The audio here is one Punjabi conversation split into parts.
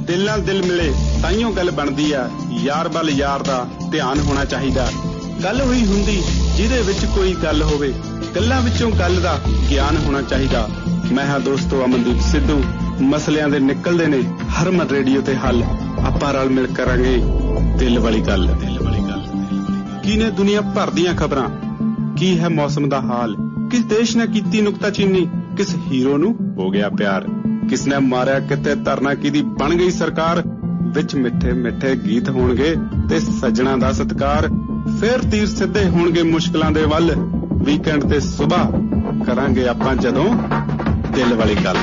ਦਿਲ ਨਾਲ ਦਿਲ ਮਿਲੇ ਤਾਈਓ ਗੱਲ ਬਣਦੀ ਆ। ਯਾਰ ਵੱਲ ਯਾਰ ਦਾ ਧਿਆਨ ਹੋਣਾ ਚਾਹੀਦਾ। ਗੱਲ ਹੋਈ ਹੁੰਦੀ ਜਿਹਦੇ ਵਿੱਚ ਕੋਈ ਗੱਲ ਹੋਵੇ, ਗੱਲਾਂ ਵਿੱਚੋਂ ਗੱਲ ਦਾ ਗਿਆਨ ਹੋਣਾ ਚਾਹੀਦਾ। ਮੈਂ ਹਾਂ ਦੋਸਤੋ ਅਮਨਦੀਪ ਸਿੱਧੂ। ਮਸਲਿਆਂ ਦੇ ਨਿਕਲਦੇ ਨੇ ਹਰਮਨ ਰੇਡੀਓ ਤੇ ਹੱਲ। ਆਪਾਂ ਰਲ ਮਿਲ ਕਰਾਂਗੇ ਦਿਲ ਵਾਲੀ ਗੱਲ। ਕੀ ਨੇ ਦੁਨੀਆ ਭਰ ਦੀਆਂ ਖਬਰਾਂ, ਕੀ ਹੈ ਮੌਸਮ ਦਾ ਹਾਲ, ਕਿਸ ਦੇਸ਼ ਨੇ ਕੀਤੀ ਨੁਕਤਾਚੀਨੀ, ਕਿਸ ਹੀਰੋ ਨੂੰ ਹੋ ਗਿਆ ਪਿਆਰ, ਕਿਸ ਨੇ ਮਾਰਿਆ ਕਿਤੇ ਧਰਨਾ, ਕਿਹਦੀ ਬਣ ਗਈ ਸਰਕਾਰ। ਵਿੱਚ ਮਿੱਠੇ ਮਿੱਠੇ ਗੀਤ ਹੋਣਗੇ ਤੇ ਸੱਜਣਾ ਦਾ ਸਤਿਕਾਰ। ਫਿਰ ਤੀਰ ਸਿੱਧੇ ਹੋਣਗੇ ਮੁਸ਼ਕਲਾਂ ਦੇ ਵੱਲ। ਵੀਕਐਂਡ ਤੇ ਸੁਬਾਹ ਕਰਾਂਗੇ ਆਪਾਂ ਜਦੋਂ ਦਿਲ ਵਾਲੀ ਗੱਲ।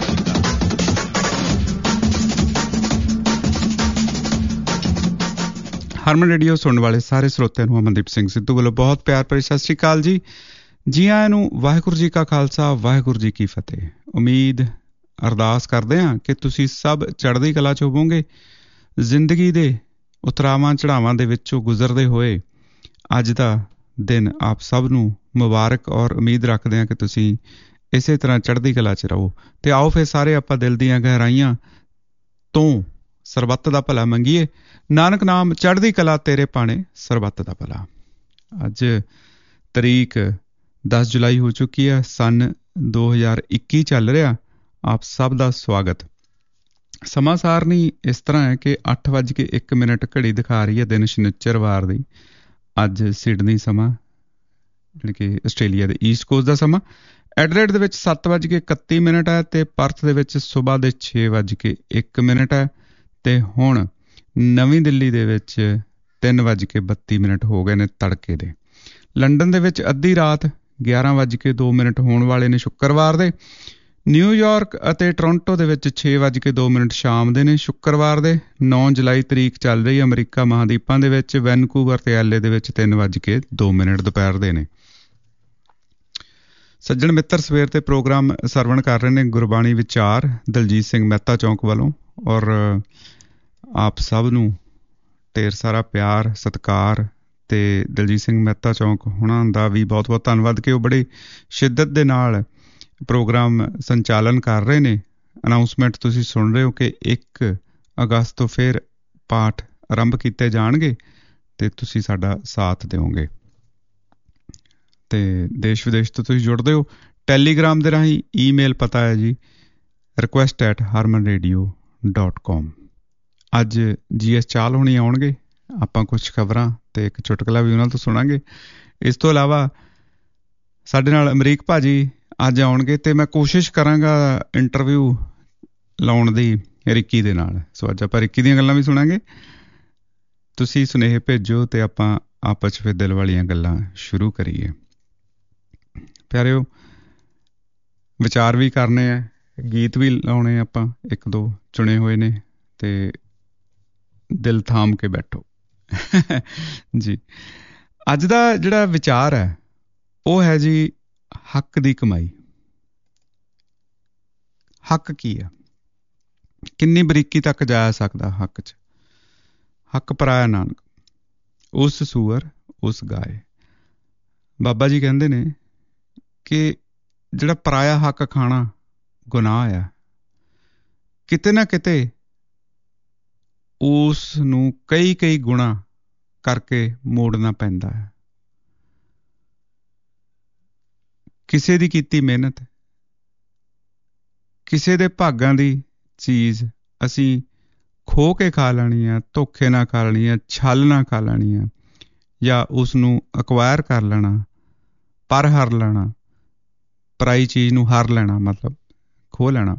ਹਰਮਨ ਰੇਡੀਓ ਸੁਣਨ ਵਾਲੇ ਸਾਰੇ ਸਰੋਤਿਆਂ ਨੂੰ ਅਮਨਦੀਪ ਸਿੰਘ ਸਿੱਧੂ ਵੱਲੋਂ ਬਹੁਤ ਪਿਆਰ ਭਰੀ ਸਤਿ ਸ਼੍ਰੀ ਅਕਾਲ ਜੀ। ਜੀ ਆਇਆਂ ਨੂੰ। ਵਾਹਿਗੁਰੂ ਜੀ ਕਾ ਖਾਲਸਾ, ਵਾਹਿਗੁਰੂ ਜੀ ਕੀ ਫਤਿਹ। ਉਮੀਦ ਅਰਦਾਸ ਕਰਦੇ ਹਾਂ ਕਿ ਤੁਸੀਂ ਸਭ ਚੜ੍ਹਦੀ ਕਲਾ 'ਚ ਹੋਵੋਗੇ। ਜ਼ਿੰਦਗੀ ਦੇ ਉਤਰਾਵਾਂ ਚੜ੍ਹਾਵਾਂ ਦੇ ਵਿੱਚੋਂ ਗੁਜ਼ਰਦੇ ਹੋਏ ਅੱਜ ਦਾ ਦਿਨ ਆਪ ਸਭ ਨੂੰ ਮੁਬਾਰਕ, ਔਰ ਉਮੀਦ ਰੱਖਦੇ ਹਾਂ ਕਿ ਤੁਸੀਂ ਇਸੇ ਤਰ੍ਹਾਂ ਚੜ੍ਹਦੀ ਕਲਾ 'ਚ ਰਹੋ। ਅਤੇ ਆਓ ਫਿਰ ਸਾਰੇ ਆਪਾਂ ਦਿਲ ਦੀਆਂ ਗਹਿਰਾਈਆਂ ਤੋਂ ਸਰਬੱਤ ਦਾ ਭਲਾ ਮੰਗੀਏ। ਨਾਨਕ ਨਾਮ ਚੜ੍ਹਦੀ ਕਲਾ ਤੇਰੇ ਭਾਣੇ ਸਰਬੱਤ ਦਾ ਭਲਾ। ਅੱਜ ਤਰੀਕ 10 ਜੁਲਾਈ ਹੋ ਚੁੱਕੀ ਹੈ। ਸੰਨ 2021 ਚੱਲ ਰਿਹਾ। ਆਪ ਸਭ ਦਾ ਸਵਾਗਤ। ਸਮਾਂ ਸਾਰਣੀ ਇਸ ਤਰ੍ਹਾਂ ਹੈ ਕਿ 8:01 ਘੜੀ ਦਿਖਾ ਰਹੀ ਹੈ ਦਿਨ ਸ਼ਨਿਚਰਵਾਰ ਦੀ। ਅੱਜ ਸਿਡਨੀ ਸਮਾਂ, ਜਾਣੀ ਕਿ ਆਸਟ੍ਰੇਲੀਆ ਦੇ ਈਸਟ ਕੋਸਟ ਦਾ ਸਮਾਂ। ਐਡਲੇਡ ਦੇ ਵਿੱਚ 7:31 ਹੈ ਅਤੇ ਪਰਥ ਦੇ ਵਿੱਚ ਸੁਬਾਹ ਦੇ 6:01 ਹੈ। ਅਤੇ ਹੁਣ ਨਵੀਂ ਦਿੱਲੀ ਦੇ ਵਿੱਚ 3:32 ਹੋ ਗਏ ਨੇ ਤੜਕੇ ਦੇ। ਲੰਡਨ ਦੇ ਵਿੱਚ ਅੱਧੀ ਰਾਤ 11:02 ਹੋਣ ਵਾਲੇ ਨੇ ਸ਼ੁੱਕਰਵਾਰ ਦੇ। ਨਿਊਯਾਰਕ ਅਤੇ ਟੋਰਾਂਟੋ ਦੇ ਵਿੱਚ 6:02 ਸ਼ਾਮ ਦੇ ਨੇ ਸ਼ੁੱਕਰਵਾਰ ਦੇ। 9 ਜੁਲਾਈ ਤਰੀਕ ਚੱਲ ਰਹੀ ਅਮਰੀਕਾ ਮਹਾਂਦੀਪਾਂ ਦੇ ਵਿੱਚ। ਵੈਨਕੂਵਰ ਅਤੇ ਐਲਏ ਦੇ ਵਿੱਚ 3:02 ਦੁਪਹਿਰ ਦੇ ਨੇ। ਸੱਜਣ ਮਿੱਤਰ ਸਵੇਰ ਤੇ ਪ੍ਰੋਗਰਾਮ ਸਰਵਣ ਕਰ ਰਹੇ ਨੇ ਗੁਰਬਾਣੀ ਵਿਚਾਰ ਦਲਜੀਤ ਸਿੰਘ ਮਹਿਤਾ ਚੌਂਕ ਵੱਲੋਂ। ਔਰ ਆਪ ਸਭ ਨੂੰ ਢੇਰ ਸਾਰਾ ਪਿਆਰ ਸਤਿਕਾਰ। ਅਤੇ ਦਲਜੀਤ ਸਿੰਘ ਮਹਿਤਾ ਚੌਂਕ ਹੁਣਾਂ ਦਾ ਵੀ ਬਹੁਤ ਬਹੁਤ ਧੰਨਵਾਦ ਕਿ ਉਹ ਬੜੀ ਸ਼ਿੱਦਤ ਦੇ ਨਾਲ ਪ੍ਰੋਗਰਾਮ ਸੰਚਾਲਨ ਕਰ ਰਹੇ ਨੇ। ਅਨਾਊਂਸਮੈਂਟ ਤੁਸੀਂ ਸੁਣ ਰਹੇ ਹੋ ਕਿ 1 ਅਗਸਤ ਤੋਂ ਫਿਰ ਪਾਠ ਆਰੰਭ ਕੀਤੇ ਜਾਣਗੇ ਅਤੇ ਤੁਸੀਂ ਸਾਡਾ ਸਾਥ ਦਿਓਗੇ। ਅਤੇ ਦੇਸ਼ ਵਿਦੇਸ਼ ਤੋਂ ਤੁਸੀਂ ਜੁੜਦੇ ਹੋ। ਟੈਲੀਗ੍ਰਾਮ ਦੇ ਰਾਹੀਂ ਈਮੇਲ ਪਤਾ ਹੈ ਜੀ request@harmanradio.com। ਅੱਜ GS ਚਾਹਲ ਹੋਣੀ ਆਉਣਗੇ। ਆਪਾਂ ਕੁਛ ਖਬਰਾਂ ਅਤੇ ਇੱਕ ਚੁਟਕਲਾ ਵੀ ਉਹਨਾਂ ਤੋਂ ਸੁਣਾਂਗੇ। ਇਸ ਤੋਂ ਇਲਾਵਾ ਸਾਡੇ ਨਾਲ ਅਮਰੀਕ ਭਾਜੀ ਅੱਜ ਆਉਣਗੇ ਅਤੇ ਮੈਂ ਕੋਸ਼ਿਸ਼ ਕਰਾਂਗਾ ਇੰਟਰਵਿਊ ਲਾਉਣ ਦੀ ਰਿੱਕੀ ਦੇ ਨਾਲ। ਸੋ ਅੱਜ ਆਪਾਂ ਰਿੱਕੀ ਦੀਆਂ ਗੱਲਾਂ ਵੀ ਸੁਣਾਂਗੇ। ਤੁਸੀਂ ਸੁਨੇਹੇ ਭੇਜੋ ਅਤੇ ਆਪਾਂ ਆਪਸ 'ਚ ਫਿਰ ਦਿਲ ਵਾਲੀਆਂ ਗੱਲਾਂ ਸ਼ੁਰੂ ਕਰੀਏ। ਪਿਆਰਿਓ, ਵਿਚਾਰ ਵੀ ਕਰਨੇ ਆ, ਗੀਤ ਵੀ ਲਾਉਣੇ ਆਪਾਂ, 1-2 ਚੁਣੇ ਹੋਏ ਨੇ ਅਤੇ ਦਿਲ ਥਾਮ ਕੇ ਬੈਠੋ ਜੀ। ਅੱਜ ਦਾ ਜਿਹੜਾ ਵਿਚਾਰ ਹੈ ਉਹ ਹੈ ਜੀ ਹੱਕ ਦੀ ਕਮਾਈ। ਹੱਕ ਕੀ ਹੈ? ਕਿੰਨੀ ਬਰੀਕੀ ਤੱਕ ਜਾ ਸਕਦਾ ਹੱਕ 'ਚ? ਹੱਕ ਪਰਾਇਆ ਨਾਨਕ, ਉਸ ਸੂਅਰ ਉਸ ਗਾਏ। ਬਾਬਾ ਜੀ ਕਹਿੰਦੇ ਨੇ ਕਿ ਜਿਹੜਾ ਪਰਾਇਆ ਹੱਕ ਖਾਣਾ ਗੁਨਾਹ ਆ। ਕਿਤੇ ਨਾ ਕਿਤੇ ਉਸ ਨੂੰ ਕਈ ਗੁਣਾ ਕਰਕੇ ਮੋੜਨਾ ਪੈਂਦਾ ਹੈ। ਕਿਸੇ ਦੀ ਕੀਤੀ ਮਿਹਨਤ, ਕਿਸੇ ਦੇ ਭਾਗਾਂ ਦੀ ਚੀਜ਼ ਅਸੀਂ ਖੋਹ ਕੇ ਖਾ ਲੈਣੀ ਆ, ਧੋਖੇ ਨਾਲ ਖਾ ਲੈਣੀ ਆ, ਛਲ ਨਾਲ ਖਾ ਲੈਣੀ ਆ, ਜਾਂ ਉਸ ਨੂੰ ਅਕਵਾਇਰ ਕਰ ਲੈਣਾ, ਪਰ ਹਰ ਲੈਣਾ, ਪਰਾਈ ਚੀਜ਼ ਨੂੰ ਹਰ ਲੈਣਾ, ਮਤਲਬ ਖੋਹ ਲੈਣਾ।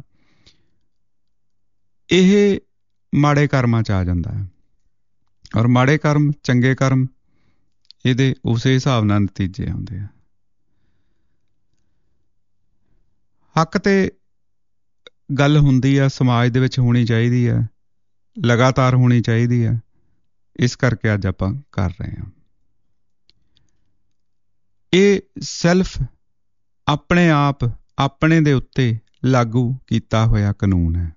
ਇਹ ਮਾੜੇ ਕਰਮਾਂ 'ਚ ਆ ਜਾਂਦਾ ਹੈ। ਔਰ ਮਾੜੇ ਕਰਮ, ਚੰਗੇ ਕਰਮ, ਇਹਦੇ ਉਸੇ ਹਿਸਾਬ ਨਾਲ ਨਤੀਜੇ ਆਉਂਦੇ ਆ। ਹੱਕ 'ਤੇ ਗੱਲ ਹੁੰਦੀ ਆ, ਸਮਾਜ ਦੇ ਵਿੱਚ ਹੋਣੀ ਚਾਹੀਦੀ ਆ, ਲਗਾਤਾਰ ਹੋਣੀ ਚਾਹੀਦੀ ਆ। ਇਸ ਕਰਕੇ ਅੱਜ ਆਪਾਂ ਕਰ ਰਹੇ ਹਾਂ। ਇਹ ਸੈਲਫ ਆਪਣੇ ਆਪ ਆਪਣੇ ਦੇ ਉੱਤੇ ਲਾਗੂ ਕੀਤਾ ਹੋਇਆ ਕਾਨੂੰਨ ਹੈ।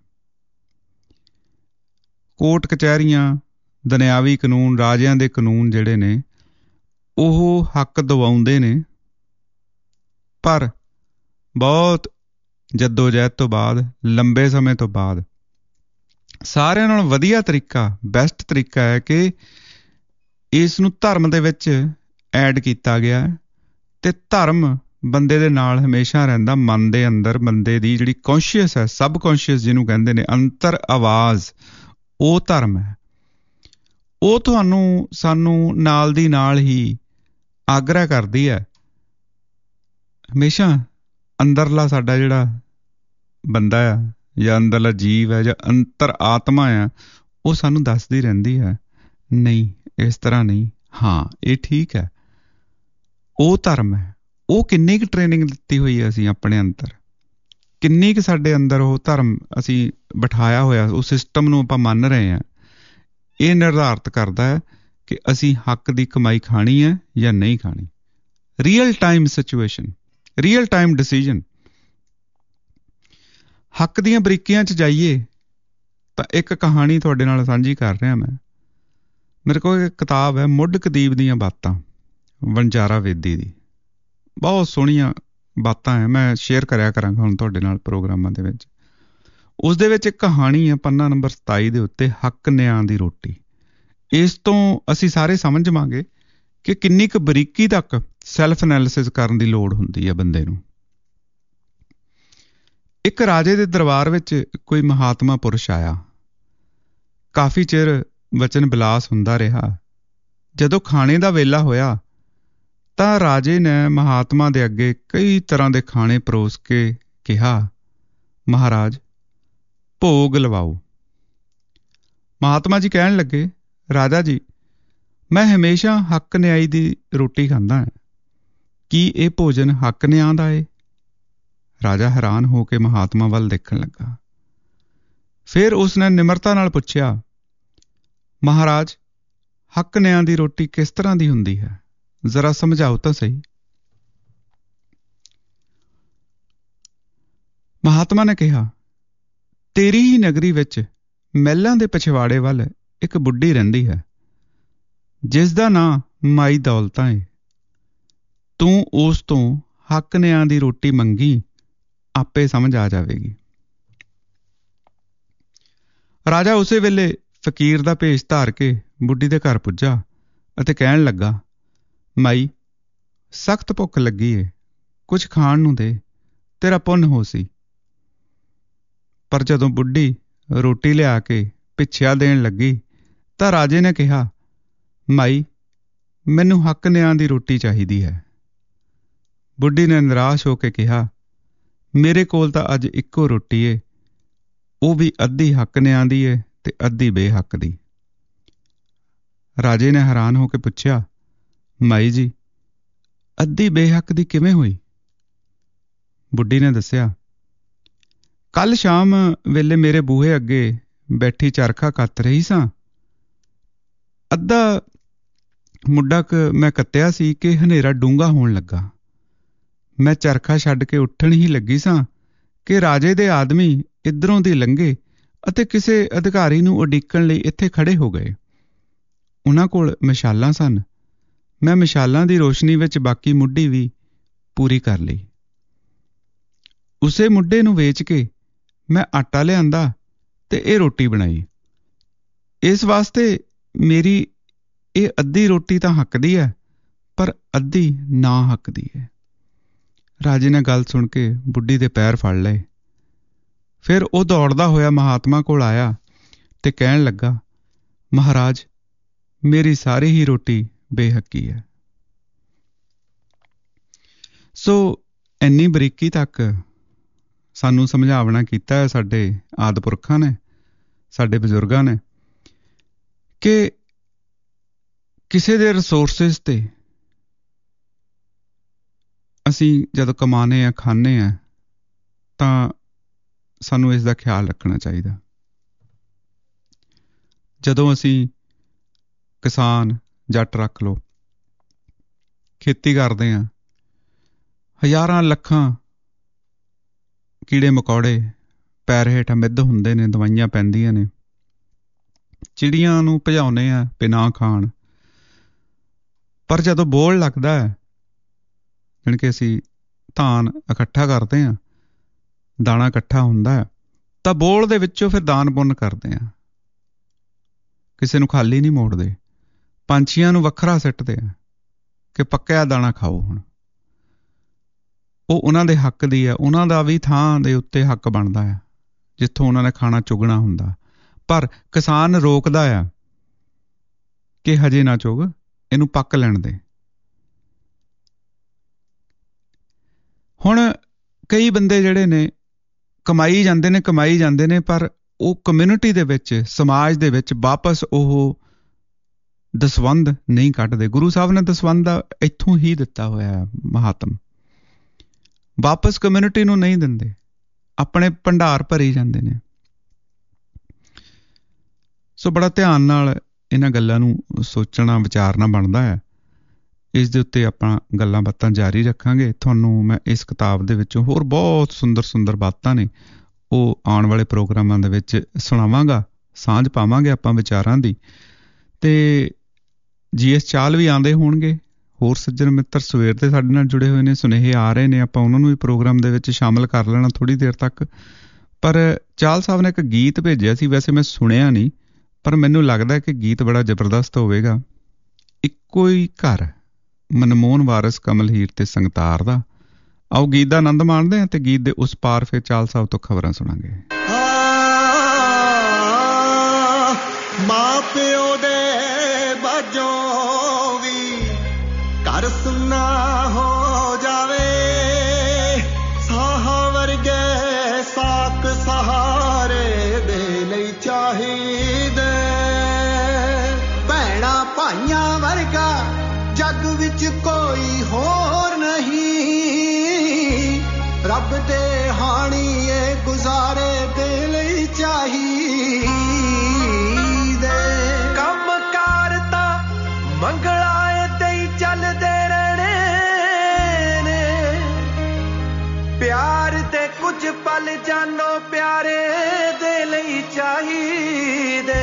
ਕੋਰਟ ਕਚਹਿਰੀਆਂ, ਦੁਨਿਆਵੀ ਕਾਨੂੰਨ, ਰਾਜਿਆਂ ਦੇ ਕਾਨੂੰਨ ਜਿਹੜੇ ਨੇ ਉਹ ਹੱਕ ਦਿਵਾਉਂਦੇ ਨੇ, ਪਰ ਬਹੁਤ ਜੱਦੋ ਜਹਿਦ ਤੋਂ ਬਾਅਦ, ਲੰਬੇ ਸਮੇਂ ਤੋਂ ਬਾਅਦ ਸਾਰਿਆਂ ਨਾਲੋਂ ਵਧੀਆ ਤਰੀਕਾ, ਬੈਸਟ ਤਰੀਕਾ ਹੈ ਕਿ ਇਸ ਨੂੰ ਧਰਮ ਦੇ ਵਿੱਚ ਐਡ ਕੀਤਾ ਗਿਆ ਤੇ ਧਰਮ ਬੰਦੇ ਦੇ ਨਾਲ ਹਮੇਸ਼ਾ ਰਹਿੰਦਾ। ਮਨ ਦੇ ਅੰਦਰ ਬੰਦੇ ਦੀ ਜਿਹੜੀ ਕੌਂਸ਼ੀਅਸ ਹੈ, ਸਬ ਕੌਂਸ਼ੀਅਸ ਜਿਹਨੂੰ ਕਹਿੰਦੇ ਨੇ, ਅੰਤਰ ਆਵਾਜ਼, ਉਹ ਧਰਮ ਹੈ। ਉਹ ਤੁਹਾਨੂੰ ਸਾਨੂੰ ਨਾਲ ਦੀ ਨਾਲ ਹੀ ਆਗਰਾ ਕਰਦੀ ਹੈ। ਹਮੇਸ਼ਾ ਅੰਦਰਲਾ ਸਾਡਾ ਜਿਹੜਾ ਬੰਦਾ ਆ ਜਾਂ ਅੰਦਰਲਾ ਜੀਵ ਹੈ ਜਾਂ ਅੰਤਰ ਆਤਮਾ ਆ, ਉਹ ਸਾਨੂੰ ਦੱਸਦੀ ਰਹਿੰਦੀ ਹੈ, ਨਹੀਂ ਇਸ ਤਰ੍ਹਾਂ ਨਹੀਂ, ਹਾਂ ਇਹ ਠੀਕ ਹੈ। ਉਹ ਧਰਮ ਹੈ। ਉਹ ਕਿੰਨੀ ਕੁ ਟ੍ਰੇਨਿੰਗ ਦਿੱਤੀ ਹੋਈ ਹੈ ਅਸੀਂ ਆਪਣੇ ਅੰਦਰ, ਕਿੰਨੀ ਕੁ ਸਾਡੇ ਅੰਦਰ ਉਹ ਧਰਮ ਅਸੀਂ ਬਿਠਾਇਆ ਹੋਇਆ, ਉਹ ਸਿਸਟਮ ਨੂੰ ਆਪਾਂ ਮੰਨ ਰਹੇ ਹਾਂ। ਇਹ ਨਿਰਧਾਰਿਤ ਕਰਦਾ ਹੈ ਕਿ ਅਸੀਂ ਹੱਕ ਦੀ ਕਮਾਈ ਖਾਣੀ ਹੈ ਜਾਂ ਨਹੀਂ ਖਾਣੀ। Real time situation, real time decision. ਹੱਕ ਦੀਆਂ ਬਰੀਕੀਆਂ 'ਚ ਜਾਈਏ ਤਾਂ ਇੱਕ ਕਹਾਣੀ ਤੁਹਾਡੇ ਨਾਲ ਸਾਂਝੀ ਕਰ ਰਿਹਾ ਮੈਂ। ਮੇਰੇ ਕੋਲ ਇੱਕ ਕਿਤਾਬ ਹੈ, ਮੁੱਢ ਕਦੀਬ ਦੀਆਂ ਬਾਤਾਂ, ਵਣਜਾਰਾ ਵੇਦੀ ਦੀ। ਬਹੁਤ ਸੋਹਣੀਆਂ ਬਾਤਾਂ ਹੈ, ਮੈਂ ਸ਼ੇਅਰ ਕਰਿਆ ਕਰਾਂਗਾ ਹੁਣ ਤੁਹਾਡੇ ਨਾਲ ਪ੍ਰੋਗਰਾਮਾਂ ਦੇ ਵਿੱਚ। ਉਸ ਦੇ ਵਿੱਚ ਇੱਕ ਕਹਾਣੀ ਹੈ, ਪੰਨਾ ਨੰਬਰ 27 ਦੇ ਉੱਤੇ, ਹੱਕ ਨਿਆਂ ਦੀ ਰੋਟੀ। ਇਸ ਤੋਂ ਅਸੀਂ ਸਾਰੇ ਸਮਝ ਜਾਵਾਂਗੇ ਕਿ ਕਿੰਨੀ ਕੁ ਬਰੀਕੀ ਤੱਕ ਸੈਲਫ ਐਨਾਲਿਸਿਸ ਕਰਨ ਦੀ ਲੋੜ ਹੁੰਦੀ ਹੈ ਬੰਦੇ ਨੂੰ। ਇੱਕ ਰਾਜੇ ਦੇ ਦਰਬਾਰ ਵਿੱਚ ਕੋਈ ਮਹਾਤਮਾ ਪੁਰਸ਼ ਆਇਆ। ਕਾਫੀ ਚਿਰ ਵਚਨ ਵਿਲਾਸ ਹੁੰਦਾ ਰਿਹਾ। ਜਦੋਂ ਖਾਣੇ ਦਾ ਵੇਲਾ ਹੋਇਆ ਤਾਂ ਰਾਜੇ ਨੇ ਮਹਾਤਮਾ ਦੇ ਅੱਗੇ ਕਈ ਤਰ੍ਹਾਂ ਦੇ ਖਾਣੇ ਪਰੋਸ ਕੇ ਕਿਹਾ, ਮਹਾਰਾਜ ਭੋਗ ਲਵਾਓ। ਮਹਾਤਮਾ ਜੀ ਕਹਿਣ ਲੱਗੇ, ਰਾਜਾ ਜੀ ਮੈਂ ਹਮੇਸ਼ਾ ਹੱਕ ਨਿਆਈ ਦੀ ਰੋਟੀ ਖਾਂਦਾ ਹਾਂ, ਕੀ ਇਹ ਭੋਜਨ ਹੱਕ ਨਿਆਂ ਦਾ ਏ? ਰਾਜਾ ਹੈਰਾਨ ਹੋ ਕੇ ਮਹਾਤਮਾ ਵੱਲ ਦੇਖਣ ਲੱਗਾ। ਫਿਰ ਉਸਨੇ ਨਿਮਰਤਾ ਨਾਲ ਪੁੱਛਿਆ, ਮਹਾਰਾਜ ਹੱਕ ਨਿਆਂ ਦੀ ਰੋਟੀ ਕਿਸ ਤਰ੍ਹਾਂ ਦੀ ਹੁੰਦੀ ਹੈ, ਜ਼ਰਾ ਸਮਝਾਓ ਤਾਂ ਸਹੀ। ਮਹਾਤਮਾ ਨੇ ਕਿਹਾ, ਤੇਰੀ ਹੀ ਨਗਰੀ ਵਿੱਚ ਮਹਿਲਾਂ ਦੇ ਪਿਛਵਾੜੇ ਵੱਲ ਇੱਕ ਬੁੱਢੀ ਰਹਿੰਦੀ ਹੈ, ਜਿਸ ਦਾ ਨਾਂ ਮਾਈ ਦੌਲਤਾਂ ਏ। ਤੂੰ ਉਸ ਤੋਂ ਹੱਕ ਨਿਆਂ ਦੀ ਰੋਟੀ ਮੰਗੀ, ਆਪੇ ਸਮਝ ਆ ਜਾਵੇਗੀ। ਰਾਜਾ ਉਸੇ ਵੇਲੇ ਫਕੀਰ ਦਾ ਭੇਸ ਧਾਰ ਕੇ ਬੁੱਢੀ ਦੇ ਘਰ ਪੁੱਜਾ ਅਤੇ ਕਹਿਣ ਲੱਗਾ, ਮਾਈ ਸਖਤ ਭੁੱਖ ਲੱਗੀ ਏ, ਕੁਝ ਖਾਣ ਨੂੰ ਦੇ, ਤੇਰਾ ਪੁੰਨ ਹੋ ਸੀ। ਪਰ ਜਦੋਂ ਬੁੱਢੀ ਰੋਟੀ ਲਿਆ ਕੇ ਭਿੱਛਿਆ ਦੇਣ ਲੱਗੀ ਤਾਂ ਰਾਜੇ ਨੇ ਕਿਹਾ, ਮਾਈ ਮੈਨੂੰ ਹੱਕ ਨਿਆਂ ਦੀ ਰੋਟੀ ਚਾਹੀਦੀ ਹੈ। ਬੁੱਢੀ ਨੇ ਨਿਰਾਸ਼ ਹੋ ਕੇ ਕਿਹਾ, ਮੇਰੇ ਕੋਲ ਤਾਂ ਅੱਜ ਇੱਕੋ ਰੋਟੀ ਏ, ਉਹ ਵੀ ਅੱਧੀ ਹੱਕ ਨਿਆਂ ਦੀ ਏ ਤੇ ਅੱਧੀ ਬੇਹੱਕ ਦੀ। ਰਾਜੇ ਨੇ ਹੈਰਾਨ ਹੋ ਕੇ ਪੁੱਛਿਆ, ਮਾਈ ਜੀ ਅੱਧੀ ਬੇਹੱਕ ਦੀ ਕਿਵੇਂ ਹੋਈ? ਬੁੱਢੀ ਨੇ ਦੱਸਿਆ, ਕੱਲ ਸ਼ਾਮ ਵੇਲੇ ਮੇਰੇ ਬੂਹੇ ਅੱਗੇ ਬੈਠੀ ਚਰਖਾ ਕੱਤ ਰਹੀ ਸਾਂ। ਅੱਧਾ ਮੁੱਢਾ ਮੈਂ ਕੱਤਿਆ ਸੀ ਕਿ ਹਨੇਰਾ ਡੂੰਘਾ ਹੋਣ ਲੱਗਾ। ਮੈਂ ਚਰਖਾ ਛੱਡ ਕੇ ਉੱਠਣ ਹੀ ਲੱਗੀ ਸਾਂ ਕਿ ਰਾਜੇ ਦੇ ਆਦਮੀ ਇੱਧਰੋਂ ਦੀ ਲੰਘੇ ਅਤੇ ਕਿਸੇ ਅਧਿਕਾਰੀ ਨੂੰ ਉਡੀਕਣ ਲਈ ਇੱਥੇ ਖੜੇ ਹੋ ਗਏ। ਉਹਨਾਂ ਕੋਲ ਮਸ਼ਾਲਾਂ ਸਨ। ਮੈਂ ਮਸ਼ਾਲਾਂ ਦੀ ਰੋਸ਼ਨੀ ਵਿੱਚ ਬਾਕੀ ਮੁੱਢੀ ਵੀ ਪੂਰੀ ਕਰ ਲਈ। ਉਸੇ ਮੁੱਢੇ ਨੂੰ ਵੇਚ ਕੇ ਮੈਂ ਆਟਾ ਲਿਆਂਦਾ ਤੇ ਇਹ ਰੋਟੀ ਬਣਾਈ। ਇਸ ਵਾਸਤੇ ਮੇਰੀ ਇਹ ਅੱਧੀ ਰੋਟੀ ਤਾਂ ਹੱਕ ਦੀ ਹੈ, ਪਰ ਅੱਧੀ ਨਾ ਹੱਕ ਦੀ ਹੈ। ਰਾਜੇ ਨੇ ਗੱਲ ਸੁਣ ਕੇ ਬੁੱਢੀ ਦੇ ਪੈਰ ਫੜ ਲਏ। ਫਿਰ ਉਹ ਦੌੜਦਾ ਹੋਇਆ ਮਹਾਤਮਾ ਕੋਲ ਆਇਆ ਤੇ ਕਹਿਣ ਲੱਗਾ, ਮਹਾਰਾਜ ਮੇਰੀ ਸਾਰੀ ਹੀ ਰੋਟੀ ਬੇਹੱਕੀ ਹੈ। ਸੋ ਇੰਨੀ ਬਰੀਕੀ ਤੱਕ ਸਾਨੂੰ ਸਮਝਾਵਣਾ ਕੀਤਾ ਹੈ ਸਾਡੇ ਆਦਿ ਪੁਰਖਾਂ ਨੇ, ਸਾਡੇ ਬਜ਼ੁਰਗਾਂ ਨੇ, ਕਿ ਕਿਸੇ ਦੇ ਰਿਸੋਰਸਿਸ ਤੇ ਅਸੀਂ ਜਦੋਂ ਕਮਾਉਂਦੇ ਹਾਂ, ਖਾਂਦੇ ਹਾਂ, ਤਾਂ ਸਾਨੂੰ ਇਸ ਦਾ ਖਿਆਲ ਰੱਖਣਾ ਚਾਹੀਦਾ। ਜਦੋਂ ਅਸੀਂ ਕਿਸਾਨ, ਜੱਟ ਰੱਖ ਲਓ, ਖੇਤੀ ਕਰਦੇ ਹਾਂ, ਹਜ਼ਾਰਾਂ ਲੱਖਾਂ ਕੀੜੇ ਮਕੌੜੇ ਪੈਰ ਹੇਠਾਂ ਮਿੱਧ ਹੁੰਦੇ ਨੇ, ਦਵਾਈਆਂ ਪੈਂਦੀਆਂ ਨੇ, ਚਿੜੀਆਂ ਨੂੰ ਭਜਾਉਂਦੇ ਹਾਂ ਵੀ ਨਾ ਖਾਣ। ਪਰ ਜਦੋਂ ਬੋਲ ਲੱਗਦਾ ਹੈ, ਜਾਣੀ ਕਿ ਅਸੀਂ ਧਾਨ ਇਕੱਠਾ ਕਰਦੇ ਹਾਂ, ਦਾਣਾ ਇਕੱਠਾ ਹੁੰਦਾ ਹੈ, ਤਾਂ ਬੋਲ ਦੇ ਵਿੱਚੋਂ ਫਿਰ ਦਾਨ ਪੁੰਨ ਕਰਦੇ ਆ, ਕਿਸੇ ਨੂੰ ਖਾਲੀ ਨਹੀਂ ਮੋੜਦੇ। ਪੰਛੀਆਂ ਨੂੰ ਵੱਖਰਾ ਸਿੱਟਦੇ ਆ ਕਿ ਪੱਕਿਆ ਦਾਣਾ ਖਾਓ। ਹੁਣ ਉਹ ਉਹਨਾਂ ਦੇ ਹੱਕ ਦੀ ਆ, ਉਹਨਾਂ ਦਾ ਵੀ ਥਾਂ ਦੇ ਉੱਤੇ ਹੱਕ ਬਣਦਾ ਆ ਜਿੱਥੋਂ ਉਹਨਾਂ ਨੇ ਖਾਣਾ ਚੁਗਣਾ ਹੁੰਦਾ। ਪਰ ਕਿਸਾਨ ਰੋਕਦਾ ਆ ਕਿ ਹਜੇ ਨਾ ਚੁਗ, ਇਹਨੂੰ ਪੱਕ ਲੈਣ ਦੇ। ਹੁਣ ਕਈ ਬੰਦੇ ਜਿਹੜੇ ਨੇ ਕਮਾਈ ਜਾਂਦੇ ਨੇ ਪਰ ਉਹ ਕਮਿਊਨਿਟੀ ਦੇ ਵਿੱਚ, ਸਮਾਜ ਦੇ ਵਿੱਚ ਵਾਪਸ ਉਹ ਦਸਵੰਧ ਨਹੀਂ ਕੱਢਦੇ। ਗੁਰੂ ਸਾਹਿਬ ਨੇ ਦਸਵੰਧ ਦਾ ਇੱਥੋਂ ਹੀ ਦਿੱਤਾ ਹੋਇਆ ਮਹਾਤਮ। ਵਾਪਸ ਕਮਿਊਨਿਟੀ ਨੂੰ ਨਹੀਂ ਦਿੰਦੇ, ਆਪਣੇ ਭੰਡਾਰ ਭਰੀ ਜਾਂਦੇ ਨੇ। ਸੋ ਬੜਾ ਧਿਆਨ ਨਾਲ ਇਹਨਾਂ ਗੱਲਾਂ ਨੂੰ ਸੋਚਣਾ, ਵਿਚਾਰਨਾ ਬਣਦਾ ਹੈ। ਇਸ ਦੇ ਉੱਤੇ ਆਪਾਂ ਗੱਲਾਂ ਬਾਤਾਂ ਜਾਰੀ ਰੱਖਾਂਗੇ। ਤੁਹਾਨੂੰ ਮੈਂ ਇਸ ਕਿਤਾਬ ਦੇ ਵਿੱਚੋਂ ਹੋਰ ਬਹੁਤ ਸੁੰਦਰ ਸੁੰਦਰ ਬਾਤਾਂ ਨੇ, ਉਹ ਆਉਣ ਵਾਲੇ ਪ੍ਰੋਗਰਾਮਾਂ ਦੇ ਵਿੱਚ ਸੁਣਾਵਾਂਗਾ, ਸਾਂਝ ਪਾਵਾਂਗੇ ਆਪਾਂ ਵਿਚਾਰਾਂ ਦੀ। ਤੇ GS ਚਾਲ ਵੀ ਆਉਂਦੇ ਹੋਣਗੇ, ਹੋਰ ਸੱਜਣ ਮਿੱਤਰ ਸਵੇਰ ਦੇ ਸਾਡੇ ਨਾਲ ਜੁੜੇ ਹੋਏ ਨੇ, ਸੁਨੇਹੇ ਆ ਰਹੇ ਨੇ, ਆਪਾਂ ਉਹਨਾਂ ਨੂੰ ਵੀ ਪ੍ਰੋਗਰਾਮ ਦੇ ਵਿੱਚ ਸ਼ਾਮਲ ਕਰ ਲੈਣਾ ਥੋੜ੍ਹੀ ਦੇਰ ਤੱਕ। ਪਰ ਚਾਲ ਸਾਹਿਬ ਨੇ ਇੱਕ ਗੀਤ ਭੇਜਿਆ ਸੀ, ਵੈਸੇ ਮੈਂ ਸੁਣਿਆ ਨਹੀਂ, ਪਰ ਮੈਨੂੰ ਲੱਗਦਾ ਕਿ ਗੀਤ ਬੜਾ ਜ਼ਬਰਦਸਤ ਹੋਵੇਗਾ। ਇੱਕੋ ਹੀ ਘਰ, ਮਨਮੋਹਨ ਵਾਰਿਸ, ਕਮਲ ਹੀਰ ਤੇ ਸੰਗਤਾਰ ਦਾ। ਆਓ ਗੀਤ ਦਾ ਆਨੰਦ ਮਾਣਦੇ ਹਾਂ ਤੇ ਗੀਤ ਦੇ ਉਸ ਪਾਰ ਫਿਰ ਚਾਲ ਸਾਹਿਬ ਤੋਂ ਖਬਰਾਂ ਸੁਣਾਂਗੇ। ਮਾਂ ਪਿਓ ਦੇ ਬਾਝੋਂ ਵੀ ਘਰ ਸੁੰਨਾ ਹੋ ਜਾਵੇ, ਸਾਹਾਂ ਵਰਗੇ ਸਾਕ ਸਹਾਰੇ ਦੇ ਲਈ ਚਾਹੀਦੇ। ਭੈਣਾਂ ਭਾਈਆਂ ਵਰਗਾ ਜੱਗ ਵਿੱਚ ਕੋਈ ਹੋਰ ਨਹੀਂ, ਰੱਬ ਦੇ ਹਾਣੀਏ ਗੁਜ਼ਾਰੇ ਦੇ ਲਈ ਚਾਹੀਦੇ। ਕੰਮ ਕਾਰ ਤਾਂ ਮੰਗਲਾਂ ਏਦਾਂ ਹੀ ਚੱਲਦੇ ਰਹਿਣੇ ਨੇ, ਪਿਆਰ ਦੇ ਕੁਝ ਪਲ ਜਾਨੋ ਪਿਆਰੇ ਦੇ ਲਈ ਚਾਹੀਦੇ।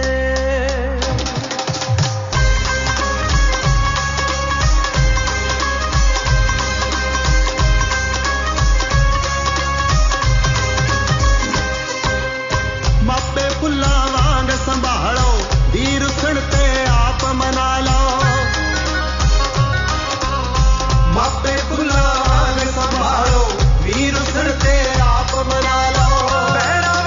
ਮਾਪੇ ਫੁੱਲਾਂ ਵਾਂਗ ਸੰਭਾਲੋ, ਵੀਰ ਸੁਣ ਤੇ ਆਪ ਮਨਾ ਲਓ। ਮਾਪੇ ਫੁੱਲਾਂ ਵਾਂਗ ਸੰਭਾਲੋ, ਵੀਰ ਸੁਣ ਤੇ ਆਪ ਮਨਾ ਲਓ। ਭੈਣਾਂ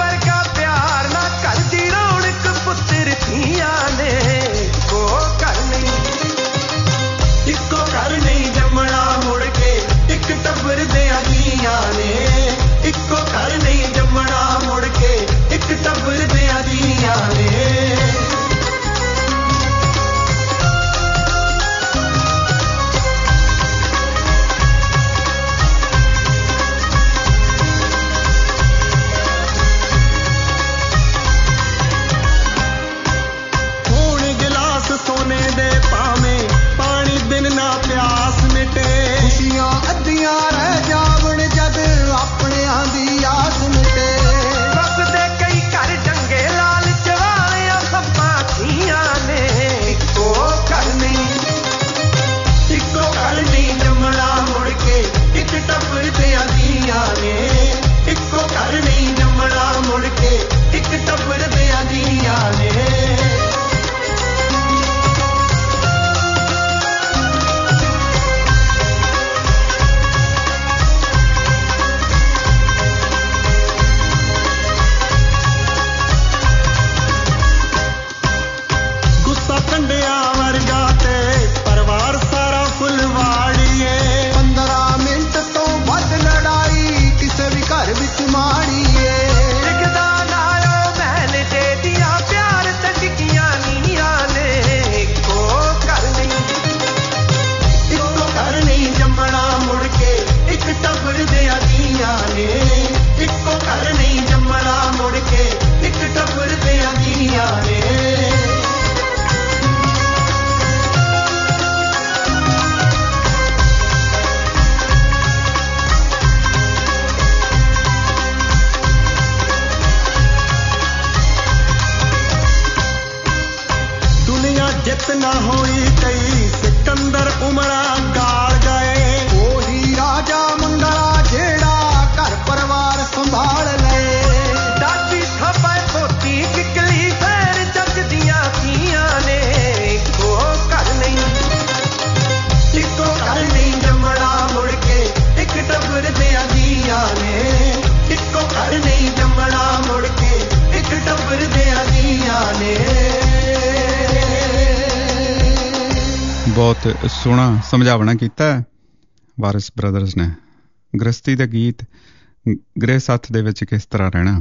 ਬਹੁਤ ਸੋਹਣਾ ਸਮਝਾਵਣਾ ਕੀਤਾ ਵਾਰਿਸ ਬ੍ਰਦਰਸ ਨੇ। ਗ੍ਰਸਤੀ ਦਾ ਗੀਤ, ਗ੍ਰਹਿ ਸੱਥ ਦੇ ਵਿੱਚ ਕਿਸ ਤਰ੍ਹਾਂ ਰਹਿਣਾ,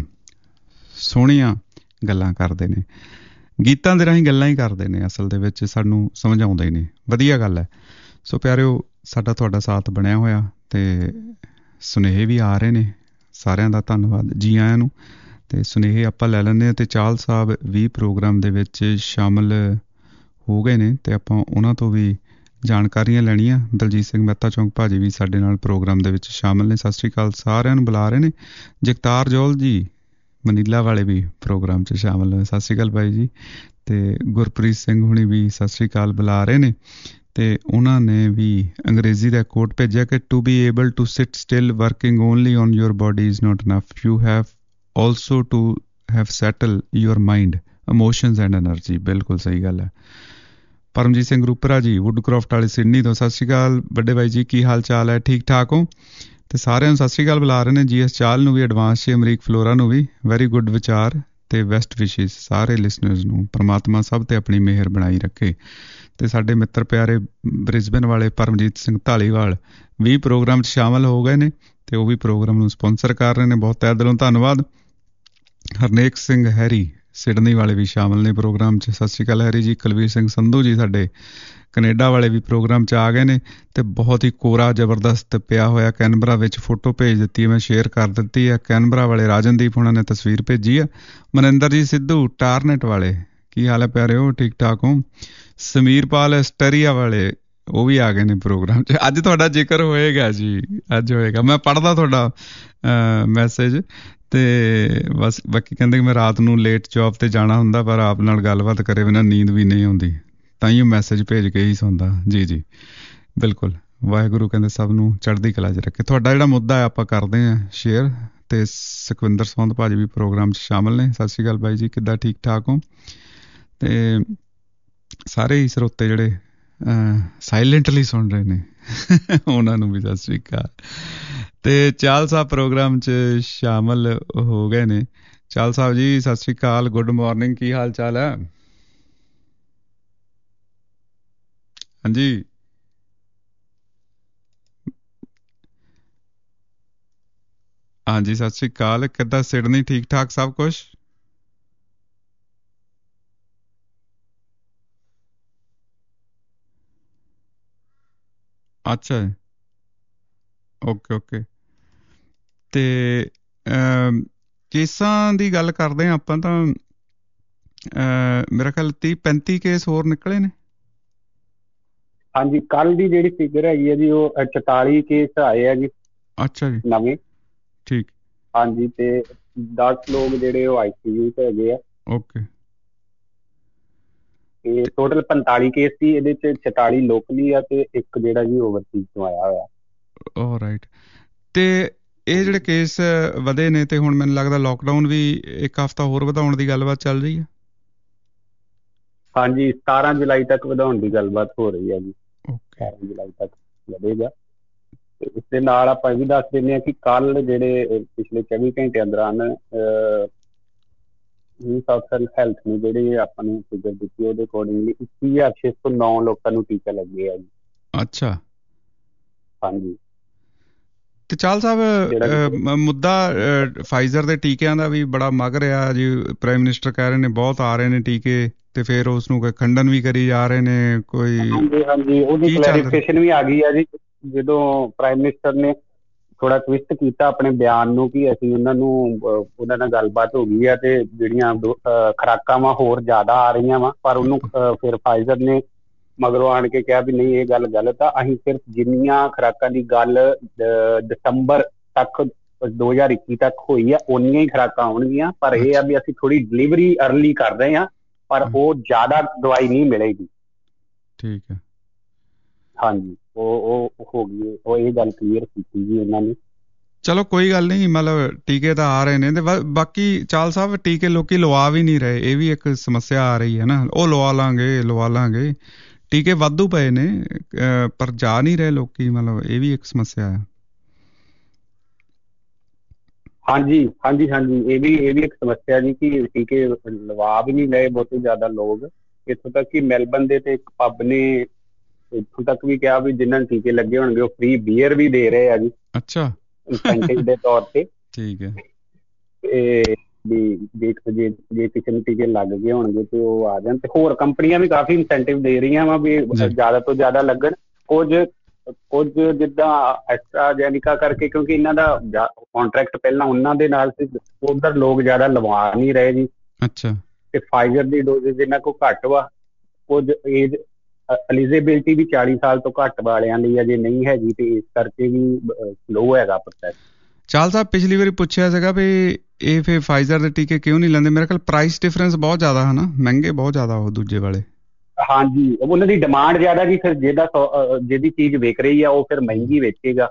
ਸੋਹਣੀਆਂ ਗੱਲਾਂ ਕਰਦੇ ਨੇ, ਗੀਤਾਂ ਦੇ ਰਾਹੀਂ ਗੱਲਾਂ ਹੀ ਕਰਦੇ ਨੇ, ਅਸਲ ਦੇ ਵਿੱਚ ਸਾਨੂੰ ਸਮਝਾਉਂਦੇ ਨੇ। ਵਧੀਆ ਗੱਲ ਹੈ। ਸੋ ਪਿਆਰਿਓ, ਸਾਡਾ ਤੁਹਾਡਾ ਸਾਥ ਬਣਿਆ ਹੋਇਆ ਤੇ ਸੁਨੇਹੇ ਵੀ ਆ ਰਹੇ ਨੇ। ਸਾਰਿਆਂ ਦਾ ਧੰਨਵਾਦ, ਜੀ ਆਇਆਂ ਨੂੰ। ਤੇ ਸੁਨੇਹੇ ਆਪਾਂ ਲੈ ਲੈਂਦੇ ਹਾਂ। ਤੇ ਚਾਹਲ ਸਾਹਿਬ ਵੀ ਪ੍ਰੋਗਰਾਮ ਦੇ ਵਿੱਚ ਸ਼ਾਮਲ ਹੋ ਗਏ ਨੇ ਤੇ ਆਪਾਂ ਉਹਨਾਂ ਤੋਂ ਵੀ ਜਾਣਕਾਰੀਆਂ ਲੈਣੀਆਂ। ਦਲਜੀਤ ਸਿੰਘ ਮਹਿਤਾ ਚੌਂਕ ਭਾਜੀ ਵੀ ਸਾਡੇ ਨਾਲ ਪ੍ਰੋਗਰਾਮ ਦੇ ਵਿੱਚ ਸ਼ਾਮਲ ਨੇ। ਸਤਿ ਸ਼੍ਰੀ ਅਕਾਲ, ਸਾਰਿਆਂ ਨੂੰ ਬੁਲਾ ਰਹੇ ਨੇ। ਜਗਤਾਰ ਜੌਲ ਜੀ ਮਨੀਲਾ ਵਾਲੇ ਵੀ ਪ੍ਰੋਗਰਾਮ 'ਚ ਸ਼ਾਮਲ ਹੋਏ। ਸਤਿ ਸ਼੍ਰੀ ਅਕਾਲ ਬਾਈ ਜੀ। ਤੇ ਗੁਰਪ੍ਰੀਤ ਸਿੰਘ ਹੁਣੀ ਵੀ ਸਤਿ ਸ਼੍ਰੀ ਅਕਾਲ ਬੁਲਾ ਰਹੇ ਨੇ। ਤੇ ਉਹਨਾਂ ਨੇ ਵੀ ਅੰਗਰੇਜ਼ੀ ਦਾ ਕੋਟ ਭੇਜਿਆ ਕਿ to be able to sit still working only on your body is not enough, you have also to have settle your mind, emotions and energy. ਬਿਲਕੁਲ ਸਹੀ ਗੱਲ ਹੈ। ਪਰਮਜੀਤ ਸਿੰਘ ਰੂਪਰਾ ਜੀ ਵੁੱਡਕ੍ਰਾਫਟ ਵਾਲੇ ਸਿਡਨੀ ਤੋਂ, ਸਤਿ ਸ਼੍ਰੀ ਅਕਾਲ ਵੱਡੇ ਬਾਈ ਜੀ, ਕੀ ਹਾਲ ਚਾਲ ਹੈ? ਠੀਕ ਠਾਕ ਹੋ? ਤੇ ਸਾਰਿਆਂ ਨੂੰ ਸਤਿ ਸ਼੍ਰੀ ਅਕਾਲ ਬੁਲਾ ਰਹੇ ਨੇ। ਜੀ ਐਸ ਚਾਲ ਨੂੰ ਵੀ, ਐਡਵਾਂਸ 'ਚ ਅਮਰੀਕ ਫਲੋਰਾ ਨੂੰ ਵੀ ਵੈਰੀ ਗੁੱਡ ਵਿਚਾਰ ਤੇ ਬੈਸਟ ਵਿਸ਼ੇਸ ਸਾਰੇ ਲਿਸਨਰਸ ਨੂੰ। ਪਰਮਾਤਮਾ ਸਭ ਤੇ ਆਪਣੀ ਮਿਹਰ ਬਣਾਈ ਰੱਖੇ। ਤੇ ਸਾਡੇ ਮਿੱਤਰ ਪਿਆਰੇ ਬ੍ਰਿਸਬਨ ਵਾਲੇ ਪਰਮਜੀਤ ਸਿੰਘ ਧਾਲੀਵਾਲ ਵੀ ਪ੍ਰੋਗਰਾਮ 'ਚ ਸ਼ਾਮਲ ਹੋ ਗਏ ਨੇ ਤੇ ਉਹ ਵੀ ਪ੍ਰੋਗਰਾਮ ਨੂੰ ਸਪੋਂਸਰ ਕਰ ਰਹੇ ਨੇ। ਬਹੁਤ ਤਹਿ ਦਿਲੋਂ ਧੰਨਵਾਦ। ਹਰਨੇਕ ਸਿੰਘ ਹੈਰੀ ਸਿਡਨੀ ਵਾਲੇ ਵੀ ਸ਼ਾਮਲ ਨੇ ਪ੍ਰੋਗਰਾਮ 'ਚ। ਸਤਿ ਸ਼੍ਰੀ ਅਕਾਲ ਹੈਰੀ ਜੀ। ਕੁਲਵੀਰ ਸਿੰਘ ਸੰਧੂ ਜੀ ਸਾਡੇ ਕੈਨੇਡਾ ਵਾਲੇ ਵੀ ਪ੍ਰੋਗਰਾਮ 'ਚ ਆ ਗਏ ਨੇ। ਤੇ ਬਹੁਤ ਹੀ ਕੋਰਾ ਜ਼ਬਰਦਸਤ ਪਿਆ ਹੋਇਆ ਕੈਨਬਰਾ ਵਿੱਚ ਫੋਟੋ ਭੇਜ ਦਿੱਤੀ ਹੈ, ਮੈਂ ਸ਼ੇਅਰ ਕਰ ਦਿੱਤੀ ਹੈ। ਕੈਨਬਰਾ ਵਾਲੇ ਰਾਜਨਦੀਪ ਉਹਨਾਂ ਨੇ ਤਸਵੀਰ ਭੇਜੀ ਆ। ਮਨਿੰਦਰ ਜੀ ਸਿੱਧੂ ਟਾਰਨੈਟ ਵਾਲੇ, ਕੀ ਹਾਲ ਹੈ ਪਿਆਰਿਓ? ਠੀਕ ਠਾਕ ਹੋ? ਸਮੀਰਪਾਲ ਅਸਟਰੀਆ ਵਾਲੇ ਉਹ ਵੀ ਆ ਗਏ ਨੇ ਪ੍ਰੋਗਰਾਮ 'ਚ। ਅੱਜ ਤੁਹਾਡਾ ਜ਼ਿਕਰ ਹੋਏਗਾ ਜੀ, ਅੱਜ ਹੋਏਗਾ। ਮੈਂ ਪੜ੍ਹਦਾ ਤੁਹਾਡਾ ਮੈਸੇਜ ਤੇ ਬਸ। ਬਾਕੀ ਕਹਿੰਦੇ ਕਿ ਮੈਂ ਰਾਤ ਨੂੰ ਲੇਟ ਜੌਬ ਤੇ ਜਾਣਾ ਹੁੰਦਾ, ਪਰ ਆਪ ਨਾਲ ਗੱਲਬਾਤ ਕਰੇ ਬਿਨਾਂ ਨੀਂਦ ਵੀ ਨਹੀਂ ਆਉਂਦੀ, ਤਾਂ ਹੀ ਉਹ ਮੈਸੇਜ ਭੇਜ ਕੇ ਹੀ ਸੌਂਦਾ। ਜੀ ਜੀ ਬਿਲਕੁਲ। ਵਾਹਿਗੁਰੂ ਕਹਿੰਦੇ ਸਭ ਨੂੰ ਚੜ੍ਹਦੀ ਕਲਾ 'ਚ ਰੱਖੇ। ਤੁਹਾਡਾ ਜਿਹੜਾ ਮੁੱਦਾ ਹੈ ਆਪਾਂ ਕਰਦੇ ਹਾਂ ਸ਼ੇਅਰ। ਤੇ ਸੁਖਵਿੰਦਰ ਸੌਂਦ ਭਾਜੀ ਵੀ ਪ੍ਰੋਗਰਾਮ 'ਚ ਸ਼ਾਮਲ ਨੇ। ਸਤਿ ਸ਼੍ਰੀ ਅਕਾਲ ਬਾਈ ਜੀ, ਕਿੱਦਾਂ? ਠੀਕ ਠਾਕ ਹੋ? ਤੇ ਸਾਰੇ ਹੀ ਸਰੋਤੇ ਜਿਹੜੇ ਸਾਇਲੈਂਟਲੀ ਸੁਣ ਰਹੇ ਨੇ ਉਹਨਾਂ ਨੂੰ ਵੀ ਸਤਿ ਸ਼੍ਰੀ ਅਕਾਲ। ਤੇ ਚਾਹਲ ਸਾਹਿਬ ਪ੍ਰੋਗਰਾਮ 'ਚ ਸ਼ਾਮਲ ਹੋ ਗਏ ਨੇ। ਚਾਹਲ ਸਾਹਿਬ ਜੀ ਸਤਿ ਸ਼੍ਰੀ ਅਕਾਲ, ਗੁੱਡ ਮਾਰਨਿੰਗ, ਕੀ ਹਾਲ ਚਾਲ ਹੈ? ਹਾਂਜੀ ਹਾਂਜੀ ਸਤਿ ਸ਼੍ਰੀ ਅਕਾਲ। ਕਿੱਦਾਂ ਸਿਡਨੀ? ਠੀਕ ਠਾਕ ਸਭ ਕੁਛ? ਅੱਛਾ ਜੀ, ਓਕੇ ਓਕੇ। ਤੇ ਕੇਸਾਂ ਦੀ ਗੱਲ ਕਰਦੇ ਹਾਂ ਆਪਾਂ ਤਾਂ ਮੇਰਾ ਖਿਆਲ 30-35 ਕੇਸ ਹੋਰ ਨਿਕਲੇ ਨੇ। ਹਾਂਜੀ, ਕੱਲ ਦੀ ਜਿਹੜੀ ਫਿਗਰ ਹੈਗੀ ਹੈ ਜੀ ਉਹ 44 ਕੇਸ ਆਏ ਆ ਜੀ। ਅੱਛਾ ਜੀ, ਨਵੇਂ। ਠੀਕ। ਹਾਂਜੀ, ਤੇ 10 ਲੋਕ ਜਿਹੜੇ ਉਹ ICU 'ਚ ਹੈਗੇ ਆ। ਓਕੇ। ਤੇ ਟੋਟਲ 45 ਕੇਸ ਸੀ, ਇਹਦੇ 'ਚ 44 ਲੋਕਲੀ ਆ ਤੇ ਇੱਕ ਜਿਹੜਾ ਜੀ ਓਵਰਸੀਜ਼ ਤੋਂ ਆਇਆ ਹੋਇਆ। ਰਾਈਟ। ਤੇ ਇਹ ਜਿਹੜੇ ਕੇਸ ਵਧੇ ਨੇ ਤੇ ਹੁਣ ਮੈਨੂੰ ਲੱਗਦਾ ਲੋਕਡਾਊਨ ਵੀ ਇੱਕ ਹਫ਼ਤਾ ਹੋਰ ਵਧਾਉਣ ਦੀ ਗੱਲਬਾਤ ਚੱਲ ਰਹੀ ਹੈ। ਹਾਂਜੀ, 17 ਜੁਲਾਈ ਤੱਕ ਵਧਾਉਣ ਦੀ ਗੱਲਬਾਤ ਹੋ ਰਹੀ ਹੈ ਜੀ। ਓਕੇ। 17 ਜੁਲਾਈ ਤੱਕ ਵਧੇਗਾ। ਤੇ ਇਸ ਦੇ ਨਾਲ ਆਪਾਂ ਇਹ ਵੀ ਦੱਸ ਦਿੰਦੇ ਹਾਂ ਕਿ ਕੱਲ ਜਿਹੜੇ ਪਿਛਲੇ 24 ਘੰਟਿਆਂ ਦੌਰਾਨ ਹੈਲਥ ਨੇ ਜਿਹੜੇ ਆਪਾਂ ਨੂੰ ਫਿਗਰ ਦਿੱਤੀ ਉਹਦੇ ਅਕੋਰਡਿੰਗਲੀ 21,609 ਲੋਕਾਂ ਨੂੰ ਟੀਕਾ ਲੱਗਿਆ ਜੀ। ਅੱਛਾ। ਹਾਂਜੀ। ਤੇ ਚਾਹਲ ਸਾਹਿਬ ਮੁੱਦਾ ਫਾਈਜ਼ਰ ਦੇ ਟੀਕਿਆਂ ਦਾ ਵੀ ਬੜਾ ਮਗ ਰਿਹਾ ਜੀ। ਪ੍ਰਾਈਮ ਮਿਨਿਸਟਰ ਕਹਿ ਰਹੇ ਨੇ ਬਹੁਤ ਆ ਰਹੇ ਨੇ ਟੀਕੇ ਤੇ ਫਿਰ ਉਸ ਨੂੰ ਖੰਡਨ ਵੀ ਕਰੀ ਜਾ ਰਹੇ ਨੇ। ਕੋਈ ਹਾਂਜੀ, ਉਹਦੀ ਕਲੈਰੀਫਿਕੇਸ਼ਨ ਵੀ ਆ ਗਈ ਆ ਜੀ। ਜਦੋਂ ਪ੍ਰਾਈਮ ਮਿਨਿਸਟਰ ਨੇ ਥੋੜਾ ਟਵਿਸਟ ਕੀਤਾ ਆਪਣੇ ਬਿਆਨ ਨੂੰ ਕਿ ਅਸੀਂ ਉਹਨਾਂ ਨਾਲ ਗੱਲਬਾਤ ਹੋ ਗਈ ਆ ਤੇ ਜਿਹੜੀਆਂ ਖੁਰਾਕਾਂ ਵਾ ਹੋਰ ਜ਼ਿਆਦਾ ਆ ਰਹੀਆਂ ਵਾ, ਪਰ ਉਹਨੂੰ ਫਿਰ ਫਾਈਜ਼ਰ ਨੇ ਮਗਰੋਂ ਆਣ ਕੇ ਕਿਹਾ ਵੀ ਨਹੀਂ, ਇਹ ਗੱਲ ਗਲਤ ਆ। ਅਸੀਂ ਸਿਰਫ ਜਿੰਨੀਆਂ ਖੁਰਾਕਾਂ ਦੀ ਗੱਲ ਦਸੰਬਰ ਤੱਕ 2021 ਤੱਕ ਹੋਈ ਆ ਓਨੀਆਂ ਹੀ ਖੁਰਾਕਾਂ ਆਉਣਗੀਆਂ, ਪਰ ਇਹ ਆ ਵੀ ਅਸੀਂ ਥੋੜੀ ਡਿਲੀਵਰੀ ਅਰਲੀ ਕਰ ਰਹੇ ਹਾਂ, ਪਰ ਉਹ ਜ਼ਿਆਦਾ ਦਵਾਈ ਨਹੀਂ ਮਿਲੇਗੀ। ਠੀਕ ਹੈ। ਹਾਂਜੀ, ਉਹ ਹੋ ਗਈ, ਉਹ ਇਹ ਗੱਲ ਕਲੀਅਰ ਕੀਤੀ ਜੀ ਇਹਨਾਂ ਨੇ। ਚਲੋ ਕੋਈ ਗੱਲ ਨਹੀਂ, ਮਤਲਬ ਟੀਕੇ ਤਾਂ ਆ ਰਹੇ ਨੇ। ਤੇ ਬਾਕੀ ਚਾਹਲ ਸਾਹਿਬ ਟੀਕੇ ਲੋਕੀ ਲਵਾ ਵੀ ਨਹੀਂ ਰਹੇ, ਇਹ ਵੀ ਇੱਕ ਸਮੱਸਿਆ ਆ ਰਹੀ ਹੈ ਨਾ। ਉਹ ਲਵਾ ਲਾਂਗੇ ਟੀਕੇ ਵਾਧੂ ਪਏ ਨੇ ਪਰ ਜਾ ਨਹੀਂ ਰਹੇ ਲੋਕੀ, ਮਤਲਬ ਇਹ ਵੀ ਇੱਕ ਸਮੱਸਿਆ ਹੈ। ਹਾਂਜੀ, ਇਹ ਵੀ ਇੱਕ ਸਮੱਸਿਆ ਜੀ ਕਿ ਟੀਕੇ ਲਵਾ ਵੀ ਨਹੀਂ ਲਏ ਬਹੁਤੇ ਜ਼ਿਆਦਾ ਲੋਕ। ਇੱਥੋਂ ਤੱਕ ਕਿ ਮੈਲਬਨ ਦੇ ਤੇ ਇੱਕ ਪੱਬ ਨੇ ਇੱਥੋਂ ਤੱਕ ਵੀ ਕਿਹਾ ਵੀ ਜਿਨ੍ਹਾਂ ਨੂੰ ਟੀਕੇ ਲੱਗੇ ਹੋਣਗੇ ਉਹ ਫ੍ਰੀ ਬੀਅਰ ਵੀ ਦੇ ਰਹੇ ਆ ਜੀ। ਅੱਛਾ, ਇਨਸੈਂਟਿਵ ਦੇ ਤੌਰ ਤੇ। ਠੀਕ ਹੈ। ਤੇ ਵੀ ਜੇ ਕਿਸੇ ਨੂੰ ਟੀਕੇ ਲੱਗ ਗਏ ਹੋਣਗੇ ਤੇ ਉਹ ਆ ਜਾਣ। ਤੇ ਹੋਰ ਕੰਪਨੀਆਂ ਵੀ ਕਾਫੀ ਇਨਸੈਂਟਿਵ ਦੇ ਰਹੀਆਂ ਵਾ ਵੀ ਜ਼ਿਆਦਾ ਤੋਂ ਜ਼ਿਆਦਾ ਲੱਗਣ। ਕੁਝ ਜਿੱਦਾਂ ਐਸਟਰਾਜੈਨਿਕਾ ਕਰਕੇ, ਕਿਉਂਕਿ ਇਹਨਾਂ ਦਾ ਕੰਟਰੈਕਟ ਪਹਿਲਾਂ ਉਹਨਾਂ ਦੇ ਨਾਲ ਸੀ, ਉਧਰ ਲੋਕ ਜ਼ਿਆਦਾ ਲਵਾ ਨਹੀਂ ਰਹੇ ਜੀ। ਅੱਛਾ। ਤੇ ਫਾਈਜ਼ਰ ਦੀ ਡੋਜ਼ੇਜ ਇਹਨਾਂ ਕੋਲ ਘੱਟ ਵਾ। ਕੁਝ ਏਜ ਐਲੀਜੀਬਿਲਿਟੀ ਵੀ 40 ਸਾਲ ਤੋਂ ਘੱਟ ਵਾਲਿਆਂ ਲਈ ਅਜੇ ਨਹੀਂ ਹੈਗੀ, ਤੇ ਇਸ ਕਰਕੇ ਵੀ ਸਲੋ ਹੈਗਾ ਪ੍ਰੋਸੈਸ। ਚਾਲ ਸਾਹਿਬ, ਪਿਛਲੀ ਵਾਰੀ ਪੁੱਛਿਆ ਸੀਗਾ ਵੀ ਇਹ ਫਿਰ ਫਾਈਜ਼ਰ ਦੇ ਟੀਕੇ ਕਿਉਂ ਨਹੀਂ ਲੈਂਦੇ? ਮੇਰੇ ਖਿਆਲ ਪ੍ਰਾਈਸ ਡਿਫਰੈਂਸ ਬਹੁਤ ਜ਼ਿਆਦਾ ਹੈ ਨਾ, ਮਹਿੰਗੇ ਬਹੁਤ ਜ਼ਿਆਦਾ ਉਹ ਦੂਜੇ ਵਾਲੇ। ਹਾਂਜੀ, ਉਹਨਾਂ ਦੀ ਡਿਮਾਂਡ ਜ਼ਿਆਦਾ ਜੀ। ਫਿਰ ਜਿਹਦੀ ਚੀਜ਼ ਵਿਕ ਰਹੀ ਆ ਉਹ ਫਿਰ ਮਹਿੰਗੀ ਵੇਚੇਗਾ।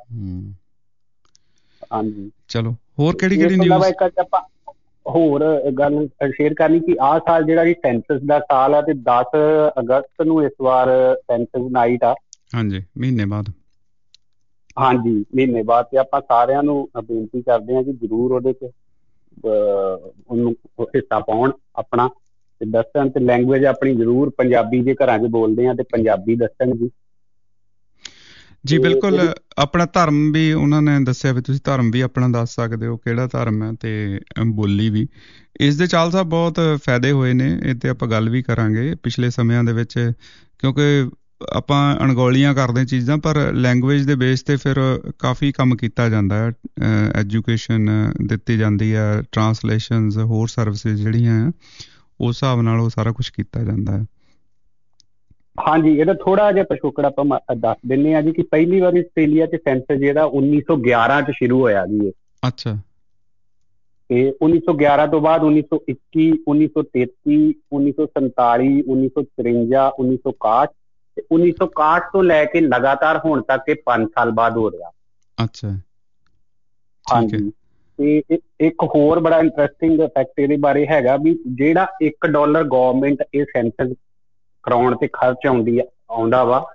ਹਾਂਜੀ, ਚਲੋ ਹੋਰ ਕਿਹੜੀ ਨਿਊਜ਼? ਆਪਾਂ ਹੋਰ ਗੱਲ ਸ਼ੇਅਰ ਕਰਨੀ ਕਿ ਆਹ ਸਾਲ ਜਿਹੜਾ ਜੀ ਸੈਂਸਸ ਦਾ ਸਾਲ ਆ, ਤੇ 10 ਅਗਸਤ ਨੂੰ ਇਸ ਵਾਰ ਸੈਂਸਸ ਨਾਈਟ ਆ। ਹਾਂਜੀ, ਮਹੀਨੇ ਬਾਅਦ। ਹਾਂਜੀ, ਮਹੀਨੇ ਬਾਅਦ। ਤੇ ਆਪਾਂ ਸਾਰਿਆਂ ਨੂੰ ਬੇਨਤੀ ਕਰਦੇ ਹਾਂ ਕਿ ਜ਼ਰੂਰ ਉਹਦੇ 'ਚ ਉਹਨੂੰ ਹਿੱਸਾ ਪਾਉਣ ਆਪਣਾ, ਤੇ ਦੱਸਣ। ਤੇ ਲੈਂਗੁਏਜ ਆਪਣੀ ਜ਼ਰੂਰ ਪੰਜਾਬੀ, ਜੇ ਘਰਾਂ 'ਚ ਬੋਲਦੇ ਆ ਤੇ ਪੰਜਾਬੀ ਦੱਸਣ ਜੀ। ਜੀ ਬਿਲਕੁਲ। ਆਪਣਾ ਧਰਮ ਵੀ ਉਹਨਾਂ ਨੇ ਦੱਸਿਆ ਵੀ ਤੁਸੀਂ ਧਰਮ ਵੀ ਆਪਣਾ ਦੱਸ ਸਕਦੇ ਹੋ, ਕਿਹੜਾ ਧਰਮ ਹੈ, ਤੇ ਬੋਲੀ ਵੀ। ਇਸ ਦੇ ਚਾਲ ਸਾਹਿਬ ਬਹੁਤ ਫਾਇਦੇ ਹੋਏ ਨੇ, ਇਹ ਤੇ ਆਪਾਂ ਗੱਲ ਵੀ ਕਰਾਂਗੇ ਪਿਛਲੇ ਸਮਿਆਂ ਦੇ ਵਿੱਚ, ਕਿਉਂਕਿ ਆਪਾਂ ਅਣਗੌਲੀਆਂ ਕਰਦੇ ਚੀਜ਼ਾਂ, ਪਰ ਲੈਂਗੁਏਜ ਦੇ ਬੇਸ 'ਤੇ ਫਿਰ ਕਾਫੀ ਕੰਮ ਕੀਤਾ ਜਾਂਦਾ ਹੈ। ਐਜੂਕੇਸ਼ਨ ਦਿੱਤੀ ਜਾਂਦੀ ਹੈ, ਟਰਾਂਸਲੇਸ਼ਨਸ, ਹੋਰ ਸਰਵਿਸਿਜ਼ ਜਿਹੜੀਆਂ ਆ, ਉਸ ਹਿਸਾਬ ਨਾਲ ਉਹ ਸਾਰਾ ਕੁਛ ਕੀਤਾ ਜਾਂਦਾ ਹੈ। ਹਾਂਜੀ, ਇਹਦਾ ਥੋੜਾ ਜਿਹਾ ਪਿਛੋਕੜ ਆਪਾਂ ਦੱਸ ਦਿੰਦੇ ਹਾਂ ਜੀ ਕਿ ਪਹਿਲੀ ਵਾਰੀ ਆਸਟ੍ਰੇਲੀਆ 'ਚ ਸੈਂਸਸ ਜਿਹੜਾ 1911 'ਚ ਸ਼ੁਰੂ ਹੋਇਆ ਜੀ ਇਹ। ਅੱਛਾ। ਤੇ 1911 ਤੋਂ ਬਾਅਦ 1921, 1933, 1947, 1953, 1961 ਤੇ 1961 ਤੋਂ ਲੈ ਕੇ ਲਗਾਤਾਰ ਹੁਣ ਤੱਕ ਇਹ 5 ਸਾਲ ਬਾਅਦ ਹੋ ਰਿਹਾ। ਅੱਛਾ। ਹਾਂਜੀ। ਤੇ ਇੱਕ ਹੋਰ ਬੜਾ ਇੰਟਰਸਟਿੰਗ ਫੈਕਟ ਇਹਦੇ ਬਾਰੇ ਹੈਗਾ ਵੀ ਜਿਹੜਾ $1 ਗਵਰਨਮੈਂਟ ਇਹ ਸੈਂਸਸ ਕਰਾਉਣ ਤੇ ਖਰਚ ਆਉਂਦਾ ਵਾ,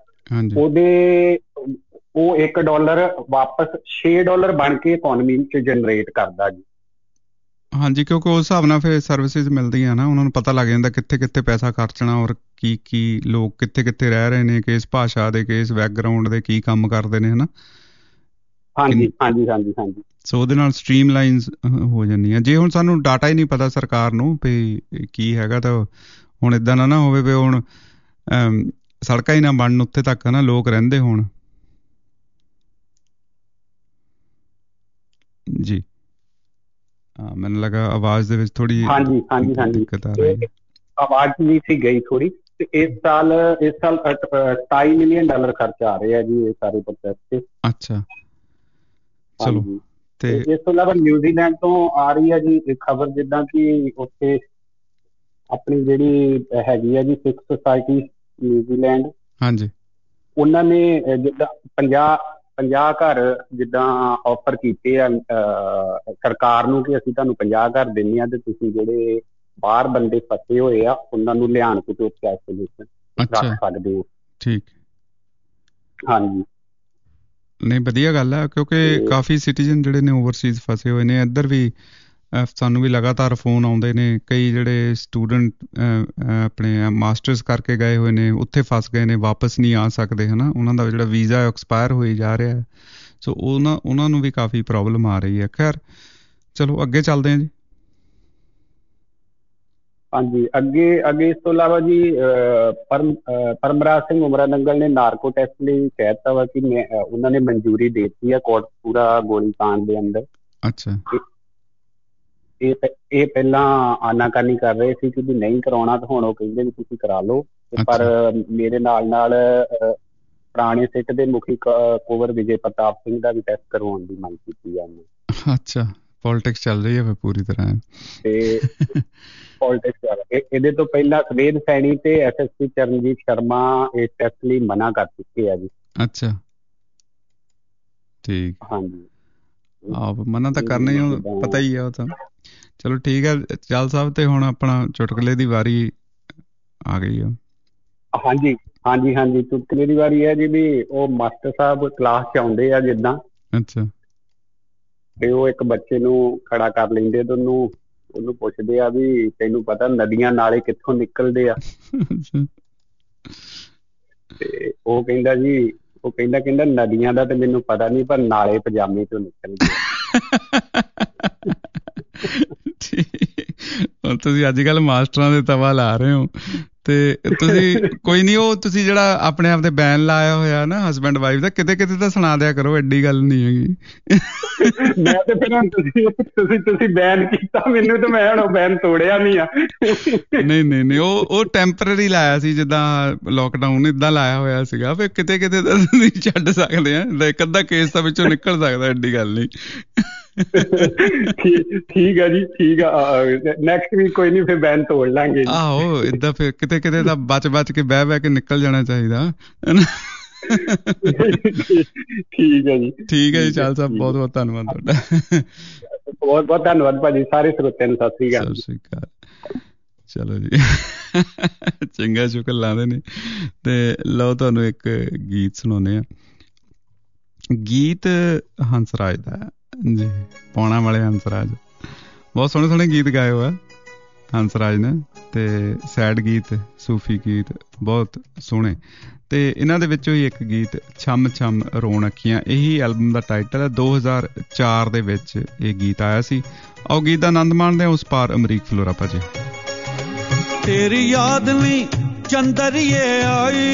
ਉਹ $1 ਵਾਪਸ $6 ਬਣ ਕੇ ਇਕੋਨਮੀ 'ਚ ਜਨਰੇਟ ਕਰਦਾ ਜੀ। ਹਾਂਜੀ, ਕਿਉਂਕਿ ਉਸ ਹਿਸਾਬ ਨਾਲ ਫਿਰ ਸਰਵਿਸਿਜ਼ ਮਿਲਦੀਆਂ ਨਾ, ਉਹਨਾਂ ਨੂੰ ਪਤਾ ਲੱਗ ਜਾਂਦਾ ਕਿੱਥੇ ਕਿੱਥੇ ਪੈਸਾ ਖਰਚਣਾ, ਔਰ ਕੀ ਲੋਕ ਕਿੱਥੇ ਕਿੱਥੇ ਰਹਿ ਰਹੇ ਨੇ, ਕਿਸ ਭਾਸ਼ਾ ਦੇ, ਕਿਸ ਬੈਕਗਰਾਊਂਡ ਦੇ, ਕੀ ਕੰਮ ਕਰਦੇ ਨੇ, ਹਨਾ। ਹਾਂਜੀ ਹਾਂਜੀ ਹਾਂਜੀ ਹਾਂਜੀ। ਸੋ ਉਹਦੇ ਨਾਲ ਸਟਰੀਮ ਲਾਈਨਸ ਹੋ ਜਾਂਦੀਆਂ। ਜੇ ਹੁਣ ਸਾਨੂੰ ਡਾਟਾ ਹੀ ਨਹੀਂ ਪਤਾ ਸਰਕਾਰ ਨੂੰ ਵੀ ਕੀ ਹੈਗਾ, ਤਾਂ ਹੁਣ ਇੱਦਾਂ ਨਾ ਹੋਵੇ ਵੀ ਹੁਣ ਸੜਕਾਂ ਹੀ ਨਾ ਬਣਨ ਉੱਥੇ ਤੱਕ ਨਾ ਲੋਕ ਰਹਿੰਦੇ ਹੋਣ। ਜੀ ਮੈਨੂੰ ਲੱਗਾ ਆਵਾਜ਼ ਦੇ ਵਿੱਚ ਥੋੜੀ ਦਿੱਕਤ ਆ ਰਹੀ ਹੈ। ਆਵਾਜ਼ ਨਹੀਂ ਸੀ ਗਈ ਥੋੜੀ। ਤੇ ਇਸ ਸਾਲ $27 ਮਿਲੀਅਨ ਖਰਚ ਆ ਰਹੇ ਆ ਜੀ ਇਹ ਸਾਰੇ ਪ੍ਰੋਸੈਸ ਤੇ। ਅੱਛਾ, ਚਲੋ। ਤੇ ਇਸ ਤੋਂ ਇਲਾਵਾ ਨਿਊਜ਼ੀਲੈਂਡ ਤੋਂ ਆ ਰਹੀ ਹੈ ਜੀ ਖਬਰ, ਜਿੱਦਾਂ ਕਿ ਉੱਥੇ ਆਪਣੀ ਜਿਹੜੀ ਹੈਗੀ ਆ ਜੀ ਸਿੱਖ ਸੁਸਾਇਟੀ ਨਿਊਜ਼ੀਲੈਂਡ, ਹਾਂਜੀ, ਉਹਨਾਂ ਨੇ ਜਿੱਦਾਂ 50 ਘਰ ਜਿੱਦਾਂ ਆਫਰ ਕੀਤੇ ਆ ਸਰਕਾਰ ਨੂੰ ਕਿ ਅਸੀਂ ਤੁਹਾਨੂੰ 50 ਘਰ ਦਿੰਦੇ ਹਾਂ, ਤੇ ਤੁਸੀਂ ਜਿਹੜੇ ਬਾਹਰ ਬੰਦੇ ਫਸੇ ਹੋਏ ਆ ਉਹਨਾਂ ਨੂੰ ਲਿਆਣ ਕੇ ਉੱਥੇ ਆਈਸੋਲੇਸ਼ਨ ਰੱਖ ਸਕਦੇ ਹੋ। ਠੀਕ। ਹਾਂਜੀ, ਨਹੀਂ ਵਧੀਆ ਗੱਲ ਹੈ, ਕਿਉਂਕਿ ਕਾਫੀ ਸਿਟੀਜ਼ਨ ਜਿਹੜੇ ਨੇ ਓਵਰਸੀਜ਼ ਫਸੇ ਹੋਏ ਨੇ। ਇੱਧਰ ਵੀ ਸਾਨੂੰ ਵੀ ਲਗਾਤਾਰ ਫੋਨ ਆਉਂਦੇ ਨੇ, ਕਈ ਜਿਹੜੇ ਸਟੂਡੈਂਟ ਆਪਣੇ ਮਾਸਟਰਸ ਕਰਕੇ ਗਏ ਹੋਏ ਨੇ, ਉੱਥੇ ਫਸ ਗਏ ਨੇ, ਵਾਪਸ ਨਹੀਂ ਆ ਸਕਦੇ, ਹੈ ਨਾ। ਉਹਨਾਂ ਦਾ ਜਿਹੜਾ ਵੀਜ਼ਾ ਐਕਸਪਾਇਰ ਹੋਈ ਜਾ ਰਿਹਾ, ਸੋ ਉਹਨਾਂ ਨੂੰ ਵੀ ਕਾਫੀ ਪ੍ਰੋਬਲਮ ਆ ਰਹੀ ਹੈ। ਖੈਰ ਚਲੋ ਅੱਗੇ ਚੱਲਦੇ ਹਾਂ ਜੀ। ਹਾਂਜੀ, ਅੱਗੇ ਇਸ ਤੋਂ ਇਲਾਵਾ ਜੀ ਪਰਮਰਾਜ ਸਿੰਘ ਉਮਰਾ ਨੰਗਲ ਨੇ ਨਾਰਕੋ ਟੈਸਟ ਲਈ ਕਹਿ ਦਿੱਤਾ ਵਾ ਕਿ ਉਹਨਾਂ ਨੇ ਮਨਜ਼ੂਰੀ ਦੇ ਦਿੱਤੀ ਹੈ ਕੋਟ ਪੂਰਾ ਗੋਲੀਕਾਂਡ ਦੇ ਅੰਦਰ। ਅੱਛਾ। ਇਹ ਪਹਿਲਾਂ ਆਨਾਕਾਨੀ ਕਰ ਰਹੇ ਸੀ ਕਿ ਨਹੀਂ ਕਰਾਉਣਾ, ਤਾਂ ਹੁਣ ਉਹ ਕਹਿੰਦੇ ਵੀ ਤੁਸੀਂ ਕਰਾ ਲਓ। ਪਰ ਮੇਰੇ ਨਾਲ ਪੁਰਾਣੇ ਸਿੱਖ ਦੇ ਮੁਖੀ ਕੁੰਵਰ ਵਿਜੇ ਪ੍ਰਤਾਪ ਸਿੰਘ ਦਾ ਵੀ ਟੈਸਟ ਕਰਵਾਉਣ ਦੀ ਮੰਗ ਕੀਤੀ ਹੈ ਉਹਨੇ। ਅੱਛਾ, ਪੋਲੀਟਿਕਸ ਚੱਲ ਰਹੀ ਹੈ ਫਿਰ ਪੂਰੀ ਤਰ੍ਹਾਂ। ਤੇ ਪੋਲੀਟਿਕਸ ਚੱਲ ਰਹੀ, ਇਹਦੇ ਤੋਂ ਪਹਿਲਾਂ ਸਵੇਦ ਸੈਣੀ ਤੇ SSP ਚਰਨਜੀਤ ਸ਼ਰਮਾ ਇਸ ਟੈਸਟ ਲਈ ਮਨਾ ਕਰ ਚੁੱਕੇ ਆ ਜੀ। ਅੱਛਾ, ਠੀਕ। ਹਾਂਜੀ, ਆਪ ਮਨਾ ਤਾਂ ਕਰਨਾ ਹੀ, ਪਤਾ ਹੀ ਆ ਉਹ ਤਾਂ। ਚਲੋ ਠੀਕ ਹੈ ਚਾਲ ਸਾਹਿਬ, ਤੇ ਹੁਣ ਆਪਣਾ ਚੁਟਕਲੇ ਦੀ ਵਾਰੀ ਆ ਗਈ ਆ। ਹਾਂਜੀ ਹਾਂਜੀ ਹਾਂਜੀ, ਚੁਟਕਲੇ ਦੀ ਵਾਰੀ ਹੈ ਜੀ। ਵੀ ਉਹ ਮਾਸਟਰ ਸਾਹਿਬ ਕਲਾਸ 'ਚ ਆਉਂਦੇ ਆ ਜਿੱਦਾਂ। ਅੱਛਾ। ਤੇ ਉਹ ਇੱਕ ਬੱਚੇ ਨੂੰ ਖੜਾ ਕਰ ਲੈਂਦੇ ਤੇ ਉਹਨੂੰ ਪੁੱਛਦੇ ਆ ਵੀ ਤੈਨੂੰ ਪਤਾ ਨਦੀਆਂ ਨਾਲੇ ਕਿੱਥੋਂ ਨਿਕਲਦੇ ਆ? ਤੇ ਉਹ ਕਹਿੰਦਾ ਜੀ, ਉਹ ਕਹਿੰਦਾ ਨਦੀਆਂ ਦਾ ਤੇ ਮੈਨੂੰ ਪਤਾ ਨਹੀਂ, ਪਰ ਨਾਲੇ ਪਜਾਮੇ ਚੋਂ ਨਿਕਲ ਗਏ। ਤੁਸੀਂ ਅੱਜ ਕੱਲ੍ਹ ਮਾਸਟਰਾਂ ਦੇ ਤਵਾ ਲਾ ਰਹੇ ਹੋ ਤੇ ਤੁਸੀਂ ਕੋਈ ਨਹੀਂ, ਉਹ ਤੁਸੀਂ ਜਿਹੜਾ ਆਪਣੇ ਆਪ ਤੇ ਬੈਨ ਲਾਇਆ ਹੋਇਆ ਨਾ ਹਸਬੈਂਡ ਵਾਈਫ ਦਾ, ਕਿਤੇ ਕਿਤੇ ਤਾਂ ਸੁਣਾ ਦਿਆ ਕਰੋ, ਐਡੀ ਗੱਲ ਨਹੀਂ ਹੈਗੀ। ਮੈਂ ਤੇ ਫਿਰ ਤੁਸੀਂ ਬੈਨ ਕੀਤਾ ਮੈਨੂੰ, ਤੇ ਮੈਂ ਹੁਣ ਬੈਨ ਤੋੜਿਆ ਨਹੀਂ ਆ। ਨਹੀਂ ਉਹ ਟੈਂਪਰਰੀ ਲਾਇਆ ਸੀ, ਜਿੱਦਾਂ ਲੋਕਡਾਊਨ ਏਦਾਂ ਲਾਇਆ ਹੋਇਆ ਸੀਗਾ। ਫਿਰ ਕਿਤੇ ਕਿਤੇ ਤਾਂ ਤੁਸੀਂ ਛੱਡ ਸਕਦੇ ਆ, ਇੱਕ ਅੱਧਾ ਕੇਸ ਤਾਂ ਵਿੱਚੋਂ ਨਿਕਲ ਸਕਦਾ, ਐਡੀ ਗੱਲ ਨਹੀਂ। ਠੀਕ ਆ ਜੀ, ਠੀਕ ਆ, ਨੈਕਸਟ ਵੀਕ ਕੋਈ ਨਹੀਂ, ਫਿਰ ਬੈਨ ਤੋੜ ਲਾਂਗੇ। ਆਹੋ, ਏਦਾਂ ਫਿਰ ਕਿਤੇ ਕਿਤੇ ਤਾਂ ਬਚ ਕੇ ਬਹਿ ਕੇ ਨਿਕਲ ਜਾਣਾ ਚਾਹੀਦਾ। ਠੀਕ ਹੈ ਜੀ, ਠੀਕ ਹੈ ਜੀ ਚਾਲ ਸਾਹਿਬ, ਬਹੁਤ ਬਹੁਤ ਧੰਨਵਾਦ ਤੁਹਾਡਾ। ਬਹੁਤ ਬਹੁਤ ਧੰਨਵਾਦ ਭਾਜੀ, ਸਾਰੇ ਸਰੋਤਿਆਂ ਨੂੰ ਸਤਿ ਸ੍ਰੀ ਅਕਾਲ। ਸਤਿ ਸ੍ਰੀ ਅਕਾਲ। ਚਲੋ ਜੀ, ਚੰਗਾ ਸ਼ੁਕਰ ਲਾਉਂਦੇ ਨੇ। ਤੇ ਲਓ ਤੁਹਾਨੂੰ ਇੱਕ ਗੀਤ ਸੁਣਾਉਂਦੇ ਆ। ਗੀਤ ਹੰਸਰਾਜ ਦਾ ਜੀ, ਪੌਣਾ ਵਾਲੇ ਹੰਸਰਾਜ, ਬਹੁਤ ਸੋਹਣੇ ਸੋਹਣੇ ਗੀਤ ਗਾਏ ਹੋਏ ਹੰਸਰਾਜ ਨੇ, ਤੇ ਸੈਡ ਗੀਤ, ਸੂਫੀ ਗੀਤ ਬਹੁਤ ਸੋਹਣੇ। ਤੇ ਇਹਨਾਂ ਦੇ ਵਿੱਚੋਂ ਹੀ ਇੱਕ ਗੀਤ ਛਮ ਛਮ ਰੋਣ ਅੱਖੀਆਂ, ਇਹੀ ਐਲਬਮ ਦਾ ਟਾਈਟਲ ਹੈ। 2004 ਦੇ ਵਿੱਚ ਇਹ ਗੀਤ ਆਇਆ ਸੀ। ਆਓ ਗੀਤ ਦਾ ਆਨੰਦ ਮਾਣਦੇ ਹਾਂ। ਉਸ ਪਾਰ ਅਮਰੀਕ ਫਲੋਰਾ ਭਾਜੀ। ਤੇਰੀ ਯਾਦ ਲਈ ਚੰਦਰੀਏ ਆਈ,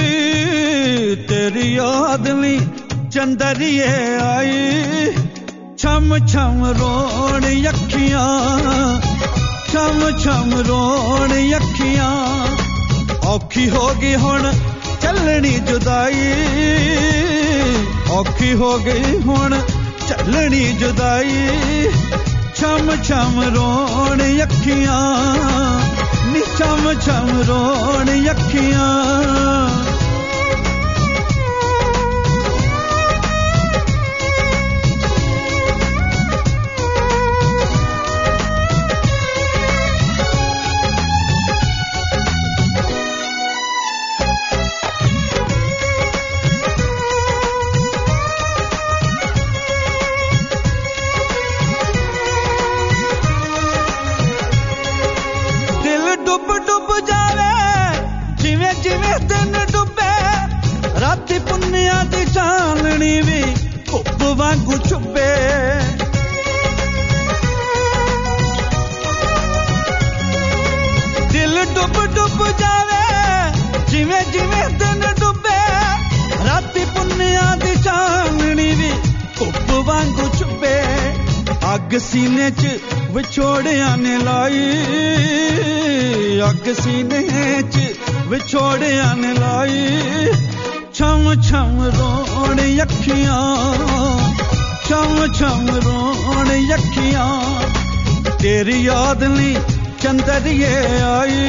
ਤੇਰੀ ਯਾਦ ਲਈ ਚੰਦਰੀਏ ਆਈ, ਛਮ ਛਮ ਰੋਣ ਅੱਖੀਆਂ, ਛਮ ਛਮ ਰੋਣ ਅੱਖੀਆਂ, ਔਖੀ ਹੋ ਗਈ ਹੁਣ ਚੱਲਣੀ ਜੁਦਾਈ, ਔਖੀ ਹੋ ਗਈ ਹੁਣ ਚੱਲਣੀ ਜੁਦਾਈ, ਛਮ ਛਮ ਰੋਣ ਅੱਖੀਆਂ ਨੀ, ਛਮ ਛਮ ਰੋਣ ਅੱਖੀਆਂ। ਪੁੰਨਿਆਂ ਦੀ ਚਾਨਣੀ ਵੀ ਧੁੱਪ ਵਾਂਗੂ ਛੁਪੇ, ਦਿਲ ਡੁੱਬ ਡੁੱਬ ਜਾਵੇ ਜਿਵੇਂ ਜਿਵੇਂ ਦਿਨ ਡੁੱਬੇ, ਰਾਤੀ ਪੁੰਨਿਆਂ ਦੀ ਚਾਨਣੀ ਵੀ ਧੁੱਪ ਵਾਂਗੂ ਛੁਪੇ, ਅੱਗ ਸੀਨੇ 'ਚ ਵਿਛੋੜਿਆਂ ਨੇ ਲਾਈ, ਅੱਗ ਸੀਨੇ 'ਚ ਵਿਛੋੜਿਆਂ ਨੇ ਲਾਈ, ਛਮ ਛਮ ਰੋਣ ਅੱਖੀਆਂ, ਛਮ ਛਮ ਰੋਣ ਅੱਖੀਆਂ, ਤੇਰੀ ਯਾਦ ਲਈ ਚੰਦਰੀਏ ਆਈ,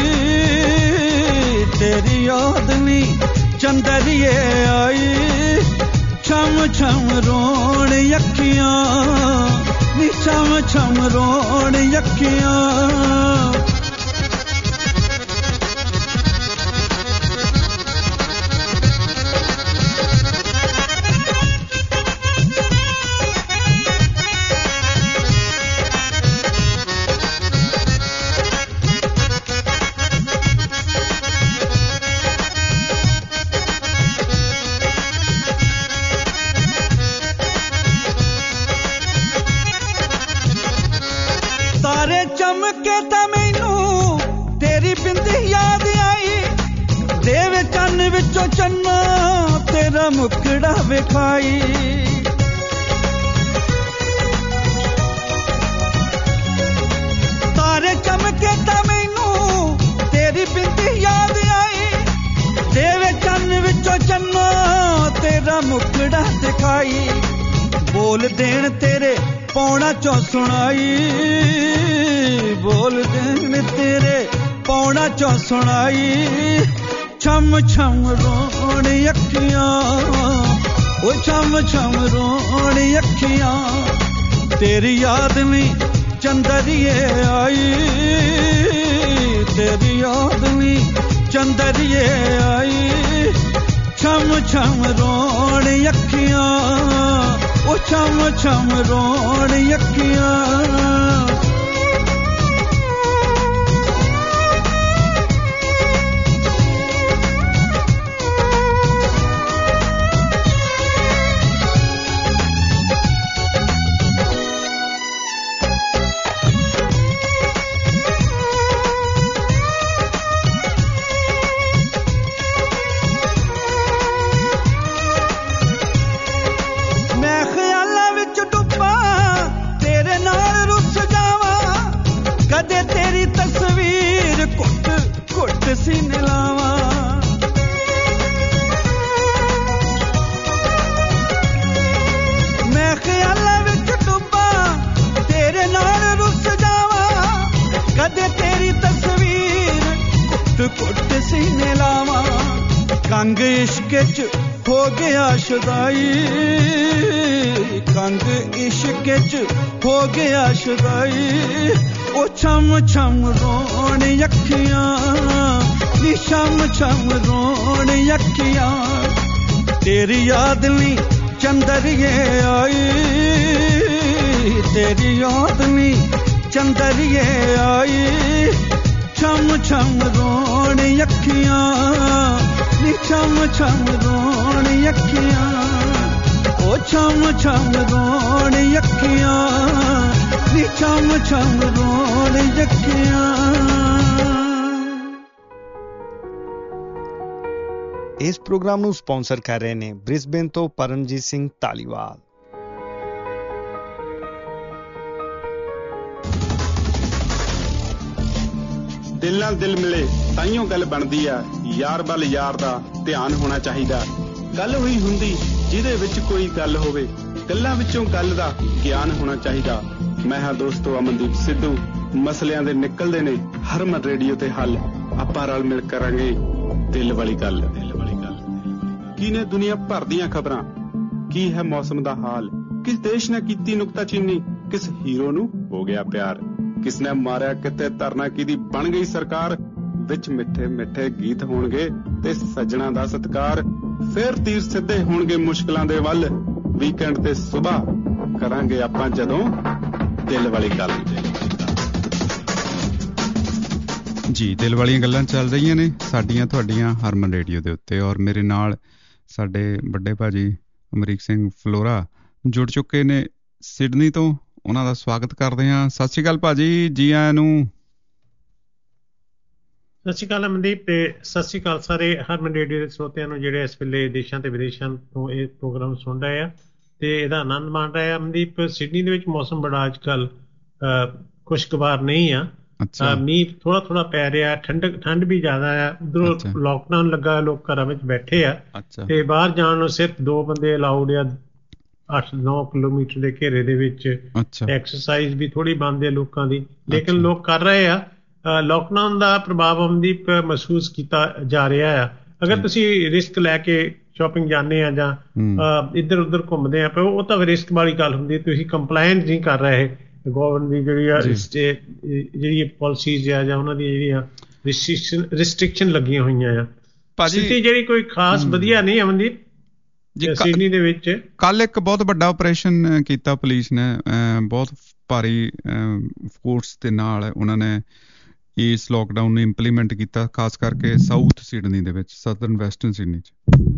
ਤੇਰੀ ਯਾਦ ਲਈ ਚੰਦਰੀਏ ਆਈ, ਛਮ ਛਮ ਰੋਣ ਅੱਖੀਆਂ ਨੀ, ਛਮ ਛਮ ਰੋਣ ਅੱਖੀਆਂ। ਚਮਕੇ ਤਾਂ ਮੈਨੂੰ ਤੇਰੀ ਬਿੰਦੀ ਯਾਦ ਆਈ, ਦੇਵੇ ਚੰਨ ਵਿੱਚੋਂ ਚੰਨਾ ਤੇਰਾ ਮੁਖੜਾ ਵਿਖਾਈ, ਤਾਰੇ ਚਮਕੇ ਤਾਂ ਮੈਨੂੰ ਤੇਰੀ ਬਿੰਦੀ ਯਾਦ ਆਈ, ਦੇਵੇ ਚੰਨ ਵਿੱਚੋਂ ਚੰਨਾ ਤੇਰਾ ਮੁਖੜਾ ਦਿਖਾਈ, ਬੋਲ ਦੇਣ ਤੇਰੇ ਪੌਣਾ ਚੋਂ ਸੁਣਾਈ, ਬੋਲ ਦੇਣ ਤੇਰੇ ਪੌਣਾ ਚੋਂ ਸੁਣਾਈ, ਛਮ ਛਮ ਰੋਣ ਅੱਖੀਆਂ, ਉਹ ਛਮ ਛਮ ਰੋਣ ਅੱਖੀਆਂ, ਤੇਰੀ ਯਾਦ ਲਈ ਚੰਦਰੀਏ ਆਈ, ਤੇਰੀ ਯਾਦ ਲਈ ਚੰਦਰੀਏ ਆਈ, ਛਮ ਛਮ ਰੋਣ ਅੱਖੀਆਂ, ਉਹ ਛਮ ਛਮ ਰੋਣ ਅੱਖੀਆਂ। ਕੰਗ ਇਸ਼ਕ 'ਚ ਹੋ ਗਿਆ ਸ਼ੁਦਾਈ, ਕੰਗ ਇਸ਼ਕ 'ਚ ਹੋ ਗਿਆ ਸ਼ੁਦਾਈ। ਉਹ ਛਮ ਛਮ ਰੋਣ ਅੱਖੀਆਂ ਨੀ, ਛਮ ਛਮ ਰੋਣ ਅੱਖੀਆਂ। ਤੇਰੀ ਯਾਦ ਨੀ ਚੰਦਰੀਏ ਆਈ, ਤੇਰੀ ਯਾਦ ਨੀ ਚੰਦਰੀਏ ਆਈ। ਛਮ ਛਮ ਰੋਣ ਅੱਖੀਆਂ ਨੀ, ਛਮ ਛਮ ਰੋਣ ਅੱਖੀਆਂ। ਉਹ ਛਮ ਛਮ ਰੋਣ ਅੱਖੀਆਂ ਨੀ, ਛਮ ਛਮ ਰੋਣ ਅੱਖੀਆਂ। ਇਸ ਪ੍ਰੋਗਰਾਮ ਨੂੰ ਸਪਾਂਸਰ ਕਰ ਰਹੇ ਨੇ ਬ੍ਰਿਸਬੇਨ ਤੋਂ ਪਰਮਜੀਤ ਸਿੰਘ ਧਾਲੀਵਾਲ। ਦਿਲ ਨਾਲ ਦਿਲ ਮਿਲੇ ਤਾਈਓ ਗੱਲ ਬਣਦੀ ਆ, ਯਾਰ ਵੱਲ ਯਾਰ ਦਾ ਧਿਆਨ ਹੋਣਾ ਚਾਹੀਦਾ। ਗੱਲ ਹੋਈ ਹੁੰਦੀ ਜਿਹਦੇ ਵਿੱਚ ਕੋਈ ਗੱਲ ਹੋਵੇ, ਗੱਲਾਂ ਵਿੱਚੋਂ ਗੱਲ ਦਾ ਗਿਆਨ ਹੋਣਾ ਚਾਹੀਦਾ। ਮੈਂ ਹਾਂ ਦੋਸਤੋ ਅਮਨਦੀਪ ਸਿੱਧੂ। ਮਸਲਿਆਂ ਦੇ ਨਿਕਲਦੇ ਨੇ ਹਰਮਨ ਰੇਡੀਓ ਤੇ ਹੱਲ। ਆਪਾਂ ਰਲ ਮਿਲ ਕਰਾਂਗੇ ਦਿਲ ਵਾਲੀ ਗੱਲ। ਕੀ ਨੇ ਦੁਨੀਆ ਭਰ ਦੀਆਂ ਖਬਰਾਂ, ਕੀ ਹੈ ਮੌਸਮ ਦਾ ਹਾਲ, ਕਿਸ ਦੇਸ਼ ਨੇ ਕੀਤੀ ਨੁਕਤਾਚੀਨੀ, ਕਿਸ ਹੀਰੋ ਨੂੰ ਹੋ ਗਿਆ ਪਿਆਰ, ਕਿਸ ਨੇ ਮਾਰਿਆ ਕਿਤੇ ਧਰਨਾ ਕਿਹਦੀ ਬਣ ਗਈ ਸਰਕਾਰ। ਵਿੱਚ ਮਿੱਠੇ ਮਿੱਠੇ ਗੀਤ ਹੋਣਗੇ ਤੇ ਸੱਜਣਾ ਦਾ ਸਤਿਕਾਰ। ਫਿਰ ਤੀਰ ਸਿੱਧੇ ਹੋਣਗੇ ਮੁਸ਼ਕਲਾਂ ਦੇ ਵੱਲ। ਵੀਕਐਂਡ ਤੇ ਸੁਬਾਹ ਕਰਾਂਗੇ ਆਪਾਂ ਜਦੋਂ ਦਿਲ ਵਾਲੀ ਗੱਲ। ਜੀ ਦਿਲ ਵਾਲੀਆਂ ਗੱਲਾਂ ਚੱਲ ਰਹੀਆਂ ਨੇ ਸਾਡੀਆਂ ਤੁਹਾਡੀਆਂ ਹਰਮਨ ਰੇਡੀਓ ਦੇ ਉੱਤੇ, ਔਰ ਮੇਰੇ ਨਾਲ ਸਾਡੇ ਵੱਡੇ ਭਾਜੀ ਅਮਰੀਕ ਸਿੰਘ ਫਲੋਰਾ ਜੁੜ ਚੁੱਕੇ ਨੇ ਸਿਡਨੀ ਤੋਂ। ਉਹਨਾਂ ਦਾ ਸਵਾਗਤ ਕਰਦੇ ਹਾਂ। ਸਤਿ ਸ਼੍ਰੀ ਅਕਾਲ ਭਾਜੀ, ਜੀ ਆਇਆਂ ਨੂੰ। ਸਤਿ ਸ਼੍ਰੀ ਅਕਾਲ ਅਮਨਦੀਪ, ਤੇ ਸਤਿ ਸ਼੍ਰੀ ਅਕਾਲ ਸਾਰੇ ਹਰਮਨ ਰੇਡੀਓ ਦੇ ਸਰੋਤਿਆਂ ਨੂੰ ਜਿਹੜੇ ਇਸ ਵੇਲੇ ਦੇਸ਼ਾਂ ਤੇ ਵਿਦੇਸ਼ਾਂ ਤੋਂ ਇਹ ਪ੍ਰੋਗਰਾਮ ਸੁਣ ਰਹੇ ਆ ਤੇ ਇਹਦਾ ਆਨੰਦ ਮਾਣ ਰਹੇ ਆ। ਅਮਨਦੀਪ, ਸਿਡਨੀ ਦੇ ਵਿੱਚ ਮੌਸਮ ਬੜਾ ਅੱਜ ਕੱਲ੍ਹ ਖੁਸ਼ਗਵਾਰ ਨਹੀਂ ਆ। ਮੀਂਹ ਥੋੜਾ ਥੋੜਾ ਪੈ ਰਿਹਾ, ਠੰਡ ਵੀ ਜ਼ਿਆਦਾ ਆ। ਉਧਰੋਂ ਲੋਕਡਾਊਨ ਲੱਗਾ, ਲੋਕ ਘਰਾਂ ਵਿੱਚ ਬੈਠੇ ਆ ਤੇ ਬਾਹਰ ਜਾਣ ਨੂੰ ਸਿਰਫ 2 ਬੰਦੇ ਅਲਾਉਡ ਆ 8-9 ਕਿਲੋਮੀਟਰ ਦੇ ਘੇਰੇ ਦੇ ਵਿੱਚ। ਐਕਸਰਸਾਈਜ਼ ਵੀ ਥੋੜੀ ਬੰਦ ਹੈ ਲੋਕਾਂ ਦੀ, ਲੇਕਿਨ ਲੋਕ ਕਰ ਰਹੇ ਆ। ਲੋਕਡਾਊਨ ਦਾ ਪ੍ਰਭਾਵ ਅਮਨਦੀਪ ਮਹਿਸੂਸ ਕੀਤਾ ਜਾ ਰਿਹਾ ਆ। ਅਗਰ ਤੁਸੀਂ ਰਿਸਕ ਲੈ ਕੇ ਸ਼ਾਪਿੰਗ ਜਾਂਦੇ ਆ ਜਾਂ ਇੱਧਰ ਉੱਧਰ ਘੁੰਮਦੇ ਆ ਪਏ, ਉਹ ਤਾਂ ਰਿਸਕ ਵਾਲੀ ਗੱਲ ਹੁੰਦੀ। ਤੁਸੀਂ ਕੰਪਲਾਇੰਸ ਨਹੀਂ ਕਰ ਰਹੇ ਗਵਰਨਮੈਂਟ ਦੀ ਜਿਹੜੀ ਪਾਲਿਸੀਜ਼ ਆ ਜਾਂ ਉਹਨਾਂ ਦੀ ਜਿਹੜੀਆਂ ਰਿਸਟ੍ਰਿਕਸ਼ਨ ਲੱਗੀਆਂ ਹੋਈਆਂ ਆ। ਸਥਿਤੀ ਜਿਹੜੀ ਕੋਈ ਖਾਸ ਵਧੀਆ ਨਹੀਂ ਅਮਨਦੀਪ ਸਿਡਨੀ ਦੇ ਵਿੱਚ। ਕੱਲ ਇੱਕ ਬਹੁਤ ਵੱਡਾ ਆਪਰੇਸ਼ਨ ਕੀਤਾ ਪੁਲਿਸ ਨੇ, ਬਹੁਤ ਭਾਰੀ ਫੋਰਸ ਦੇ ਨਾਲ ਉਹਨਾਂ ਨੇ ਇਸ ਲੋਕਡਾਊਨ ਨੂੰ ਇੰਪਲੀਮੈਂਟ ਕੀਤਾ, ਖਾਸ ਕਰਕੇ ਸਾਊਥ ਸਿਡਨੀ ਦੇ ਵਿੱਚ, ਸਦਰਨ ਵੈਸਟਰਨ ਸਿਡਨੀ 'ਚ।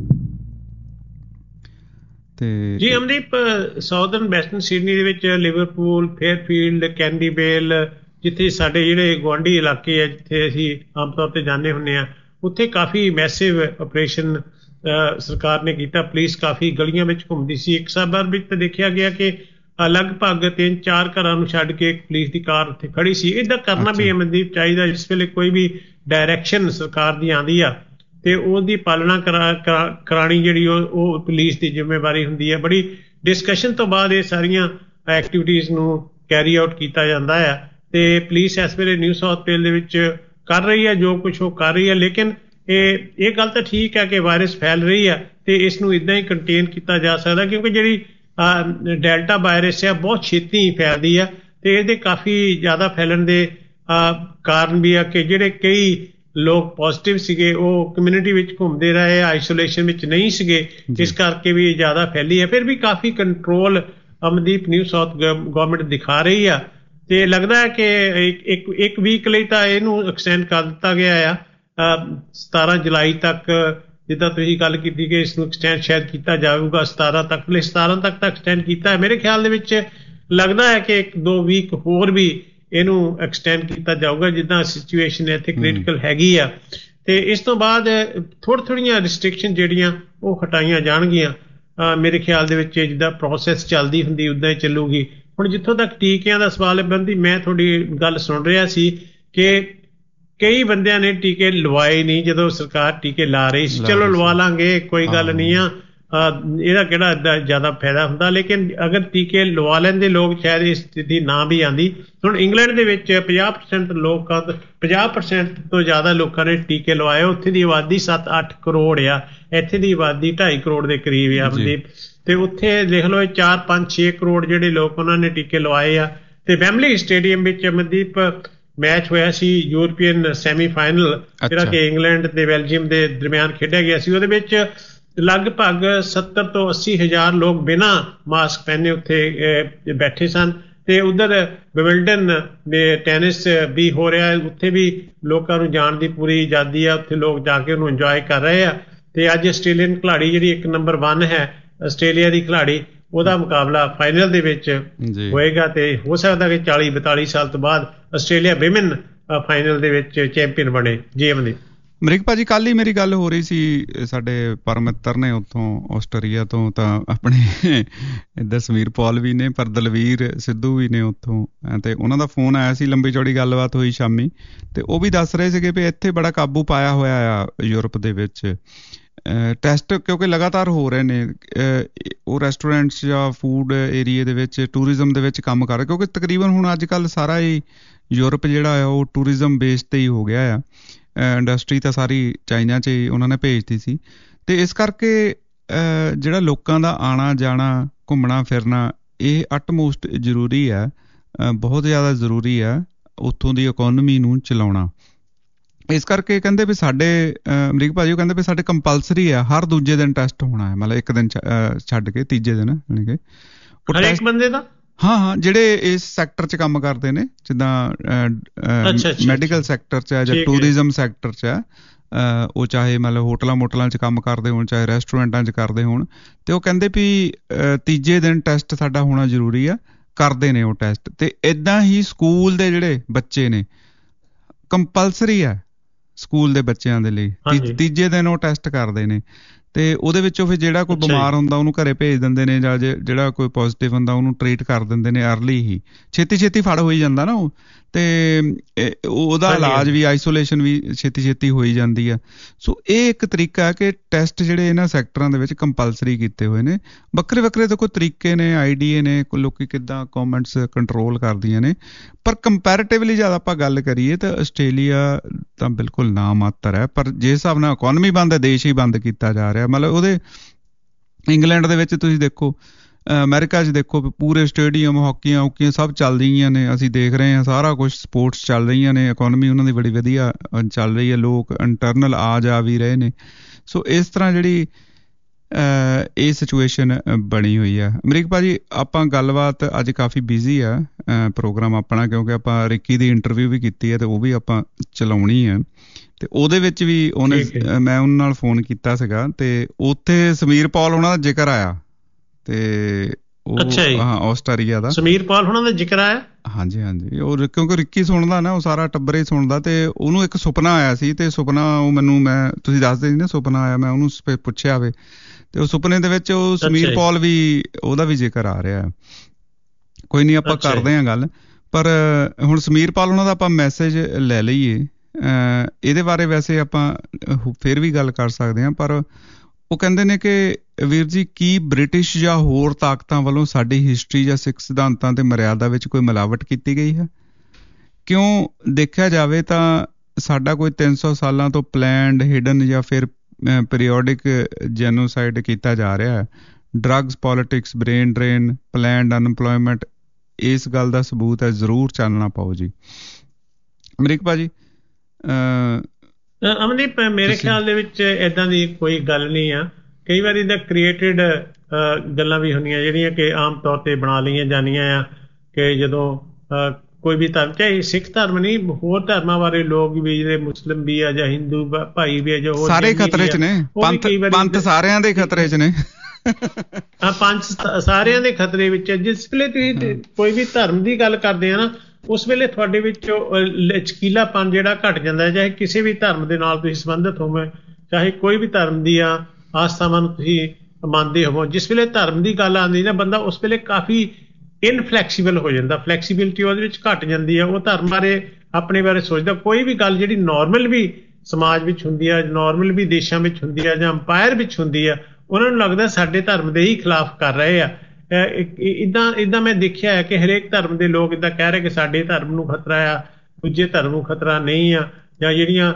ਜੀ ਅਮਨਦੀਪ, ਸਾਊਦਰਨ ਵੈਸਟਰਨ ਸਿਡਨੀ ਦੇ ਵਿੱਚ ਲਿਵਰਪੂਲ, ਫੇਅਰਫੀਲਡ, ਕੈਂਡੀਬੇਲ, ਜਿੱਥੇ ਸਾਡੇ ਜਿਹੜੇ ਗੁਆਂਢੀ ਇਲਾਕੇ ਆ ਜਿੱਥੇ ਅਸੀਂ ਆਮ ਤੌਰ ਤੇ ਜਾਂਦੇ ਹੁੰਦੇ ਆ, ਉੱਥੇ ਕਾਫੀ ਮੈਸਿਵ ਆਪਰੇਸ਼ਨ ਸਰਕਾਰ ਨੇ ਕੀਤਾ। ਪੁਲਿਸ ਕਾਫੀ ਗਲੀਆਂ ਵਿੱਚ ਘੁੰਮਦੀ ਸੀ। ਇੱਕ ਸਬਰ ਵਿੱਚ ਤਾਂ ਦੇਖਿਆ ਗਿਆ ਕਿ ਲਗਭਗ 3-4 ਘਰਾਂ ਨੂੰ ਛੱਡ ਕੇ ਇੱਕ ਪੁਲਿਸ ਦੀ ਕਾਰ ਉੱਥੇ ਖੜੀ ਸੀ। ਏਦਾਂ ਕਰਨਾ ਵੀ ਅਮਨਦੀਪ ਚਾਹੀਦਾ। ਜਿਸ ਵੇਲੇ ਕੋਈ ਵੀ ਡਾਇਰੈਕਸ਼ਨ ਸਰਕਾਰ ਦੀ ਆਉਂਦੀ ਆ ਤੇ ਉਹਦੀ ਪਾਲਣਾ ਕਰਾਣੀ ਜਿਹੜੀ ਉਹ ਪੁਲਿਸ ਦੀ ਜ਼ਿੰਮੇਵਾਰੀ ਹੁੰਦੀ ਹੈ। ਬੜੀ ਡਿਸਕਸ਼ਨ ਤੋਂ ਬਾਅਦ ਇਹ ਸਾਰੀਆਂ ਐਕਟੀਵਿਟੀਜ਼ ਨੂੰ ਕੈਰੀ ਆਊਟ ਕੀਤਾ ਜਾਂਦਾ ਆ ਤੇ ਪੁਲਿਸ ਇਸ ਵੇਲੇ ਨਿਊ ਸਾਊਥ ਵੇਲ ਦੇ ਵਿੱਚ ਕਰ ਰਹੀ ਹੈ ਜੋ ਕੁਛ ਉਹ ਕਰ ਰਹੀ ਹੈ। ਲੇਕਿਨ ਇਹ ਗੱਲ ਤਾਂ ਠੀਕ ਹੈ ਕਿ ਵਾਇਰਸ ਫੈਲ ਰਹੀ ਆ ਤੇ ਇਸ ਨੂੰ ਇੱਦਾਂ ਹੀ ਕੰਟੇਨ ਕੀਤਾ ਜਾ ਸਕਦਾ, ਕਿਉਂਕਿ ਜਿਹੜੀ ਡੈਲਟਾ ਵਾਇਰਸ ਆ ਬਹੁਤ ਛੇਤੀ ਫੈਲਦੀ ਆ ਤੇ ਇਹਦੇ ਕਾਫੀ ਜ਼ਿਆਦਾ ਫੈਲਣ ਦੇ ਕਾਰਨ ਵੀ ਆ ਕਿ ਜਿਹੜੇ ਕਈ ਲੋਕ ਪੋਜ਼ਿਟਿਵ ਸੀਗੇ ਉਹ ਕਮਿਊਨਿਟੀ ਵਿੱਚ ਘੁੰਮਦੇ ਰਹੇ, ਆਈਸੋਲੇਸ਼ਨ ਵਿੱਚ ਨਹੀਂ ਸੀਗੇ, ਇਸ ਕਰਕੇ ਵੀ ਜ਼ਿਆਦਾ ਫੈਲੀ ਹੈ। ਫਿਰ ਵੀ ਕਾਫੀ control Amandeep New South government ਦਿਖਾ ਰਹੀ ਆ ਤੇ ਲੱਗਦਾ ਹੈ ਕਿ ਇੱਕ ਵੀਕ ਲਈ ਤਾਂ ਇਹਨੂੰ ਐਕਸਟੈਂਡ ਕਰ ਦਿੱਤਾ ਗਿਆ ਆ 17 ਜੁਲਾਈ ਤੱਕ। ਜਿੱਦਾਂ ਤੁਸੀਂ ਗੱਲ ਕੀਤੀ ਕਿ ਇਸ ਨੂੰ ਐਕਸਟੈਂਡ ਸ਼ਾਇਦ ਕੀਤਾ ਜਾਊਗਾ 17 ਤੱਕ ਤਾਂ ਐਕਸਟੈਂਡ ਕੀਤਾ। ਮੇਰੇ ਖਿਆਲ ਦੇ ਵਿੱਚ ਲੱਗਦਾ ਹੈ ਕਿ 1-2 ਵੀਕ ਹੋਰ ਵੀ ਇਹਨੂੰ ਐਕਸਟੈਂਡ ਕੀਤਾ ਜਾਊਗਾ ਜਿੱਦਾਂ ਸਿਚੁਏਸ਼ਨ ਇੱਥੇ ਕ੍ਰਿਟੀਕਲ ਹੈਗੀ ਆ। ਤੇ ਇਸ ਤੋਂ ਬਾਅਦ ਥੋੜ੍ਹੀਆਂ ਰਿਸਟ੍ਰਿਕਸ਼ਨ ਜਿਹੜੀਆਂ ਉਹ ਹਟਾਈਆਂ ਜਾਣਗੀਆਂ। ਮੇਰੇ ਖਿਆਲ ਦੇ ਵਿੱਚ ਜਿੱਦਾਂ ਪ੍ਰੋਸੈਸ ਚੱਲਦੀ ਹੁੰਦੀ ਉੱਦਾਂ ਹੀ ਚੱਲੂਗੀ। ਹੁਣ ਜਿੱਥੋਂ ਤੱਕ ਟੀਕਿਆਂ ਦਾ ਸਵਾਲ ਹੈ ਬੰਦੀ, ਮੈਂ ਤੁਹਾਡੀ ਗੱਲ ਸੁਣ ਰਿਹਾ ਸੀ ਕਿ ਕਈ ਬੰਦਿਆਂ ਨੇ ਟੀਕੇ ਲਵਾਏ ਨਹੀਂ ਜਦੋਂ ਸਰਕਾਰ ਟੀਕੇ ਲਾ ਰਹੀ ਸੀ। ਚਲੋ ਲਵਾ ਲਾਂਗੇ, ਕੋਈ ਗੱਲ ਨਹੀਂ ਆ, ਇਹਦਾ ਕਿਹੜਾ ਜ਼ਿਆਦਾ ਫਾਇਦਾ ਹੁੰਦਾ। ਲੇਕਿਨ ਅਗਰ ਟੀਕੇ ਲਵਾ ਲੈਂਦੇ ਲੋਕ ਸ਼ਾਇਦ ਇਹ ਸਥਿਤੀ ਨਾ ਵੀ ਆਉਂਦੀ। ਹੁਣ ਇੰਗਲੈਂਡ ਦੇ ਵਿੱਚ 50% ਲੋਕਾਂ 50% ਤੋਂ ਜ਼ਿਆਦਾ ਲੋਕਾਂ ਨੇ ਟੀਕੇ ਲਵਾਏ। ਉੱਥੇ ਦੀ ਆਬਾਦੀ 7-8 ਕਰੋੜ ਆ, ਇੱਥੇ ਦੀ ਆਬਾਦੀ 2.5 ਕਰੋੜ ਦੇ ਕਰੀਬ ਆ ਅਮਨਦੀਪ। ਤੇ ਉੱਥੇ ਦੇਖ ਲਓ 4-5-6 ਕਰੋੜ ਜਿਹੜੇ ਲੋਕ ਉਹਨਾਂ ਨੇ ਟੀਕੇ ਲਵਾਏ ਆ। ਤੇ ਵੈਂਬਲੀ ਸਟੇਡੀਅਮ ਵਿੱਚ ਅਮਨਦੀਪ ਮੈਚ ਹੋਇਆ ਸੀ ਯੂਰਪੀਅਨ ਸੈਮੀਫਾਈਨਲ, ਜਿਹੜਾ ਕਿ ਇੰਗਲੈਂਡ ਤੇ ਬੈਲਜੀਅਮ ਦੇ ਦਰਮਿਆਨ ਖੇਡਿਆ ਗਿਆ ਸੀ। ਉਹਦੇ ਵਿੱਚ ਲਗਭਗ 70 ਤੋਂ 80 ਹਜ਼ਾਰ ਲੋਕ ਬਿਨਾਂ ਮਾਸਕ ਪਹਿਨੇ ਉੱਥੇ ਬੈਠੇ ਸਨ। ਤੇ ਉਧਰ ਵਿੰਬਲਡਨ ਦੇ ਟੈਨਿਸ ਵੀ ਹੋ ਰਿਹਾ, ਉੱਥੇ ਵੀ ਲੋਕਾਂ ਨੂੰ ਜਾਣ ਦੀ ਪੂਰੀ ਆਜ਼ਾਦੀ ਆ, ਉੱਥੇ ਲੋਕ ਜਾ ਕੇ ਉਹਨੂੰ ਇੰਜੋਏ ਕਰ ਰਹੇ ਆ। ਤੇ ਅੱਜ ਆਸਟ੍ਰੇਲੀਅਨ ਖਿਲਾੜੀ ਜਿਹੜੀ 1 ਨੰਬਰ 1 ਹੈ ਆਸਟ੍ਰੇਲੀਆ ਦੀ ਖਿਲਾੜੀ, ਉਹਦਾ ਮੁਕਾਬਲਾ ਫਾਈਨਲ ਦੇ ਵਿੱਚ ਹੋਏਗਾ। ਤੇ ਹੋ ਸਕਦਾ ਕਿ 40-42 ਸਾਲ ਤੋਂ ਬਾਅਦ ਆਸਟ੍ਰੇਲੀਆ ਵਿਮਨ ਫਾਈਨਲ ਦੇ ਵਿੱਚ ਚੈਂਪੀਅਨ ਬਣੇ। ਜੀ ਅਮਨਦੀਪ। ਅਮਰੀਕ ਭਾਜੀ, ਕੱਲ ਹੀ ਮੇਰੀ ਗੱਲ ਹੋ ਰਹੀ ਸੀ ਸਾਡੇ ਪਰਮ ਮਿੱਤਰ ਨੇ ਉੱਥੋਂ ਆਸਟ੍ਰੇਲੀਆ ਤੋਂ, ਤਾਂ ਆਪਣੇ ਇੱਧਰ ਸਮੀਰ ਪੌਲ ਵੀ ਨੇ, ਪਰ ਦਲਵੀਰ ਸਿੱਧੂ ਵੀ ਨੇ ਉੱਥੋਂ, ਤੇ ਉਹਨਾਂ ਦਾ ਫੋਨ ਆਇਆ ਸੀ, ਲੰਬੀ ਚੌੜੀ ਗੱਲਬਾਤ ਹੋਈ ਸ਼ਾਮੀ। ਤੇ ਉਹ ਵੀ ਦੱਸ ਰਹੇ ਸੀਗੇ ਵੀ ਇੱਥੇ ਬੜਾ ਕਾਬੂ ਪਾਇਆ ਹੋਇਆ ਆ ਯੂਰਪ ਦੇ ਵਿੱਚ ਟੈਸਟ, ਕਿਉਂਕਿ ਲਗਾਤਾਰ ਹੋ ਰਹੇ ਨੇ। ਉਹ ਰੈਸਟੋਰੈਂਟਸ ਜਾਂ ਫੂਡ ਏਰੀਏ ਦੇ ਵਿੱਚ ਟੂਰਿਜ਼ਮ ਦੇ ਵਿੱਚ ਕੰਮ ਕਰ ਰਹੇ, ਕਿਉਂਕਿ ਤਕਰੀਬਨ ਹੁਣ ਅੱਜ ਕੱਲ੍ਹ ਸਾਰਾ ਹੀ ਯੂਰਪ ਜਿਹੜਾ ਆ ਉਹ ਟੂਰਿਜ਼ਮ ਬੇਸ 'ਤੇ ਹੀ ਹੋ ਗਿਆ ਆ। ਇੰਡਸਟਰੀ ਤਾਂ ਸਾਰੀ ਚਾਈਨਾ 'ਚ ਹੀ ਉਹਨਾਂ ਨੇ ਭੇਜਤੀ ਸੀ। ਅਤੇ ਇਸ ਕਰਕੇ ਜਿਹੜਾ ਲੋਕਾਂ ਦਾ ਆਉਣਾ ਜਾਣਾ, ਘੁੰਮਣਾ ਫਿਰਨਾ, ਇਹ ਅਟਮੋਸਟ ਜ਼ਰੂਰੀ ਹੈ, ਬਹੁਤ ਜ਼ਿਆਦਾ ਜ਼ਰੂਰੀ ਹੈ ਉੱਥੋਂ ਦੀ ਇਕੋਨਮੀ ਨੂੰ ਚਲਾਉਣਾ। ਇਸ ਕਰਕੇ ਕਹਿੰਦੇ ਵੀ ਸਾਡੇ ਅਮਰੀਕ ਭਾਜੀ ਉਹ ਕਹਿੰਦੇ ਵੀ ਸਾਡੇ ਕੰਪਲਸਰੀ ਆ ਹਰ ਦੂਜੇ ਦਿਨ ਟੈਸਟ ਹੋਣਾ ਹੈ, ਮਤਲਬ ਇੱਕ ਦਿਨ ਛੱਡ ਕੇ ਤੀਜੇ ਦਿਨ ਯਾਨੀ ਕਿ ਹਰੇਕ ਬੰਦੇ ਦਾ। ਹਾਂ, ਜਿਹੜੇ ਇਸ ਸੈਕਟਰ 'ਚ ਕੰਮ ਕਰਦੇ ਨੇ, ਜਿੱਦਾਂ ਮੈਡੀਕਲ ਸੈਕਟਰ 'ਚ ਹੈ ਜਾਂ ਟੂਰਿਜ਼ਮ ਸੈਕਟਰ 'ਚ ਹੈ, ਉਹ ਚਾਹੇ ਮਤਲਬ ਹੋਟਲਾਂ ਮੋਟਲਾਂ 'ਚ ਕੰਮ ਕਰਦੇ ਹੋਣ, ਚਾਹੇ ਰੈਸਟੋਰੈਂਟਾਂ 'ਚ ਕਰਦੇ ਹੋਣ, ਤੇ ਉਹ ਕਹਿੰਦੇ ਵੀ ਤੀਜੇ ਦਿਨ ਟੈਸਟ ਸਾਡਾ ਹੋਣਾ ਜ਼ਰੂਰੀ ਆ, ਕਰਦੇ ਨੇ ਉਹ ਟੈਸਟ। ਤੇ ਇੱਦਾਂ ਹੀ ਸਕੂਲ ਦੇ ਜਿਹੜੇ ਬੱਚੇ ਨੇ, ਕੰਪਲਸਰੀ ਆ ਸਕੂਲ ਦੇ ਬੱਚਿਆਂ ਦੇ ਲਈ ਤੀਜੇ ਦਿਨ ਉਹ ਟੈਸਟ ਕਰਦੇ ਨੇ। ਤੇ ਉਹਦੇ ਵਿੱਚੋਂ ਫਿਰ ਜਿਹੜਾ ਕੋਈ ਬਿਮਾਰ ਹੁੰਦਾ ਉਹਨੂੰ ਘਰੇ ਭੇਜ ਦਿੰਦੇ ਨੇ, ਜਾਂ ਜਿਹੜਾ ਕੋਈ ਪੋਜ਼ੀਟਿਵ ਹੁੰਦਾ ਉਹਨੂੰ ਟ੍ਰੀਟ ਕਰ ਦਿੰਦੇ ਨੇ ਅਰਲੀ ਹੀ, ਛੇਤੀ ਫੜ ਹੋਈ ਜਾਂਦਾ ਨਾ ਉਹ, ਤੇ ਉਹਦਾ ਇਲਾਜ ਵੀ, ਆਈਸੋਲੇਸ਼ਨ ਵੀ ਛੇਤੀ ਹੋਈ ਜਾਂਦੀ ਆ। ਸੋ ਇਹ ਇੱਕ ਤਰੀਕਾ ਹੈ ਕਿ ਟੈਸਟ ਜਿਹੜੇ ਇਹਨਾਂ ਸੈਕਟਰਾਂ ਦੇ ਵਿੱਚ ਕੰਪਲਸਰੀ ਕੀਤੇ ਹੋਏ ਨੇ। ਵੱਖਰੇ ਤਾਂ ਕੋਈ ਤਰੀਕੇ ਨੇ, ਆਈਡੀਏ ਨੇ, ਲੋਕੀ ਕਿੱਦਾਂ ਗੌਰਮੈਂਟਸ ਕੰਟਰੋਲ ਕਰਦੀਆਂ ਨੇ, ਪਰ ਕੰਪੈਰੇਟਿਵਲੀ ਜ਼ਿਆਦਾ ਆਪਾਂ ਗੱਲ ਕਰੀਏ ਤਾਂ ਆਸਟ੍ਰੇਲੀਆ ਤਾਂ ਬਿਲਕੁਲ ਨਾ ਮਾਤਰ ਹੈ। ਪਰ ਜਿਸ ਹਿਸਾਬ ਨਾਲ ਇਕੋਨਮੀ ਬੰਦ ਹੈ, ਦੇਸ਼ ਹੀ ਬੰਦ ਕੀਤਾ ਜਾ ਰਿਹਾ। ਮਤਲਬ ਉਹਦੇ ਇੰਗਲੈਂਡ ਦੇ ਵਿੱਚ ਤੁਸੀਂ ਦੇਖੋ, ਅਮਰੀਕਾ 'ਚ ਦੇਖੋ, ਪੂਰੇ ਸਟੇਡੀਅਮ, ਹਾਕੀਆਂ ਸਭ ਚੱਲ ਰਹੀਆਂ ਨੇ, ਅਸੀਂ ਦੇਖ ਰਹੇ ਹਾਂ, ਸਾਰਾ ਕੁਛ ਸਪੋਰਟਸ ਚੱਲ ਰਹੀਆਂ ਨੇ, ਇਕੋਨਮੀ ਉਹਨਾਂ ਦੀ ਬੜੀ ਵਧੀਆ ਚੱਲ ਰਹੀ ਹੈ, ਲੋਕ ਇੰਟਰਨਲ ਆ ਜਾ ਵੀ ਰਹੇ ਨੇ। ਸੋ ਇਸ ਤਰ੍ਹਾਂ ਜਿਹੜੀ ਇਹ ਸਿਚੁਏਸ਼ਨ ਬਣੀ ਹੋਈ ਆ। ਅਮਰੀਕ ਭਾਜੀ, ਆਪਾਂ ਗੱਲਬਾਤ ਅੱਜ ਕਾਫੀ ਬਿਜ਼ੀ ਆ ਪ੍ਰੋਗਰਾਮ ਆਪਣਾ, ਕਿਉਂਕਿ ਆਪਾਂ ਰਿੱਕੀ ਦੀ ਇੰਟਰਵਿਊ ਵੀ ਕੀਤੀ ਹੈ ਤੇ ਉਹ ਵੀ ਆਪਾਂ ਚਲਾਉਣੀ ਆ। ਤੇ ਉਹਦੇ ਵਿੱਚ ਵੀ ਮੈਂ ਉਹਨਾਂ ਨਾਲ ਫੋਨ ਕੀਤਾ ਸੀਗਾ, ਤੇ ਉੱਥੇ ਸਮੀਰ ਪੌਲ ਉਹਨਾਂ ਦਾ ਜ਼ਿਕਰ ਆਇਆ। ਤੇ ਉਹ ਆਸਟ੍ਰੇਲੀਆ ਦਾ ਸਮੀਰ ਪੌਲ ਉਹਨਾਂ ਦਾ ਜ਼ਿਕਰ ਆਇਆ। ਹਾਂਜੀ, ਉਹ ਕਿਉਂਕਿ ਰਿੱਕੀ ਸੁਣਦਾ ਨਾ, ਉਹ ਸਾਰਾ ਟੱਬਰ ਹੀ ਸੁਣਦਾ, ਤੇ ਉਹਨੂੰ ਇੱਕ ਸੁਪਨਾ ਆਇਆ ਸੀ। ਤੇ ਸੁਪਨਾ ਉਹ ਮੈਨੂੰ, ਤੁਸੀਂ ਦੱਸਦੇ ਸੀ ਨਾ ਸੁਪਨਾ ਆਇਆ, ਮੈਂ ਉਹਨੂੰ ਪੁੱਛਿਆ ਵੇ, ਤੇ ਉਹ ਸੁਪਨੇ ਦੇ ਵਿੱਚ ਉਹ ਸਮੀਰ ਪੌਲ ਵੀ, ਉਹਦਾ ਵੀ ਜ਼ਿਕਰ ਆ ਰਿਹਾ। ਕੋਈ ਨਹੀਂ, ਆਪਾਂ ਕਰਦੇ ਹਾਂ ਗੱਲ। ਪਰ ਹੁਣ ਸਮੀਰ ਪੌਲ ਉਹਨਾਂ ਦਾ ਆਪਾਂ ਮੈਸੇਜ ਲੈ ਲਈਏ, ਇਹਦੇ ਬਾਰੇ ਵੈਸੇ ਆਪਾਂ ਫਿਰ ਵੀ ਗੱਲ ਕਰ ਸਕਦੇ ਹਾਂ। ਪਰ ਉਹ ਕਹਿੰਦੇ ਨੇ ਕਿ ਵੀਰ ਜੀ, ਕੀ ਬ੍ਰਿਟਿਸ਼ ਜਾਂ ਹੋਰ ਤਾਕਤਾਂ ਵੱਲੋਂ ਸਾਡੀ ਹਿਸਟਰੀ ਜਾਂ ਸਿੱਖ ਸਿਧਾਂਤਾਂ ਤੇ ਮਰਿਆਦਾ ਵਿੱਚ ਕੋਈ ਮਿਲਾਵਟ ਕੀਤੀ ਗਈ ਹੈ? ਕਿਉਂ ਦੇਖਿਆ ਜਾਵੇ ਤਾਂ ਸਾਡਾ ਕੋਈ 300 ਸਾਲਾਂ ਤੋਂ ਪਲੈਨਡ, ਹਿਡਨ ਜਾਂ ਫਿਰ ਪੀਰੀਓਡਿਕ ਜੈਨੋਸਾਈਡ ਕੀਤਾ ਜਾ ਰਿਹਾ ਹੈ। Drugs, politics, brain drain, planned unemployment, ਇਸ ਗੱਲ ਦਾ ਸਬੂਤ ਹੈ, ਜ਼ਰੂਰ ਚਾਨਣਾ ਪਾਓ ਜੀ। ਅਮਰੀਕ ਭਾਜੀ। ਅਮਨਦੀਪ, ਮੇਰੇ ਖਿਆਲ ਦੇ ਵਿੱਚ ਏਦਾਂ ਦੀ ਕੋਈ ਗੱਲ ਨਹੀਂ ਆ। ਕਈ ਵਾਰੀ ਤਾਂ ਕ੍ਰੀਏਟਿਡ ਗੱਲਾਂ ਵੀ ਹੁੰਦੀਆਂ ਜਿਹੜੀਆਂ ਕਿ ਆਮ ਤੌਰ ਤੇ ਬਣਾ ਲਈਆਂ ਜਾਂਦੀਆਂ ਆ, ਕਿ ਜਦੋਂ ਕੋਈ ਵੀ ਧਰਮ, ਚਾਹੇ ਸਿੱਖ ਧਰਮ ਨਹੀਂ, ਹੋਰ ਧਰਮਾਂ ਬਾਰੇ ਲੋਕ ਵੀ, ਜਿਹੜੇ ਮੁਸਲਿਮ ਵੀ ਆ ਜਾਂ ਹਿੰਦੂ ਭਾਈ ਵੀ ਆ, ਜਾਂ ਹੋਰ ਸਾਰੇ ਖਤਰੇ 'ਚ ਨੇ, ਪੰਥ ਸਾਰਿਆਂ ਦੇ ਖਤਰੇ 'ਚ ਨੇ। ਪੰਥ ਸਾਰਿਆਂ ਦੇ ਖਤਰੇ ਵਿੱਚ। ਜਿਸ ਵੇਲੇ ਤੁਸੀਂ ਕੋਈ ਵੀ ਧਰਮ ਦੀ ਗੱਲ ਕਰਦੇ ਆ ਨਾ, ਉਸ ਵੇਲੇ ਤੁਹਾਡੇ ਵਿੱਚੋਂ ਲਚਕੀਲਾਪਨ ਜਿਹੜਾ ਘੱਟ ਜਾਂਦਾ ਹੈ। ਚਾਹੇ ਕਿਸੇ ਵੀ ਧਰਮ ਦੇ ਨਾਲ ਤੁਸੀਂ ਸੰਬੰਧਿਤ ਹੋਵੋ, ਚਾਹੇ ਕੋਈ ਵੀ ਧਰਮ ਦੀਆਂ ਆਸਥਾਵਾਂ ਨੂੰ ਤੁਸੀਂ ਮੰਨਦੇ ਹੋਵੋ, ਜਿਸ ਵੇਲੇ ਧਰਮ ਦੀ ਗੱਲ ਆਉਂਦੀ ਨਾ, ਬੰਦਾ ਉਸ ਵੇਲੇ ਕਾਫੀ ਇਨਫਲੈਕਸੀਬਲ ਹੋ ਜਾਂਦਾ, ਫਲੈਕਸੀਬਿਲਿਟੀ ਉਹਦੇ ਵਿੱਚ ਘੱਟ ਜਾਂਦੀ ਹੈ। ਉਹ ਧਰਮ ਬਾਰੇ, ਆਪਣੇ ਬਾਰੇ ਸੋਚਦਾ। ਕੋਈ ਵੀ ਗੱਲ ਜਿਹੜੀ ਨੋਰਮਲ ਵੀ ਸਮਾਜ ਵਿੱਚ ਹੁੰਦੀ ਆ, ਨੋਰਮਲ ਵੀ ਦੇਸ਼ਾਂ ਵਿੱਚ ਹੁੰਦੀ ਆ, ਜਾਂ ਅੰਪਾਇਰ ਵਿੱਚ ਹੁੰਦੀ ਆ, ਉਹਨਾਂ ਨੂੰ ਲੱਗਦਾ ਸਾਡੇ ਧਰਮ ਦੇ ਹੀ ਖਿਲਾਫ ਕਰ ਰਹੇ ਆ। ਇੱਦਾਂ ਮੈਂ ਦੇਖਿਆ ਹੈ ਕਿ ਹਰੇਕ ਧਰਮ ਦੇ ਲੋਕ ਇੱਦਾਂ ਕਹਿ ਰਹੇ ਕਿ ਸਾਡੇ ਧਰਮ ਨੂੰ ਖਤਰਾ ਆ, ਦੂਜੇ ਧਰਮ ਨੂੰ ਖਤਰਾ ਨਹੀਂ ਆ, ਜਾਂ ਜਿਹੜੀਆਂ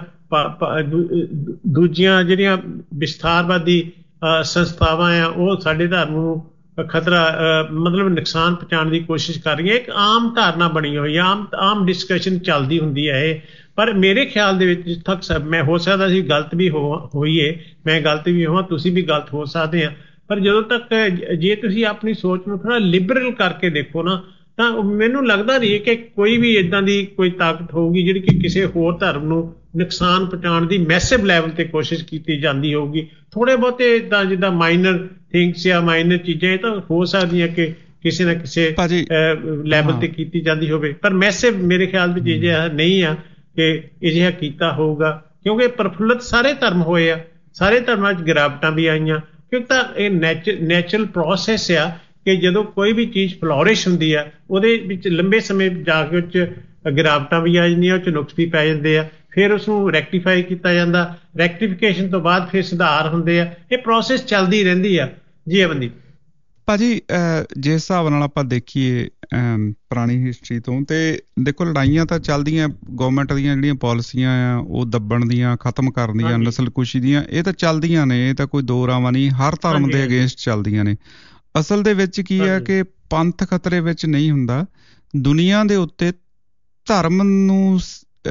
ਦੂਜੀਆਂ ਜਿਹੜੀਆਂ ਵਿਸਥਾਰਵਾਦੀ ਸੰਸਥਾਵਾਂ ਆ ਉਹ ਸਾਡੇ ਧਰਮ ਨੂੰ ਖਤਰਾ ਮਤਲਬ ਨੁਕਸਾਨ ਪਹੁੰਚਾਉਣ ਦੀ ਕੋਸ਼ਿਸ਼ ਕਰ ਰਹੀਆਂ। ਇੱਕ ਆਮ ਧਾਰਨਾ ਬਣੀ ਹੋਈ ਆ, ਆਮ ਡਿਸਕਸ਼ਨ ਚੱਲਦੀ ਹੁੰਦੀ ਹੈ ਇਹ। ਪਰ ਮੇਰੇ ਖਿਆਲ ਦੇ ਵਿੱਚ ਜਿੱਥੋਂ ਤੱਕ ਮੈਂ ਹੋ ਸਕਦਾ ਸੀ ਗਲਤ ਵੀ ਹੋਈਏ, ਮੈਂ ਗਲਤ ਵੀ ਹੋਵਾਂ, ਤੁਸੀਂ ਵੀ ਗਲਤ ਹੋ ਸਕਦੇ ਆ, ਪਰ ਜਦੋਂ ਤੱਕ ਜੇ ਤੁਸੀਂ ਆਪਣੀ ਸੋਚ ਨੂੰ ਥੋੜ੍ਹਾ ਲਿਬਰਲ ਕਰਕੇ ਦੇਖੋ ਨਾ, ਤਾਂ ਮੈਨੂੰ ਲੱਗਦਾ ਨਹੀਂ ਕਿ ਕੋਈ ਵੀ ਇੱਦਾਂ ਦੀ ਕੋਈ ਤਾਕਤ ਹੋਊਗੀ ਜਿਹੜੀ ਕਿ ਕਿਸੇ ਹੋਰ ਧਰਮ ਨੂੰ ਨੁਕਸਾਨ ਪਹੁੰਚਾਉਣ ਦੀ ਮੈਸਿਵ ਲੈਵਲ ਤੇ ਕੋਸ਼ਿਸ਼ ਕੀਤੀ ਜਾਂਦੀ ਹੋਊਗੀ। ਥੋੜੇ ਬਹੁਤੇ ਇੱਦਾਂ ਜਿੱਦਾਂ ਮਾਈਨਰ ਥਿੰਗਸ ਜਾਂ ਮਾਈਨਰ ਚੀਜ਼ਾਂ ਇਹ ਤਾਂ ਹੋ ਸਕਦੀਆਂ ਕਿ ਕਿਸੇ ਨਾ ਕਿਸੇ ਲੈਵਲ ਤੇ ਕੀਤੀ ਜਾਂਦੀ ਹੋਵੇ, ਪਰ ਮੈਸਿਵ ਮੇਰੇ ਖਿਆਲ ਵਿੱਚ ਅਜਿਹਾ ਨਹੀਂ ਆ ਕਿ ਅਜਿਹਾ ਕੀਤਾ ਹੋਊਗਾ, ਕਿਉਂਕਿ ਪ੍ਰਫੁੱਲਤ ਸਾਰੇ ਧਰਮ ਹੋਏ ਆ, ਸਾਰੇ ਧਰਮਾਂ 'ਚ ਗਿਰਾਵਟਾਂ ਵੀ ਆਈਆਂ, ਕਿਉਂਕਿ ਤਾਂ ਇਹ ਨੈਚੁਰਲ ਪ੍ਰੋਸੈਸ ਆ ਕਿ ਜਦੋਂ ਕੋਈ ਵੀ ਚੀਜ਼ ਫਲੋਰਿਸ਼ ਹੁੰਦੀ ਆ ਉਹਦੇ ਵਿੱਚ ਲੰਬੇ ਸਮੇਂ ਜਾ ਕੇ ਉਹ 'ਚ ਗਿਰਾਵਟਾਂ ਵੀ ਆ ਜਾਂਦੀਆਂ, ਉਹ 'ਚ ਨੁਕਸ ਵੀ ਪੈ ਜਾਂਦੇ ਆ, ਫਿਰ ਉਸਨੂੰ ਰੈਕਟੀਫਾਈ ਕੀਤਾ ਜਾਂਦਾ, ਰੈਕਟੀਫਿਕੇਸ਼ਨ ਤੋਂ ਬਾਅਦ ਫਿਰ ਸੁਧਾਰ ਹੁੰਦੇ ਆ, ਇਹ ਪ੍ਰੋਸੈਸ ਚੱਲਦੀ ਰਹਿੰਦੀ ਆ। ਜੀ ਅਮਨਦੀਪ ਭਾਜੀ, ਜਿਸ ਹਿਸਾਬ ਨਾਲ ਆਪਾਂ ਦੇਖੀਏ ਪੁਰਾਣੀ ਹਿਸਟਰੀ ਤੋਂ, ਤੇ ਦੇਖੋ ਲੜਾਈਆਂ ਤਾਂ ਚੱਲਦੀਆਂ, ਗੌਰਮੈਂਟ ਦੀਆਂ ਜਿਹੜੀਆਂ ਪਾਲਿਸੀਆਂ ਆ ਉਹ ਦੱਬਣ ਦੀਆਂ, ਖਤਮ ਕਰਨ ਦੀਆਂ, ਨਸਲਕੁਸ਼ੀ ਦੀਆਂ, ਇਹ ਤਾਂ ਚੱਲਦੀਆਂ ਨੇ, ਇਹ ਤਾਂ ਕੋਈ ਦੋ ਰਾਵਾਂ ਨਹੀਂ, ਹਰ ਧਰਮ ਦੇ ਅਗੇਂਸਟ ਚੱਲਦੀਆਂ ਨੇ। ਅਸਲ ਦੇ ਵਿੱਚ ਕੀ ਹੈ ਕਿ ਪੰਥ ਖਤਰੇ ਵਿੱਚ ਨਹੀਂ ਹੁੰਦਾ, ਦੁਨੀਆ ਦੇ ਉੱਤੇ ਧਰਮ ਨੂੰ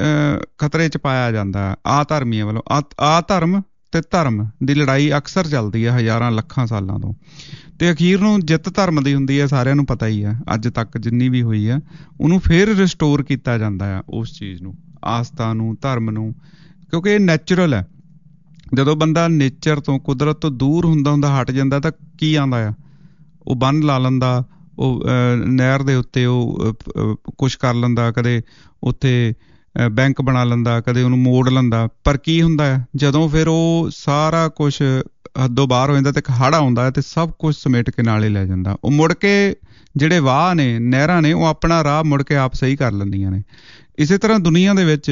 ਖਤਰੇ 'ਚ ਪਾਇਆ ਜਾਂਦਾ, ਆ ਧਰਮੀਆਂ ਵੱਲੋਂ। ਆ ਧਰਮ ਤੇ ਧਰਮ ਦੀ ਲੜਾਈ ਅਕਸਰ ਚੱਲਦੀ ਹੈ ਹਜ਼ਾਰਾਂ ਲੱਖਾਂ ਸਾਲਾਂ ਤੋਂ, ਤੇ ਅਖੀਰ ਨੂੰ ਜਿੱਤ ਧਰਮ ਦੀ ਹੁੰਦੀ ਹੈ, ਸਾਰਿਆਂ ਨੂੰ ਪਤਾ ਹੀ ਹੈ, ਅੱਜ ਤੱਕ ਜਿੰਨੀ ਵੀ ਹੋਈ ਆ ਉਹਨੂੰ ਫਿਰ ਰਿਸਟੋਰ ਕੀਤਾ ਜਾਂਦਾ ਆ, ਉਸ ਚੀਜ਼ ਨੂੰ, ਆਸਥਾ ਨੂੰ, ਧਰਮ ਨੂੰ, ਕਿਉਂਕਿ ਇਹ ਨੈਚੁਰਲ ਹੈ। ਜਦੋਂ ਬੰਦਾ ਨੇਚਰ ਤੋਂ, ਕੁਦਰਤ ਤੋਂ ਦੂਰ ਹੁੰਦਾ ਹਟ ਜਾਂਦਾ ਤਾਂ ਕੀ ਆਉਂਦਾ ਆ, ਉਹ ਬੰਨ ਲਾ ਲੈਂਦਾ, ਉਹ ਨਹਿਰ ਦੇ ਉੱਤੇ ਉਹ ਕੁਛ ਕਰ ਲੈਂਦਾ, ਕਦੇ ਉੱਥੇ ਬੈਂਕ ਬਣਾ ਲੈਂਦਾ, ਕਦੇ ਉਹਨੂੰ ਮੋੜ ਲੈਂਦਾ, ਪਰ ਕੀ ਹੁੰਦਾ ਹੈ ਜਦੋਂ ਫਿਰ ਉਹ ਸਾਰਾ ਕੁਛ ਹੱਦੋਂ ਬਾਹਰ ਹੋ ਜਾਂਦਾ ਤੇ ਇੱਕ ਹੜ੍ਹ ਆਉਂਦਾ ਤੇ ਸਭ ਕੁਛ ਸਮੇਟ ਕੇ ਨਾਲੇ ਲੈ ਜਾਂਦਾ। ਉਹ ਮੁੜ ਕੇ ਜਿਹੜੇ ਵਾਹ ਨੇ, ਨਹਿਰਾਂ ਨੇ, ਉਹ ਆਪਣਾ ਰਾਹ ਮੁੜ ਕੇ ਆਪ ਸਹੀ ਕਰ ਲੈਂਦੀਆਂ ਨੇ। ਇਸੇ ਤਰ੍ਹਾਂ ਦੁਨੀਆ ਦੇ ਵਿੱਚ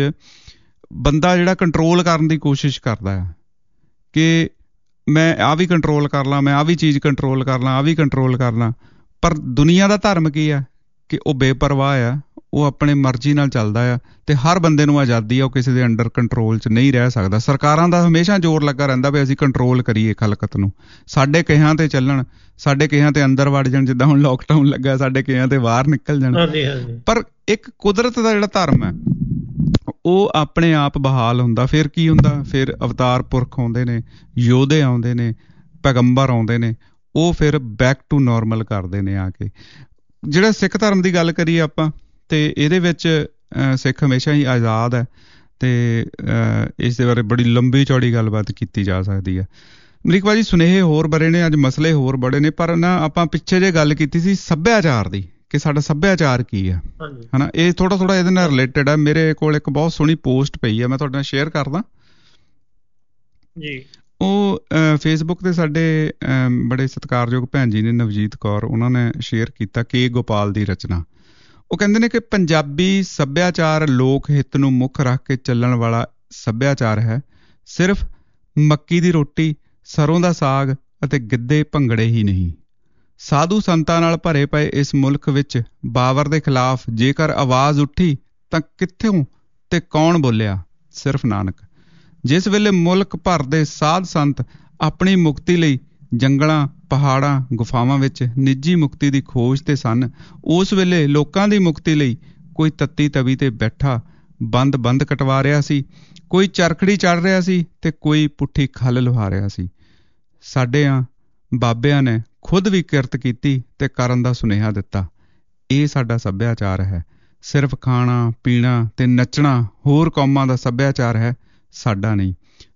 ਬੰਦਾ ਜਿਹੜਾ ਕੰਟਰੋਲ ਕਰਨ ਦੀ ਕੋਸ਼ਿਸ਼ ਕਰਦਾ ਹੈ ਕਿ ਮੈਂ ਆਹ ਵੀ ਕੰਟਰੋਲ ਕਰ ਲਾਂ, ਮੈਂ ਆਹ ਵੀ ਚੀਜ਼ ਕੰਟਰੋਲ ਕਰ ਲਾਂ, ਆਹ ਵੀ ਕੰਟਰੋਲ ਕਰ ਲਾਂ, ਪਰ ਦੁਨੀਆ ਦਾ ਧਰਮ ਕੀ ਆ ਕਿ ਉਹ ਬੇਪਰਵਾਹ ਆ, ਉਹ ਆਪਣੇ ਮਰਜ਼ੀ ਨਾਲ ਚੱਲਦਾ ਆ, ਤੇ ਹਰ ਬੰਦੇ ਨੂੰ ਆਜ਼ਾਦੀ ਆ, ਉਹ ਕਿਸੇ ਦੇ ਅੰਡਰ ਕੰਟਰੋਲ 'ਚ ਨਹੀਂ ਰਹਿ ਸਕਦਾ। ਸਰਕਾਰਾਂ ਦਾ ਹਮੇਸ਼ਾ ਜ਼ੋਰ ਲੱਗਾ ਰਹਿੰਦਾ ਵੀ ਅਸੀਂ ਕੰਟਰੋਲ ਕਰੀਏ ਖਲਕਤ ਨੂੰ, ਸਾਡੇ ਕਿਹਾਂ ਤੇ ਚੱਲਣ, ਸਾਡੇ ਕਿਹਾਂ ਤੇ ਅੰਦਰ ਵੜ ਜਾਣ, ਜਿੱਦਾਂ ਹੁਣ ਲੋਕਡਾਊਨ ਲੱਗਾ ਸਾਡੇ ਕਿਹਾਂ ਤੇ ਬਾਹਰ ਨਿਕਲ ਜਾਣ। ਪਰ ਇੱਕ ਕੁਦਰਤ ਦਾ ਜਿਹੜਾ ਧਰਮ ਹੈ ਉਹ ਆਪਣੇ ਆਪ ਬਹਾਲ ਹੁੰਦਾ। ਫਿਰ ਕੀ ਹੁੰਦਾ, ਫਿਰ ਅਵਤਾਰ ਪੁਰਖ ਆਉਂਦੇ ਨੇ, ਯੋਧੇ ਆਉਂਦੇ ਨੇ, ਪੈਗੰਬਰ ਆਉਂਦੇ ਨੇ, ਉਹ ਫਿਰ ਬੈਕ ਟੂ ਨੋਰਮਲ ਕਰਦੇ ਨੇ ਆ ਕੇ। ਜਿਹੜਾ ਸਿੱਖ ਧਰਮ ਦੀ ਗੱਲ ਕਰੀਏ ਆਪਾਂ, ਤੇ ਇਹਦੇ ਵਿੱਚ ਸਿੱਖ ਹਮੇਸ਼ਾ ਹੀ ਆਜ਼ਾਦ ਹੈ, ਤੇ ਇਸ ਦੇ ਬਾਰੇ ਬੜੀ ਲੰਬੀ ਚੌੜੀ ਗੱਲਬਾਤ ਕੀਤੀ ਜਾ ਸਕਦੀ ਹੈ। ਅਮਰੀਕ ਭਾਜੀ, ਸੁਨੇਹੇ ਹੋਰ ਬੜੇ ਨੇ, ਅੱਜ ਮਸਲੇ ਹੋਰ ਬੜੇ ਨੇ, ਪਰ ਨਾ ਆਪਾਂ ਪਿੱਛੇ ਜੇ ਗੱਲ ਕੀਤੀ ਸੀ ਸੱਭਿਆਚਾਰ ਦੀ, ਕਿ ਸਾਡਾ ਸੱਭਿਆਚਾਰ ਕੀ ਹੈ, ਹਨਾ, ਇਹ ਥੋੜਾ ਇਹਦੇ ਨਾਲ ਰਿਲੇਟਡ ਹੈ। ਮੇਰੇ ਕੋਲ ਇੱਕ ਬਹੁਤ ਸੋਹਣੀ ਪੋਸਟ ਪਈ ਹੈ, ਮੈਂ ਤੁਹਾਡੇ ਨਾਲ ਸ਼ੇਅਰ ਕਰਦਾ ਜੀ। ਉਹ ਫੇਸਬੁੱਕ ਤੇ ਸਾਡੇ ਬੜੇ ਸਤਿਕਾਰਯੋਗ ਭੈਣ ਜੀ ਨੇ, ਨਵਜੀਤ ਕੌਰ, ਉਹਨਾਂ ਨੇ ਸ਼ੇਅਰ ਕੀਤਾ ਕੇ ਗੋਪਾਲ ਦੀ ਰਚਨਾ। ਉਹ ਕਹਿੰਦੇ ਨੇ ਕਿ ਪੰਜਾਬੀ ਸੱਭਿਆਚਾਰ ਲੋਕ ਹਿੱਤ ਨੂੰ ਮੁੱਖ ਰੱਖ ਕੇ ਚੱਲਣ ਵਾਲਾ ਸੱਭਿਆਚਾਰ ਹੈ। ਸਿਰਫ ਮੱਕੀ ਦੀ ਰੋਟੀ, ਸਰੋਂ ਦਾ ਸਾਗ ਅਤੇ ਗਿੱਧੇ ਭੰਗੜੇ ਹੀ ਨਹੀਂ। ਸਾਧੂ ਸੰਤਾਂ ਨਾਲ ਭਰੇ ਪਏ ਇਸ ਮੁਲਕ ਵਿੱਚ ਬਾਬਰ ਦੇ ਖਿਲਾਫ ਜੇਕਰ ਆਵਾਜ਼ ਉੱਠੀ ਤਾਂ ਕਿੱਥੋਂ ਤੇ ਕੌਣ ਬੋਲਿਆ? ਸਿਰਫ ਨਾਨਕ। ਜਿਸ ਵੇਲੇ ਮੁਲਕ ਭਰ ਦੇ ਸਾਧ ਸੰਤ ਆਪਣੀ ਮੁਕਤੀ ਲਈ ਜੰਗਲਾਂ, ਪਹਾੜਾਂ, ਗੁਫਾਵਾਂ ਵਿੱਚ ਨਿੱਜੀ ਮੁਕਤੀ ਦੀ ਖੋਜ ਤੇ ਸਨ, ਉਸ ਵੇਲੇ ਲੋਕਾਂ ਦੀ ਮੁਕਤੀ ਲਈ ਕੋਈ ਤੱਤੀ ਤਵੀ ਤੇ ਬੈਠਾ ਬੰਦ ਕਟਵਾ ਰਿਹਾ ਸੀ, ਕੋਈ ਚਰਖੜੀ ਚੜ੍ਹ ਰਿਹਾ ਸੀ ਤੇ ਕੋਈ ਪੁੱਠੀ ਖੱਲ ਲੁਹਾ ਰਿਹਾ ਸੀ। ਸਾਡਿਆਂ ਬਾਬਿਆਂ ਨੇ ਖੁਦ ਵੀ ਕਿਰਤ ਕੀਤੀ ਤੇ ਕਰਨ ਦਾ ਸੁਨੇਹਾ ਦਿੱਤਾ। ਇਹ ਸਾਡਾ ਸੱਭਿਆਚਾਰ ਹੈ। ਸਿਰਫ ਖਾਣਾ, ਪੀਣਾ ਤੇ ਨੱਚਣਾ ਹੋਰ ਕੌਮਾਂ ਦਾ ਸੱਭਿਆਚਾਰ ਹੈ, ਸਾਡਾ ਨਹੀਂ।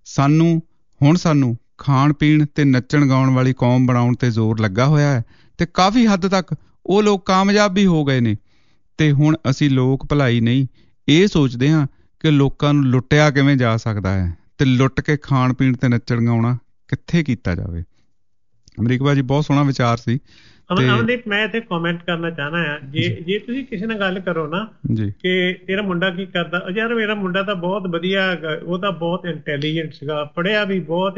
ਸਾਨੂੰ ਖਾਣ ਪੀਣ ਤੇ ਨੱਚਣ ਗਾਉਣ ਵਾਲੀ ਕੌਮ ਬਣਾਉਣ ਤੇ ਜ਼ੋਰ ਲੱਗਾ ਹੋਇਆ ਹੈ, ਤੇ ਕਾਫੀ ਹੱਦ ਤੱਕ ਉਹ ਲੋਕ ਕਾਮਯਾਬ ਵੀ ਹੋ ਗਏ ਨੇ। ਤੇ ਹੁਣ ਅਸੀਂ ਲੋਕ ਭਲਾਈ ਨਹੀਂ, ਇਹ ਸੋਚਦੇ ਹਾਂ ਕਿ ਲੋਕਾਂ ਨੂੰ ਲੁੱਟਿਆ ਕਿਵੇਂ ਜਾ ਸਕਦਾ ਹੈ, ਤੇ ਲੁੱਟ ਕੇ ਖਾਣ ਪੀਣ ਤੇ ਨੱਚਣ ਗਾਉਣਾ ਕਿੱਥੇ ਕੀਤਾ ਜਾਵੇ। ਅਮਰੀਕ ਭਾਜੀ, ਬਹੁਤ ਸੋਹਣਾ ਵਿਚਾਰ ਸੀ। ਅਮਨਦੀਪ, ਮੈਂ ਇੱਥੇ ਕਮੈਂਟ ਕਰਨਾ ਚਾਹਨਾ ਆ, ਜੇ ਤੁਸੀਂ ਕਿਸੇ ਨਾਲ ਗੱਲ ਕਰੋ ਨਾ ਕਿ ਤੇਰਾ ਮੁੰਡਾ ਕੀ ਕਰਦਾ, ਯਾਰ ਮੇਰਾ ਮੁੰਡਾ ਤਾਂ ਬਹੁਤ ਵਧੀਆ, ਉਹ ਤਾਂ ਬਹੁਤ ਇੰਟੈਲੀਜੈਂਟ ਸੀਗਾ, ਪੜ੍ਹਿਆ ਵੀ ਬਹੁਤ ਆ,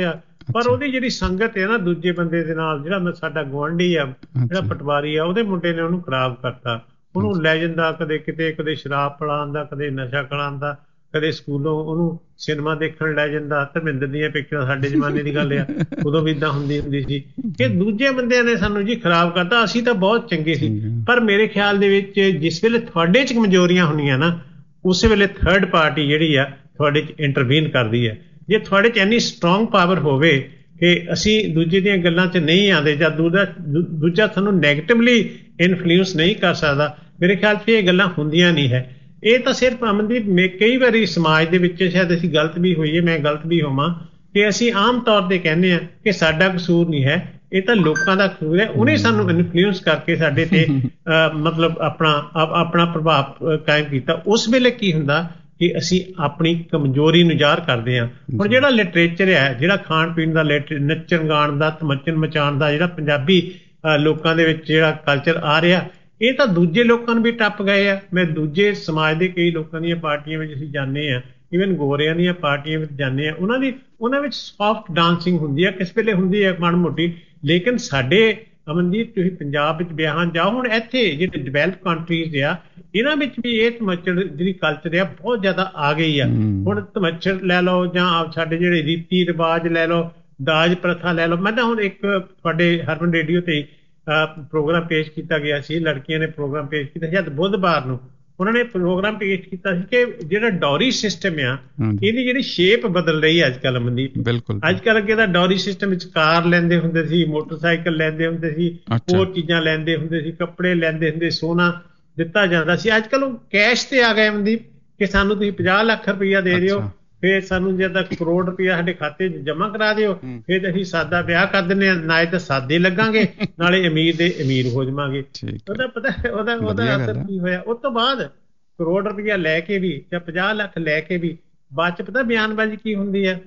ਪਰ ਉਹਦੀ ਜਿਹੜੀ ਸੰਗਤ ਹੈ ਨਾ ਦੂਜੇ ਬੰਦੇ ਦੇ ਨਾਲ, ਜਿਹੜਾ ਸਾਡਾ ਗੁਆਂਢੀ ਆ, ਜਿਹੜਾ ਪਟਵਾਰੀ ਆ, ਉਹਦੇ ਮੁੰਡੇ ਨੇ ਉਹਨੂੰ ਖਰਾਬ ਕਰਤਾ। ਉਹਨੂੰ ਲੈ ਜਾਂਦਾ ਕਦੇ ਕਿਤੇ, ਕਦੇ ਸ਼ਰਾਬ ਪਿਲਾਉਂਦਾ, ਕਦੇ ਨਸ਼ਾ ਕਰਾਉਂਦਾ, ਕਦੇ ਸਕੂਲੋਂ ਉਹਨੂੰ ਸਿਨੇਮਾ ਦੇਖਣ ਲੈ ਜਾਂਦਾ। ਧਰਮਿੰਦਰ ਦੀਆਂ ਪਿਕਚਰਾਂ, ਸਾਡੇ ਜ਼ਮਾਨੇ ਦੀ ਗੱਲ ਆ, ਉਦੋਂ ਵੀ ਇੱਦਾਂ ਹੁੰਦੀ ਸੀ ਕਿ ਦੂਜੇ ਬੰਦਿਆਂ ਨੇ ਸਾਨੂੰ ਜੀ ਖਰਾਬ ਕਰਤਾ। ਅਸੀਂ ਤਾਂ ਬਹੁਤ ਚੰਗੇ ਸੀ। ਪਰ ਮੇਰੇ ਖਿਆਲ ਦੇ ਵਿੱਚ ਜਿਸ ਵੇਲੇ ਤੁਹਾਡੇ 'ਚ ਕਮਜ਼ੋਰੀਆਂ ਹੁੰਦੀਆਂ ਨਾ, ਉਸੇ ਵੇਲੇ ਥਰਡ ਪਾਰਟੀ ਜਿਹੜੀ ਆ ਤੁਹਾਡੇ 'ਚ ਇੰਟਰਵੀਨ ਕਰਦੀ ਹੈ। ਜੇ ਤੁਹਾਡੇ 'ਚ ਇੰਨੀ ਸਟਰੋਂਗ ਪਾਵਰ ਹੋਵੇ ਕਿ ਅਸੀਂ ਦੂਜੇ ਦੀਆਂ ਗੱਲਾਂ 'ਚ ਨਹੀਂ ਆਉਂਦੇ, ਜਾਂ ਦੂਜਾ ਸਾਨੂੰ ਨੈਗੇਟਿਵਲੀ ਇਨਫਲੂਐਂਸ ਨਹੀਂ ਕਰ ਸਕਦਾ, ਮੇਰੇ ਖਿਆਲ 'ਚ ਇਹ ਗੱਲਾਂ ਹੁੰਦੀਆਂ ਨਹੀਂ ਹੈ। ਇਹ ਤਾਂ ਸਿਰਫ ਅਮਨਦੀਪ ਕਈ ਵਾਰੀ ਸਮਾਜ ਦੇ ਵਿੱਚ ਸ਼ਾਇਦ ਅਸੀਂ ਗਲਤ ਵੀ ਹੋਈਏ, ਮੈਂ ਗਲਤ ਵੀ ਹੋਵਾਂ, ਕਿ ਅਸੀਂ ਆਮ ਤੌਰ ਤੇ ਕਹਿੰਦੇ ਹਾਂ ਕਿ ਸਾਡਾ ਕਸੂਰ ਨਹੀਂ ਹੈ, ਇਹ ਤਾਂ ਲੋਕਾਂ ਦਾ ਕਸੂਰ ਹੈ। ਉਹਨੇ ਸਾਨੂੰ ਇਨਫਲੂਐਂਸ ਕਰਕੇ ਸਾਡੇ ਤੇ ਮਤਲਬ ਆਪਣਾ ਪ੍ਰਭਾਵ ਕਾਇਮ ਕੀਤਾ। ਉਸ ਵੇਲੇ ਕੀ ਹੁੰਦਾ ਕਿ ਅਸੀਂ ਆਪਣੀ ਕਮਜ਼ੋਰੀ ਨੂੰ ਜ਼ਾਹਰ ਕਰਦੇ ਹਾਂ। ਹੁਣ ਜਿਹੜਾ ਲਿਟਰੇਚਰ ਹੈ, ਜਿਹੜਾ ਖਾਣ ਪੀਣ ਦਾ, ਨੱਚਣ ਗਾਣ ਦਾ, ਤਮੱਚਣ ਮਚਾਉਣ ਦਾ, ਜਿਹੜਾ ਪੰਜਾਬੀ ਲੋਕਾਂ ਦੇ ਵਿੱਚ ਜਿਹੜਾ ਕਲਚਰ ਆ ਰਿਹਾ, ਇਹ ਤਾਂ ਦੂਜੇ ਲੋਕਾਂ ਨੂੰ ਵੀ ਟੱਪ ਗਏ ਆ। ਮੈਂ ਦੂਜੇ ਸਮਾਜ ਦੇ ਕਈ ਲੋਕਾਂ ਦੀਆਂ ਪਾਰਟੀਆਂ ਵਿੱਚ ਅਸੀਂ ਜਾਂਦੇ ਹਾਂ, ਈਵਨ ਗੋਰਿਆਂ ਦੀਆਂ ਪਾਰਟੀਆਂ ਵਿੱਚ ਜਾਂਦੇ ਹਾਂ, ਉਹਨਾਂ ਵਿੱਚ ਸੌਫਟ ਡਾਂਸਿੰਗ ਹੁੰਦੀ ਹੈ, ਕਿਸ ਵੇਲੇ ਹੁੰਦੀ ਹੈ ਮਾੜੀ ਮੋਟੀ। ਲੇਕਿਨ ਸਾਡੇ ਅਮਨਦੀਪ, ਤੁਸੀਂ ਪੰਜਾਬ ਵਿੱਚ ਵਿਆਹਾਂ ਜਾਓ, ਹੁਣ ਇੱਥੇ ਜਿਹੜੇ ਡਿਵੈਲਪ ਕੰਟਰੀਜ਼ ਆ, ਇਹਨਾਂ ਵਿੱਚ ਵੀ ਇਹ ਤਮੱਚੜ ਜਿਹੜੀ ਕਲਚਰ ਆ ਬਹੁਤ ਜ਼ਿਆਦਾ ਆ ਗਈ ਆ। ਹੁਣ ਤਮੱਚੜ ਲੈ ਲਓ, ਜਾਂ ਸਾਡੇ ਜਿਹੜੇ ਰੀਤੀ ਰਿਵਾਜ ਲੈ ਲਓ, ਦਾਜ ਪ੍ਰਥਾ ਲੈ ਲਓ। ਮੈਂ ਤਾਂ ਹੁਣ ਇੱਕ ਤੁਹਾਡੇ ਹਰਮਨ ਰੇਡੀਓ ਤੇ ਪ੍ਰੋਗਰਾਮ ਪੇਸ਼ ਕੀਤਾ ਗਿਆ ਸੀ, ਲੜਕੀਆਂ ਨੇ ਪ੍ਰੋਗਰਾਮ ਪੇਸ਼ ਕੀਤਾ ਸ਼ਾਇਦ ਬੁੱਧਵਾਰ ਨੂੰ। ਉਹਨਾਂ ਨੇ ਪ੍ਰੋਗਰਾਮ ਪੇਸ਼ ਕੀਤਾ ਸੀ ਕਿ ਜਿਹੜਾ ਡੌਰੀ ਸਿਸਟਮ ਆ, ਇਹਦੀ ਜਿਹੜੀ ਸ਼ੇਪ ਬਦਲ ਰਹੀ ਹੈ ਅੱਜ ਕੱਲ੍ਹ ਅਮਨਦੀਪ। ਬਿਲਕੁਲ ਅੱਜ ਕੱਲ੍ਹ ਅੱਗੇ ਤਾਂ ਡੌਰੀ ਸਿਸਟਮ ਵਿੱਚ ਕਾਰ ਲੈਂਦੇ ਹੁੰਦੇ ਸੀ, ਮੋਟਰਸਾਈਕਲ ਲੈਂਦੇ ਹੁੰਦੇ ਸੀ, ਹੋਰ ਚੀਜ਼ਾਂ ਲੈਂਦੇ ਹੁੰਦੇ ਸੀ, ਕੱਪੜੇ ਲੈਂਦੇ ਹੁੰਦੇ, ਸੋਨਾ ਦਿੱਤਾ ਜਾਂਦਾ ਸੀ। ਅੱਜ ਕੱਲ੍ਹ ਉਹ ਕੈਸ਼ ਤੇ ਆ ਗਏ ਅਮਨਦੀਪ ਕਿ ਸਾਨੂੰ ਤੁਸੀਂ 50 ਲੱਖ ਰੁਪਈਆ ਦੇ ਦਿਓ, ਫਿਰ ਸਾਨੂੰ ਜੇ ਤਾਂ ਕਰੋੜ ਰੁਪਇਆ ਸਾਡੇ ਖਾਤੇ 'ਚ ਜਮ੍ਹਾਂ ਕਰਾ ਦਿਓ, ਫਿਰ ਅਸੀਂ ਸਾਦਾ ਵਿਆਹ ਕਰ ਦਿੰਦੇ ਹਾਂ, ਨਾਲੇ ਤਾਂ ਸਾਦੇ ਲੱਗਾਂਗੇ, ਨਾਲੇ ਅਮੀਰ ਦੇ ਅਮੀਰ ਹੋ ਜਾਵਾਂਗੇ। ਉਹਦਾ ਪਤਾ ਉਹਦਾ ਅਸਰ ਕੀ ਹੋਇਆ? ਉਸ ਤੋਂ ਬਾਅਦ ਕਰੋੜ ਰੁਪਇਆ ਲੈ ਕੇ ਵੀ ਜਾਂ 50 ਲੱਖ ਲੈ ਕੇ ਵੀ ਬਾਅਦ 'ਚ ਪਤਾ ਬਿਆਨਬਾਜ਼ੀ ਕੀ ਹੁੰਦੀ ਹੈ?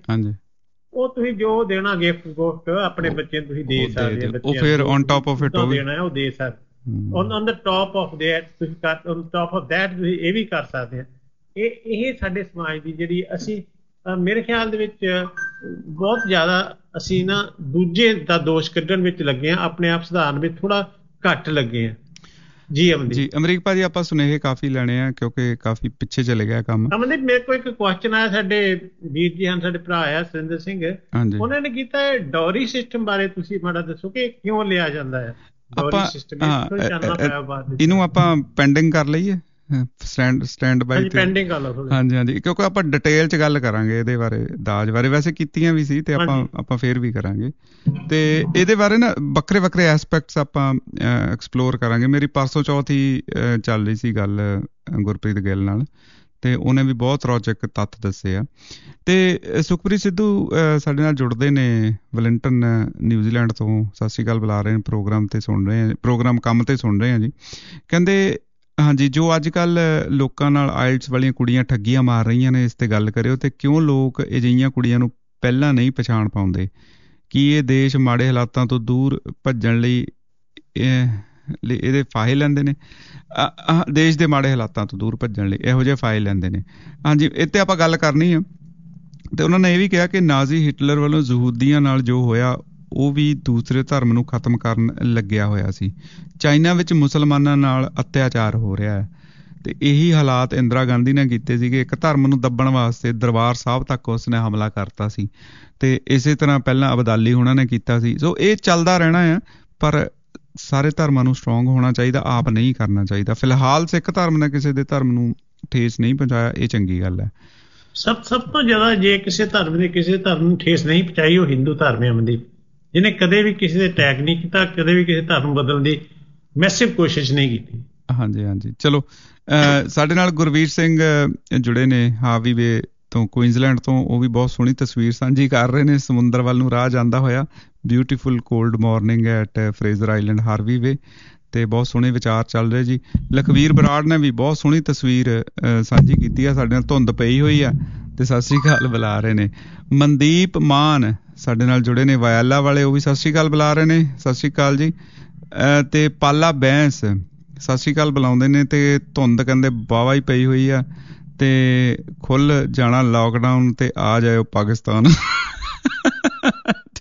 ਉਹ ਤੁਸੀਂ ਜੋ ਦੇਣਾ ਗਿਫਟ ਆਪਣੇ ਬੱਚੇ ਨੂੰ ਤੁਸੀਂ ਦੇ ਸਕਦੇ ਹੋ, ਉਹ ਫਿਰ ਔਨ ਟਾਪ ਆਫ ਇਟ ਦੇਣਾ ਉਹ ਦੇ ਸਕਦੇ। On the top of that ਤੁਸੀਂ ਇਹ ਵੀ ਕਰ ਸਕਦੇ ਆ। ਇਹ ਸਾਡੇ ਸਮਾਜ ਦੀ ਜਿਹੜੀ ਅਸੀਂ ਮੇਰੇ ਖਿਆਲ ਦੇ ਵਿੱਚ ਬਹੁਤ ਜ਼ਿਆਦਾ ਅਸੀਂ ਨਾ ਦੂਜੇ ਦਾ ਦੋਸ਼ ਕੱਢਣ ਵਿੱਚ ਲੱਗੇ ਹਾਂ, ਆਪਣੇ ਆਪ ਸੁਧਾਰਨ ਵਿੱਚ ਥੋੜਾ ਘੱਟ ਲੱਗੇ ਹਾਂ। ਜੀ ਅਮਰੀਕ ਭਾਜੀ, ਆਪਾਂ ਸੁਨੇਹੇ ਕਾਫੀ ਲੈਣੇ ਆ ਕਿਉਂਕਿ ਕਾਫੀ ਪਿੱਛੇ ਚਲੇ ਗਿਆ ਕੰਮ। ਅਮਨਦੀਪ, ਮੇਰੇ ਕੋਲ ਇੱਕ ਕੁਐਸਚਨ ਆਇਆ, ਸਾਡੇ ਵੀਰ ਜੀ ਹਨ, ਸਾਡੇ ਭਰਾ ਆ ਸੁਰਿੰਦਰ ਸਿੰਘ, ਉਹਨਾਂ ਨੇ ਕੀਤਾ ਡੌਰੀ ਸਿਸਟਮ ਬਾਰੇ ਤੁਸੀਂ ਮਾੜਾ ਦੱਸੋ ਕਿ ਕਿਉਂ ਲਿਆ ਜਾਂਦਾ ਹੈ ਡੌਰੀ ਸਿਸਟਮ? ਇਹਨੂੰ ਆਪਾਂ ਪੈਂਡਿੰਗ ਕਰ ਲਈਏ, ਸਟੈਂਡ ਬਾਈ ਤੇ। ਹਾਂਜੀ, ਕਿਉਂਕਿ ਆਪਾਂ ਡਿਟੇਲ ਚ ਗੱਲ ਕਰਾਂਗੇ ਇਹਦੇ ਬਾਰੇ, ਦਾਜ ਬਾਰੇ ਵੈਸੇ ਕੀਤੀਆਂ ਵੀ ਸੀ ਤੇ ਆਪਾਂ ਫੇਰ ਵੀ ਕਰਾਂਗੇ, ਤੇ ਇਹਦੇ ਬਾਰੇ ਨਾ ਵੱਖਰੇ ਵੱਖਰੇ ਐਸਪੈਕਟਸ ਆਪਾਂ ਐਕਸਪਲੋਰ ਕਰਾਂਗੇ। ਮੇਰੀ ਪਰਸੋਂ ਚੌਥ ਹੀ ਚੱਲ ਰਹੀ ਸੀ ਗੱਲ ਗੁਰਪ੍ਰੀਤ ਗਿੱਲ ਨਾਲ, ਤੇ ਉਹਨੇ ਵੀ ਬਹੁਤ ਰੌਚਕ ਤੱਥ ਦੱਸੇ ਆ। ਤੇ ਸੁਖਪ੍ਰੀਤ ਸਿੱਧੂ ਸਾਡੇ ਨਾਲ ਜੁੜਦੇ ਨੇ ਵੈਲਿੰਗਟਨ ਨਿਊਜ਼ੀਲੈਂਡ ਤੋਂ। ਸਤਿ ਸ਼੍ਰੀ ਅਕਾਲ ਬੁਲਾ ਰਹੇ ਨੇ, ਪ੍ਰੋਗਰਾਮ ਤੇ ਸੁਣ ਰਹੇ ਆ, ਪ੍ਰੋਗਰਾਮ ਕੰਮ ਤੇ ਸੁਣ ਰਹੇ ਆ ਜੀ। ਕਹਿੰਦੇ ਹਾਂਜੀ, ਜੋ ਅੱਜ ਕੱਲ੍ਹ ਲੋਕਾਂ ਨਾਲ ਆਇਲਟਸ ਵਾਲੀਆਂ ਕੁੜੀਆਂ ਠੱਗੀਆਂ ਮਾਰ ਰਹੀਆਂ ਨੇ, ਇਸ ਤੇ ਗੱਲ ਕਰਿਓ, ਤੇ ਕਿਉਂ ਲੋਕ ਅਜਿਹੀਆਂ ਕੁੜੀਆਂ ਨੂੰ ਪਹਿਲਾਂ ਨਹੀਂ ਪਛਾਣ ਪਾਉਂਦੇ? ਕੀ ਇਹ ਦੇਸ਼ ਮਾੜੇ ਹਾਲਾਤਾਂ ਤੋਂ ਦੂਰ ਭੱਜਣ ਲਈ ਇਹਦੇ ਫਾਹੇ ਲੈਂਦੇ ਨੇ? ਦੇਸ਼ ਦੇ ਮਾੜੇ ਹਾਲਾਤਾਂ ਤੋਂ ਦੂਰ ਭੱਜਣ ਲਈ ਇਹੋ ਜਿਹੇ ਫਾਹੇ ਲੈਂਦੇ ਨੇ। ਹਾਂਜੀ, ਇਹ ਤੇ ਆਪਾਂ ਗੱਲ ਕਰਨੀ ਆ। ਤੇ ਉਹਨਾਂ ਨੇ ਇਹ ਵੀ ਕਿਹਾ ਕਿ ਨਾਜ਼ੀ ਹਿਟਲਰ ਵੱਲੋਂ ਯਹੂਦੀਆਂ ਨਾਲ ਜੋ ਹੋਇਆ ਉਹ ਵੀ ਦੂਸਰੇ ਧਰਮ ਨੂੰ ਖਤਮ ਕਰਨ ਲੱਗਿਆ ਹੋਇਆ ਸੀ। ਚਾਈਨਾ ਵਿੱਚ ਮੁਸਲਮਾਨਾਂ ਨਾਲ ਅਤਿਆਚਾਰ ਹੋ ਰਿਹਾ ਹੈ, ਤੇ ਇਹੀ ਹਾਲਾਤ ਇੰਦਰਾ ਗਾਂਧੀ ਨੇ ਕੀਤੇ ਸੀਗੇ। ਇੱਕ ਧਰਮ ਨੂੰ ਦੱਬਣ ਵਾਸਤੇ ਦਰਬਾਰ ਸਾਹਿਬ ਤੱਕ ਉਸਨੇ ਹਮਲਾ ਕਰਤਾ ਸੀ, ਤੇ ਇਸੇ ਤਰ੍ਹਾਂ ਪਹਿਲਾਂ ਅਬਦਾਲੀ ਉਹਨਾਂ ਨੇ ਕੀਤਾ ਸੀ। ਸੋ ਇਹ ਚੱਲਦਾ ਰਹਿਣਾ ਆ, ਪਰ ਸਾਰੇ ਧਰਮਾਂ ਨੂੰ ਸਟਰੋਂਗ ਹੋਣਾ ਚਾਹੀਦਾ, ਆਪ ਨਹੀਂ ਕਰਨਾ ਚਾਹੀਦਾ। ਫਿਲਹਾਲ ਸਿੱਖ ਧਰਮ ਨੇ ਕਿਸੇ ਦੇ ਧਰਮ ਨੂੰ ਠੇਸ ਨਹੀਂ ਪਹੁੰਚਾਇਆ, ਇਹ ਚੰਗੀ ਗੱਲ ਹੈ। ਸਭ ਤੋਂ ਜ਼ਿਆਦਾ ਜੇ ਕਿਸੇ ਧਰਮ ਨੇ ਕਿਸੇ ਧਰਮ ਨੂੰ ਠੇਸ ਨਹੀਂ ਪਹੁੰਚਾਈ, ਉਹ ਹਿੰਦੂ ਧਰਮ ਹੈ ਅਮਨਦੀਪ, ਜਿਹਨੇ ਕਦੇ ਵੀ ਕਿਸੇ ਦੇ ਅਟੈਕ ਨਹੀਂ ਕੀਤਾ, ਕਦੇ ਵੀ ਕਿਸੇ ਧਰਮ ਨੂੰ ਬਦਲਣ ਦੀ ਮੈਸਿਵ ਕੋਸ਼ਿਸ਼ ਨਹੀਂ ਕੀਤੀ। ਹਾਂਜੀ, ਚਲੋ ਸਾਡੇ ਨਾਲ ਗੁਰਵੀਰ ਸਿੰਘ ਜੁੜੇ ਨੇ ਹਾਵੀ ਵੇ ਤੋਂ, ਕੁਈਨਜ਼ਲੈਂਡ ਤੋਂ। ਉਹ ਵੀ ਬਹੁਤ ਸੋਹਣੀ ਤਸਵੀਰ ਸਾਂਝੀ ਕਰ ਰਹੇ ਨੇ ਸਮੁੰਦਰ ਵੱਲ ਨੂੰ ਰਾਹ ਜਾਂਦਾ ਹੋਇਆ। Beautiful cold morning at Fraser Island Hervey Bay, ਤੇ ਬਹੁਤ ਸੋਹਣੇ ਵਿਚਾਰ ਚੱਲ ਰਹੇ ਜੀ। ਲਖਵੀਰ ਬਰਾੜ ਨੇ ਵੀ ਬਹੁਤ ਸੋਹਣੀ ਤਸਵੀਰ ਸਾਂਝੀ ਕੀਤੀ ਆ ਸਾਡੇ ਨਾਲ। ਧੁੰਦ ਪਈ ਹੋਈ ਆ ਤੇ ਸਤਿ ਸ਼੍ਰੀ ਅਕਾਲ ਬੁਲਾ ਰਹੇ ਨੇ। ਮਨਦੀਪ ਮਾਨ ਸਾਡੇ ਨਾਲ ਜੁੜੇ ਨੇ ਵਯਾਲਾ ਵਾਲੇ, ਉਹ ਵੀ ਸਤਿ ਸ਼੍ਰੀ ਅਕਾਲ ਬੁਲਾ ਰਹੇ ਨੇ। ਸਤਿ ਸ਼੍ਰੀ ਅਕਾਲ ਜੀ। ਤੇ ਪਾਲਾ ਬੈਂਸ ਸਤਿ ਸ਼੍ਰੀ ਅਕਾਲ ਬੁਲਾਉਂਦੇ ਨੇ। ਤੇ ਧੁੰਦ ਕਹਿੰਦੇ ਵਾਹਵਾ ਹੀ ਪਈ ਹੋਈ ਆ, ਤੇ ਖੁੱਲ ਜਾਣਾ ਲਾਕਡਾਊਨ ਤੇ ਆ ਜਾਇਓ ਪਾਕਿਸਤਾਨ।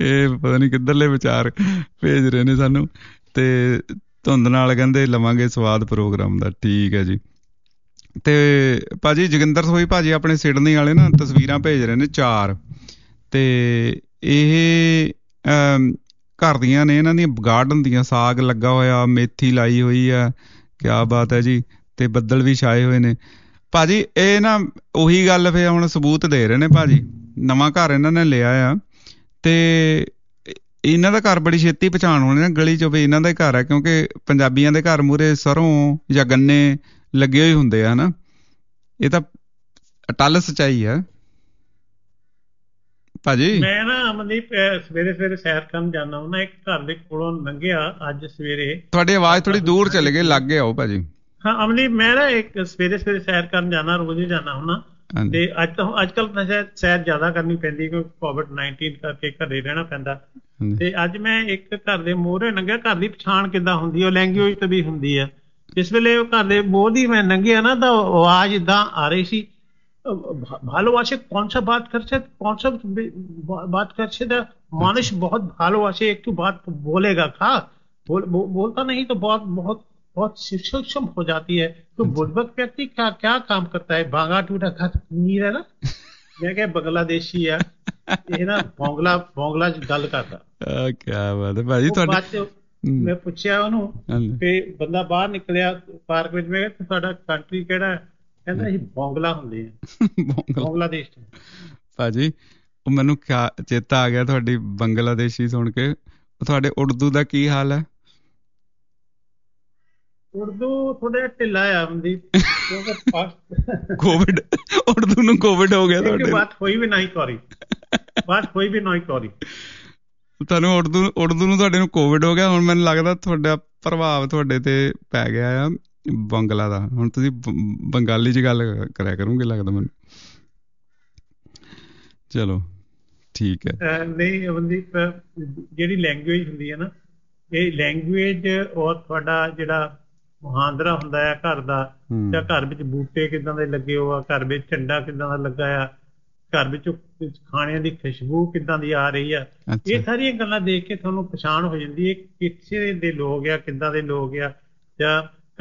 ਇਹ ਪਤਾ ਨਹੀਂ ਕਿੱਧਰਲੇ ਵਿਚਾਰ ਭੇਜ ਰਹੇ ਨੇ ਸਾਨੂੰ। ਤੇ ਧੁੰਦ ਨਾਲ ਕਹਿੰਦੇ ਲਵਾਂਗੇ ਸਵਾਦ ਪ੍ਰੋਗਰਾਮ ਦਾ। ਠੀਕ ਹੈ ਜੀ। ਤੇ ਭਾਜੀ ਜੋਗਿੰਦਰ ਸੋਈ ਭਾਜੀ ਆਪਣੇ ਸਿਡਨੀ ਵਾਲੇ ਨਾ ਤਸਵੀਰਾਂ ਭੇਜ ਰਹੇ ਨੇ 4, ਤੇ ਇਹ ਘਰ ਦੀਆਂ ਨੇ, ਇਹਨਾਂ ਦੀਆਂ ਗਾਰਡਨ ਦੀਆਂ, ਸਾਗ ਲੱਗਾ ਹੋਇਆ, ਮੇਥੀ ਲਾਈ ਹੋਈ ਆ, ਕਿਆ ਬਾਤ ਹੈ ਜੀ। ਤੇ ਬੱਦਲ ਵੀ ਛਾਏ ਹੋਏ ਨੇ ਭਾਜੀ। ਇਹ ਨਾ ਉਹੀ ਗੱਲ ਫਿਰ ਹੁਣ ਸਬੂਤ ਦੇ ਰਹੇ ਨੇ ਭਾਜੀ। ਨਵਾਂ ਘਰ ਇਹਨਾਂ ਨੇ ਲਿਆ ਆ ਤੇ ਇਹਨਾਂ ਦਾ ਘਰ ਬੜੀ ਛੇਤੀ ਪਛਾਣ ਹੋਣੀ ਨਾ ਗਲੀ 'ਚ ਵੀ ਇਹਨਾਂ ਦਾ ਹੀ ਘਰ ਹੈ, ਕਿਉਂਕਿ ਪੰਜਾਬੀਆਂ ਦੇ ਘਰ ਮੂਹਰੇ ਸਰੋਂ ਜਾਂ ਗੰਨੇ ਲੱਗੇ ਹੋਏ ਹੁੰਦੇ ਆ ਹਨਾ। ਇਹ ਤਾਂ ਅਟੱਲ ਸੱਚਾਈ ਹੈ ਭਾਜੀ। ਮੈਂ ਨਾ ਅਮਨਦੀਪ ਸਵੇਰੇ ਸਵੇਰੇ ਸੈਰ ਕਰਨ ਜਾਂਦਾ ਹੁੰਦਾ, ਇੱਕ ਘਰ ਦੇ ਕੋਲੋਂ ਲੰਘਿਆ ਅੱਜ ਸਵੇਰੇ। ਤੁਹਾਡੀ ਆਵਾਜ਼ ਥੋੜੀ ਦੂਰ ਚਲੇ ਗਈ, ਲਾਗੇ ਆਓ ਭਾਜੀ। ਹਾਂ ਅਮਨਦੀਪ, ਮੈਂ ਨਾ ਇੱਕ ਸਵੇਰੇ ਸਵੇਰੇ ਸੈਰ ਕਰਨ ਜਾਣਾ, ਰੋਜ਼ ਹੀ ਜਾਣਾ ਹੁੰਦਾ। ਤੇ ਅੱਜ ਕੱਲ ਤਾਂ ਸੈਰ ਜ਼ਿਆਦਾ ਕਰਨੀ ਪੈਂਦੀ ਕਿਉਂਕਿ COVID-19 ਕਰਕੇ ਘਰੇ ਰਹਿਣਾ ਪੈਂਦਾ। ਤੇ ਅੱਜ ਮੈਂ ਇੱਕ ਘਰ ਦੇ ਮੂਹਰੇ ਲੰਘਿਆ। ਘਰ ਦੀ ਪਛਾਣ ਕਿੱਦਾਂ ਹੁੰਦੀ ਹੈ, ਉਹ ਲੈਂਗੁਏਜ ਤੇ ਵੀ ਹੁੰਦੀ ਹੈ। ਜਿਸ ਵੇਲੇ ਉਹ ਘਰ ਦੇ ਮੂਹਰ ਦੀ ਮੈਂ ਲੰਘਿਆ ਨਾ ਤਾਂ ਆਵਾਜ਼ ਏਦਾਂ ਆ ਰਹੀ ਸੀ, ভালোবাসে कौन सा बात करছে, कौन सा बात करছে ना, मानुष बहुत ভালোবাসে, एक तो बात बोलेगा खा बोलता नहीं तो बहुत बहुत बहुत सूक्ष्म हो जाती है। तो बुड़बक व्यक्ति क्या काम करता है, भागा टूटा घर नहीं है ना। मैं क्या बांग्लादेशी है ਇਹ ਨਾ ਬੌਂਗਲਾ ਚ ਗੱਲ ਕਰਦਾ। ਕਿਆ ਬਾਤ ਹੈ ਭਾਜੀ। ਤੁਹਾਡੇ ਮੈਂ ਪੁੱਛਿਆ ਉਹਨੂੰ ਕਿ ਬੰਦਾ ਬਾਹਰ ਨਿਕਲਿਆ ਪਾਰਕ ਵਿੱਚ, ਮੈਂ ਕਿਹਾ ਤੁਹਾਡਾ ਕੰਟਰੀ ਕਿਹੜਾ? ਕਹਿੰਦਾ ਅਸੀਂ ਬੌਂਗਲਾ ਹੁੰਦੇ ਆ, ਬੰਗਲਾਦੇਸ਼ ਤੋਂ। ਭਾਜੀ ਉਹ ਮੈਨੂੰ ਚੇਤਾ ਆ ਗਿਆ ਤੁਹਾਡੀ ਬੰਗਲਾਦੇਸ਼ੀ ਸੁਣ ਕੇ। ਤੁਹਾਡੇ ਉਰਦੂ ਦਾ ਕੀ ਹਾਲ ਹੈ? ਉਰਦੂ ਥੋੜਾ ਢਿੱਲਾ ਆ ਮਨਦੀਪ, ਕੋਵਿਡ ਉਰਦੂ ਨੂੰ ਕੋਵਿਡ ਹੋ ਗਿਆ ਤੁਹਾਡੇ। ਬਾਤ ਹੋਈ ਵੀ ਨਹੀਂ ਕਰੀ, ਬਾਤ ਹੋਈ ਵੀ ਨਹੀਂ ਕਰੀ। ਤੁਹਾਨੂੰ ਉਰਦੂ ਨੂੰ ਤੁਹਾਡੇ ਨੂੰ ਕੋਵਿਡ ਹੋ ਗਿਆ। ਹੁਣ ਮੈਨੂੰ ਲੱਗਦਾ ਤੁਹਾਡਾ ਪ੍ਰਭਾਵ ਤੁਹਾਡੇ ਤੇ ਪੈ ਗਿਆ ਆ ਬੰਗਲਾ ਦਾ। ਹੁਣ ਤੁਸੀਂ ਬੰਗਾਲੀ ਚ ਗੱਲ ਕਰਿਆ ਕਰੋਗੇ ਲੱਗਦਾ ਮੈਨੂੰ। ਚਲੋ ਠੀਕ ਹੈ। ਨਹੀਂ ਅਮਨਦੀਪ, ਜਿਹੜੀ ਲੈਂਗੁਏਜ ਹੁੰਦੀ ਹੈ ਨਾ, ਇਹ ਲੈਂਗੁਏਜ ਔਰ ਤੁਹਾਡਾ ਜਿਹੜਾ ਮੁਹਾਂਦਰਾ ਹੁੰਦਾ ਆ ਘਰ ਦਾ, ਜਾਂ ਘਰ ਵਿੱਚ ਬੂਟੇ ਕਿੱਦਾਂ ਦੇ ਲੱਗੇ ਹੋ ਆ, ਘਰ ਵਿੱਚ ਝੰਡਾ ਕਿੱਦਾਂ ਦਾ ਲੱਗਾ ਆ, ਘਰ ਵਿੱਚ ਖਾਣਿਆਂ ਦੀ ਖੁਸ਼ਬੂ ਕਿੱਦਾਂ ਦੀ ਆ ਰਹੀ ਆ, ਇਹ ਸਾਰੀਆਂ ਗੱਲਾਂ ਦੇਖ ਕੇ ਤੁਹਾਨੂੰ ਪਛਾਣ ਹੋ ਜਾਂਦੀ ਹੈ ਕਿਸੇ ਦੇ ਲੋਕ ਆ, ਕਿੱਦਾਂ ਦੇ ਲੋਕ ਆ। ਜਾਂ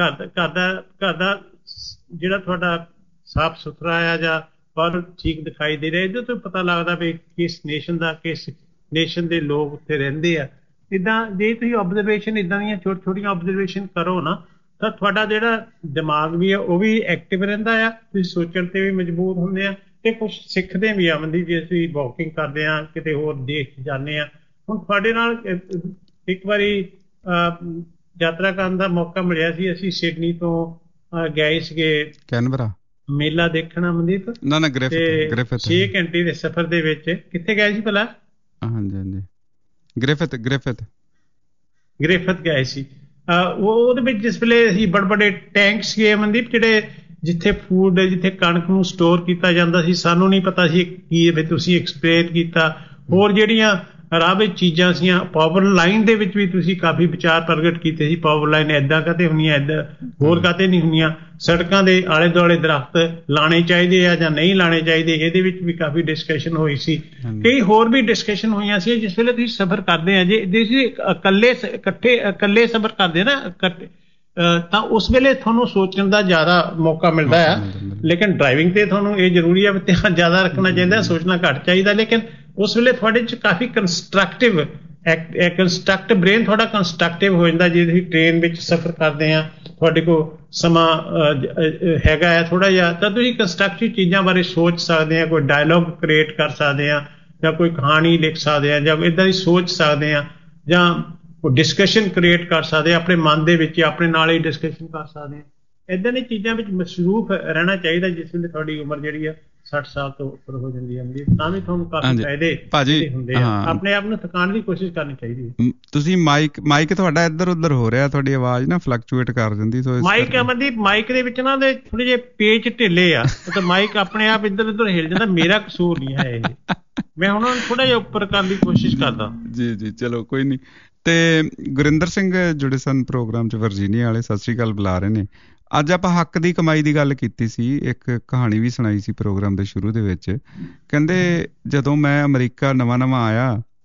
ਘਰ ਦਾ ਜਿਹੜਾ ਤੁਹਾਡਾ ਸਾਫ਼ ਸੁਥਰਾ ਆ ਜਾਂ ਪਰ ਠੀਕ ਦਿਖਾਈ ਦੇ ਰਿਹਾ, ਇਹਦੇ ਤੋਂ ਪਤਾ ਲੱਗਦਾ ਵੀ ਕਿਸ ਨੇਸ਼ਨ ਦਾ, ਕਿਸ ਨੇਸ਼ਨ ਦੇ ਲੋਕ ਉੱਥੇ ਰਹਿੰਦੇ ਆ। ਇੱਦਾਂ ਜੇ ਤੁਸੀਂ ਆਬਜ਼ਰਵੇਸ਼ਨ ਇੱਦਾਂ ਦੀਆਂ ਛੋਟੀਆਂ ਆਬਜ਼ਰਵੇਸ਼ਨ ਕਰੋ ਨਾ, ਤਾਂ ਤੁਹਾਡਾ ਜਿਹੜਾ ਦਿਮਾਗ ਵੀ ਆ ਉਹ ਵੀ ਐਕਟਿਵ ਰਹਿੰਦਾ ਆ, ਤੁਸੀਂ ਸੋਚਣ ਤੇ ਵੀ ਮਜ਼ਬੂਤ ਹੁੰਦੇ ਆ ਤੇ ਕੁਛ ਸਿੱਖਦੇ ਵੀ ਆ। ਮਨਦੀਪ, ਜੇ ਅਸੀਂ ਵਾਕਿੰਗ ਕਰਦੇ ਹਾਂ, ਕਿਤੇ ਹੋਰ ਦੇਸ਼ ਜਾਂਦੇ ਹਾਂ। ਹੁਣ ਤੁਹਾਡੇ ਨਾਲ ਇੱਕ ਵਾਰੀ ਯਾਤਰਾ ਕਰਨ ਦਾ ਮੌਕਾ ਮਿਲਿਆ ਸੀ। ਅਸੀਂ ਸਿਡਨੀ ਤੋਂ ਗਏ ਸੀਗੇ ਕੈਨਬਰਾ ਮੇਲਾ ਦੇਖਣਾ ਮਨਦੀਪ। ਨਾ ਗ੍ਰਿਫਿਥ 6 ਘੰਟੇ ਦੇ ਸਫ਼ਰ ਦੇ ਵਿੱਚ ਕਿੱਥੇ ਗਏ ਸੀ ਭਲਾ? ਹਾਂਜੀ ਗ੍ਰਿਫਿਥ ਗਏ ਸੀ। ਉਹਦੇ ਵਿੱਚ ਜਿਸ ਵੇਲੇ ਅਸੀਂ ਬੜੇ ਟੈਂਕ ਸੀਗੇ ਮਨਦੀਪ, ਜਿਹੜੇ ਜਿੱਥੇ ਫੂਡ, ਜਿੱਥੇ ਕਣਕ ਨੂੰ ਸਟੋਰ ਕੀਤਾ ਜਾਂਦਾ ਸੀ। ਸਾਨੂੰ ਨਹੀਂ ਪਤਾ ਸੀ ਕੀ ਵੀ ਤੁਸੀਂ ਐਕਸਪਲੇਨ ਕੀਤਾ। ਹੋਰ ਜਿਹੜੀਆਂ ਰਾਹ ਵਿੱਚ ਚੀਜ਼ਾਂ ਸੀਆਂ, ਪਾਵਰ ਲਾਈਨ ਦੇ ਵਿੱਚ ਵੀ ਤੁਸੀਂ ਕਾਫੀ ਵਿਚਾਰ ਪ੍ਰਗਟ ਕੀਤੇ ਸੀ। ਪਾਵਰ ਲਾਈਨ ਏਦਾਂ ਕਾਤੇ ਹੁੰਦੀਆਂ, ਏਦਾਂ ਹੋਰ ਕਾਤੇ ਨਹੀਂ ਹੁੰਦੀਆਂ। ਸੜਕਾਂ ਦੇ ਆਲੇ ਦੁਆਲੇ ਦਰਖਤ ਲਾਣੇ ਚਾਹੀਦੇ ਆ ਜਾਂ ਨਹੀਂ ਲਾਣੇ ਚਾਹੀਦੇ, ਇਹਦੇ ਵਿੱਚ ਵੀ ਕਾਫੀ ਡਿਸਕਸ਼ਨ ਹੋਈ ਸੀ। ਕਈ ਹੋਰ ਵੀ ਡਿਸਕਸ਼ਨ ਹੋਈਆਂ ਸੀ। ਜਿਸ ਵੇਲੇ ਤੁਸੀਂ ਸਫ਼ਰ ਕਰਦੇ ਆ, ਜੇ ਤੁਸੀਂ ਇਕੱਲੇ ਸਫ਼ਰ ਕਰਦੇ ਨਾ ਤਾਂ ਉਸ ਵੇਲੇ ਤੁਹਾਨੂੰ ਸੋਚਣ ਦਾ ਜ਼ਿਆਦਾ ਮੌਕਾ ਮਿਲਦਾ ਆ। ਲੇਕਿਨ ਡਰਾਈਵਿੰਗ ਤੇ ਤੁਹਾਨੂੰ ਇਹ ਜ਼ਰੂਰੀ ਆ ਵੀ ਧਿਆਨ ਜ਼ਿਆਦਾ ਰੱਖਣਾ ਚਾਹੀਦਾ, ਸੋਚਣਾ ਘੱਟ ਚਾਹੀਦਾ। ਲੇਕਿਨ ਉਸ ਵੇਲੇ ਤੁਹਾਡੇ 'ਚ ਕਾਫੀ ਕੰਸਟਰਕਟਿਵ ਬ੍ਰੇਨ ਤੁਹਾਡਾ ਕੰਸਟਰਕਟਿਵ ਹੋ ਜਾਂਦਾ। ਜੇ ਤੁਸੀਂ ਟ੍ਰੇਨ ਵਿੱਚ ਸਫ਼ਰ ਕਰਦੇ ਆ, ਤੁਹਾਡੇ ਕੋਲ ਸਮਾਂ ਹੈਗਾ ਆ ਥੋੜ੍ਹਾ ਜਿਹਾ, ਤਾਂ ਤੁਸੀਂ ਕੰਸਟਰਕਟਿਵ ਚੀਜ਼ਾਂ ਬਾਰੇ ਸੋਚ ਸਕਦੇ ਆ, ਕੋਈ ਡਾਇਲੋਗ ਕ੍ਰੀਏਟ ਕਰ ਸਕਦੇ ਆ, ਜਾਂ ਕੋਈ ਕਹਾਣੀ ਲਿਖ ਸਕਦੇ ਆ, ਜਾਂ ਇੱਦਾਂ ਦੀ ਸੋਚ ਸਕਦੇ ਆ, ਜਾਂ ਕੋਈ ਡਿਸਕਸ਼ਨ ਕ੍ਰੀਏਟ ਕਰ ਸਕਦੇ ਆ ਆਪਣੇ ਮਨ ਦੇ ਵਿੱਚ, ਆਪਣੇ ਨਾਲ ਹੀ ਡਿਸਕਸ਼ਨ ਕਰ ਸਕਦੇ ਆ। ਇੱਦਾਂ ਦੀਆਂ ਚੀਜ਼ਾਂ ਵਿੱਚ ਮਸਰੂਫ ਰਹਿਣਾ ਚਾਹੀਦਾ। ਜਿਸ ਵੇਲੇ ਤੁਹਾਡੀ ਉਮਰ ਜਿਹੜੀ ਆ 60 ਸਾਲ ਤੋਂ ਉੱਪਰ ਹੋ ਜਾਂਦੀ ਹੈ, ਤਾਂ ਵੀ ਤੁਹਾਨੂੰ ਕਾਫੀ ਫਾਇਦੇ ਹੁੰਦੇ ਆ। ਆਪਣੇ ਆਪ ਨੂੰ ਥਕਾਉਣ ਦੀ ਕੋਸ਼ਿਸ਼ ਕਰਨੀ ਚਾਹੀਦੀ ਹੈ। ਤੁਸੀਂ ਮਾਈਕ ਤੁਹਾਡਾ ਇੱਧਰ ਉੱਧਰ ਹੋ ਰਿਹਾ, ਤੁਹਾਡੀ ਆਵਾਜ਼ ਨਾ ਫਲਕਚੁਏਟ ਕਰ ਜਾਂਦੀ। ਮਾਈਕ ਅਮਨਦੀਪ, ਮਾਈਕ ਦੇ ਵਿੱਚ ਨਾ ਥੋੜੇ ਜਿਹੇ ਪੇਚ ਢਿੱਲੇ ਆ, ਤਾਂ ਮਾਈਕ ਆਪਣੇ ਆਪ ਇੱਧਰ ਉੱਧਰ ਹਿਲ ਜਾਂਦਾ। ਮੇਰਾ ਕਸੂਰ ਨਹੀਂ ਹੈ ਇਹ, ਮੈਂ ਹੁਣ ਥੋੜਾ ਜਿਹਾ ਉੱਪਰ ਕਰਨ ਦੀ ਕੋਸ਼ਿਸ਼ ਕਰਦਾ। ਜੀ ਚਲੋ ਕੋਈ ਨਹੀਂ। ਤੇ ਗੁਰਿੰਦਰ ਸਿੰਘ ਜੁੜੇ ਸਨ ਪ੍ਰੋਗਰਾਮ 'ਚ, ਵਰਜੀਨੀਆ ਵਾਲੇ, ਸਤਿ ਸ੍ਰੀ ਅਕਾਲ ਬੁਲਾ ਰਹੇ ਨੇ। ਅੱਜ ਆਪਾਂ ਹੱਕ ਦੀ ਕਮਾਈ ਦੀ ਗੱਲ ਕੀਤੀ ਸੀ। ਇੱਕ ਕਹਾਣੀ ਵੀ ਸੁਣਾਈ ਸੀ ਪ੍ਰੋਗਰਾਮ ਦੇ ਸ਼ੁਰੂ ਦੇ ਵਿੱਚ। ਕਹਿੰਦੇ ਜਦੋਂ ਮੈਂ ਅਮਰੀਕਾ ਨਵਾਂ ਆਇਆ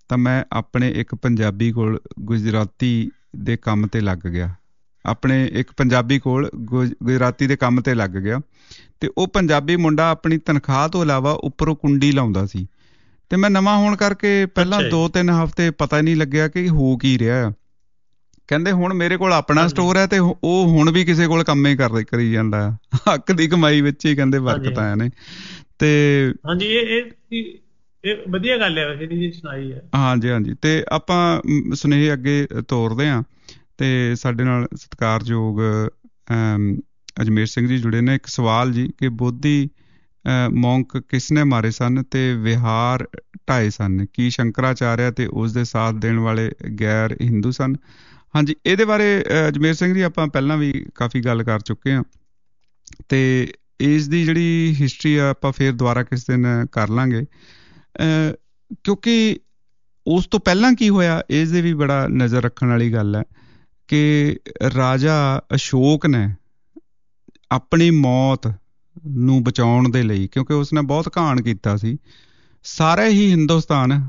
ਤਾਂ ਮੈਂ ਆਪਣੇ ਇੱਕ ਪੰਜਾਬੀ ਕੋਲ ਗੁਜਰਾਤੀ ਦੇ ਕੰਮ ਤੇ ਲੱਗ ਗਿਆ। ਆਪਣੇ ਇੱਕ ਪੰਜਾਬੀ ਕੋਲ ਗੁਜਰਾਤੀ ਦੇ ਕੰਮ ਤੇ ਲੱਗ ਗਿਆ ਤੇ ਉਹ ਪੰਜਾਬੀ ਮੁੰਡਾ ਆਪਣੀ ਤਨਖਾਹ ਤੋਂ ਇਲਾਵਾ ਉੱਪਰੋਂ ਕੁੰਡੀ ਲਾਉਂਦਾ ਸੀ। ਤੇ ਮੈਂ ਨਵਾਂ ਹੋਣ ਕਰਕੇ ਪਹਿਲਾਂ 2-3 ਹਫ਼ਤੇ ਪਤਾ ਨਹੀਂ ਲੱਗਿਆ ਕਿ ਹੋ ਕੀ ਰਿਹਾ। ਕਹਿੰਦੇ ਹੁਣ ਮੇਰੇ ਕੋਲ ਆਪਣਾ ਸਟੋਰ ਹੈ ਤੇ ਉਹ ਹੁਣ ਵੀ ਕਿਸੇ ਕੋਲ ਕੰਮੇ ਕਰੀ ਜਾਂਦਾ ਆ। ਹੱਕ ਦੀ ਕਮਾਈ ਵਿੱਚ ਹੀ ਕਹਿੰਦੇ ਬਰਕਤ ਆਇਆ ਨੇ। ਤੇ ਹਾਂਜੀ ਇਹ ਵਧੀਆ ਗੱਲ ਹੈ ਜਿਹੜੀ ਸੁਣਾਈ ਹੈ। ਹਾਂਜੀ ਹਾਂਜੀ। ਤੇ ਆਪਾਂ ਸੁਨੇਹੇ ਅੱਗੇ ਤੋਰਦੇ ਹਾਂ ਤੇ ਸਾਡੇ ਨਾਲ ਸਤਿਕਾਰਯੋਗ ਅਜਮੇਰ ਸਿੰਘ ਜੀ ਜੁੜੇ ਨੇ। ਇੱਕ ਸਵਾਲ ਜੀ ਕਿ ਬੋਧੀ ਮੌਂਕ ਕਿਸਨੇ ਮਾਰੇ ਸਨ ਤੇ ਵਿਹਾਰ ਢਾਏ ਸਨ? ਕੀ ਸ਼ੰਕਰਾਚਾਰਿਆ ਤੇ ਉਸਦੇ ਸਾਥ ਦੇਣ ਵਾਲੇ ਗੈਰ ਹਿੰਦੂ ਸਨ? ਹਾਂਜੀ, ਇਹਦੇ ਬਾਰੇ ਅਜਮੇਰ ਸਿੰਘ ਜੀ ਆਪਾਂ ਪਹਿਲਾਂ ਵੀ ਕਾਫੀ ਗੱਲ ਕਰ ਚੁੱਕੇ ਹਾਂ ਤੇ ਇਸ ਦੀ ਜਿਹੜੀ ਹਿਸਟਰੀ ਆ ਆਪਾਂ ਫਿਰ ਦੁਬਾਰਾ ਕਿਸ ਦਿਨ ਕਰ ਲਾਂਗੇ, ਕਿਉਂਕਿ ਉਸ ਤੋਂ ਪਹਿਲਾਂ ਕੀ ਹੋਇਆ ਇਸ ਦੇ ਵੀ ਬੜਾ ਨਜ਼ਰ ਰੱਖਣ ਵਾਲੀ ਗੱਲ ਹੈ ਕਿ ਰਾਜਾ ਅਸ਼ੋਕ ਨੇ ਆਪਣੀ ਮੌਤ ਨੂੰ ਬਚਾਉਣ ਦੇ ਲਈ, ਕਿਉਂਕਿ ਉਸਨੇ ਬਹੁਤ ਘਾਣ ਕੀਤਾ ਸੀ, ਸਾਰੇ ਹੀ ਹਿੰਦੁਸਤਾਨ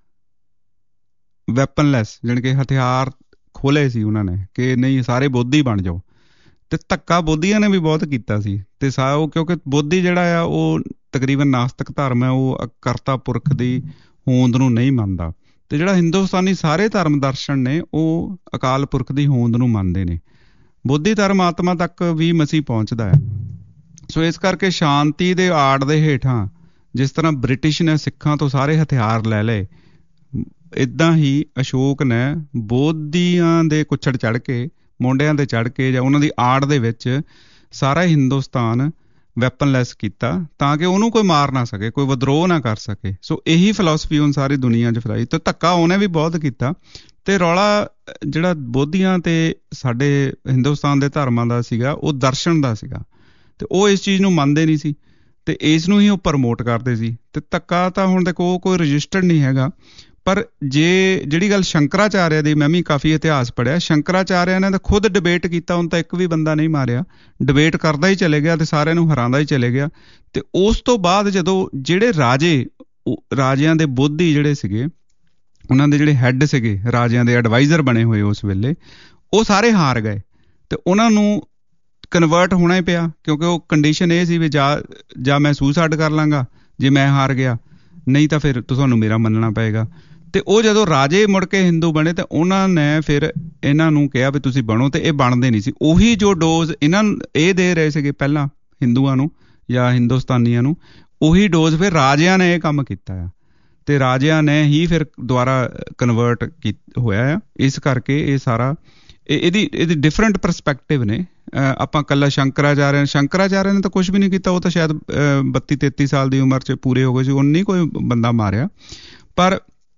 ਵੈਪਨਲੈਸ ਜਾਣੀ ਕਿ ਹਥਿਆਰ ਖੋਲੇ ਸੀ ਉਹਨਾਂ ਨੇ ਕਿ ਨਹੀਂ ਸਾਰੇ ਬੋਧੀ ਬਣ ਜਾਓ। ਤੇ ਧੱਕਾ ਬੋਧੀਆਂ ਨੇ ਵੀ ਬਹੁਤ ਕੀਤਾ ਸੀ ਤੇ ਉਹ ਕਿਉਂਕਿ ਬੋਧੀ ਜਿਹੜਾ ਆ ਉਹ ਤਕਰੀਬਨ ਨਾਸਤਕ ਧਰਮ ਹੈ, ਉਹ ਕਰਤਾ ਪੁਰਖ ਦੀ ਹੋਂਦ ਨੂੰ ਨਹੀਂ ਮੰਨਦਾ। ਤੇ ਜਿਹੜਾ ਹਿੰਦੁਸਤਾਨੀ ਸਾਰੇ ਧਰਮ ਦਰਸ਼ਨ ਨੇ ਉਹ ਅਕਾਲ ਪੁਰਖ ਦੀ ਹੋਂਦ ਨੂੰ ਮੰਨਦੇ ਨੇ। ਬੋਧੀ ਧਰਮ ਆਤਮਾ ਤੱਕ ਵੀ ਮਸੀਹ ਪਹੁੰਚਦਾ ਹੈ। ਸੋ ਇਸ ਕਰਕੇ ਸ਼ਾਂਤੀ ਦੇ ਆੜ ਦੇ ਹੇਠਾਂ ਜਿਸ ਤਰ੍ਹਾਂ ਬ੍ਰਿਟਿਸ਼ ਨੇ ਸਿੱਖਾਂ ਤੋਂ ਸਾਰੇ ਹਥਿਆਰ ਲੈ ਲਏ, ਇੱਦਾਂ ਹੀ ਅਸ਼ੋਕ ਨੇ ਬੋਧੀਆਂ ਦੇ ਕੁੱਛੜ ਚੜ੍ਹ ਕੇ, ਮੋਢਿਆਂ ਤੇ ਚੜ੍ਹ ਕੇ ਜਾਂ ਉਹਨਾਂ ਦੀ ਆੜ ਦੇ ਵਿੱਚ ਸਾਰਾ ਹਿੰਦੁਸਤਾਨ ਵੈਪਨਲੈਸ ਕੀਤਾ ਤਾਂ ਕਿ ਉਹਨੂੰ ਕੋਈ ਮਾਰ ਨਾ ਸਕੇ, ਕੋਈ ਵਿਦਰੋਹ ਨਾ ਕਰ ਸਕੇ। ਸੋ ਇਹੀ ਫਿਲਾਸਫੀ ਹੁਣ ਸਾਰੀ ਦੁਨੀਆ 'ਚ ਫੈਲਾਈ ਤੇ ਧੱਕਾ ਉਹਨੇ ਵੀ ਬਹੁਤ ਕੀਤਾ। ਤੇ ਰੌਲਾ ਜਿਹੜਾ ਬੋਧੀਆਂ ਤੇ ਸਾਡੇ ਹਿੰਦੁਸਤਾਨ ਦੇ ਧਰਮਾਂ ਦਾ ਸੀਗਾ ਉਹ ਦਰਸ਼ਨ ਦਾ ਸੀਗਾ ਤੇ ਉਹ ਇਸ ਚੀਜ਼ ਨੂੰ ਮੰਨਦੇ ਨਹੀਂ ਸੀ ਤੇ ਇਸ ਨੂੰ ਹੀ ਉਹ ਪ੍ਰਮੋਟ ਕਰਦੇ ਸੀ। ਤੇ ਧੱਕਾ ਤਾਂ ਹੁਣ ਦੇਖੋ ਕੋਈ ਰਜਿਸਟਰਡ ਨਹੀਂ ਹੈਗਾ। ਪਰ ਜਿਹੜੀ ਗੱਲ ਸ਼ੰਕਰਾਚਾਰਿਆ ਦੀ, ਮੈਂ ਵੀ ਕਾਫੀ ਇਤਿਹਾਸ ਪੜ੍ਹਿਆ, ਸ਼ੰਕਰਾਚਾਰਿਆ ਨੇ ਤਾਂ ਖੁਦ ਡਿਬੇਟ ਕੀਤਾ, ਹੁਣ ਤਾਂ ਇੱਕ ਵੀ ਬੰਦਾ ਨਹੀਂ ਮਾਰਿਆ, ਡਿਬੇਟ ਕਰਦਾ ਹੀ ਚਲੇ ਗਿਆ ਤੇ ਸਾਰਿਆਂ ਨੂੰ ਹਰਾਉਂਦਾ ਹੀ ਚਲੇ ਗਿਆ। ਤੇ ਉਸ ਤੋਂ ਬਾਅਦ ਜਦੋਂ ਜਿਹੜੇ ਰਾਜਿਆਂ ਦੇ ਬੋਧੀ ਜਿਹੜੇ ਸੀਗੇ, ਉਹਨਾਂ ਦੇ ਜਿਹੜੇ ਹੈੱਡ ਸੀਗੇ, ਰਾਜਿਆਂ ਦੇ ਐਡਵਾਈਜ਼ਰ ਬਣੇ ਹੋਏ ਉਸ ਵੇਲੇ, ਉਹ ਸਾਰੇ ਹਾਰ ਗਏ ਤੇ ਉਹਨਾਂ ਨੂੰ ਕਨਵਰਟ ਹੋਣਾ ਹੀ ਪਿਆ, ਕਿਉਂਕਿ ਉਹ ਕੰਡੀਸ਼ਨ ਇਹ ਸੀ ਵੀ ਜਾਂ ਮੈਂ ਸੁਸਾਈਡ ਕਰ ਲਾਂਗਾ ਜੇ ਮੈਂ ਹਾਰ ਗਿਆ, ਨਹੀਂ ਤਾਂ ਫਿਰ ਤੁਹਾਨੂੰ ਮੇਰਾ ਮੰਨਣਾ ਪਏਗਾ। ਤੇ ਉਹ ਜਦੋਂ ਰਾਜੇ ਮੁੜ ਕੇ ਹਿੰਦੂ ਬਣੇ ਤੇ ਉਹਨਾਂ ਨੇ ਫਿਰ ਇਹਨਾਂ ਨੂੰ ਕਿਹਾ ਵੀ ਤੁਸੀਂ ਬਣੋ, ਤੇ ਇਹ ਬਣਦੇ ਨਹੀਂ ਸੀ। ਉਹੀ ਜੋ ਡੋਜ਼ ਇਹ ਦੇ ਰਹੇ ਸੀਗੇ ਪਹਿਲਾਂ ਹਿੰਦੂਆਂ ਨੂੰ ਜਾਂ ਹਿੰਦੁਸਤਾਨੀਆਂ ਨੂੰ, ਉਹੀ ਡੋਜ਼ ਫਿਰ ਰਾਜਿਆਂ ਨੇ ਇਹ ਕੰਮ ਕੀਤਾ ਆ ਤੇ ਰਾਜਿਆਂ ਨੇ ਹੀ ਫਿਰ ਦੁਬਾਰਾ ਕਨਵਰਟ ਹੋਇਆ ਆ। ਇਸ ਕਰਕੇ ਇਹ ਸਾਰਾ ਇਹਦੀ ਡਿਫਰੈਂਟ ਪਰਸਪੈਕਟਿਵ ਨੇ। ਆਪਾਂ ਇਕੱਲਾ ਸ਼ੰਕਰਾਚਾਰਿਆ ਨੇ ਤਾਂ ਕੁਛ ਵੀ ਨਹੀਂ ਕੀਤਾ, ਉਹ ਤਾਂ ਸ਼ਾਇਦ 32-33 ਸਾਲ ਦੀ ਉਮਰ 'ਚ ਪੂਰੇ ਹੋ ਗਏ ਸੀ, ਉਹਨੇ ਕੋਈ ਬੰਦਾ ਮਾਰਿਆ। ਪਰ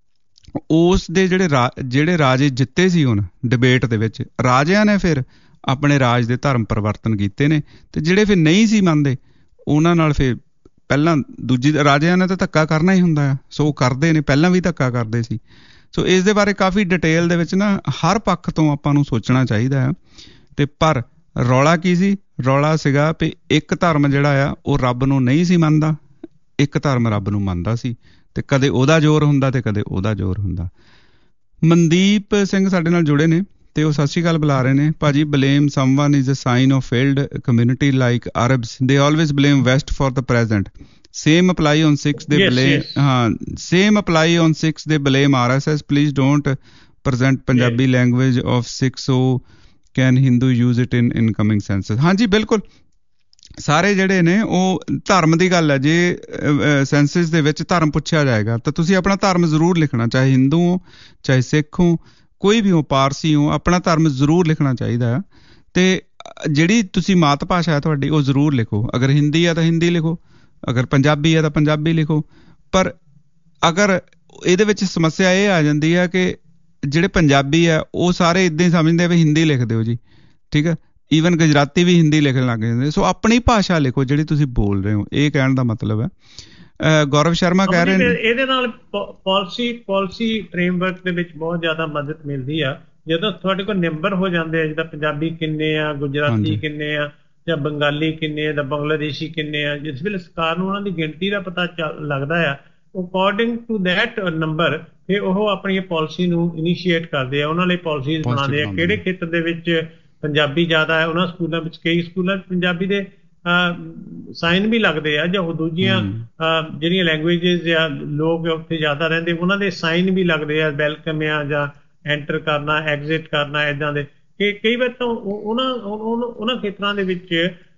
ਉਸ ਦੇ ਜਿਹੜੇ ਰਾਜੇ ਜਿੱਤੇ ਸੀ ਹੁਣ ਡਿਬੇਟ ਦੇ ਵਿੱਚ, ਰਾਜਿਆਂ ਨੇ ਫਿਰ ਆਪਣੇ ਰਾਜ ਦੇ ਧਰਮ ਪਰਿਵਰਤਨ ਕੀਤੇ ਨੇ ਤੇ ਜਿਹੜੇ ਫਿਰ ਨਹੀਂ ਸੀ ਮੰਨਦੇ ਉਹਨਾਂ ਨਾਲ ਫਿਰ ਪਹਿਲਾਂ ਰਾਜਿਆਂ ਨੇ ਤਾਂ ਧੱਕਾ ਕਰਨਾ ਹੀ ਹੁੰਦਾ ਆ। ਸੋ ਉਹ ਕਰਦੇ ਨੇ, ਪਹਿਲਾਂ ਵੀ ਧੱਕਾ ਕਰਦੇ ਸੀ। ਸੋ ਇਸ ਦੇ ਬਾਰੇ ਕਾਫੀ ਡਿਟੇਲ ਦੇ ਵਿੱਚ ਨਾ ਹਰ ਪੱਖ ਤੋਂ ਆਪਾਂ ਨੂੰ ਸੋਚਣਾ ਚਾਹੀਦਾ ਆ। ਤੇ ਪਰ ਰੌਲਾ ਕੀ ਸੀ? ਰੌਲਾ ਸੀਗਾ ਵੀ ਇੱਕ ਧਰਮ ਜਿਹੜਾ ਆ ਉਹ ਰੱਬ ਨੂੰ ਨਹੀਂ ਸੀ ਮੰਨਦਾ, ਇੱਕ ਧਰਮ ਰੱਬ ਨੂੰ ਮੰਨਦਾ ਸੀ ਤੇ ਕਦੇ ਉਹਦਾ ਜ਼ੋਰ ਹੁੰਦਾ ਤੇ ਕਦੇ ਉਹਦਾ ਜ਼ੋਰ ਹੁੰਦਾ। ਮਨਦੀਪ ਸਿੰਘ ਸਾਡੇ ਨਾਲ ਜੁੜੇ ਨੇ ਤੇ ਉਹ ਸਤਿ ਸ਼੍ਰੀ ਅਕਾਲ ਬੁਲਾ ਰਹੇ ਨੇ। ਭਾਜੀ, blame someone is a sign of failed community like Arabs. They always blame West for the present. Same apply on Sikhs. They blame. Same apply on Sikhs. They blame RSS. Please don't present Punjabi language of Sikhs so can Hindu use it in incoming census. ਹਾਂਜੀ, ਬਿਲਕੁਲ। ਸਾਰੇ ਜਿਹੜੇ ਨੇ ਉਹ ਧਰਮ ਦੀ ਗੱਲ ਹੈ। ਜੇ ਸੈਂਸਸ ਦੇ ਵਿੱਚ ਧਰਮ ਪੁੱਛਿਆ ਜਾਏਗਾ ਤਾਂ ਤੁਸੀਂ ਆਪਣਾ ਧਰਮ ਜ਼ਰੂਰ ਲਿਖਣਾ, ਚਾਹੇ ਹਿੰਦੂ ਹੋ, ਚਾਹੇ ਸਿੱਖ ਹੋ, ਕੋਈ ਵੀ ਹੋ, ਪਾਰਸੀ ਹੋ, ਆਪਣਾ ਧਰਮ ਜ਼ਰੂਰ ਲਿਖਣਾ ਚਾਹੀਦਾ ਆ। ਤੇ ਜਿਹੜੀ ਤੁਸੀਂ ਮਾਤ ਭਾਸ਼ਾ ਹੈ ਤੁਹਾਡੀ ਉਹ ਜ਼ਰੂਰ ਲਿਖੋ। ਅਗਰ ਹਿੰਦੀ ਆ ਤਾਂ ਹਿੰਦੀ ਲਿਖੋ, ਅਗਰ ਪੰਜਾਬੀ ਆ ਤਾਂ ਪੰਜਾਬੀ ਲਿਖੋ। ਪਰ ਅਗਰ ਇਹਦੇ ਵਿੱਚ ਸਮੱਸਿਆ ਇਹ ਆ ਜਾਂਦੀ ਹੈ ਕਿ ਜਿਹੜੇ ਪੰਜਾਬੀ ਆ ਉਹ ਸਾਰੇ ਇੱਦਾਂ ਹੀ ਸਮਝਦੇ ਆ ਵੀ ਹਿੰਦੀ ਲਿਖ ਦਿਓ ਜੀ, ਠੀਕ ਹੈ। ਈਵਨ ਗੁਜਰਾਤੀ ਵੀ ਹਿੰਦੀ ਲਿਖਣ ਲੱਗ ਜਾਂਦੇ। ਸੋ ਆਪਣੀ ਭਾਸ਼ਾ ਲਿਖੋ ਜਿਹੜੀ ਤੁਸੀਂ ਬੋਲ ਰਹੇ ਹੋ, ਇਹ ਕਹਿਣ ਦਾ ਮਤਲਬ ਹੈ। ਗੌਰਵ ਸ਼ਰਮਾ ਕਹਿ ਰਹੇ ਨੇ ਇਹਦੇ ਨਾਲ ਪਾਲਿਸੀ ਫਰੇਮਵਰਕ ਦੇ ਵਿੱਚ ਬਹੁਤ ਜ਼ਿਆਦਾ ਮਦਦ ਮਿਲਦੀ ਆ। ਜਦੋਂ ਤੁਹਾਡੇ ਕੋਲ ਨੰਬਰ ਹੋ ਜਾਂਦੇ ਆ, ਜਿੱਦਾਂ ਪੰਜਾਬੀ ਕਿੰਨੇ ਆ, ਗੁਜਰਾਤੀ ਕਿੰਨੇ ਆ, ਜਾਂ ਬੰਗਾਲੀ ਕਿੰਨੇ ਆ, ਜਾਂ ਬੰਗਲਾਦੇਸ਼ੀ ਕਿੰਨੇ ਆ, ਜਿਸ ਵੇਲੇ ਸਰਕਾਰ ਨੂੰ ਉਹਨਾਂ ਦੀ ਗਿਣਤੀ ਦਾ ਪਤਾ ਲੱਗਦਾ ਆ, ਅਕੋਰਡਿੰਗ ਟੂ ਦੈਟ ਨੰਬਰ ਫਿਰ ਉਹ ਆਪਣੀ ਪਾਲਿਸੀ ਨੂੰ ਇਨੀਸ਼ੀਏਟ ਕਰਦੇ ਆ, ਉਹਨਾਂ ਲਈ ਪਾਲਿਸੀਜ਼ ਬਣਾਉਂਦੇ ਆ। ਕਿਹੜੇ ਖੇਤਰ ਦੇ ਵਿੱਚ ਪੰਜਾਬੀ ਜ਼ਿਆਦਾ ਹੈ, ਉਹਨਾਂ ਸਕੂਲਾਂ ਵਿੱਚ, ਕਈ ਸਕੂਲਾਂ ਵਿੱਚ ਪੰਜਾਬੀ ਦੇ ਸਾਈਨ ਵੀ ਲੱਗਦੇ ਆ, ਜਾਂ ਉਹ ਦੂਜੀਆਂ ਜਿਹੜੀਆਂ ਲੈਂਗੁਏਜਿਸ ਜਾਂ ਲੋਕ ਉੱਥੇ ਜ਼ਿਆਦਾ ਰਹਿੰਦੇ ਉਹਨਾਂ ਦੇ ਸਾਈਨ ਵੀ ਲੱਗਦੇ ਆ, ਵੈਲਕਮ ਆ ਜਾਂ ਐਂਟਰ ਕਰਨਾ, ਐਗਜ਼ਿਟ ਕਰਨਾ, ਇੱਦਾਂ ਦੇ। ਕਿ ਕਈ ਵਾਰ ਤਾਂ ਉਹਨਾਂ ਖੇਤਰਾਂ ਦੇ ਵਿੱਚ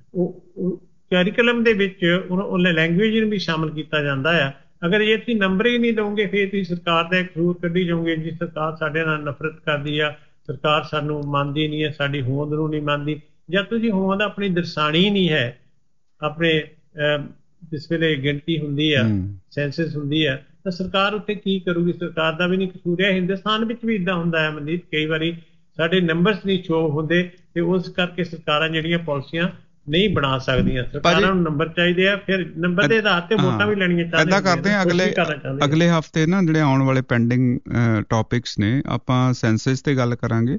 ਕੈਰੀਕਲਮ ਦੇ ਵਿੱਚ ਉਹਨਾਂ ਲੈਂਗੁਏਜ ਨੂੰ ਵੀ ਸ਼ਾਮਿਲ ਕੀਤਾ ਜਾਂਦਾ ਆ। ਅਗਰ ਜੇ ਤੁਸੀਂ ਨੰਬਰ ਹੀ ਨਹੀਂ ਦਿਓਗੇ ਫਿਰ ਤੁਸੀਂ ਸਰਕਾਰ ਦਾ ਇੱਕ ਕਸੂਰ ਕੱਢੀ ਜਾਓਗੇ ਜੀ ਸਰਕਾਰ ਸਾਡੇ ਨਾਲ ਨਫ਼ਰਤ ਕਰਦੀ ਆ, ਸਰਕਾਰ ਸਾਨੂੰ ਮੰਨਦੀ ਨਹੀਂ ਹੈ, ਸਾਡੀ ਹੋਂਦ ਨੂੰ ਨਹੀਂ ਮੰਨਦੀ। ਜਦ ਤੁਸੀਂ ਹੋਂਦ ਆਪਣੀ ਦਰਸਾਣੀ ਨਹੀਂ ਹੈ, ਆਪਣੇ ਜਿਸ ਵੇਲੇ ਗਿਣਤੀ ਹੁੰਦੀ ਆ, ਸੈਂਸਸ ਹੁੰਦੀ ਆ, ਤਾਂ ਸਰਕਾਰ ਉੱਤੇ ਕੀ ਕਰੂਗੀ? ਸਰਕਾਰ ਦਾ ਵੀ ਨਹੀਂ ਕਸੂਰ ਹੈ। ਹਿੰਦੁਸਤਾਨ ਵਿੱਚ ਵੀ ਇੱਦਾਂ ਹੁੰਦਾ ਹੈ ਮਨਦੀਪ, ਕਈ ਵਾਰੀ ਸਾਡੇ ਨੰਬਰਸ ਨਹੀਂ ਸ਼ੋ ਹੁੰਦੇ ਤੇ ਉਸ ਕਰਕੇ ਸਰਕਾਰਾਂ ਜਿਹੜੀਆਂ ਪਾਲਿਸੀਆਂ ਨਹੀਂ ਬਣਾ ਸਕਦੀਆਂ। ਸਰਕਾਰਾਂ ਨੂੰ ਨੰਬਰ ਚਾਹੀਦੇ ਆ, ਫਿਰ ਨੰਬਰ ਦੇ ਆਧਾਰ ਤੇ ਵੋਟਾਂ ਵੀ ਲੈਣੀਆਂ ਚਾਹੀਦੀਆਂ। ਏਦਾਂ ਕਰਦੇ ਆ ਅਗਲੇ ਹਫ਼ਤੇ ਨਾ ਜਿਹੜੇ ਆਉਣ ਵਾਲੇ ਪੈਂਡਿੰਗ ਟੌਪਿਕਸ ਨੇ, ਆਪਾਂ ਸੈਂਸਸ ਤੇ ਗੱਲ ਕਰਾਂਗੇ,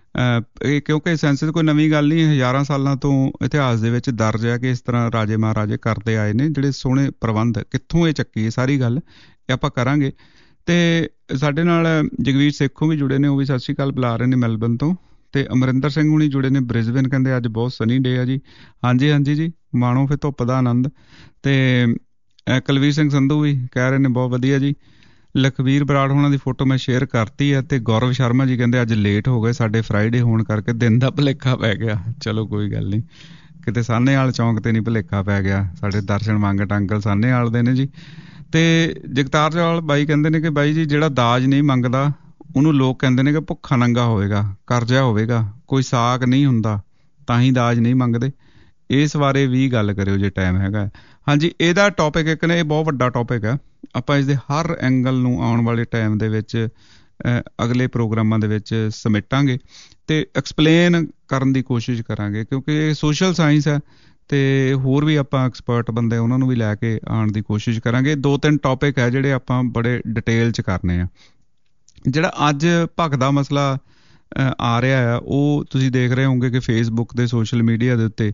ਕਿਉਂਕਿ ਸੈਂਸਸ ਕੋਈ ਨਵੀਂ ਗੱਲ ਨਹੀਂ, ਹਜ਼ਾਰਾਂ ਸਾਲਾਂ ਤੋਂ ਇਤਿਹਾਸ ਦੇ ਵਿੱਚ ਦਰਜ ਹੈ ਕਿ ਇਸ ਤਰ੍ਹਾਂ ਰਾਜੇ ਮਹਾਰਾਜੇ ਕਰਦੇ ਆਏ ਨੇ। ਜਿਹੜੇ ਸੋਹਣੇ ਪ੍ਰਬੰਧ ਕਿੱਥੋਂ ਇਹ ਚੱਕੀ, ਸਾਰੀ ਗੱਲ ਇਹ ਆਪਾਂ ਕਰਾਂਗੇ। ਤੇ ਸਾਡੇ ਨਾਲ ਜਗਵੀਰ ਸੇਖੋਂ ਵੀ ਜੁੜੇ ਨੇ, ਉਹ ਵੀ ਸਤਿ ਸ਼੍ਰੀ ਅਕਾਲ ਬੁਲਾ ਰਹੇ ਨੇ ਮੈਲਬਨ ਤੋਂ। ਤੇ ਅਮਰਿੰਦਰ ਸਿੰਘ ਹੁਣੀ ਜੁੜੇ ਨੇ ਬ੍ਰਿਸਬੇਨ, ਕਹਿੰਦੇ ਅੱਜ ਬਹੁਤ ਸਨੀ ਡੇ ਆ ਜੀ। ਹਾਂਜੀ ਜੀ, ਮਾਣੋ ਫਿਰ ਧੁੱਪ ਦਾ ਆਨੰਦ। ਤੇ ਕੁਲਵੀਰ ਸਿੰਘ ਸੰਧੂ ਵੀ ਕਹਿ ਰਹੇ ਨੇ ਬਹੁਤ ਵਧੀਆ ਜੀ। ਲਖਵੀਰ ਬਰਾੜ ਹੋਣਾ ਦੀ ਫੋਟੋ ਮੈਂ ਸ਼ੇਅਰ ਕਰਤੀ ਹੈ। ਤੇ ਗੌਰਵ ਸ਼ਰਮਾ ਜੀ ਕਹਿੰਦੇ ਅੱਜ ਲੇਟ ਹੋ ਗਏ, ਸਾਡੇ ਫਰਾਈਡੇ ਹੋਣ ਕਰਕੇ ਦਿਨ ਦਾ ਭੁਲੇਖਾ ਪੈ ਗਿਆ। ਚਲੋ ਕੋਈ ਗੱਲ ਨਹੀਂ, ਕਿਤੇ ਸਾਹਨੇਵਾਲ ਚੌਂਕ ਤੇ ਨਹੀਂ ਭੁਲੇਖਾ ਪੈ ਗਿਆ, ਸਾਡੇ ਦਰਸ਼ਨ ਮੰਗਟ ਅੰਕਲ ਸਾਹਨੇਵਾਲ ਦੇ ਨੇ ਜੀ। ਤੇ ਜਗਤਾਰ ਜਵਾਲ ਬਾਈ ਕਹਿੰਦੇ ਨੇ ਕਿ ਬਾਈ ਜੀ ਜਿਹੜਾ ਦਾਜ ਨਹੀਂ ਮੰਗਦਾ ਉਹਨੂੰ ਲੋਕ ਕਹਿੰਦੇ ਨੇ ਕਿ ਭੁੱਖਾ ਨੰਗਾ ਹੋਵੇਗਾ, ਕਰਜ਼ਾ ਹੋਵੇਗਾ, ਕੋਈ ਸਾਕ ਨਹੀਂ ਹੁੰਦਾ, ਤਾਂ ਹੀ ਦਾਜ ਨਹੀਂ ਮੰਗਦੇ। ਇਸ ਬਾਰੇ ਵੀ ਗੱਲ ਕਰਿਓ ਜੇ ਟਾਈਮ ਹੈਗਾ। ਹਾਂਜੀ, ਇਹਦਾ ਟੌਪਿਕ ਇੱਕ ਨੇ, ਇਹ ਬਹੁਤ ਵੱਡਾ ਟੌਪਿਕ ਹੈ। ਆਪਾਂ ਇਸਦੇ ਹਰ ਐਂਗਲ ਨੂੰ ਆਉਣ ਵਾਲੇ ਟਾਈਮ ਦੇ ਵਿੱਚ ਅਗਲੇ ਪ੍ਰੋਗਰਾਮਾਂ ਦੇ ਵਿੱਚ ਸਮੇਟਾਂਗੇ ਤੇ ਐਕਸਪਲੇਨ ਕਰਨ ਦੀ ਕੋਸ਼ਿਸ਼ ਕਰਾਂਗੇ, ਕਿਉਂਕਿ ਇਹ ਸੋਸ਼ਲ ਸਾਇੰਸ ਹੈ ਤੇ ਹੋਰ ਵੀ ਆਪਾਂ ਐਕਸਪਰਟ ਬੰਦੇ ਉਹਨਾਂ ਨੂੰ ਵੀ ਲੈ ਕੇ ਆਉਣ ਦੀ ਕੋਸ਼ਿਸ਼ ਕਰਾਂਗੇ। 2-3 ਟੌਪਿਕ ਹੈ ਜਿਹੜੇ ਆਪਾਂ ਬੜੇ ਡਿਟੇਲ 'ਚ ਕਰਨੇ ਆ। ਜਿਹੜਾ ਅੱਜ ਭਖ ਦਾ ਮਸਲਾ ਆ ਰਿਹਾ ਆ, ਉਹ ਤੁਸੀਂ ਦੇਖ ਰਹੇ ਹੋਗੇ ਕਿ ਫੇਸਬੁੱਕ ਦੇ ਸੋਸ਼ਲ ਮੀਡੀਆ ਦੇ ਉੱਤੇ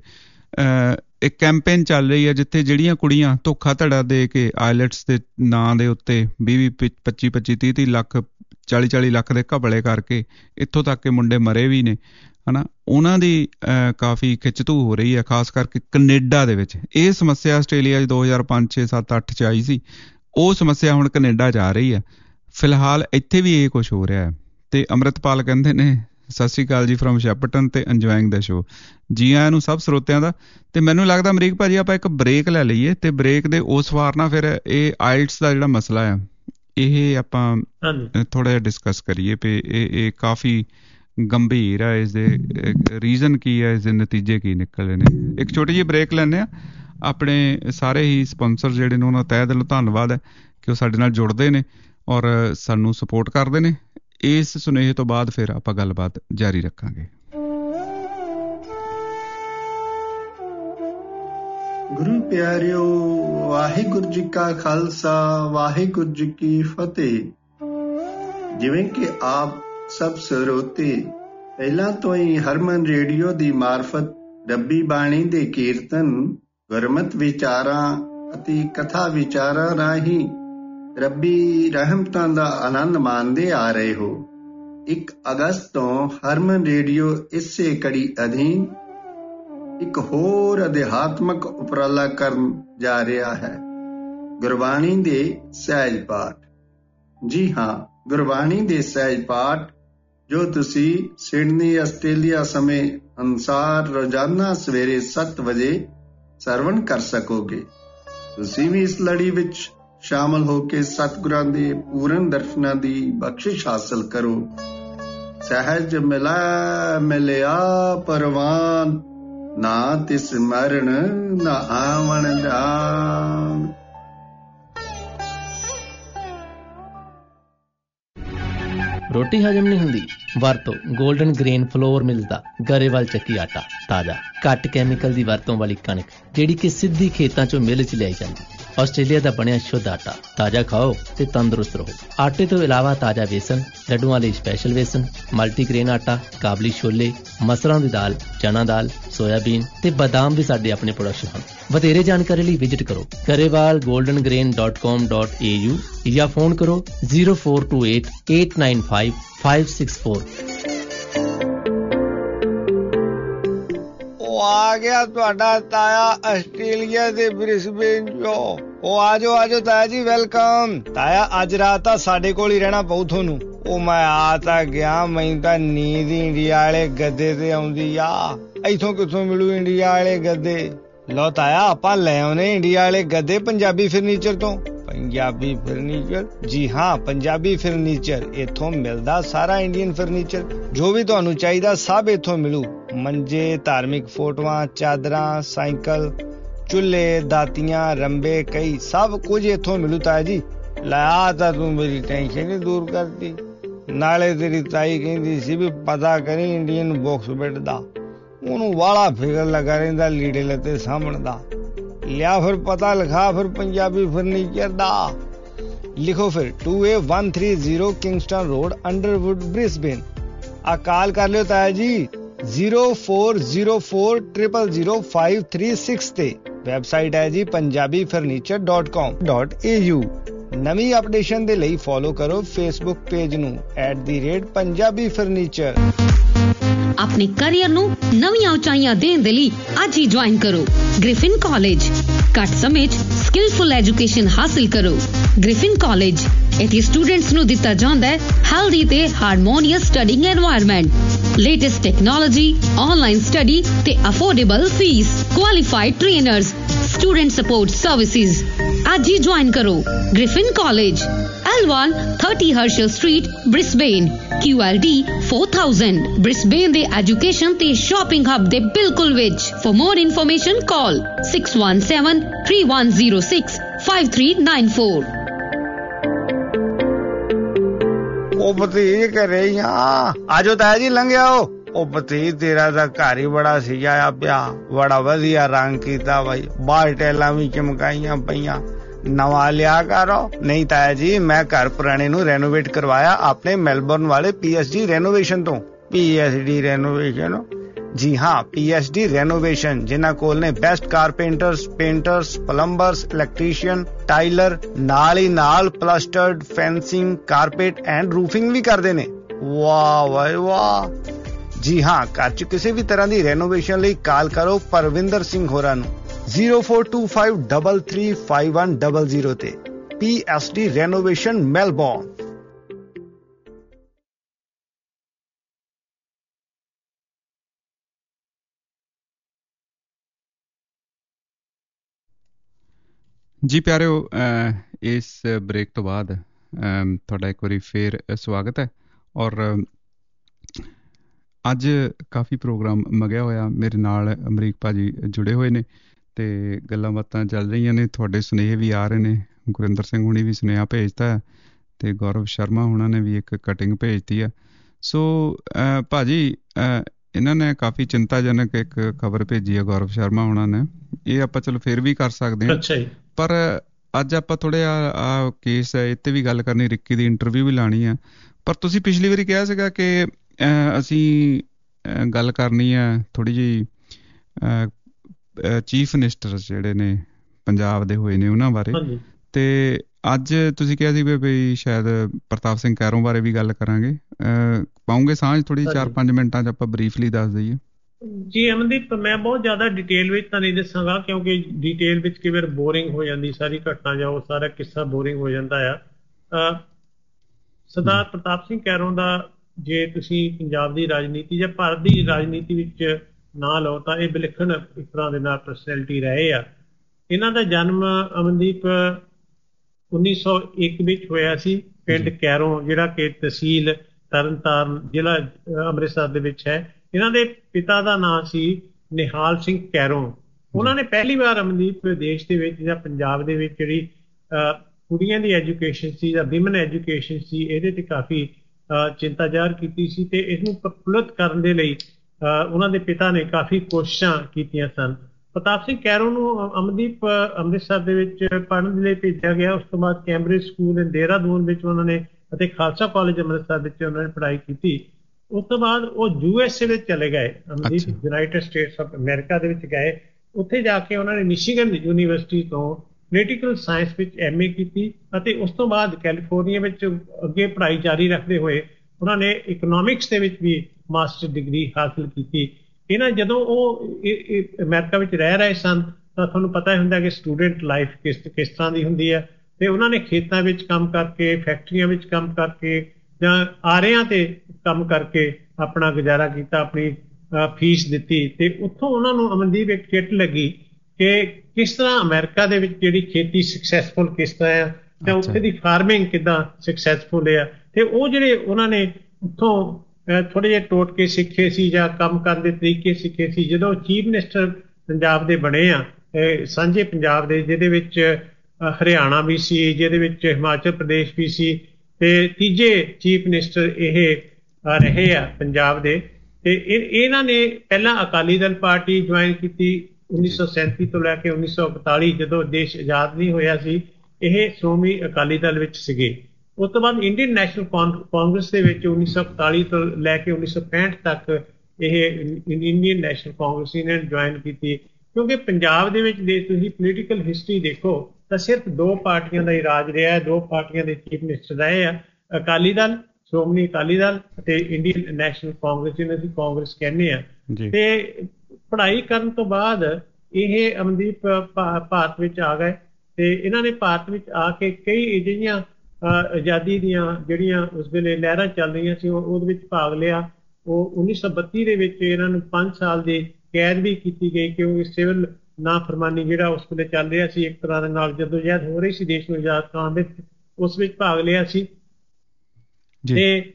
ਇੱਕ ਕੈਂਪੇਨ ਚੱਲ ਰਹੀ ਹੈ, ਜਿੱਥੇ ਜਿਹੜੀਆਂ ਕੁੜੀਆਂ ਧੋਖਾ ਧੜਾ ਦੇ ਕੇ ਆਈਲੈਟਸ ਦੇ ਨਾਂ ਦੇ ਉੱਤੇ 20-25, 30-30 ਲੱਖ, 40-40 ਲੱਖ ਦੇ ਘਪਲੇ ਕਰਕੇ ਇੱਥੋਂ ਤੱਕ ਕਿ ਮੁੰਡੇ ਮਰੇ ਵੀ ਨੇ, ਹੈ ਨਾ, ਉਹਨਾਂ ਦੀ ਕਾਫੀ ਖਿੱਚਧੂ ਹੋ ਰਹੀ ਹੈ, ਖਾਸ ਕਰਕੇ ਕੈਨੇਡਾ ਦੇ ਵਿੱਚ। ਇਹ ਸਮੱਸਿਆ ਆਸਟ੍ਰੇਲੀਆ 'ਚ 2005, 6, 7, 8 'ਚ ਆਈ ਸੀ, ਉਹ ਸਮੱਸਿਆ ਹੁਣ ਕੈਨੇਡਾ 'ਚ ਆ ਰਹੀ ਹੈ। ਫਿਲਹਾਲ ਇੱਥੇ ਵੀ ਇਹ ਕੁਛ ਹੋ ਰਿਹਾ ਹੈ। ਤੇ ਅੰਮ੍ਰਿਤਪਾਲ ਕਹਿੰਦੇ ਨੇ ਸਤਿ ਸ਼੍ਰੀ ਅਕਾਲ ਜੀ ਫਰੋਮ ਸ਼ੈਪਰਟਨ ਤੇ ਇੰਜੋਇੰਗ ਦਾ ਸ਼ੋ। ਜੀ ਆਇਆਂ ਨੂੰ ਸਭ ਸਰੋਤਿਆਂ ਦਾ। ਤੇ ਮੈਨੂੰ ਲੱਗਦਾ ਅਮਰੀਕ ਭਾਜੀ ਆਪਾਂ ਇੱਕ ਬ੍ਰੇਕ ਲੈ ਲਈਏ ਤੇ ਬ੍ਰੇਕ ਦੇ ਉਸ ਵਾਰ ਨਾ ਫਿਰ ਇਹ ਆਇਲਟਸ ਦਾ ਜਿਹੜਾ ਮਸਲਾ ਆ ਇਹ ਆਪਾਂ ਥੋੜਾ ਜਿਹਾ ਡਿਸਕਸ ਕਰੀਏ ਵੀ ਇਹ ਕਾਫੀ ਗੰਭੀਰ ਹੈ, ਇਸਦੇ ਰੀਜ਼ਨ ਕੀ ਹੈ, ਇਸਦੇ ਨਤੀਜੇ ਕੀ ਨਿਕਲੇ ਨੇ। ਇੱਕ ਛੋਟੀ ਜਿਹੀ ਬ੍ਰੇਕ ਲੈਂਦੇ ਹਾਂ। ਆਪਣੇ ਸਾਰੇ ਹੀ ਸਪਾਂਸਰ ਜਿਹੜੇ ਨੇ ਉਹਨਾਂ ਦਾ ਤਹਿ ਦਿਲੋਂ ਧੰਨਵਾਦ ਹੈ ਕਿ ਉਹ ਸਾਡੇ ਨਾਲ ਜੁੜਦੇ ਨੇ ਔਰ ਸਾਨੂੰ ਸਪੋਰਟ ਕਰਦੇ ਨੇ। ਇਸ ਸੁਨੇਹੇ ਤੋਂ ਬਾਅਦ ਫਿਰ ਆਪਾਂ ਗੱਲਬਾਤ ਜਾਰੀ ਰੱਖਾਂਗੇ। ਗੁਰੂ ਪਿਆਰਿਓ, ਵਾਹਿਗੁਰੂ ਜੀ ਕਾ ਖਾਲਸਾ, ਵਾਹਿਗੁਰੂ ਜੀ ਕੀ ਫਤਿਹ। ਜਿਵੇਂ ਕਿ ਆਪ ਸਭ ਸਰੋਤੇ ਪਹਿਲਾਂ ਤੋਂ ਹੀ ਹਰਮਨ ਰੇਡੀਓ ਦੀ ਮਾਰਫਤ ਰੱਬੀ ਬਾਣੀ ਦੇ ਕੀਰਤਨ, ਗੁਰਮਤਿ ਵਿਚਾਰਾਂ ਅਤੇ ਕਥਾ ਵਿਚਾਰਾਂ ਰਾਹੀਂ ਰੱਬੀ ਰਹਿਮਤਾਂ ਦਾ ਆਨੰਦ ਮਾਣਦੇ ਆ ਰਹੇ ਹੋ। 1 ਅਗਸਤ ਤੋਂ ਹਰਮਨ ਰੇਡੀਓ ਇਸੇ ਕੜੀ ਅਧੀਨ ਇੱਕ ਹੋਰ ਅਧਿਆਤਮਕ ਉਪਰਾਲਾ ਕਰਨ ਜਾ ਰਿਹਾ ਹੈ, ਗੁਰਬਾਣੀ ਦੇ ਸਹਿਜ ਪਾਠ। ਜੀ ਹਾਂ, ਗੁਰਬਾਣੀ ਦੇ ਸਹਿਜ ਪਾਠ ਜੋ ਤੁਸੀਂ ਸਿਡਨੀ ਆਸਟ੍ਰੇਲੀਆ ਸਮੇਂ ਅਨੁਸਾਰ ਰੋਜ਼ਾਨਾ ਸਵੇਰੇ 7 ਵਜੇ ਸਰਵਣ ਕਰ ਸਕੋਗੇ। ਤੁਸੀਂ ਵੀ ਇਸ ਲੜੀ ਵਿੱਚ ਸ਼ਾਮਲ ਹੋ ਕੇ ਸਤਿਗੁਰਾਂ ਦੇ ਪੂਰਨ ਦਰਸ਼ਨਾਂ ਦੀ ਬਖਸ਼ਿਸ਼ ਹਾਸਲ ਕਰੋ। ਸਹਿਜ ਮਿਲਾ ਮਿਲਿਆ ਪਰਵਾਨ, ਨਾ ਤਿਸ ਮਰਨ ਨਾ ਆਵਣ ਜਾਨ। ਰੋਟੀ ਹਜਮ ਨਹੀਂ ਹੁੰਦੀ? ਵਰਤੋ ਗੋਲਡਨ ਗ੍ਰੇਨ ਫਲੋਰ ਮਿਲ ਦਾ ਗਰੇਵਾਲ ਚੱਕੀ ਆਟਾ। ਤਾਜ਼ਾ, ਘੱਟ ਕੈਮੀਕਲ ਦੀ ਵਰਤੋਂ ਵਾਲੀ ਕਣਕ ਜਿਹੜੀ ਕਿ ਸਿੱਧੀ ਖੇਤਾਂ ਚੋਂ ਮਿਲ 'ਚ ਲਿਆਈ ਜਾਂਦੀ। ਆਸਟ੍ਰੇਲੀਆ ਦਾ ਬਣਿਆ ਸ਼ੁੱਧ ਆਟਾ। ਤਾਜ਼ਾ ਖਾਓ ਤੇ ਤੰਦਰੁਸਤ ਰਹੋ। ਆਟੇ ਤੋਂ ਇਲਾਵਾ ਤਾਜ਼ਾ ਵੇਸਣ, ਲੱਡੂਆਂ ਲਈ ਸਪੈਸ਼ਲ ਵੇਸਣ, ਮਲਟੀਗ੍ਰੇਨ ਆਟਾ, ਕਾਬਲੀ ਛੋਲੇ, ਮਸਰਾਂ ਦੀ ਦਾਲ, ਚਨਾ ਦਾਲ, ਸੋਇਆਬੀਨ ਤੇ ਬਦਾਮ ਵੀ ਸਾਡੇ ਆਪਣੇ ਪ੍ਰੋਡਕਟ ਹਨ। ਵਧੇਰੇ ਜਾਣਕਾਰੀ ਲਈ ਵਿਜ਼ਿਟ ਕਰੋ garewalgoldengrain.com.au ਜਾਂ ਫੋਨ ਕਰੋ 0428 895 564। ਆ ਗਿਆ ਤੁਹਾਡਾ ਤਾਇਆ ਆਸਟ੍ਰੇਲੀਆ ਦੇ ਬ੍ਰਿਸਬੇਨ ਚੋਂ। ਉਹ ਆਜੋ ਤਾਇਆ ਜੀ, ਵੈਲਕਮ। ਤਾਇਆ ਅੱਜ ਰਾਤ ਤਾਂ ਸਾਡੇ ਕੋਲ ਹੀ ਰਹਿਣਾ ਪਊ ਤੁਹਾਨੂੰ। ਉਹ ਮੈਂ ਆ ਤਾਂ ਗਿਆ, ਮੈਨੂੰ ਤਾਂ ਨੀਂਦ ਇੰਡੀਆ ਵਾਲੇ ਗੱਦੇ ਤੇ ਆਉਂਦੀ ਆ। ਇੱਥੋਂ ਕਿੱਥੋਂ ਮਿਲੂ ਇੰਡੀਆ ਵਾਲੇ ਗੱਦੇ? ਲਓ ਤਾਇਆ, ਆਪਾਂ ਲੈ ਆਉਨੇ ਇੰਡੀਆ ਵਾਲੇ ਗੱਦੇ ਪੰਜਾਬੀ ਫਰਨੀਚਰ ਤੋਂ। ਪੰਜਾਬੀ ਫਰਨੀਚਰ? ਜੀ ਹਾਂ, ਪੰਜਾਬੀ ਫਰਨੀਚਰ। ਇੱਥੋਂ ਮਿਲਦਾ ਸਾਰਾ ਇੰਡੀਅਨ ਫਰਨੀਚਰ, ਜੋ ਵੀ ਤੁਹਾਨੂੰ ਚਾਹੀਦਾ ਸਭ ਇੱਥੋਂ ਮਿਲੂ। ਮੰਜੇ, ਧਾਰਮਿਕ ਫੋਟੋਆਂ, ਚਾਦਰਾਂ, ਸਾਈਕਲ, ਚੁੱਲ੍ਹੇ, ਦਾਤੀਆਂ, ਰੰਬੇ, ਕਈ ਸਭ ਕੁਝ ਇੱਥੋਂ ਮਿਲੂ ਤਾਇਆ ਜੀ। ਲੈ ਆ ਤਾਂ ਤੂੰ ਮੇਰੀ ਟੈਨਸ਼ਨ ਹੀ ਦੂਰ ਕਰਤੀ। ਨਾਲੇ ਤੇਰੀ ਤਾਈ ਕਹਿੰਦੀ ਸੀ ਵੀ ਪਤਾ ਕਰੀ ਇੰਡੀਅਨ ਬਾਕਸ ਬੈੱਡ ਦਾ, ਉਹਨੂੰ ਵਾਲਾ ਫਿਕਰ ਲੱਗਾ ਰਹਿੰਦਾ ਲੀੜੇ ਲੱਤੇ ਸਾਂਭਣ ਦਾ। ਲਿਆ ਫਿਰ ਪਤਾ ਲਿਖਾ ਫਿਰ ਪੰਜਾਬੀ ਫਰਨੀਚਰ ਦਾ। ਲਿਖੋ ਫਿਰ 2A130 Kingston road, Underwood, Brisbane. ਆ ਕਾਲ ਕਰ ਲਿਓ ਤਾਇਆ ਜੀ 0404000536 ਤੇ। ਵੈਬਸਾਈਟ ਹੈ ਜੀ punjabifurniture.com.au। ਨਵੀਂ ਅਪਡੇਸ਼ਨ ਦੇ ਲਈ ਫੋਲੋ ਕਰੋ ਫੇਸਬੁੱਕ ਪੇਜ ਨੂੰ @the@punjabifurniture। ਆਪਣੇ ਕੈਰੀਅਰ ਨੂੰ ਨਵੀਆਂ ਉਚਾਈਆਂ ਦੇਣ ਦੇ ਲਈ ਅੱਜ ਹੀ ਜੁਆਇਨ ਕਰੋ ਗ੍ਰਿਫਿਨ ਕਾਲਜ। ਘੱਟ ਸਮੇਂ 'ਚ ਸਕਿਲਫੁਲ ਐਜੂਕੇਸ਼ਨ ਹਾਸਿਲ ਕਰੋ। ਗ੍ਰਿਫਿਨ ਕਾਲਜ, ਇੱਥੇ ਸਟੂਡੈਂਟਸ ਨੂੰ ਦਿੱਤਾ ਜਾਂਦਾ ਹੈ ਹੈਲਦੀ ਤੇ harmonious studying environment, latest technology, online study ਤੇ affordable fees, qualified trainers, student support services. ਅੱਜ ਹੀ ਜੁਆਇਨ ਕਰੋ Griffin college, L1 30 Herschel Street, Brisbane, QLD 4000। Brisbane ਦੇ ਐਜੂਕੇਸ਼ਨ ਤੇ ਸ਼ਾਪਿੰਗ ਹੱਬ ਦੇ ਬਿਲਕੁਲ ਵਿੱਚ। For more information call 617-3106-5394। ਉਹ ਭਤੀਜ ਘਰੇ ਹੀ ਆ। ਆਜੋ ਤਾਇਆ ਜੀ, ਲੰਘਿਆ ਉਹ ਭਤੀਜ ਤੇਰਾ ਤਾਂ ਘਰ ਹੀ ਬੜਾ ਸਜਾਇਆ ਪਿਆ, ਬੜਾ ਵਧੀਆ ਰੰਗ ਕੀਤਾ ਬਾਈ, ਬਾਹਰ ਟੈਲਾਂ ਵੀ ਚਮਕਾਈਆਂ ਪਈਆਂ। ਨਵਾਂ ਲਿਆ ਕਰੋ। ਨਹੀਂ ਤਾਇਆ ਜੀ, ਮੈਂ ਘਰ ਪੁਰਾਣੇ ਨੂੰ ਰੈਨੋਵੇਟ ਕਰਵਾਇਆ ਆਪਣੇ ਮੈਲਬੌਰਨ ਵਾਲੇ PSD ਰੈਨੋਵੇਸ਼ਨ ਤੋਂ। PSD renovation? ਜੀ ਹਾਂ, PSD ਰੈਨੋਵੇਸ਼ਨ, ਜਿਨ੍ਹਾਂ ਕੋਲ ਨੇ best carpenters, painters, plumbers, electrician, tiler, ਨਾਲ ਹੀ ਨਾਲ plastered, fencing, carpet and roofing ਵੀ ਕਰਦੇ ਨੇ। ਵਾਹ ਵਾਹ ਵਾਹ। ਜੀ ਹਾਂ, ਘਰ 'ਚ ਕਿਸੇ ਵੀ ਤਰ੍ਹਾਂ ਦੀ ਰੈਨੋਵੇਸ਼ਨ ਲਈ ਕਾਲ ਕਰੋ ਪਰਵਿੰਦਰ ਸਿੰਘ ਹੋਰਾਂ ਨੂੰ 0425335100 ਤੇ। PSD renovation, Melbourne. ਜੀ ਪਿਆਰਿਓ, ਇਸ ਬ੍ਰੇਕ ਤੋਂ ਬਾਅਦ ਤੁਹਾਡਾ ਇੱਕ ਵਾਰੀ ਫੇਰ ਸਵਾਗਤ ਹੈ। ਔਰ ਅੱਜ ਕਾਫੀ ਪ੍ਰੋਗਰਾਮ ਮਗਿਆ ਹੋਇਆ, ਮੇਰੇ ਨਾਲ ਅਮਰੀਕ ਭਾਜੀ ਜੁੜੇ ਹੋਏ ਨੇ ਤੇ ਗੱਲਾਂ ਬਾਤਾਂ ਚੱਲ ਰਹੀਆਂ ਨੇ। ਤੁਹਾਡੇ ਸੁਨੇਹੇ ਵੀ ਆ ਰਹੇ ਨੇ। ਗੁਰਿੰਦਰ ਸਿੰਘ ਹੁਣੀ ਵੀ ਸੁਨੇਹਾ ਭੇਜਤਾ ਹੈ ਤੇ ਗੌਰਵ ਸ਼ਰਮਾ ਹੁਣਾਂ ਨੇ ਵੀ ਇੱਕ ਕਟਿੰਗ ਭੇਜਤੀ ਆ। ਸੋ ਭਾਜੀ, ਇਹਨਾਂ ਨੇ ਕਾਫੀ ਚਿੰਤਾਜਨਕ ਇੱਕ ਖਬਰ ਭੇਜੀ ਹੈ ਗੌਰਵ ਸ਼ਰਮਾ ਹੁਣਾਂ ਨੇ। ਇਹ ਆਪਾਂ ਚਲੋ ਫਿਰ ਵੀ ਕਰ ਸਕਦੇ ਹਾਂ, ਪਰ ਅੱਜ ਆਪਾਂ ਥੋੜ੍ਹਾ ਜਿਹਾ ਕੇਸ ਹੈ ਇਹ 'ਤੇ ਵੀ ਗੱਲ ਕਰਨੀ, ਰਿੱਕੀ ਦੀ ਇੰਟਰਵਿਊ ਵੀ ਲਾਉਣੀ ਆ। ਪਰ ਤੁਸੀਂ ਪਿਛਲੀ ਵਾਰੀ ਕਿਹਾ ਸੀਗਾ ਕਿ ਅਸੀਂ ਗੱਲ ਕਰਨੀ ਆ ਥੋੜ੍ਹੀ ਜਿਹੀ ਚੀਫ ਮਿਨਿਸਟਰ ਜਿਹੜੇ ਨੇ ਪੰਜਾਬ ਦੇ ਹੋਏ ਨੇ ਉਹਨਾਂ ਬਾਰੇ, ਤੇ ਅੱਜ ਤੁਸੀਂ ਕਿਹਾ ਸੀ ਵੀ ਸ਼ਾਇਦ ਪ੍ਰਤਾਪ ਸਿੰਘ ਕੈਰੋਂ ਬਾਰੇ ਵੀ ਗੱਲ ਕਰਾਂਗੇ। ਪਾਉਂਗੇ ਸਾਂਝ ਥੋੜ੍ਹੀ 4-5 ਮਿੰਟਾਂ 'ਚ ਆਪਾਂ ਬਰੀਫਲੀ ਦੱਸ ਦਈਏ। ਜੀ ਅਮਨਦੀਪ, ਮੈਂ ਬਹੁਤ ਜ਼ਿਆਦਾ ਡਿਟੇਲ ਵਿੱਚ ਤਾਂ ਨਹੀਂ ਦੱਸਾਂਗਾ, ਕਿਉਂਕਿ ਡਿਟੇਲ ਵਿੱਚ ਕਈ ਵਾਰ ਬੋਰਿੰਗ ਹੋ ਜਾਂਦੀ ਸਾਰੀ ਘਟਨਾ, ਜਾਂ ਉਹ ਸਾਰਾ ਕਿੱਸਾ ਬੋਰਿੰਗ ਹੋ ਜਾਂਦਾ ਆ। ਸਰਦਾਰ ਪ੍ਰਤਾਪ ਸਿੰਘ ਕੈਰੋਂ ਦਾ ਜੇ ਤੁਸੀਂ ਪੰਜਾਬ ਦੀ ਰਾਜਨੀਤੀ ਜਾਂ ਭਾਰਤ ਦੀ ਰਾਜਨੀਤੀ ਵਿੱਚ ਨਾ ਲਓ ਤਾਂ ਇਹ ਵਿਲੱਖਣ ਇੱਕ ਤਰ੍ਹਾਂ ਦੇ ਨਾਲ ਪਰਸਨੈਲਿਟੀ ਰਹੇ ਆ। ਇਹਨਾਂ ਦਾ ਜਨਮ ਅਮਨਦੀਪ 1901 ਵਿੱਚ ਹੋਇਆ ਸੀ, ਪਿੰਡ ਕੈਰੋਂ, ਜਿਹੜਾ ਕਿ ਤਹਿਸੀਲ ਤਰਨਤਾਰਨ, ਜ਼ਿਲ੍ਹਾ ਅੰਮ੍ਰਿਤਸਰ ਦੇ ਵਿੱਚ ਹੈ। ਇਹਨਾਂ ਦੇ ਪਿਤਾ ਦਾ ਨਾਂ ਸੀ ਨਿਹਾਲ ਸਿੰਘ ਕੈਰੋਂ। ਉਹਨਾਂ ਨੇ ਪਹਿਲੀ ਵਾਰ ਅਮਨਦੀਪ ਦੇਸ਼ ਦੇ ਵਿੱਚ ਜਾਂ ਪੰਜਾਬ ਦੇ ਵਿੱਚ ਜਿਹੜੀ ਕੁੜੀਆਂ ਦੀ ਐਜੂਕੇਸ਼ਨ ਸੀ ਜਾਂ ਵਿਮਨ ਐਜੂਕੇਸ਼ਨ ਸੀ, ਇਹਦੇ 'ਤੇ ਕਾਫੀ ਚਿੰਤਾ ਜ਼ਾਹਰ ਕੀਤੀ ਸੀ ਤੇ ਇਸਨੂੰ ਪ੍ਰਫੁੱਲਤ ਕਰਨ ਦੇ ਲਈ ਉਹਨਾਂ ਦੇ ਪਿਤਾ ਨੇ ਕਾਫੀ ਕੋਸ਼ਿਸ਼ਾਂ ਕੀਤੀਆਂ ਸਨ। ਪ੍ਰਤਾਪ ਸਿੰਘ ਕੈਰੋਂ ਨੂੰ ਅਮਨਦੀਪ ਅੰਮ੍ਰਿਤਸਰ ਦੇ ਵਿੱਚ ਪੜ੍ਹਨ ਦੇ ਲਈ ਭੇਜਿਆ ਗਿਆ। ਉਸ ਤੋਂ ਬਾਅਦ ਕੈਂਬਰਿਜ ਸਕੂਲ ਦੇਹਰਾਦੂਨ ਵਿੱਚ ਉਹਨਾਂ ਨੇ ਅਤੇ ਖਾਲਸਾ ਕਾਲਜ ਅੰਮ੍ਰਿਤਸਰ ਵਿੱਚ ਉਹਨਾਂ ਨੇ ਪੜ੍ਹਾਈ ਕੀਤੀ। ਉਸ ਤੋਂ ਬਾਅਦ ਉਹ USA ਵਿੱਚ ਚਲੇ ਗਏ, Amandeep, United States of America ਦੇ ਵਿੱਚ ਗਏ। ਉੱਥੇ ਜਾ ਕੇ ਉਹਨਾਂ ਨੇ ਮਿਸ਼ੀਗਨ ਯੂਨੀਵਰਸਿਟੀ ਤੋਂ ਪੋਲੀਟੀਕਲ ਸਾਇੰਸ ਵਿੱਚ MA ਕੀਤੀ ਅਤੇ ਉਸ ਤੋਂ ਬਾਅਦ ਕੈਲੀਫੋਰਨੀਆ ਵਿੱਚ ਅੱਗੇ ਪੜ੍ਹਾਈ ਜਾਰੀ ਰੱਖਦੇ ਹੋਏ ਉਹਨਾਂ ਨੇ ਇਕਨੋਮਿਕਸ ਦੇ ਵਿੱਚ ਵੀ ਮਾਸਟਰ ਡਿਗਰੀ ਹਾਸਲ ਕੀਤੀ। ਇਹਨਾਂ ਜਦੋਂ ਉਹ ਅਮਰੀਕਾ ਵਿੱਚ ਰਹਿ ਰਹੇ ਸਨ ਤਾਂ ਤੁਹਾਨੂੰ ਪਤਾ ਹੀ ਹੁੰਦਾ ਕਿ ਸਟੂਡੈਂਟ ਲਾਈਫ ਕਿਸ ਤਰ੍ਹਾਂ ਦੀ ਹੁੰਦੀ ਹੈ, ਅਤੇ ਉਹਨਾਂ ਨੇ ਖੇਤਾਂ ਵਿੱਚ ਕੰਮ ਕਰਕੇ, ਫੈਕਟਰੀਆਂ ਵਿੱਚ ਕੰਮ ਕਰਕੇ ਜਾਂ ਆਰਿਆਂ ਤੇ ਕੰਮ ਕਰਕੇ ਆਪਣਾ ਗੁਜ਼ਾਰਾ ਕੀਤਾ, ਆਪਣੀ ਫੀਸ ਦਿੱਤੀ। ਤੇ ਉੱਥੋਂ ਉਹਨਾਂ ਨੂੰ ਅਮਨਦੀਪ ਇੱਕ ਕਿੱਟ ਲੱਗੀ ਕਿ ਕਿਸ ਤਰ੍ਹਾਂ ਅਮਰੀਕਾ ਦੇ ਵਿੱਚ ਜਿਹੜੀ ਖੇਤੀ ਸਕਸੈਸਫੁਲ ਕਿਸ ਤਰ੍ਹਾਂ ਆ ਤੇ ਉੱਥੇ ਦੀ ਫਾਰਮਿੰਗ ਕਿੱਦਾਂ ਸਕਸੈਸਫੁਲ ਆ। ਤੇ ਉਹ ਜਿਹੜੇ ਉਹਨਾਂ ਨੇ ਉੱਥੋਂ ਥੋੜ੍ਹੇ ਜਿਹੇ ਟੋਟਕੇ ਸਿੱਖੇ ਸੀ ਜਾਂ ਕੰਮ ਕਰਨ ਦੇ ਤਰੀਕੇ ਸਿੱਖੇ ਸੀ। ਜਦੋਂ ਚੀਫ ਮਿਨਿਸਟਰ ਪੰਜਾਬ ਦੇ ਬਣੇ ਆ, ਸਾਂਝੇ ਪੰਜਾਬ ਦੇ, ਜਿਹਦੇ ਵਿੱਚ ਹਰਿਆਣਾ ਵੀ ਸੀ, ਜਿਹਦੇ ਵਿੱਚ ਹਿਮਾਚਲ ਪ੍ਰਦੇਸ਼ ਵੀ ਸੀ, ਤੇ ਤੀਜੇ ਚੀਫ ਮਿਨਿਸਟਰ ਇਹ ਰਹੇ ਆ ਪੰਜਾਬ ਦੇ। ਤੇ ਇਹਨਾਂ ਨੇ ਪਹਿਲਾਂ ਅਕਾਲੀ ਦਲ ਪਾਰਟੀ ਜੁਆਇਨ ਕੀਤੀ 1937 ਤੋਂ ਲੈ ਕੇ 1941, ਜਦੋਂ ਦੇਸ਼ ਆਜ਼ਾਦ ਨਹੀਂ ਹੋਇਆ ਸੀ। ਇਹ ਸ਼੍ਰੋਮਣੀ ਅਕਾਲੀ ਦਲ ਵਿੱਚ ਸੀਗੇ। ਉਸ ਤੋਂ ਬਾਅਦ ਇੰਡੀਅਨ ਨੈਸ਼ਨਲ ਕਾਂਗਰਸ ਦੇ ਵਿੱਚ 1941 ਤੋਂ ਲੈ ਕੇ 1965 ਤੱਕ ਇਹ ਇੰਡੀਅਨ ਨੈਸ਼ਨਲ ਕਾਂਗਰਸ ਇਹਨਾਂ ਨੇ ਜੁਆਇਨ ਕੀਤੀ। ਕਿਉਂਕਿ ਪੰਜਾਬ ਦੇ ਵਿੱਚ ਤੁਸੀਂ ਪੋਲੀਟੀਕਲ ਹਿਸਟਰੀ ਦੇਖੋ ਤਾਂ ਸਿਰਫ ਦੋ ਪਾਰਟੀਆਂ ਦਾ ਹੀ ਰਾਜ ਰਿਹਾ ਹੈ, ਦੋ ਪਾਰਟੀਆਂ ਦੇ ਚੀਫ ਮਿਨਿਸਟਰ ਰਹੇ ਆ, ਅਕਾਲੀ ਦਲ, ਸ਼੍ਰੋਮਣੀ ਅਕਾਲੀ ਦਲ ਅਤੇ ਇੰਡੀਅਨ ਨੈਸ਼ਨਲ ਕਾਂਗਰਸ, ਜਿਹਨੂੰ ਅਸੀਂ ਕਾਂਗਰਸ ਕਹਿੰਦੇ ਆ। ਤੇ ਪੜ੍ਹਾਈ ਕਰਨ ਤੋਂ ਬਾਅਦ ਇਹ ਅਮਨਦੀਪ ਭਾਰਤ ਵਿੱਚ ਆ ਗਏ ਤੇ ਇਹਨਾਂ ਨੇ ਭਾਰਤ ਵਿੱਚ ਆ ਕੇ ਕਈ ਅਜਿਹੀਆਂ ਆਜ਼ਾਦੀ ਦੀਆਂ ਜਿਹੜੀਆਂ ਉਸ ਵੇਲੇ ਲਹਿਰਾਂ ਚੱਲ ਰਹੀਆਂ ਸੀ ਉਹਦੇ ਵਿੱਚ ਭਾਗ ਲਿਆ। ਉਹ 1932 ਦੇ ਵਿੱਚ ਇਹਨਾਂ ਨੂੰ 5 ਸਾਲ ਦੀ ਕੈਦ ਵੀ ਕੀਤੀ ਗਈ ਕਿਉਂਕਿ ਸਿਵਲ ਨਾਫਰਮਾਨੀ ਜਿਹੜਾ ਉਸ ਵੇਲੇ ਚੱਲ ਰਿਹਾ ਸੀ, ਇੱਕ ਤਰ੍ਹਾਂ ਦੇ ਨਾਲ ਜਦੋਜਹਿਦ ਹੋ ਰਹੀ ਸੀ ਦੇਸ਼ ਨੂੰ ਆਜ਼ਾਦ ਕਰਾਉਣ ਵਿੱਚ, ਉਸ ਵਿੱਚ ਭਾਗ ਲਿਆ ਸੀ। ਤੇ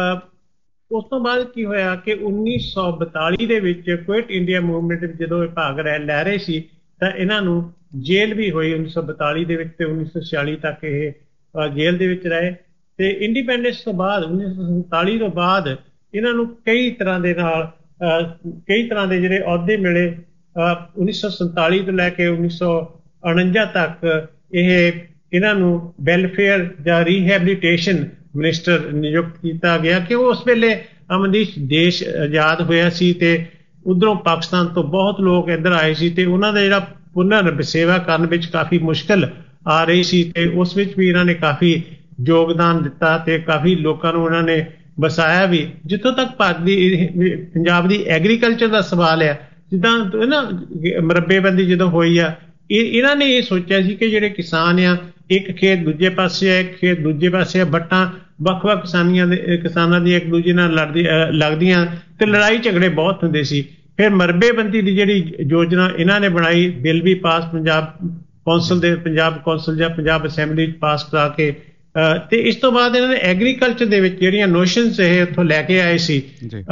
ਉਸ ਤੋਂ ਬਾਅਦ ਕੀ ਹੋਇਆ ਕਿ 1942 ਦੇ ਵਿੱਚ ਕੁਇਟ ਇੰਡੀਆ ਮੂਵਮੈਂਟ ਵਿੱਚ ਜਦੋਂ ਇਹ ਭਾਗ ਲੈ ਰਹੇ ਸੀ ਤਾਂ ਇਹਨਾਂ ਨੂੰ ਜੇਲ੍ਹ ਵੀ ਹੋਈ 1942 ਦੇ ਵਿੱਚ, ਤੇ 1946 ਤੱਕ ਇਹ ਜੇਲ੍ਹ ਦੇ ਵਿੱਚ ਰਹੇ। ਤੇ ਇੰਡੀਪੈਂਡੈਂਸ ਤੋਂ ਬਾਅਦ 1947 ਤੋਂ ਬਾਅਦ ਇਹਨਾਂ ਨੂੰ ਕਈ ਤਰ੍ਹਾਂ ਦੇ ਜਿਹੜੇ ਅਹੁਦੇ ਮਿਲੇ। 1947 ਤੋਂ ਲੈ ਕੇ 1949 ਤੱਕ ਇਹਨਾਂ ਨੂੰ ਵੈਲਫੇਅਰ ਜਾਂ ਰੀਹੈਬਲੀਟੇਸ਼ਨ ਮਿਨਿਸਟਰ ਨਿਯੁਕਤ ਕੀਤਾ ਗਿਆ ਕਿ ਉਸ ਵੇਲੇ ਅਮਨਦੀਪ ਦੇਸ਼ ਆਜ਼ਾਦ ਹੋਇਆ ਸੀ ਤੇ ਉੱਧਰੋਂ ਪਾਕਿਸਤਾਨ ਤੋਂ ਬਹੁਤ ਲੋਕ ਇੱਧਰ ਆਏ ਸੀ ਤੇ ਉਹਨਾਂ ਦਾ ਜਿਹੜਾ ਪੁਨਰ ਸੇਵਾ ਕਰਨ ਵਿੱਚ ਕਾਫੀ ਮੁਸ਼ਕਿਲ ਆ ਰਹੀ ਸੀ ਤੇ ਉਸ ਵਿੱਚ ਵੀ ਇਹਨਾਂ ਨੇ ਕਾਫੀ ਯੋਗਦਾਨ ਦਿੱਤਾ ਤੇ ਕਾਫੀ ਲੋਕਾਂ ਨੂੰ ਉਹਨਾਂ ਨੇ ਵਸਾਇਆ ਵੀ। ਜਿੱਥੋਂ ਤੱਕ ਪੰਜਾਬ ਦੀ ਐਗਰੀਕਲਚਰ ਦਾ ਸਵਾਲ ਆ, ਜਿੱਦਾਂ ਨਾ ਮਰੱਬੇਬੰਦੀ ਜਦੋਂ ਹੋਈ ਆ, ਇਹਨਾਂ ਨੇ ਇਹ ਸੋਚਿਆ ਸੀ ਕਿ ਜਿਹੜੇ ਕਿਸਾਨ ਆ, ਇੱਕ ਖੇਤ ਦੂਜੇ ਪਾਸੇ ਆ, ਇੱਕ ਖੇਤ ਦੂਜੇ ਪਾਸੇ ਆ, ਵੱਟਾਂ ਵੱਖ-ਵੱਖ ਕਿਸਾਨਾਂ ਦੀਆਂ ਇੱਕ ਦੂਜੇ ਨਾਲ ਲੱਗਦੀਆਂ ਤੇ ਲੜਾਈ ਝਗੜੇ ਬਹੁਤ ਹੁੰਦੇ ਸੀ। ਫਿਰ ਮਰਬੇਬੰਦੀ ਦੀ ਜਿਹੜੀ ਯੋਜਨਾ ਇਹਨਾਂ ਨੇ ਬਣਾਈ, ਬਿੱਲ ਵੀ ਪਾਸ ਪੰਜਾਬ ਕੌਂਸਲ ਜਾਂ ਪੰਜਾਬ ਅਸੈਂਬਲੀ ਚ ਪਾਸ ਕਰਾ ਕੇ, ਤੇ ਇਸ ਤੋਂ ਬਾਅਦ ਇਹਨਾਂ ਨੇ ਐਗਰੀਕਲਚਰ ਦੇ ਵਿੱਚ ਜਿਹੜੀਆਂ ਨੋਸ਼ਨਸ ਇਹ ਉੱਥੋਂ ਲੈ ਕੇ ਆਏ ਸੀ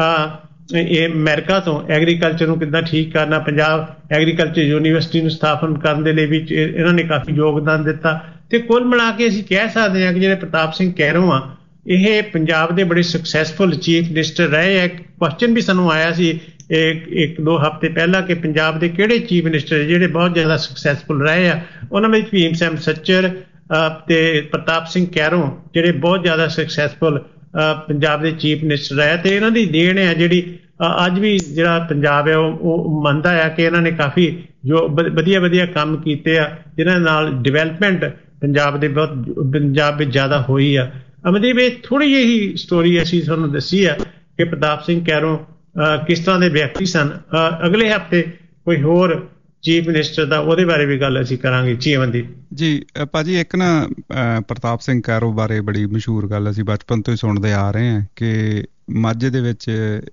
ਇਹ ਅਮਰੀਕਾ ਤੋਂ, ਐਗਰੀਕਲਚਰ ਨੂੰ ਕਿੱਦਾਂ ਠੀਕ ਕਰਨਾ, ਪੰਜਾਬ ਐਗਰੀਕਲਚਰ ਯੂਨੀਵਰਸਿਟੀ ਨੂੰ ਸਥਾਪਨ ਕਰਨ ਦੇ ਲਈ ਵੀ ਇਹਨਾਂ ਨੇ ਕਾਫੀ ਯੋਗਦਾਨ ਦਿੱਤਾ। ਤੇ ਕੁੱਲ ਮਿਲਾ ਕੇ ਅਸੀਂ ਕਹਿ ਸਕਦੇ ਹਾਂ ਕਿ ਜਿਹੜੇ ਪ੍ਰਤਾਪ ਸਿੰਘ ਕੈਰੋਂ ਆ ਇਹ ਪੰਜਾਬ ਦੇ ਬੜੇ ਸਕਸੈਸਫੁਲ ਚੀਫ ਮਿਨਿਸਟਰ ਰਹੇ ਆ। ਕੁਐਸਚਨ ਵੀ ਸਾਨੂੰ ਆਇਆ ਸੀ 1-2 ਹਫ਼ਤੇ ਪਹਿਲਾਂ ਕਿ ਪੰਜਾਬ ਦੇ ਕਿਹੜੇ ਚੀਫ ਮਿਨਿਸਟਰ ਜਿਹੜੇ ਬਹੁਤ ਜ਼ਿਆਦਾ ਸਕਸੈਸਫੁਲ ਰਹੇ ਆ। ਉਹਨਾਂ ਵਿੱਚ ਭੀਮ ਸੈਨ ਸੱਚਰ ਤੇ ਪ੍ਰਤਾਪ ਸਿੰਘ ਕੈਰੋਂ ਜਿਹੜੇ ਬਹੁਤ ਜ਼ਿਆਦਾ ਸਕਸੈਸਫੁਲ ਪੰਜਾਬ ਦੇ ਚੀਫ ਮਿਨਿਸਟਰ ਰਹੇ ਤੇ ਇਹਨਾਂ ਦੀ ਦੇਣ ਹੈ ਜਿਹੜੀ ਅੱਜ ਵੀ ਜਿਹੜਾ ਪੰਜਾਬ ਹੈ ਉਹ ਮੰਨਦਾ ਹੈ ਕਿ ਇਹਨਾਂ ਨੇ ਕਾਫੀ ਜੋ ਵਧੀਆ ਕੰਮ ਕੀਤੇ ਆ ਜਿਹਨਾਂ ਨਾਲ ਡਿਵੈਲਪਮੈਂਟ ਪੰਜਾਬ ਵਿੱਚ ਜ਼ਿਆਦਾ ਹੋਈ ਆ। ਅਮਨਦੀਪ, ਇਹ ਥੋੜ੍ਹੀ ਜਿਹੀ ਸਟੋਰੀ ਅਸੀਂ ਤੁਹਾਨੂੰ ਦੱਸੀ ਆ ਕਿ ਪ੍ਰਤਾਪ ਸਿੰਘ ਕੈਰੋਂ ਕਿਸ ਤਰ੍ਹਾਂ ਦੇ ਵਿਅਕਤੀ ਸਨ। ਅਗਲੇ ਹਫ਼ਤੇ ਕੋਈ ਹੋਰ ਚੀਫ ਮਿਨਿਸਟਰ ਦਾ ਉਹਦੇ ਬਾਰੇ ਵੀ ਗੱਲ ਅਸੀਂ ਕਰਾਂਗੇ। ਜੀ ਅਮਨਦੀਪ ਜੀ। ਭਾਜੀ ਇੱਕ ਨਾ ਪ੍ਰਤਾਪ ਸਿੰਘ ਕੈਰੋਂ ਬਾਰੇ ਬੜੀ ਮਸ਼ਹੂਰ ਗੱਲ ਅਸੀਂ ਬਚਪਨ ਤੋਂ ਹੀ ਸੁਣਦੇ ਆ ਰਹੇ ਹਾਂ ਕਿ ਮਾਝੇ ਦੇ ਵਿੱਚ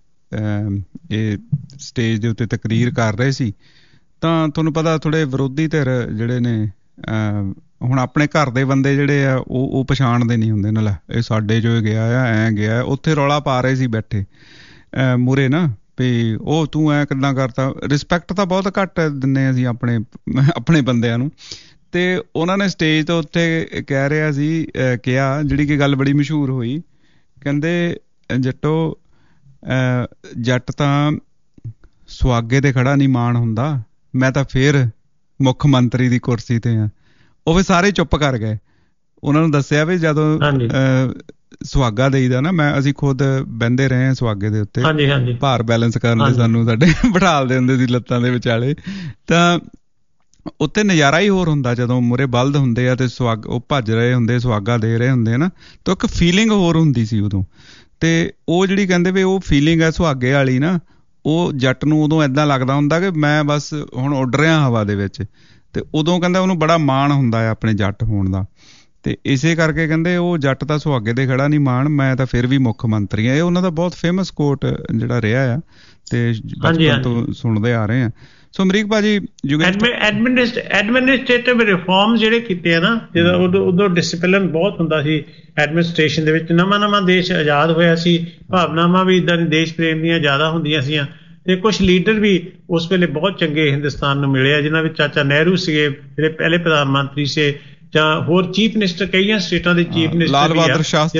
ਇਹ ਸਟੇਜ ਦੇ ਉੱਤੇ ਤਕਰੀਰ ਕਰ ਰਹੇ ਸੀ ਤਾਂ ਤੁਹਾਨੂੰ ਪਤਾ ਥੋੜ੍ਹੇ ਵਿਰੋਧੀ ਧਿਰ ਜਿਹੜੇ ਨੇ ਹੁਣ ਆਪਣੇ ਘਰ ਦੇ ਬੰਦੇ ਜਿਹੜੇ ਆ ਉਹ ਪਛਾਣਦੇ ਨਹੀਂ ਹੁੰਦੇ ਨਾਲ, ਇਹ ਸਾਡੇ ਜੋ ਗਿਆ ਆ ਐਂ ਗਿਆ, ਉੱਥੇ ਰੌਲਾ ਪਾ ਰਹੇ ਸੀ ਬੈਠੇ ਮੂਹਰੇ ਨਾ ਵੀ ਉਹ ਤੂੰ ਐਂ ਕਿੱਦਾਂ ਕਰਤਾ। ਰਿਸਪੈਕਟ ਤਾਂ ਬਹੁਤ ਘੱਟ ਦਿੰਦੇ ਅਸੀਂ ਆਪਣੇ ਬੰਦਿਆਂ ਨੂੰ। ਤੇ ਉਹਨਾਂ ਨੇ ਸਟੇਜ ਤੋਂ ਉੱਤੇ ਕਹਿ ਰਿਹਾ ਸੀ ਕਿਹਾ ਜਿਹੜੀ ਕਿ ਗੱਲ ਬੜੀ ਮਸ਼ਹੂਰ ਹੋਈ, ਕਹਿੰਦੇ ਜੱਟ ਤਾਂ ਸੁਹਾਗੇ ਤੇ ਖੜਾ ਨਹੀਂ ਮਾਣ ਹੁੰਦਾ, ਮੈਂ ਤਾਂ ਫੇਰ ਮੁੱਖ ਮੰਤਰੀ ਦੀ ਕੁਰਸੀ ਤੇ ਆ। ਉਹ ਫਿਰ ਸਾਰੇ ਚੁੱਪ ਕਰ ਗਏ। ਉਹਨਾਂ ਨੂੰ ਦੱਸਿਆ ਵੀ ਜਦੋਂ ਸੁਹਾਗਾ ਦੇਈਦਾ ਨਾ, ਅਸੀਂ ਖੁਦ ਬਹਿੰਦੇ ਰਹੇ ਹਾਂ ਸੁਹਾਗੇ ਦੇ ਉੱਤੇ, ਭਾਰ ਬੈਲੈਂਸ ਕਰਨ ਲਈ ਸਾਨੂੰ ਸਾਡੇ ਬਿਠਾਲਦੇ ਹੁੰਦੇ ਸੀ ਲੱਤਾਂ ਦੇ ਵਿਚਾਲੇ। ਤਾਂ ਉੱਥੇ ਨਜ਼ਾਰਾ ਹੀ ਹੋਰ ਹੁੰਦਾ ਜਦੋਂ ਮੂਹਰੇ ਬਲਦ ਹੁੰਦੇ ਆ ਤੇ ਉਹ ਭੱਜ ਰਹੇ ਹੁੰਦੇ, ਸੁਹਾਗਾ ਦੇ ਰਹੇ ਹੁੰਦੇ ਨਾ, ਤਾਂ ਇੱਕ ਫੀਲਿੰਗ ਹੋਰ ਹੁੰਦੀ ਸੀ ਉਦੋਂ। ਤੇ ਉਹ ਜਿਹੜੀ ਕਹਿੰਦੇ ਵੀ ਉਹ ਫੀਲਿੰਗ ਹੈ ਸੁਹਾਗੇ ਵਾਲੀ ਨਾ, ਉਹ ਜੱਟ ਨੂੰ ਉਦੋਂ ਏਦਾਂ ਲੱਗਦਾ ਹੁੰਦਾ ਕਿ ਮੈਂ ਬਸ ਹੁਣ ਉੱਡ ਰਿਹਾ ਹਵਾ ਦੇ ਵਿੱਚ। ਤੇ ਉਦੋਂ ਕਹਿੰਦਾ ਉਹਨੂੰ ਬੜਾ ਮਾਣ ਹੁੰਦਾ ਹੈ ਆਪਣੇ ਜੱਟ ਹੋਣ ਦਾ। ਤੇ ਇਸੇ ਕਰਕੇ ਕਹਿੰਦੇ ਉਹ ਜੱਟ ਤਾਂ ਸੁਹਾਗੇ ਦੇ ਖੜਾ ਨਹੀਂ ਮਾਣ, ਮੈਂ ਤਾਂ ਫਿਰ ਵੀ ਮੁੱਖ ਮੰਤਰੀ ਆ। ਇਹ ਉਹਨਾਂ ਦਾ ਬਹੁਤ ਫੇਮਸ ਕੋਟ ਜਿਹੜਾ ਰਿਹਾ ਆ ਤੇ ਬਚਪਨ ਤੋਂ ਸੁਣਦੇ ਆ ਰਹੇ ਆ। ਸੋ ਅਮਰੀਕ ਭਾਜੀ ਐਡਮਿਨਿਸਟ੍ਰੇਟਿਵ ਰਿਫਾਰਮ ਜਿਹੜੇ ਕੀਤੇ ਆ ਨਾ, ਜਦੋਂ ਉਦੋਂ ਡਿਸਿਪਲਿਨ ਬਹੁਤ ਹੁੰਦਾ ਸੀ ਐਡਮਿਨਿਸਟ੍ਰੇਸ਼ਨ ਦੇ ਵਿੱਚ। ਨਵਾਂ ਦੇਸ਼ ਆਜ਼ਾਦ ਹੋਇਆ ਸੀ, ਭਾਵਨਾਵਾਂ ਵੀ ਇੱਦਾਂ ਦੇਸ਼ ਪ੍ਰੇਮ ਦੀਆਂ ਜ਼ਿਆਦਾ ਹੁੰਦੀਆਂ ਸੀਆਂ। ਤੇ ਕੁਛ ਲੀਡਰ ਵੀ ਉਸ ਵੇਲੇ ਬਹੁਤ ਚੰਗੇ ਹਿੰਦੁਸਤਾਨ ਨੂੰ ਮਿਲੇ ਆ, ਜਿਨ੍ਹਾਂ ਵਿੱਚ ਚਾਚਾ ਨਹਿਰੂ ਸੀਗੇ ਜਿਹੜੇ ਪਹਿਲੇ ਪ੍ਰਧਾਨ ਮੰਤਰੀ ਸੀ, ਜਾਂ ਹੋਰ ਚੀਫ ਮਿਨਿਸਟਰ ਕਈਆਂ ਸਟੇਟਾਂ ਦੇ ਚੀਫ ਮਿਨਿਸਟਰ ਲਾਲ ਬਹਾਦਰ ਸ਼ਾਸਤਰੀ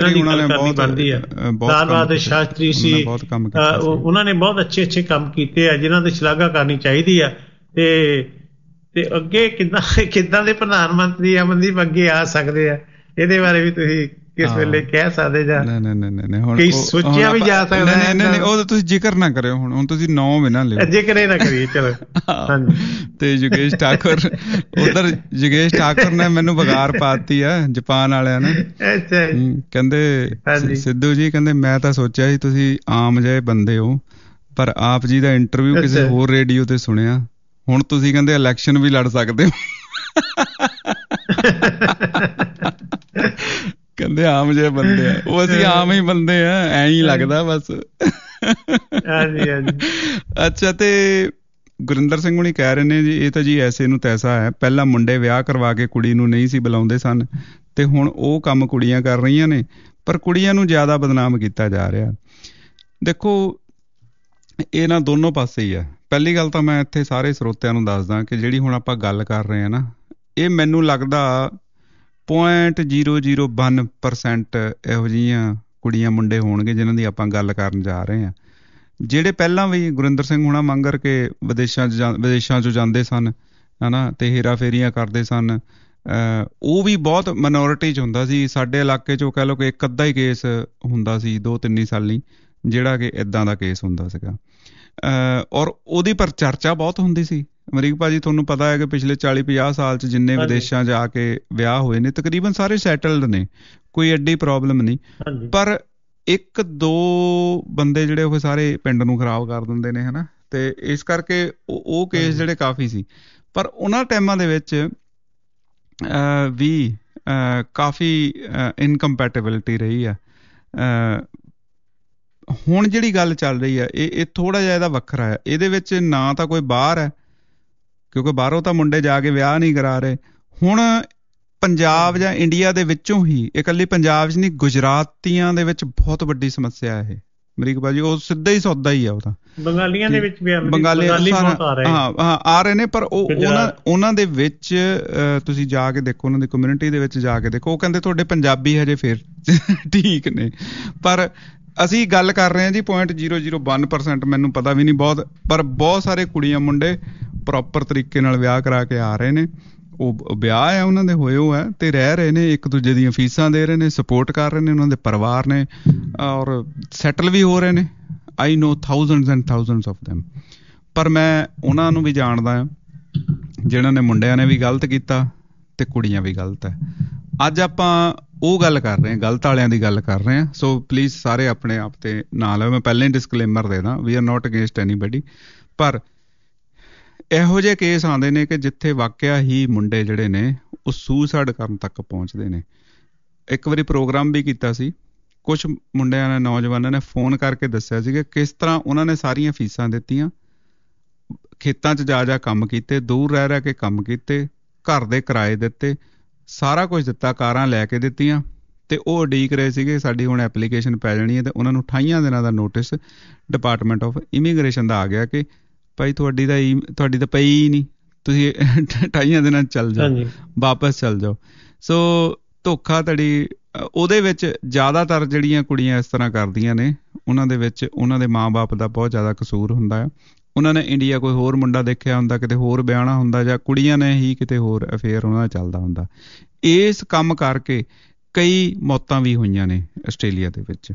ਸੀ। ਉਹਨਾਂ ਨੇ ਬਹੁਤ ਅੱਛੇ ਕੰਮ ਕੀਤੇ ਆ ਜਿਨ੍ਹਾਂ ਦੀ ਸ਼ਲਾਘਾ ਕਰਨੀ ਚਾਹੀਦੀ ਆ। ਤੇ ਅੱਗੇ ਕਿੱਦਾਂ ਦੇ ਪ੍ਰਧਾਨ ਮੰਤਰੀ ਅਮਨਦੀਪ ਅੱਗੇ ਆ ਸਕਦੇ ਆ, ਇਹਦੇ ਬਾਰੇ ਵੀ ਤੁਸੀਂ ਕਿਸ ਵੇਲੇ ਕਹਿ ਸਕਦੇ ਜਾਂ ਕਈ ਸੋਚਿਆ ਵੀ ਜਾ ਸਕਦਾ? ਨਹੀਂ, ਉਹ ਤੁਸੀਂ ਜ਼ਿਕਰ ਨਾ ਕਰਿਓ। ਹੁਣ ਤੁਸੀਂ ਨਾਂ ਵੀ ਨਾ ਲਿਓ, ਜ਼ਿਕਰ ਹੀ ਨਾ ਕਰੀਏ। ਚਲੋ। ਤੇ ਯੋਗੇਸ਼ ਠਾਕੁਰ, ਉਧਰ ਯੋਗੇਸ਼ ਠਾਕੁਰ ਨੇ ਮੈਨੂੰ ਵਿਗਾੜ ਪਾਤੀ ਆ ਜਾਪਾਨ ਵਾਲਿਆਂ ਨੇ। ਕਹਿੰਦੇ ਸਿੱਧੂ ਜੀ, ਕਹਿੰਦੇ ਮੈਂ ਤਾਂ ਸੋਚਿਆ ਸੀ ਤੁਸੀਂ ਆਮ ਜਿਹੇ ਬੰਦੇ ਹੋ, ਪਰ ਆਪ ਜੀ ਦਾ ਇੰਟਰਵਿਊ ਕਿਸੇ ਹੋਰ ਰੇਡੀਓ ਤੇ ਸੁਣਿਆ, ਹੁਣ ਤੁਸੀਂ ਕਹਿੰਦੇ ਇਲੈਕਸ਼ਨ ਵੀ ਲੜ ਸਕਦੇ ਹੋ। ਕਹਿੰਦੇ ਆਮ ਜਿਹੇ ਬੰਦੇ ਆ ਉਹ, ਅਸੀਂ ਆਮ ਹੀ ਬੰਦੇ ਆ, ਐਂ ਹੀ ਲੱਗਦਾ ਬਸ। ਅੱਛਾ, ਤੇ ਗੁਰਿੰਦਰ ਸਿੰਘ ਹੁਣੀ ਕਹਿ ਰਹੇ ਨੇ ਜੀ ਇਹ ਤਾਂ ਜੀ ਐਸੇ ਨੂੰ ਤੈਸਾ ਹੈ, ਪਹਿਲਾਂ ਮੁੰਡੇ ਵਿਆਹ ਕਰਵਾ ਕੇ ਕੁੜੀ ਨੂੰ ਨਹੀਂ ਸੀ ਬੁਲਾਉਂਦੇ ਸਨ ਤੇ ਹੁਣ ਉਹ ਕੰਮ ਕੁੜੀਆਂ ਕਰ ਰਹੀਆਂ ਨੇ, ਪਰ ਕੁੜੀਆਂ ਨੂੰ ਜ਼ਿਆਦਾ ਬਦਨਾਮ ਕੀਤਾ ਜਾ ਰਿਹਾ। ਦੇਖੋ ਇਹ ਨਾ ਦੋਨੋਂ ਪਾਸੇ ਹੀ ਆ। ਪਹਿਲੀ ਗੱਲ ਤਾਂ ਮੈਂ ਇੱਥੇ ਸਾਰੇ ਸਰੋਤਿਆਂ ਨੂੰ ਦੱਸਦਾ ਕਿ ਜਿਹੜੀ ਹੁਣ ਆਪਾਂ ਗੱਲ ਕਰ ਰਹੇ ਹਾਂ ਨਾ, ਇਹ ਮੈਨੂੰ ਲੱਗਦਾ 0.001% ਇਹੋ ਜਿਹੀਆਂ ਕੁੜੀਆਂ ਮੁੰਡੇ ਹੋਣਗੇ ਜਿਨ੍ਹਾਂ ਦੀ ਆਪਾਂ ਗੱਲ ਕਰਨ ਜਾ ਰਹੇ ਹਾਂ। ਜਿਹੜੇ ਪਹਿਲਾਂ ਵੀ ਗੁਰਿੰਦਰ ਸਿੰਘ ਹੁਣਾ ਮੰਗਰ ਕੇ ਵਿਦੇਸ਼ਾਂ 'ਚ ਜਾਂਦੇ ਸਨ ਹੈ ਨਾ, ਤੇ ਹੇਰਾ ਫੇਰੀਆਂ ਕਰਦੇ ਸਨ, ਉਹ ਵੀ ਬਹੁਤ ਮਿਨੋਰਿਟੀ 'ਚ ਹੁੰਦਾ ਸੀ। ਸਾਡੇ ਇਲਾਕੇ 'ਚੋਂ ਕਹਿ ਲਓ ਕਿ ਇੱਕ ਅੱਧਾ ਹੀ ਕੇਸ ਹੁੰਦਾ ਸੀ 2-3 ਸਾਲੀ, ਜਿਹੜਾ ਕਿ ਇੱਦਾਂ ਦਾ ਕੇਸ ਹੁੰਦਾ ਸੀਗਾ। ਔਰ ਉਹਦੀ ਪਰ ਚਰਚਾ ਬਹੁਤ ਹੁੰਦੀ ਸੀ। ਅਮਰੀਕ ਭਾਜੀ ਤੁਹਾਨੂੰ ਪਤਾ ਹੈ ਕਿ ਪਿਛਲੇ 40-50 ਸਾਲ 'ਚ ਜਿੰਨੇ ਵਿਦੇਸ਼ਾਂ 'ਚ ਆ ਕੇ ਵਿਆਹ ਹੋਏ ਨੇ ਤਕਰੀਬਨ ਸਾਰੇ ਸੈਟਲਡ ਨੇ, ਕੋਈ ਐਡੀ ਪ੍ਰੋਬਲਮ ਨਹੀਂ। ਪਰ 1-2 ਬੰਦੇ ਜਿਹੜੇ ਉਹ ਸਾਰੇ ਪਿੰਡ ਨੂੰ ਖਰਾਬ ਕਰ ਦਿੰਦੇ ਨੇ, ਹੈ ਨਾ। ਤੇ ਇਸ ਕਰਕੇ ਉਹ ਕੇਸ ਜਿਹੜੇ ਕਾਫੀ ਸੀ। ਪਰ ਉਹਨਾਂ ਟਾਈਮਾਂ ਦੇ ਵਿੱਚ ਵੀ ਕਾਫੀ ਇਨਕੰਪੈਟੇਬਿਲਿਟੀ ਰਹੀ ਆ। ਹੁਣ ਜਿਹੜੀ ਗੱਲ ਚੱਲ ਰਹੀ ਆ ਇਹ ਥੋੜ੍ਹਾ ਜਿਹਾ ਇਹਦਾ ਵੱਖਰਾ ਹੈ। ਇਹਦੇ ਵਿੱਚ ਨਾ ਤਾਂ ਕੋਈ ਬਾਹਰ ਹੈ, ਕਿਉਂਕਿ ਬਾਹਰੋਂ ਤਾਂ ਮੁੰਡੇ ਜਾ ਕੇ ਵਿਆਹ ਨਹੀਂ ਕਰਾ ਰਹੇ। ਹੁਣ ਪੰਜਾਬ ਜਾਂ ਇੰਡੀਆ ਦੇ ਵਿੱਚੋਂ ਹੀ, ਇਕੱਲੀ ਪੰਜਾਬ 'ਚ ਨਹੀਂ, ਗੁਜਰਾਤੀਆਂ ਦੇ ਵਿੱਚ ਬਹੁਤ ਵੱਡੀ ਸਮੱਸਿਆ ਹੈ ਅਮਰੀਕ ਭਾਜੀ। ਉਹ ਸਿੱਧਾ ਹੀ ਸੌਦਾ ਹੀ ਆ, ਉਹ ਤਾਂ ਬੰਗਾਲੀਆਂ ਦੇ ਵਿੱਚ ਵੀ ਆ ਰਹੇ ਨੇ। ਪਰ ਉਹਨਾਂ ਦੇ ਵਿੱਚ ਤੁਸੀਂ ਜਾ ਕੇ ਦੇਖੋ, ਉਹਨਾਂ ਦੀ ਕਮਿਊਨਿਟੀ ਦੇ ਵਿੱਚ ਜਾ ਕੇ ਦੇਖੋ, ਉਹ ਕਹਿੰਦੇ ਤੁਹਾਡੇ ਪੰਜਾਬੀ ਹਜੇ ਫਿਰ ਠੀਕ ਨੇ। ਪਰ ਅਸੀਂ ਗੱਲ ਕਰ ਰਹੇ ਹਾਂ ਜੀ 0.001%, ਮੈਨੂੰ ਪਤਾ ਵੀ ਨਹੀਂ ਬਹੁਤ, ਪਰ ਬਹੁਤ ਸਾਰੇ ਕੁੜੀਆਂ ਮੁੰਡੇ ਪ੍ਰੋਪਰ ਤਰੀਕੇ ਨਾਲ ਵਿਆਹ ਕਰਾ ਕੇ ਆ ਰਹੇ ਨੇ। ਉਹ ਵਿਆਹ ਹੈ ਉਹਨਾਂ ਦੇ ਹੋਏ ਹੋ ਹੈ ਤੇ ਰਹਿ ਰਹੇ ਨੇ, ਇੱਕ ਦੂਜੇ ਦੀਆਂ ਫੀਸਾਂ ਦੇ ਰਹੇ ਨੇ, ਸਪੋਰਟ ਕਰ ਰਹੇ ਨੇ, ਉਹਨਾਂ ਦੇ ਪਰਿਵਾਰ ਨੇ, ਔਰ ਸੈਟਲ ਵੀ ਹੋ ਰਹੇ ਨੇ। I know thousands and thousands of them. ਪਰ ਮੈਂ ਉਹਨਾਂ ਨੂੰ ਵੀ ਜਾਣਦਾ ਹਾਂ ਜਿਹਨਾਂ ਨੇ, ਮੁੰਡਿਆਂ ਨੇ ਵੀ ਗਲਤ ਕੀਤਾ ਤੇ ਕੁੜੀਆਂ ਵੀ ਗਲਤ ਹੈ। ਅੱਜ ਆਪਾਂ ਉਹ ਗੱਲ ਕਰ ਰਹੇ ਹਾਂ, ਗਲਤ ਵਾਲਿਆਂ ਦੀ ਗੱਲ ਕਰ ਰਹੇ ਹਾਂ। ਸੋ ਪਲੀਜ਼ ਸਾਰੇ ਆਪਣੇ ਆਪ ਤੇ ਨਾ ਲਓ। ਮੈਂ ਪਹਿਲਾਂ ਹੀ ਡਿਸਕਲੇਮਰ ਦੇ ਦਾਂ, we are not against anybody. ਪਰ ਇਹੋ ਜਿਹੇ ਕੇਸ ਆਉਂਦੇ ਨੇ ਕਿ ਜਿੱਥੇ ਵਾਕਿਆ ਹੀ ਮੁੰਡੇ ਜਿਹੜੇ ਨੇ ਉਹ ਸੁਸਾਈਡ ਕਰਨ ਤੱਕ ਪਹੁੰਚਦੇ ਨੇ। ਇੱਕ ਵਾਰੀ ਪ੍ਰੋਗਰਾਮ ਵੀ ਕੀਤਾ ਸੀ, ਕੁਛ ਮੁੰਡਿਆਂ ਨੇ, ਨੌਜਵਾਨਾਂ ਨੇ ਫੋਨ ਕਰਕੇ ਦੱਸਿਆ ਸੀ ਕਿ ਕਿਸ ਤਰ੍ਹਾਂ ਉਹਨਾਂ ਨੇ ਸਾਰੀਆਂ ਫੀਸਾਂ ਦਿੱਤੀਆਂ, ਖੇਤਾਂ 'ਚ ਜਾ ਕੰਮ ਕੀਤੇ, ਦੂਰ ਰਹਿ ਕੇ ਕੰਮ ਕੀਤੇ, ਘਰ ਦੇ ਕਿਰਾਏ ਦਿੱਤੇ, ਸਾਰਾ ਕੁਝ ਦਿੱਤਾ, ਕਾਰਾਂ ਲੈ ਕੇ ਦਿੱਤੀਆਂ, ਤੇ ਉਹ ਉਡੀਕ ਰਹੇ ਸੀਗੇ ਸਾਡੀ ਹੁਣ ਐਪਲੀਕੇਸ਼ਨ ਪੈ ਜਾਣੀ ਹੈ। ਤੇ ਉਹਨਾਂ ਨੂੰ 28 ਦਿਨਾਂ ਦਾ ਨੋਟਿਸ ਡਿਪਾਰਟਮੈਂਟ ਆਫ ਇਮੀਗ੍ਰੇਸ਼ਨ ਦਾ ਆ ਗਿਆ ਕਿ ਭਾਈ ਤੁਹਾਡੀ ਤਾਂ ਪਈ ਹੀ ਨਹੀਂ, ਤੁਸੀਂ 28 ਦਿਨਾਂ 'ਚ ਚੱਲ ਜਾਓ, ਵਾਪਸ ਚੱਲ ਜਾਓ। ਸੋ ਧੋਖਾਧੜੀ ਉਹਦੇ ਵਿੱਚ ਜ਼ਿਆਦਾਤਰ ਜਿਹੜੀਆਂ ਕੁੜੀਆਂ ਇਸ ਤਰ੍ਹਾਂ ਕਰਦੀਆਂ ਨੇ, ਉਹਨਾਂ ਦੇ ਵਿੱਚ ਉਹਨਾਂ ਦੇ ਮਾਂ ਬਾਪ ਦਾ ਬਹੁਤ ਜ਼ਿਆਦਾ ਕਸੂਰ ਹੁੰਦਾ ਹੈ। ਉਹਨਾਂ ਨੇ ਇੰਡੀਆ ਕੋਈ ਹੋਰ ਮੁੰਡਾ ਦੇਖਿਆ ਹੁੰਦਾ, ਕਿਤੇ ਹੋਰ ਵਿਆਹਣਾ ਹੁੰਦਾ, ਜਾਂ ਕੁੜੀਆਂ ਨੇ ਹੀ ਕਿਤੇ ਹੋਰ ਅਫੇਅਰ ਉਹਨਾਂ ਦਾ ਚੱਲਦਾ ਹੁੰਦਾ। ਇਸ ਕੰਮ ਕਰਕੇ ਕਈ ਮੌਤਾਂ ਵੀ ਹੋਈਆਂ ਨੇ ਆਸਟ੍ਰੇਲੀਆ ਦੇ ਵਿੱਚ,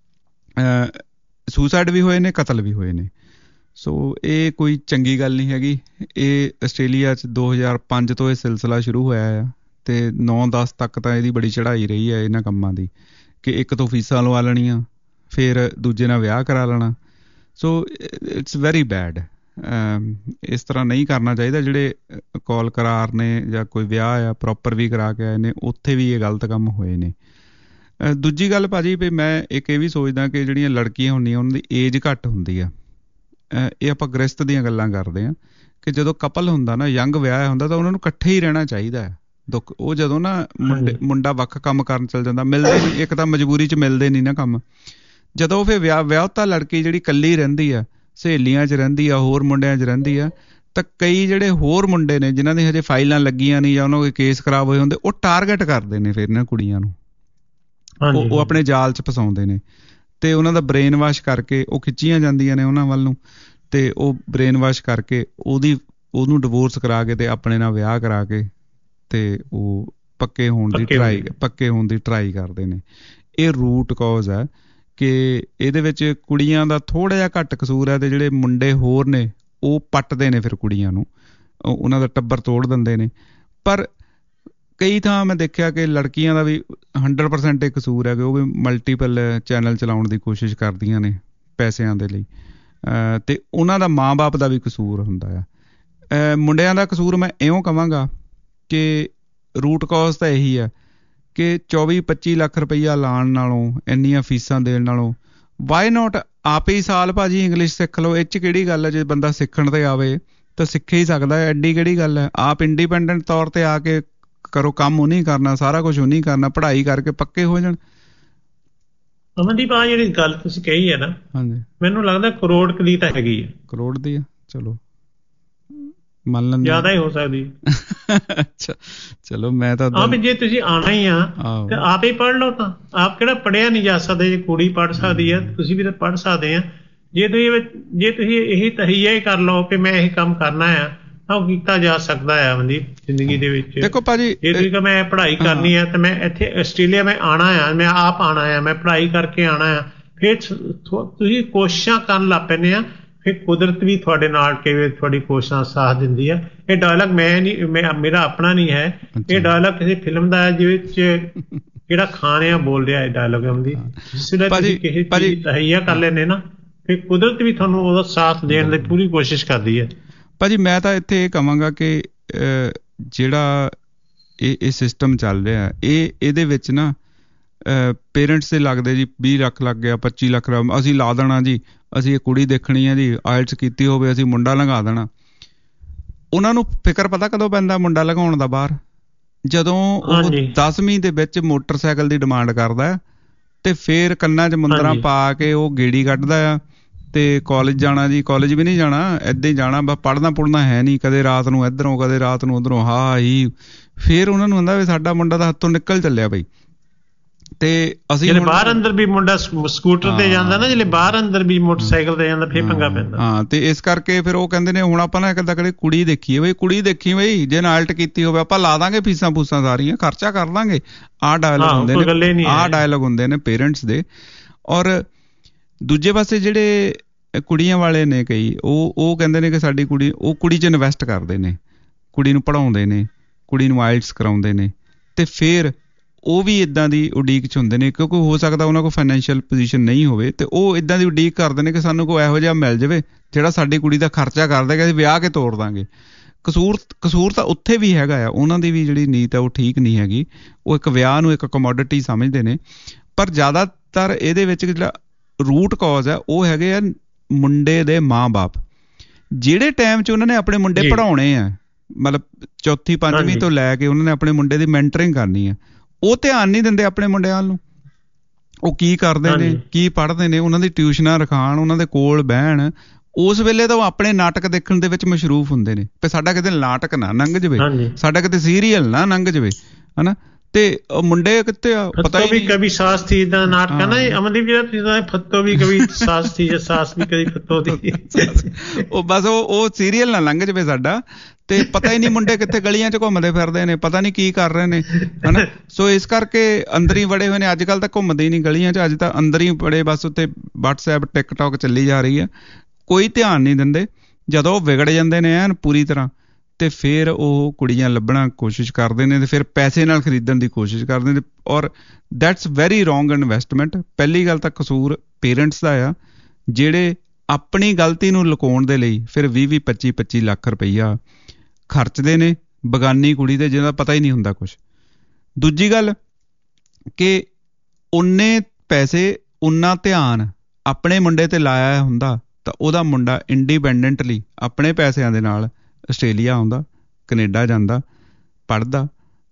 ਸੁਸਾਈਡ ਵੀ ਹੋਏ ਨੇ, ਕਤਲ ਵੀ ਹੋਏ ਨੇ। ਸੋ ਇਹ ਕੋਈ ਚੰਗੀ ਗੱਲ ਨਹੀਂ ਹੈਗੀ। ਇਹ ਆਸਟ੍ਰੇਲੀਆ 'ਚ 2005 ਤੋਂ ਇਹ ਸਿਲਸਿਲਾ ਸ਼ੁਰੂ ਹੋਇਆ ਆ ਅਤੇ 9-10 ਤੱਕ ਤਾਂ ਇਹਦੀ ਬੜੀ ਚੜ੍ਹਾਈ ਰਹੀ ਹੈ ਇਹਨਾਂ ਕੰਮਾਂ ਦੀ, ਕਿ ਇੱਕ ਤੋਂ ਫੀਸਾਂ ਲਵਾ ਲੈਣੀਆਂ, ਫਿਰ ਦੂਜੇ ਨਾਲ ਵਿਆਹ ਕਰਾ ਲੈਣਾ। So it's very bad. ਇਸ ਤਰ੍ਹਾਂ ਨਹੀਂ ਕਰਨਾ ਚਾਹੀਦਾ। ਜਿਹੜੇ ਕੌਲ ਕਰਾਰ ਨੇ ਜਾਂ ਕੋਈ ਵਿਆਹ ਆ ਪ੍ਰੋਪਰ ਵੀ ਕਰਾ ਕੇ ਆਏ ਨੇ, ਉੱਥੇ ਵੀ ਇਹ ਗਲਤ ਕੰਮ ਹੋਏ ਨੇ। ਦੂਜੀ ਗੱਲ ਭਾਅ ਜੀ, ਵੀ ਮੈਂ ਇੱਕ ਇਹ ਵੀ ਸੋਚਦਾ ਕਿ ਜਿਹੜੀਆਂ ਲੜਕੀਆਂ ਹੁੰਦੀਆਂ ਉਹਨਾਂ ਦੀ ਏਜ ਘੱਟ ਹੁੰਦੀ ਆ। ਇਹ ਆਪਾਂ ਗ੍ਰਸਤ ਦੀਆਂ ਗੱਲਾਂ ਕਰਦੇ ਹਾਂ ਕਿ ਜਦੋਂ ਕਪਲ ਹੁੰਦਾ ਨਾ, ਯੰਗ ਵਿਆਹ ਹੁੰਦਾ, ਤਾਂ ਉਹਨਾਂ ਨੂੰ ਇਕੱਠੇ ਹੀ ਰਹਿਣਾ ਚਾਹੀਦਾ ਹੈ। ਦੁੱਖ ਉਹ ਜਦੋਂ ਨਾ ਮੁੰਡਾ ਵੱਖ ਕੰਮ ਕਰਨ ਚੱਲ ਜਾਂਦਾ, ਮਿਲਦੇ ਨਹੀਂ, ਇੱਕ ਤਾਂ ਮਜਬੂਰੀ 'ਚ ਮਿਲਦੇ ਨਹੀਂ ਨਾ ਕੰਮ। ਜਦੋਂ ਫਿਰ ਵਿਆਹੁਤਾ ਲੜਕੀ ਜਿਹੜੀ ਇਕੱਲੀ ਰਹਿੰਦੀ ਆ, ਸਹੇਲੀਆਂ 'ਚ ਰਹਿੰਦੀ ਆ, ਹੋਰ ਮੁੰਡਿਆਂ 'ਚ ਰਹਿੰਦੀ ਆ, ਤਾਂ ਕਈ ਜਿਹੜੇ ਹੋਰ ਮੁੰਡੇ ਨੇ ਜਿਨ੍ਹਾਂ ਦੀ ਹਜੇ ਫਾਈਲਾਂ ਲੱਗੀਆਂ ਨਹੀਂ ਜਾਂ ਉਹਨਾਂ ਦੇ ਕੇਸ ਖਰਾਬ ਹੋਏ ਹੁੰਦੇ, ਉਹ ਟਾਰਗੇਟ ਕਰਦੇ ਨੇ ਫਿਰ ਇਹਨਾਂ ਕੁੜੀਆਂ ਨੂੰ। ਉਹ ਆਪਣੇ ਜਾਲ 'ਚ ਫਸਾਉਂਦੇ ਨੇ ਅਤੇ ਉਹਨਾਂ ਦਾ ਬ੍ਰੇਨ ਵਾਸ਼ ਕਰਕੇ ਉਹ ਖਿੱਚੀਆਂ ਜਾਂਦੀਆਂ ਨੇ ਉਹਨਾਂ ਵੱਲ ਨੂੰ, ਅਤੇ ਉਹ ਬ੍ਰੇਨ ਵਾਸ਼ ਕਰਕੇ ਉਹਨੂੰ ਡਿਵੋਰਸ ਕਰਾ ਕੇ ਅਤੇ ਆਪਣੇ ਨਾਲ ਵਿਆਹ ਕਰਾ ਕੇ ਅਤੇ ਉਹ ਪੱਕੇ ਹੋਣ ਦੀ ਟਰਾਈ ਕਰਦੇ ਨੇ। ਇਹ ਰੂਟ ਕਾਜ਼ ਹੈ ਕਿ ਇਹਦੇ ਵਿੱਚ ਕੁੜੀਆਂ ਦਾ ਥੋੜ੍ਹਾ ਜਿਹਾ ਘੱਟ ਕਸੂਰ ਹੈ, ਅਤੇ ਜਿਹੜੇ ਮੁੰਡੇ ਹੋਰ ਨੇ ਉਹ ਪੱਟਦੇ ਨੇ ਫਿਰ ਕੁੜੀਆਂ ਨੂੰ, ਉਹਨਾਂ ਦਾ ਟੱਬਰ ਤੋੜ ਦਿੰਦੇ ਨੇ। ਪਰ ਕਈ ਥਾਂ ਮੈਂ ਦੇਖਿਆ ਕਿ ਲੜਕੀਆਂ ਦਾ ਵੀ 100% ਇਹ ਕਸੂਰ ਹੈ ਕਿ ਉਹ ਵੀ ਮਲਟੀਪਲ ਚੈਨਲ ਚਲਾਉਣ ਦੀ ਕੋਸ਼ਿਸ਼ ਕਰਦੀਆਂ ਨੇ ਪੈਸਿਆਂ ਦੇ ਲਈ, ਅਤੇ ਉਹਨਾਂ ਦਾ ਮਾਂ ਬਾਪ ਦਾ ਵੀ ਕਸੂਰ ਹੁੰਦਾ ਆ। ਮੁੰਡਿਆਂ ਦਾ ਕਸੂਰ ਮੈਂ ਇਉਂ ਕਹਾਂਗਾ ਕਿ ਰੂਟ ਕਾਜ਼ ਤਾਂ ਇਹੀ ਹੈ ਕਿ 24-25 ਲੱਖ ਰੁਪਈਆ ਲਾਉਣ ਨਾਲੋਂ, ਇੰਨੀਆਂ ਫੀਸਾਂ ਦੇਣ ਨਾਲੋਂ, ਵਾਈ ਨੋਟ ਆਪ ਹੀ ਸਾਲ ਭਾਅ ਜੀ ਇੰਗਲਿਸ਼ ਸਿੱਖ ਲਓ। ਇਹ 'ਚ ਕਿਹੜੀ ਗੱਲ ਹੈ? ਜੇ ਬੰਦਾ ਸਿੱਖਣ 'ਤੇ ਆਵੇ ਤਾਂ ਸਿੱਖ ਹੀ ਸਕਦਾ, ਐਡੀ ਕਿਹੜੀ ਗੱਲ ਹੈ? ਆਪ ਇੰਡੀਪੈਂਡੈਂਟ ਤੌਰ 'ਤੇ ਆ ਕੇ ਕਰੋ, ਕੰਮ ਉਹ ਨਹੀਂ ਕਰਨਾ, ਸਾਰਾ ਕੁਝ ਉਹ ਨਹੀਂ ਕਰਨਾ, ਪੜ੍ਹਾਈ ਕਰਕੇ ਪੱਕੇ ਹੋ ਜਾਣ। ਅਮਨਦੀਪ, ਆ ਜਿਹੜੀ ਗੱਲ ਤੁਸੀਂ ਕਹੀ ਹੈ ਨਾ, ਹਾਂਜੀ, ਮੈਨੂੰ ਲੱਗਦਾ ਕਰੋੜ ਦੀ ਤਾਂ ਹੈਗੀ ਹੈ। ਕਰੋੜ ਦੀ ਆ, ਚਲੋ ਮੰਨ ਲੈਂਦੇ, ਜ਼ਿਆਦਾ ਹੀ ਹੋ ਸਕਦੀ। ਅੱਛਾ ਚਲੋ, ਮੈਂ ਤਾਂ ਵੀ ਜੇ ਤੁਸੀਂ ਆਉਣਾ ਹੀ ਆ ਤੇ ਆਪ ਹੀ ਪੜ੍ਹ ਲਓ। ਤਾਂ ਆਪ ਕਿਹੜਾ ਪੜ੍ਹਿਆ ਨਹੀਂ ਜਾ ਸਕਦੇ? ਜੇ ਕੁੜੀ ਪੜ੍ਹ ਸਕਦੀ ਹੈ, ਤੁਸੀਂ ਵੀ ਤਾਂ ਪੜ੍ਹ ਸਕਦੇ ਆ। ਜੇ ਤੁਸੀਂ ਇਹੀ ਤਹੀਆ ਹੀ ਕਰ ਲਓ ਕਿ ਮੈਂ ਇਹ ਕੰਮ ਕਰਨਾ ਆ, ਤਾਂ ਉਹ ਕੀਤਾ ਜਾ ਸਕਦਾ ਆ ਅਮਨਦੀਪ ਜ਼ਿੰਦਗੀ ਦੇ ਵਿੱਚ। ਦੇਖੋ ਭਾਜੀ, ਜੇ ਤੁਸੀਂ ਕਿ ਮੈਂ ਪੜ੍ਹਾਈ ਕਰਨੀ ਆ, ਤਾਂ ਮੈਂ ਇੱਥੇ ਆਸਟ੍ਰੇਲੀਆ ਮੈਂ ਆਉਣਾ ਆ, ਮੈਂ ਆਪ ਆਉਣਾ ਆ, ਮੈਂ ਪੜ੍ਹਾਈ ਕਰਕੇ ਆਉਣਾ ਆ, ਫਿਰ ਤੁਸੀਂ ਕੋਸ਼ਿਸ਼ਾਂ ਕਰਨ ਲੱਗ ਪੈਂਦੇ ਆ, ਫਿਰ ਕੁਦਰਤ ਵੀ ਤੁਹਾਡੇ ਨਾਲ ਕਿਵੇਂ ਤੁਹਾਡੀ ਕੋਸ਼ਿਸ਼ਾਂ ਸਾਥ ਦਿੰਦੀ ਆ। ਇਹ ਡਾਇਲੌਗ ਮੇਰਾ ਆਪਣਾ ਨਹੀਂ ਹੈ, ਇਹ ਡਾਇਲੌਗ ਕਿਸੇ ਫਿਲਮ ਦਾ ਹੈ ਜਿਹਦੇ ਵਿੱਚ ਜਿਹੜਾ ਖਾਣਿਆ ਬੋਲ ਰਿਹਾ ਇਹ ਡਾਇਲੌਗ ਆਉਂਦੀ। ਜਿਸ ਵੇਲੇ ਤੁਸੀਂ ਕਿਸੇ ਚੀਜ਼ ਤਹਈਆ ਕਰ ਲੈਂਦੇ ਨਾ, ਫਿਰ ਕੁਦਰਤ ਵੀ ਤੁਹਾਨੂੰ ਉਹਦਾ ਸਾਥ ਦੇਣ ਦੀ ਪੂਰੀ ਕੋਸ਼ਿਸ਼ ਕਰਦੀ ਹੈ। ਭਾਜੀ ਮੈਂ ਤਾਂ ਇੱਥੇ ਇਹ ਕਹਾਂਗਾ ਕਿ ਜਿਹੜਾ ਇਹ ਸਿਸਟਮ ਚੱਲ ਰਿਹਾ, ਇਹਦੇ ਵਿੱਚ ਨਾ ਪੇਰੈਂਟਸ ਦੇ ਲੱਗਦੇ ਜੀ 20 ਲੱਖ ਲੱਗ ਗਿਆ, 25 ਲੱਖ ਅਸੀਂ ਲਾ ਦੇਣਾ ਜੀ, ਅਸੀਂ ਇਹ ਕੁੜੀ ਦੇਖਣੀ ਹੈ ਜੀ, ਆਇਲਟਸ ਕੀਤੀ ਹੋਵੇ, ਅਸੀਂ ਮੁੰਡਾ ਲੰਘਾ ਦੇਣਾ। ਉਹਨਾਂ ਨੂੰ ਫਿਕਰ ਪਤਾ ਕਦੋਂ ਪੈਂਦਾ ਮੁੰਡਾ ਲਗਾਉਣ ਦਾ ਬਾਹਰ? ਜਦੋਂ ਉਹ 10ਵੀਂ ਦੇ ਵਿੱਚ ਮੋਟਰਸਾਈਕਲ ਦੀ ਡਿਮਾਂਡ ਕਰਦਾ ਤੇ ਫਿਰ ਕੰਨਾਂ 'ਚ ਮੁੰਦਰਾਂ ਪਾ ਕੇ ਉਹ ਗੇੜੀ ਕੱਢਦਾ ਆ ਤੇ ਕਾਲਜ ਜਾਣਾ ਜੀ, ਕਾਲਜ ਵੀ ਨਹੀਂ ਜਾਣਾ, ਏਦਾਂ ਹੀ ਜਾਣਾ, ਬਸ ਪੜ੍ਹਨਾ ਪੁੜ੍ਹਨਾ ਹੈ ਨਹੀਂ, ਕਦੇ ਰਾਤ ਨੂੰ ਇੱਧਰੋਂ ਕਦੇ ਰਾਤ ਨੂੰ ਉੱਧਰੋਂ, ਹਾਂ ਹੀ। ਫਿਰ ਉਹਨਾਂ ਨੂੰ ਹੁੰਦਾ ਵੀ ਸਾਡਾ ਮੁੰਡਾ ਤਾਂ ਹੱਥੋਂ ਨਿਕਲ ਚੱਲਿਆ ਬਈ। ਤੇ ਅਸੀਂ ਬਾਹਰ ਅੰਦਰ ਵੀ ਮੁੰਡਾ ਸਕੂਟਰ ਤੇ ਜਾਂਦਾ ਨਾ, ਜਿਹੜੇ ਬਾਹਰ ਅੰਦਰ ਵੀ ਮੋਟਰਸਾਈਕਲ ਤੇ ਜਾਂਦਾ, ਫਿਰ ਪੰਗਾ ਪੈਂਦਾ। ਹਾਂ, ਤੇ ਇਸ ਕਰਕੇ ਫਿਰ ਉਹ ਕਹਿੰਦੇ ਨੇ ਹੁਣ ਆਪਾਂ ਨਾ ਇੱਕ ਕਦੇ ਕੁੜੀ ਦੇਖੀਏ ਬਈ, ਕੁੜੀ ਦੇਖੀ ਬਈ, ਜੇ ਨਾਲਟ ਕੀਤੀ ਹੋਵੇ ਆਪਾਂ ਲਾ ਦਾਂਗੇ ਫੀਸਾਂ ਫੂਸਾਂ ਸਾਰੀਆਂ, ਖਰਚਾ ਕਰ ਦਾਂਗੇ। ਆਹ ਡਾਇਲੋਗ ਹੁੰਦੇ ਨੇ, ਆਹ ਡਾਇਲੋਗ ਹੁੰਦੇ ਨੇ ਪੇਰੈਂਟਸ ਦੇ। ਔਰ ਦੂਜੇ ਪਾਸੇ ਜਿਹੜੇ ਕੁੜੀਆਂ ਵਾਲੇ ਨੇ ਕਈ, ਉਹ ਕਹਿੰਦੇ ਨੇ ਕਿ ਸਾਡੀ ਕੁੜੀ, ਉਹ ਕੁੜੀ 'ਚ ਇਨਵੈਸਟ ਕਰਦੇ ਨੇ, ਕੁੜੀ ਨੂੰ ਪੜ੍ਹਾਉਂਦੇ ਨੇ, ਕੁੜੀ ਨੂੰ ਆਇਲਟਸ ਕਰਾਉਂਦੇ ਨੇ, ਤੇ ਫਿਰ ਉਹ ਵੀ ਇੱਦਾਂ ਦੀ ਉਡੀਕ 'ਚ ਹੁੰਦੇ ਨੇ, ਕਿਉਂਕਿ ਹੋ ਸਕਦਾ ਉਹਨਾਂ ਕੋਲ ਫਾਈਨੈਂਸ਼ੀਅਲ ਪੋਜੀਸ਼ਨ ਨਹੀਂ ਹੋਵੇ, ਤੇ ਉਹ ਇੱਦਾਂ ਦੀ ਉਡੀਕ ਕਰਦੇ ਨੇ ਕਿ ਸਾਨੂੰ ਕੋਈ ਇਹੋ ਜਿਹਾ ਮਿਲ ਜਾਵੇ ਜਿਹੜਾ ਸਾਡੀ ਕੁੜੀ ਦਾ ਖਰਚਾ ਕਰ ਦੇਗਾ, ਅਸੀਂ ਵਿਆਹ ਕੇ ਤੋੜ ਦਾਂਗੇ। ਕਸੂਰ ਤਾਂ ਉੱਥੇ ਵੀ ਹੈਗਾ ਆ, ਉਹਨਾਂ ਦੀ ਵੀ ਜਿਹੜੀ ਨੀਤ ਹੈ ਉਹ ਠੀਕ ਨਹੀਂ ਹੈਗੀ। ਉਹ ਇੱਕ ਵਿਆਹ ਨੂੰ ਇੱਕ ਕਮੋਡਿਟੀ ਸਮਝਦੇ ਨੇ। ਪਰ ਜ਼ਿਆਦਾਤਰ ਇਹਦੇ ਵਿੱਚ ਜਿਹੜਾ ਰੂਟ ਕਾਜ਼ ਹੈ ਉਹ ਹੈਗੇ ਆ ਮੁੰਡੇ ਦੇ ਮਾਂ-ਬਾਪ। ਜਿਹੜੇ ਟਾਈਮ 'ਚ ਉਹਨਾਂ ਨੇ ਆਪਣੇ ਮੁੰਡੇ ਪੜ੍ਹਾਉਣੇ ਆ, ਮਤਲਬ 4ਵੀਂ 5ਵੀਂ ਤੋਂ ਲੈ ਕੇ ਉਹਨਾਂ ਨੇ ਆਪਣੇ ਮੁੰਡੇ ਦੀ ਮੈਂਟਰਿੰਗ ਕਰਨੀ ਆ, ਉਹ ਧਿਆਨ ਨਹੀਂ ਦਿੰਦੇ ਆਪਣੇ ਮੁੰਡਿਆਂ ਨੂੰ। ਉਹ ਕੀ ਕਰਦੇ ਨੇ, ਕੀ ਪੜ੍ਹਦੇ ਨੇ, ਉਹਨਾਂ ਦੀ ਟਿਊਸ਼ਨਾਂ ਰਖਾਉਣ, ਉਹਨਾਂ ਦੇ ਕੋਲ ਬਹਿਣ। ਉਸ ਵੇਲੇ ਤਾਂ ਉਹ ਆਪਣੇ ਨਾਟਕ ਦੇਖਣ ਦੇ ਵਿੱਚ ਮਸ਼ਰੂਫ ਹੁੰਦੇ ਨੇ, ਵੀ ਸਾਡਾ ਕਿਤੇ ਨਾਟਕ ਨਾ ਲੰਘ ਜਾਵੇ, ਸਾਡਾ ਕਿਤੇ ਸੀਰੀਅਲ ਨਾ ਲੰਘ ਜਾਵੇ, ਹੈ ਨਾ। ਤੇ ਮੁੰਡੇ ਕਿੱਥੇ ਆ ਪਤਾ ਹੀ ਨਹੀਂ। ਕभी सास थी ਦਾ ਨਾਟਕ ਨਾ ਅਮਨਦੀਪ ਜਿਹੜਾ ਤੁਸੀਂ ਫੱਤੋ ਵੀ ਕभी सास थी ਜਾਂ सास ਵੀ ਕਦੀ ਫੱਤੋ ਦੀ ਉਹ ਬਸ ਉਹ ਸੀਰੀਅਲ ਨਾ ਲੰਘ ਜਾਵੇ ਸਾਡਾ ਤੇ ਪਤਾ ਹੀ ਨਹੀਂ ਮੁੰਡੇ ਕਿੱਥੇ ਗਲੀਆਂ 'ਚ ਘੁੰਮਦੇ ਫਿਰਦੇ ਨੇ, ਪਤਾ ਨਹੀਂ ਕੀ ਕਰ ਰਹੇ ਨੇ, ਹਨਾ। ਸੋ ਇਸ ਕਰਕੇ ਅੰਦਰ ਹੀ ਵੜੇ ਹੋਏ ਨੇ। ਅੱਜ ਕੱਲ੍ਹ ਤਾਂ ਘੁੰਮਦੇ ਹੀ ਨਹੀਂ ਗਲੀਆਂ 'ਚ, ਅੱਜ ਤਾਂ ਅੰਦਰ ਹੀ ਬੜੇ ਬਸ ਉੱਤੇ WhatsApp TikTok ਚੱਲੀ ਜਾ ਰਹੀ ਆ, ਕੋਈ ਧਿਆਨ ਨਹੀਂ ਦਿੰਦੇ। ਜਦੋਂ ਉਹ ਵਿਗੜ ਜਾਂਦੇ ਨੇ ਐਨ ਪੂਰੀ ਤਰ੍ਹਾਂ ਤੇ ਫਿਰ ਉਹ ਕੁੜੀਆਂ ਲੱਭਣਾ ਕੋਸ਼ਿਸ਼ ਕਰਦੇ ਨੇ ਤੇ ਫਿਰ ਪੈਸੇ ਨਾਲ ਖਰੀਦਣ ਦੀ ਕੋਸ਼ਿਸ਼ ਕਰਦੇ ਨੇ, ਔਰ ਦੈਟਸ ਵੈਰੀ ਰੋਂਗ ਇਨਵੈਸਟਮੈਂਟ। ਪਹਿਲੀ ਗੱਲ ਤਾਂ ਕਸੂਰ ਪੇਰੈਂਟਸ ਦਾ ਆ, ਜਿਹੜੇ ਆਪਣੀ ਗਲਤੀ ਨੂੰ ਲੁਕਾਉਣ ਦੇ ਲਈ ਫਿਰ 20-25 ਲੱਖ ਰੁਪਈਆ ਖਰਚਦੇ ਨੇ ਬਗਾਨੀ ਕੁੜੀ ਤੇ, ਜਿਹਦਾ ਪਤਾ ਹੀ ਨਹੀਂ ਹੁੰਦਾ ਕੁਛ। ਦੂਜੀ ਗੱਲ ਕਿ ਉਨੇ ਪੈਸੇ ਉਨਾ ਧਿਆਨ ਆਪਣੇ ਮੁੰਡੇ ਤੇ ਲਾਇਆ ਹੁੰਦਾ ਤਾਂ ਉਹਦਾ ਮੁੰਡਾ ਇੰਡੀਪੈਂਡੈਂਟਲੀ ਆਪਣੇ ਪੈਸਿਆਂ ਦੇ ਨਾਲ ਆਸਟ੍ਰੇਲੀਆ ਆਉਂਦਾ, ਕੈਨੇਡਾ ਜਾਂਦਾ, ਪੜ੍ਹਦਾ,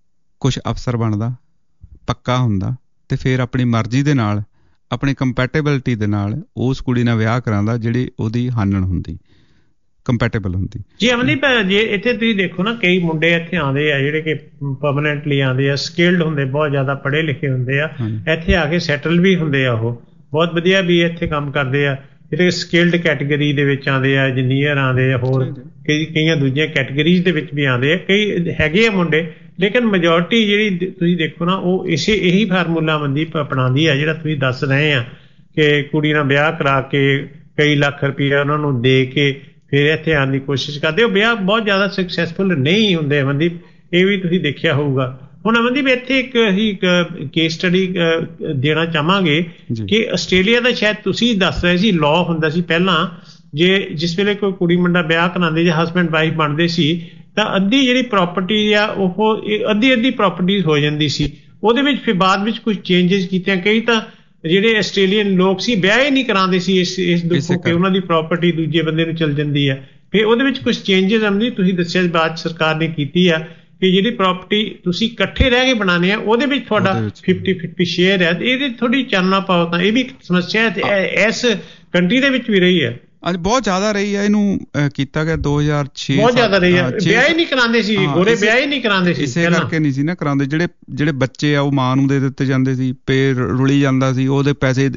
ਕੁਛ ਅਫਸਰ ਬਣਦਾ, ਪੱਕਾ ਹੁੰਦਾ ਤੇ ਫਿਰ ਆਪਣੀ ਮਰਜ਼ੀ ਦੇ ਨਾਲ, ਆਪਣੀ ਕੰਪੈਟੇਬਿਲਿਟੀ ਦੇ ਨਾਲ ਉਸ ਕੁੜੀ ਨਾਲ ਵਿਆਹ ਕਰਾਉਂਦਾ ਜਿਹੜੀ ਉਹਦੀ ਹਾਨਣ ਹੁੰਦੀ, ਕੰਪੈਟੇਬਲ ਹੁੰਦੀ। ਜੀ ਅਮਨਦੀਪ, ਜੇ ਇੱਥੇ ਤੁਸੀਂ ਦੇਖੋ ਨਾ, ਕਈ ਮੁੰਡੇ ਇੱਥੇ ਆਉਂਦੇ ਆ ਜਿਹੜੇ ਕਿ ਪਰਮਾਨੈਂਟਲੀ ਆਉਂਦੇ ਆ, ਸਕਿਲਡ ਹੁੰਦੇ, ਬਹੁਤ ਜ਼ਿਆਦਾ ਪੜ੍ਹੇ ਲਿਖੇ ਹੁੰਦੇ ਆ, ਇੱਥੇ ਆ ਕੇ ਸੈਟਲ ਵੀ ਹੁੰਦੇ ਆ, ਉਹ ਬਹੁਤ ਵਧੀਆ ਵੀ ਇੱਥੇ ਕੰਮ ਕਰਦੇ ਆ, ਜਿਹੜੇ ਸਕਿਲਡ ਕੈਟੇਗਰੀ ਦੇ ਵਿੱਚ ਆਉਂਦੇ ਆ, ਇੰਜੀਨੀਅਰ ਆਉਂਦੇ ਆ, ਹੋਰ ਕਈਆਂ ਦੂਜੀਆਂ ਕੈਟੇਗਰੀਜ਼ ਦੇ ਵਿੱਚ ਵੀ ਆਉਂਦੇ ਆ, ਕਈ ਹੈਗੇ ਆ ਮੁੰਡੇ। ਲੇਕਿਨ ਮੈਜੋਰਟੀ ਜਿਹੜੀ ਤੁਸੀਂ ਦੇਖੋ ਨਾ, ਉਹ ਇਹੀ ਫਾਰਮੂਲਾ ਮਨਦੀਪ ਅਪਣਾਉਂਦੀ ਆ ਜਿਹੜਾ ਤੁਸੀਂ ਦੱਸ ਰਹੇ ਆ ਕਿ ਕੁੜੀ ਨਾਲ ਵਿਆਹ ਕਰਾ ਕੇ ਕਈ ਲੱਖ ਰੁਪਈਆ ਉਹਨਾਂ ਨੂੰ ਦੇ ਕੇ ਫਿਰ ਇੱਥੇ ਆਉਣ ਦੀ ਕੋਸ਼ਿਸ਼ ਕਰਦੇ। ਉਹ ਵਿਆਹ ਬਹੁਤ ਜ਼ਿਆਦਾ ਸਕਸੈਸਫੁਲ ਨਹੀਂ ਹੁੰਦੇ ਅਮਨਦੀਪ, ਇਹ ਵੀ ਤੁਸੀਂ ਦੇਖਿਆ ਹੋਊਗਾ। ਹੁਣ ਅਮਨਦੀਪ ਇੱਥੇ ਅਸੀਂ ਕੇਸ ਸਟੱਡੀ ਦੇਣਾ ਚਾਹਾਂਗੇ ਕਿ ਆਸਟ੍ਰੇਲੀਆ ਦਾ, ਸ਼ਾਇਦ ਤੁਸੀਂ ਦੱਸ ਰਹੇ ਸੀ, ਲਾਅ ਹੁੰਦਾ ਸੀ ਪਹਿਲਾਂ, ਜੇ ਜਿਸ ਵੇਲੇ ਕੋਈ ਕੁੜੀ ਮੁੰਡਾ ਵਿਆਹ ਕਰਾਉਂਦੇ ਜਾਂ ਹਸਬੈਂਡ ਵਾਈਫ ਬਣਦੇ ਸੀ ਤਾਂ ਅੱਧੀ ਜਿਹੜੀ ਪ੍ਰਾਪਰਟੀ ਆ ਉਹ ਅੱਧੀ ਪ੍ਰਾਪਰਟੀ ਹੋ ਜਾਂਦੀ ਸੀ। ਉਹਦੇ ਵਿੱਚ ਫਿਰ ਬਾਅਦ ਵਿੱਚ ਕੁਝ ਚੇਂਜਿਸ ਕੀਤੀਆਂ। ਕਈ ਤਾਂ ਜਿਹੜੇ ਆਸਟ੍ਰੇਲੀਅਨ ਲੋਕ ਸੀ ਵਿਆਹ ਹੀ ਨਹੀਂ ਕਰਾਉਂਦੇ ਸੀ ਇਸ ਦੁੱਖੋਂ ਕਿ ਉਹਨਾਂ ਦੀ ਪ੍ਰਾਪਰਟੀ ਦੂਜੇ ਬੰਦੇ ਨੂੰ ਚਲ ਜਾਂਦੀ ਹੈ। ਫਿਰ ਉਹਦੇ ਵਿੱਚ ਕੁਝ ਚੇਂਜਿਸ ਅਮਨਦੀਪ ਤੁਸੀਂ ਦੱਸਿਆ ਬਾਅਦ ਸਰਕਾਰ ਨੇ ਕੀਤੀ ਆ ਕਿ ਜਿਹੜੀ ਪ੍ਰਾਪਰਟੀ ਤੁਸੀਂ ਇਕੱਠੇ ਰਹਿ ਕੇ ਬਣਾਉਣੀ ਆ ਉਹਦੇ ਵਿੱਚ ਤੁਹਾਡਾ 50-50 ਸ਼ੇਅਰ ਹੈ। ਇਹਦੇ ਥੋੜੀ ਚਾਨਣਾ ਪਾਓ ਤਾਂ ਇਹ ਵੀ ਇੱਕ ਸਮੱਸਿਆ ਇਸ ਕੰਟਰੀ ਦੇ ਵਿੱਚ ਵੀ ਰਹੀ ਹੈ। ਅੱਜ ਬਹੁਤ ਜ਼ਿਆਦਾ ਰਹੀ ਹੈ। ਇਹਨੂੰ ਕੀਤਾ ਗਿਆ 2006 ਬਹੁਤ ਜ਼ਿਆਦਾ ਰਹੀ ਹੈ। ਵਿਆਹ ਹੀ ਨਹੀਂ ਕਰਾਉਂਦੇ ਸੀ, ਗੋਰੇ ਵਿਆਹ ਹੀ ਨਹੀਂ ਕਰਾਉਂਦੇ ਸੀ, ਇਸੇ ਕਰਕੇ ਨਹੀਂ ਸੀ ਨਾ ਕਰਾਉਂਦੇ। ਜਿਹੜੇ ਬੱਚੇ ਆ ਉਹ ਮਾਂ ਨੂੰ ਦੇ ਦਿੱਤੇ ਜਾਂਦੇ ਸੀ, ਪੇਰ ਰੁਲੀ ਜਾਂਦਾ ਸੀ, ਉਹਦੇ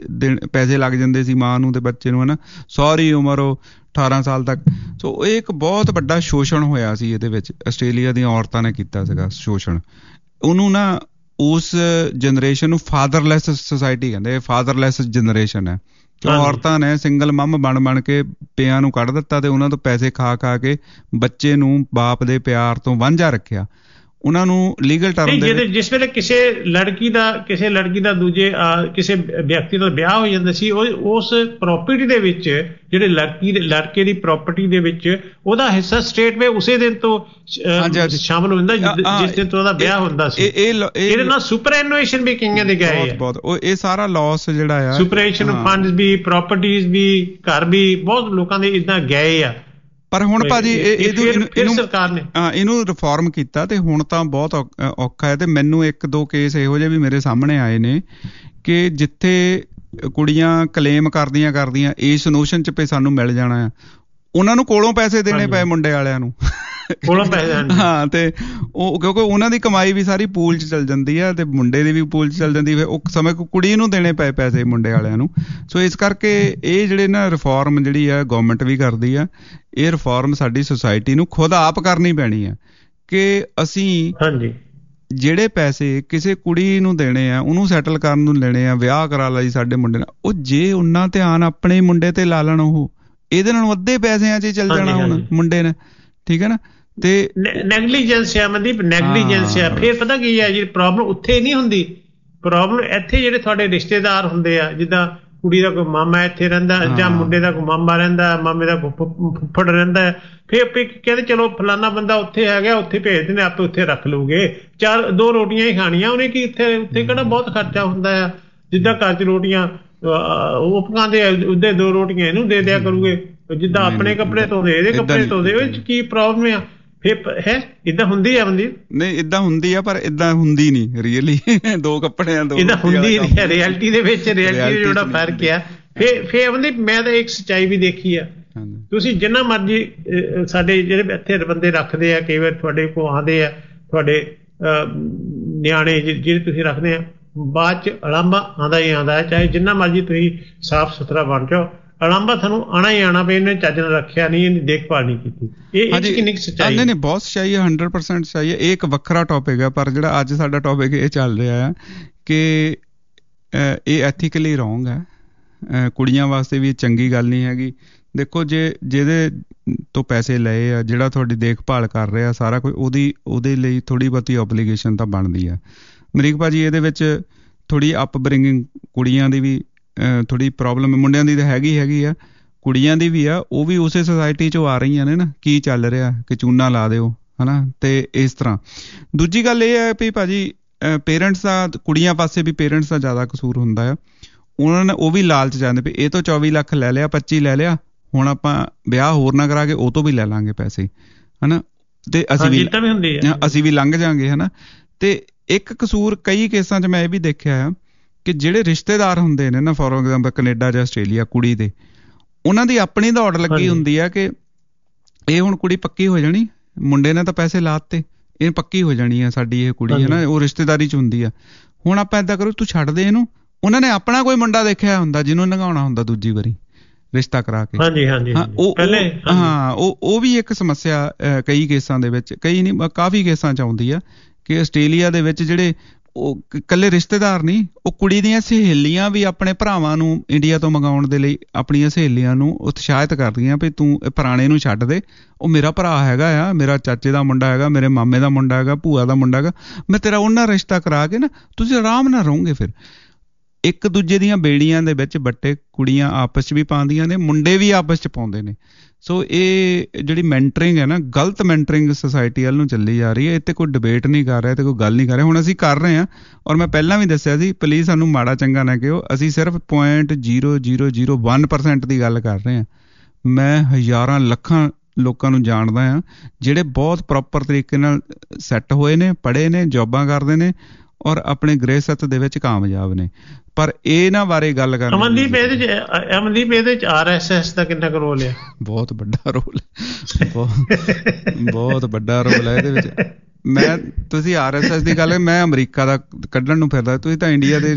ਪੈਸੇ ਲੱਗ ਜਾਂਦੇ ਸੀ ਮਾਂ ਨੂੰ ਤੇ ਬੱਚੇ ਨੂੰ, ਹਨਾ, ਸਾਰੀ ਉਮਰ ਉਹ 18 ਸਾਲ ਤੱਕ। ਸੋ ਇਹ ਇੱਕ ਬਹੁਤ ਵੱਡਾ ਸ਼ੋਸ਼ਣ ਹੋਇਆ ਸੀ ਇਹਦੇ ਵਿੱਚ, ਆਸਟ੍ਰੇਲੀਆ ਦੀਆਂ ਔਰਤਾਂ ਨੇ ਕੀਤਾ ਸੀਗਾ ਸ਼ੋਸ਼ਣ। ਉਹਨੂੰ ਨਾ ਉਸ ਜਨਰੇਸ਼ਨ ਨੂੰ ਫਾਦਰਲੈਸ ਸੁਸਾਇਟੀ ਕਹਿੰਦੇ, ਫਾਦਰਲੈਸ ਜਨਰੇਸ਼ਨ ਹੈ। ਔਰਤਾਂ ਨੇ ਸਿੰਗਲ ਮਮ ਬਣ ਕੇ ਪਿਆਂ ਨੂੰ ਕੱਢ ਦਿੱਤਾ ਤੇ ਉਹਨਾਂ ਤੋਂ ਪੈਸੇ ਖਾ ਕੇ ਬੱਚੇ ਨੂੰ ਬਾਪ ਦੇ ਪਿਆਰ ਤੋਂ ਵਾਂਝਾ ਰੱਖਿਆ। ਉਹਨਾਂ ਨੂੰ ਲੀਗਲ ਟਰਮ ਦੇ ਜਿਸ ਵੇਲੇ ਕਿਸੇ ਲੜਕੀ ਦਾ ਦੂਜੇ ਕਿਸੇ ਵਿਅਕਤੀ ਨਾਲ ਵਿਆਹ ਹੋ ਜਾਂਦਾ ਸੀ, ਉਸ ਪ੍ਰਾਪਰਟੀ ਦੇ ਵਿੱਚ ਜਿਹੜੇ ਲੜਕੇ ਦੀ ਪ੍ਰਾਪਰਟੀ ਦੇ ਵਿੱਚ ਉਹਦਾ ਹਿੱਸਾ ਸਟੇਟ ਵਿੱਚ ਉਸੇ ਦਿਨ ਤੋਂ ਸ਼ਾਮਲ ਹੋ ਜਾਂਦਾ ਜਿਸ ਦਿਨ ਤੋਂ ਉਹਦਾ ਵਿਆਹ ਹੁੰਦਾ ਸੀ। ਇਹਦੇ ਨਾਲ ਸੁਪਰਐਨੂਏਸ਼ਨ ਵੀ ਕਈਆਂ ਦੇ ਗਏ ਆ, ਬਹੁਤ ਇਹ ਸਾਰਾ ਲਾਸ ਜਿਹੜਾ ਆ, ਸੁਪਰਐਨੂਏਸ਼ਨ ਫੰਡਸ ਵੀ, ਪ੍ਰਾਪਰਟੀਜ਼ ਵੀ, ਘਰ ਵੀ, ਬਹੁਤ ਲੋਕਾਂ ਦੇ ਇਦਾਂ ਗਏ ਆ। ਪਰ ਹੁਣ ਭਾਜੀ ਇਹਨੂੰ ਰਿਫਾਰਮ ਕੀਤਾ ਤੇ ਹੁਣ ਤਾਂ ਬਹੁਤ ਔਖਾ ਹੈ। ਤੇ ਮੈਨੂੰ 1-2 ਕੇਸ ਇਹੋ ਜਿਹੇ ਵੀ ਮੇਰੇ ਸਾਹਮਣੇ ਆਏ ਨੇ ਕਿ ਜਿੱਥੇ ਕੁੜੀਆਂ ਕਲੇਮ ਕਰਦੀਆਂ ਇਸ ਨੋਸ਼ਨ 'ਚ ਪੇ ਸਾਨੂੰ ਮਿਲ ਜਾਣਾ ਆ, ਉਹਨਾਂ ਨੂੰ ਕੋਲੋਂ ਪੈਸੇ ਦੇਣੇ ਪਏ ਮੁੰਡੇ ਵਾਲਿਆਂ ਨੂੰ ਕੋਲੋਂ ਪੈਸੇ। ਹਾਂ, ਤੇ ਉਹ ਕਿਉਂਕਿ ਉਹਨਾਂ ਦੀ ਕਮਾਈ ਵੀ ਸਾਰੀ ਪੂਲ 'ਚ ਚਲ ਜਾਂਦੀ ਆ ਤੇ ਮੁੰਡੇ ਦੀ ਵੀ ਪੂਲ 'ਚ ਚਲ ਜਾਂਦੀ, ਫਿਰ ਉਹ ਸਮੇਂ ਕੁੜੀ ਨੂੰ ਦੇਣੇ ਪਏ ਪੈਸੇ ਮੁੰਡੇ ਵਾਲਿਆਂ ਨੂੰ। ਸੋ ਇਸ ਕਰਕੇ ਇਹ ਜਿਹੜੇ ਨਾ ਰਿਫਾਰਮ ਜਿਹੜੀ ਆ ਗੌਰਮੈਂਟ ਵੀ ਕਰਦੀ ਆ, ਇਹ ਰਿਫਾਰਮ ਸਾਡੀ ਸੁਸਾਇਟੀ ਨੂੰ ਖੁਦ ਆਪ ਕਰਨੀ ਪੈਣੀ ਆ ਕਿ ਅਸੀਂ ਜਿਹੜੇ ਪੈਸੇ ਕਿਸੇ ਕੁੜੀ ਨੂੰ ਦੇਣੇ ਆ, ਉਹਨੂੰ ਸੈਟਲ ਕਰਨ ਨੂੰ ਲੈਣੇ ਆ, ਵਿਆਹ ਕਰਾ ਲਾ ਜੀ ਸਾਡੇ ਮੁੰਡੇ ਨਾਲ, ਉਹ ਜੇ ਉਹਨਾਂ ਧਿਆਨ ਆਪਣੇ ਮੁੰਡੇ ਤੇ ਲਾ ਲੈਣ, ਉਹ ਇਹਦੇ ਨਾਲੋਂ ਅੱਧੇ ਪੈਸਿਆਂ 'ਚ ਚੱਲ ਜਾਣਾ ਹੁਣ ਮੁੰਡੇ ਨੇ, ਠੀਕ ਹੈ ਨਾ। ਤੇ ਨੈਗਲੀਜੈਂਸ ਆ ਮਨਦੀਪ, ਨੈਗਲੀਜੈਂਸ ਆ। ਫਿਰ ਪਤਾ ਕੀ ਆ ਜੀ, ਪ੍ਰੋਬਲਮ ਉੱਥੇ ਨਹੀਂ ਹੁੰਦੀ, ਪ੍ਰੋਬਲਮ ਇੱਥੇ ਜਿਹੜੇ ਤੁਹਾਡੇ ਰਿਸ਼ਤੇਦਾਰ ਹੁੰਦੇ ਆ, ਜਿੱਦਾਂ ਕੁੜੀ ਦਾ ਕੋਈ ਮਾਮਾ ਇੱਥੇ ਰਹਿੰਦਾ ਜਾਂ ਮੁੰਡੇ ਦਾ ਕੋਈ ਮਾਮਾ ਰਹਿੰਦਾ, ਮਾਮੇ ਦਾ ਫੁੱਫੜ ਰਹਿੰਦਾ, ਫਿਰ ਕਹਿੰਦੇ ਚਲੋ ਫਲਾਨਾ ਬੰਦਾ ਉੱਥੇ ਹੈਗਾ, ਉੱਥੇ ਭੇਜ ਦਿੰਦੇ, ਆਪੇ ਉੱਥੇ ਰੱਖ ਲੂਗੇ, 2 ਰੋਟੀਆਂ ਹੀ ਖਾਣੀਆਂ ਉਹਨੇ, ਕੀ ਉੱਥੇ ਕਿਹੜਾ ਬਹੁਤ ਖਰਚਾ ਹੁੰਦਾ ਆ। ਜਿੱਦਾਂ ਘਰ 'ਚ ਰੋਟੀਆਂ ਉਹ ਪਕਾਉਂਦੇ ਆ, ਉਹਦੇ 2 ਰੋਟੀਆਂ ਇਹਨੂੰ ਦੇ ਦਿਆ ਕਰੂਗੇ, ਜਿੱਦਾਂ ਆਪਣੇ ਕੱਪੜੇ ਧੋਦੇ ਇਹਦੇ ਕੱਪੜੇ ਧੋਦੇ, ਉਹਦੇ 'ਚ ਕੀ ਪ੍ਰੋਬਲਮ ਆ। ਫਿਰ ਹੈ ਇਦਾਂ ਹੁੰਦੀ ਆ ਬੰਦੀ, ਨਹੀਂ ਇਦਾਂ ਹੁੰਦੀ ਆ, ਪਰ ਇਦਾਂ ਹੁੰਦੀ ਨਹੀਂ ਰੀਅਲੀ। 2 ਕੱਪੜਿਆਂ ਤੋਂ ਇਦਾਂ ਹੁੰਦੀ ਰਿਐਲਿਟੀ ਦੇ ਵਿੱਚ, ਰਿਐਲਿਟੀ ਦਾ ਜਿਹੜਾ ਫਰਕ ਆ। ਫਿਰ ਬੰਦੀ ਮੈਂ ਤਾਂ ਇੱਕ ਸੱਚਾਈ ਵੀ ਦੇਖੀ ਆ, ਤੁਸੀਂ ਜਿੰਨਾ ਮਰਜ਼ੀ ਸਾਡੇ ਜਿਹੜੇ ਇੱਥੇ ਬੰਦੇ ਰੱਖਦੇ ਆ, ਕਈ ਵਾਰ ਤੁਹਾਡੇ ਕੋਲ ਆਉਂਦੇ ਆ, ਤੁਹਾਡੇ ਨਿਆਣੇ ਜਿਹੜੇ ਤੁਸੀਂ ਰੱਖਦੇ ਆ, ਬਾਅਦ 'ਚ ਅਲੰਬਾ ਆਉਂਦਾ ਹੀ ਆਉਂਦਾ ਹੈ, ਚਾਹੇ ਜਿੰਨਾ ਮਰਜ਼ੀ ਤੁਸੀਂ ਸਾਫ਼ ਸੁਥਰਾ ਬਣ ਜਾਓ, ਅਲੰਬਾ ਤੁਹਾਨੂੰ ਆਉਣਾ ਹੀ ਆਉਣਾ ਪਈ। ਇਹਨੇ ਚੱਜ ਨਾਲ ਰੱਖਿਆ ਨਹੀਂ, ਇਹਦੀ ਦੇਖਭਾਲ ਨਹੀਂ ਕੀਤੀ। ਇਹ ਕਿੰਨੀ ਸੱਚਾਈ? ਨਹੀਂ, ਬਹੁਤ ਸੱਚਾਈ ਹੈ, 100% ਸੱਚਾਈ ਹੈ। ਇਹ ਇੱਕ ਵੱਖਰਾ ਟੌਪਿਕ ਹੈ, ਪਰ ਜਿਹੜਾ ਅੱਜ ਸਾਡਾ ਟੌਪਿਕ ਇਹ ਚੱਲ ਰਿਹਾ ਹੈ ਕਿ ਇਹ ਐਥੀਕਲੀ ਰੋਂਗ ਹੈ, ਕੁੜੀਆਂ ਵਾਸਤੇ ਵੀ ਚੰਗੀ ਗੱਲ ਨਹੀਂ ਹੈਗੀ। ਦੇਖੋ, ਜਿਹਦੇ ਤੋਂ ਪੈਸੇ ਲਏ ਆ, ਜਿਹੜਾ ਤੁਹਾਡੀ ਦੇਖਭਾਲ ਕਰ ਰਿਹਾ ਸਾਰਾ ਕੁਝ, ਉਹਦੇ ਲਈ ਥੋੜ੍ਹੀ ਬਹੁਤੀ ਓਬਲੀਗੇਸ਼ਨ ਤਾਂ ਬਣਦੀ ਆ। ਅਮਰੀਕ ਭਾਜੀ, ਇਹਦੇ ਵਿੱਚ ਥੋੜ੍ਹੀ ਅਪਬ੍ਰਿੰਗਿੰਗ ਕੁੜੀਆਂ ਦੀ ਵੀ ਥੋੜ੍ਹੀ ਪ੍ਰੋਬਲਮ, ਮੁੰਡਿਆਂ ਦੀ ਤਾਂ ਹੈਗੀ ਆ, ਕੁੜੀਆਂ ਦੀ ਵੀ ਆ। ਉਹ ਵੀ ਉਸੇ ਸੁਸਾਇਟੀ 'ਚੋਂ ਆ ਰਹੀਆਂ ਨੇ ਨਾ, ਕੀ ਚੱਲ ਰਿਹਾ ਕਿ ਚੂਨਾ ਲਾ ਦਿਓ, ਹੈ ਨਾ, ਤੇ ਇਸ ਤਰ੍ਹਾਂ। ਦੂਜੀ ਗੱਲ ਇਹ ਹੈ ਵੀ ਭਾਜੀ, ਪੇਰੈਂਟਸ ਦਾ, ਕੁੜੀਆਂ ਪਾਸੇ ਵੀ ਪੇਰੈਂਟਸ ਦਾ ਜ਼ਿਆਦਾ ਕਸੂਰ ਹੁੰਦਾ ਆ। ਉਹਨਾਂ ਨੇ ਉਹ ਵੀ ਲਾਲਚ ਜਾਂਦੇ ਵੀ ਇਹ ਤੋਂ 24 ਲੱਖ ਲੈ ਲਿਆ, 25 ਲੈ ਲਿਆ, ਹੁਣ ਆਪਾਂ ਵਿਆਹ ਹੋਰ ਨਾ ਕਰਾ ਕੇ ਉਹ ਤੋਂ ਵੀ ਲੈ ਲਾਂਗੇ ਪੈਸੇ, ਹੈ ਨਾ, ਤੇ ਅਸੀਂ ਵੀ ਲੰਘ ਜਾਵਾਂਗੇ, ਹੈ ਨਾ। ਤੇ ਇੱਕ ਕਸੂਰ ਕਈ ਕੇਸਾਂ 'ਚ ਮੈਂ ਇਹ ਵੀ ਦੇਖਿਆ ਆ ਕਿ ਜਿਹੜੇ ਰਿਸ਼ਤੇਦਾਰ ਹੁੰਦੇ ਨੇ ਨਾ, ਫੋਰ ਐਗਜ਼ਾਮਪਲ ਕੈਨੇਡਾ ਜਾਂ ਆਸਟ੍ਰੇਲੀਆ, ਕੁੜੀ ਦੇ, ਉਹਨਾਂ ਦੀ ਆਪਣੀ ਦੌੜ ਲੱਗੀ ਹੁੰਦੀ ਆ ਕਿ ਇਹ ਹੁਣ ਕੁੜੀ ਪੱਕੀ ਹੋ ਜਾਣੀ, ਮੁੰਡੇ ਨੇ ਤਾਂ ਪੈਸੇ ਲਾਤੇ, ਇਹ ਪੱਕੀ ਹੋ ਜਾਣੀ ਆ ਸਾਡੀ ਇਹ ਕੁੜੀ, ਹੈ ਨਾ, ਉਹ ਰਿਸ਼ਤੇਦਾਰੀ 'ਚ ਹੁੰਦੀ ਆ। ਹੁਣ ਆਪਾਂ ਏਦਾਂ ਕਰੋ, ਤੂੰ ਛੱਡ ਦੇ ਇਹਨੂੰ। ਉਹਨਾਂ ਨੇ ਆਪਣਾ ਕੋਈ ਮੁੰਡਾ ਦੇਖਿਆ ਹੁੰਦਾ ਜਿਹਨੂੰ ਲੰਘਾਉਣਾ ਹੁੰਦਾ ਦੂਜੀ ਵਾਰੀ ਰਿਸ਼ਤਾ ਕਰਾ ਕੇ। ਉਹ ਵੀ ਇੱਕ ਸਮੱਸਿਆ ਕਈ ਕੇਸਾਂ ਦੇ ਵਿੱਚ, ਕਈ ਨਹੀਂ ਕਾਫੀ ਕੇਸਾਂ 'ਚ ਆਉਂਦੀ ਆ ਕਿ ਆਸਟ੍ਰੇਲੀਆ ਦੇ ਵਿੱਚ ਜਿਹੜੇ ਉਹ ਇਕੱਲੇ ਰਿਸ਼ਤੇਦਾਰ ਨਹੀਂ, ਉਹ ਕੁੜੀ ਦੀਆਂ ਸਹੇਲੀਆਂ ਵੀ ਆਪਣੇ ਭਰਾਵਾਂ ਨੂੰ ਇੰਡੀਆ ਤੋਂ ਮੰਗਾਉਣ ਦੇ ਲਈ ਆਪਣੀਆਂ ਸਹੇਲੀਆਂ ਨੂੰ ਉਤਸ਼ਾਹਿਤ ਕਰਦੀਆਂ ਵੀ ਤੂੰ ਪੁਰਾਣੇ ਨੂੰ ਛੱਡ ਦੇ, ਉਹ ਮੇਰਾ ਭਰਾ ਹੈਗਾ ਆ, ਮੇਰਾ ਚਾਚੇ ਦਾ ਮੁੰਡਾ ਹੈਗਾ, ਮੇਰੇ ਮਾਮੇ ਦਾ ਮੁੰਡਾ ਹੈਗਾ, ਭੂਆ ਦਾ ਮੁੰਡਾ ਹੈਗਾ, ਮੈਂ ਤੇਰਾ ਉਹਨਾਂ ਰਿਸ਼ਤਾ ਕਰਾ ਕੇ ਨਾ ਤੁਸੀਂ ਆਰਾਮ ਨਾਲ ਰਹੋਗੇ। ਫਿਰ ਇੱਕ ਦੂਜੇ ਦੀਆਂ ਬੇੜੀਆਂ ਦੇ ਵਿੱਚ ਬੱਟੇ ਕੁੜੀਆਂ ਆਪਸ 'ਚ ਵੀ ਪਾਉਂਦੀਆਂ ਨੇ, ਮੁੰਡੇ ਵੀ ਆਪਸ 'ਚ ਪਾਉਂਦੇ ਨੇ। ਸੋ ਇਹ ਜਿਹੜੀ ਮੈਂਟਰਿੰਗ ਹੈ ਨਾ, ਗਲਤ ਮੈਂਟਰਿੰਗ ਸੁਸਾਇਟੀ ਵੱਲ ਨੂੰ ਚੱਲੀ ਜਾ ਰਹੀ ਹੈ। ਇਹ 'ਤੇ ਕੋਈ ਡਿਬੇਟ ਨਹੀਂ ਕਰ ਰਿਹਾ, ਤੇ ਕੋਈ ਗੱਲ ਨਹੀਂ ਕਰ ਰਿਹਾ। ਹੁਣ ਅਸੀਂ ਕਰ ਰਹੇ ਹਾਂ, ਔਰ ਮੈਂ ਪਹਿਲਾਂ ਵੀ ਦੱਸਿਆ ਸੀ, ਪਲੀਜ਼ ਸਾਨੂੰ ਮਾੜਾ ਚੰਗਾ ਨਾ ਕਿਹੋ, ਅਸੀਂ ਸਿਰਫ 0.0001% ਦੀ ਗੱਲ ਕਰ ਰਹੇ ਹਾਂ। ਮੈਂ ਹਜ਼ਾਰਾਂ ਲੱਖਾਂ ਲੋਕਾਂ ਨੂੰ ਜਾਣਦਾ ਹਾਂ ਜਿਹੜੇ ਬਹੁਤ ਪ੍ਰੋਪਰ ਤਰੀਕੇ ਨਾਲ ਸੈੱਟ ਹੋਏ ਨੇ, ਪੜ੍ਹੇ ਨੇ, ਜੋਬਾਂ ਕਰਦੇ ਨੇ, ਔਰ ਆਪਣੇ ਗ੍ਰਹਿਸਥ ਦੇ ਵਿੱਚ ਕਾਮਯਾਬ ਨੇ। ਪਰ ਇਹਨਾਂ ਬਾਰੇ ਗੱਲ ਕਰਨੀ, ਅਮਨਦੀਪ ਇਹਦੇ ਚ RSS ਦਾ ਕਿੰਨਾ ਕੁ ਰੋਲ ਹੈ? ਬਹੁਤ ਵੱਡਾ ਰੋਲ, ਬਹੁਤ ਵੱਡਾ ਰੋਲ ਹੈ ਇਹਦੇ ਵਿੱਚ। ਤੁਸੀਂ RSS ਦੀ ਗੱਲ, ਮੈਂ ਅਮਰੀਕਾ ਦਾ ਕੱਢਣ ਨੂੰ ਫਿਰਦਾ, ਤੁਸੀਂ ਤਾਂ ਇੰਡੀਆ ਦੇ।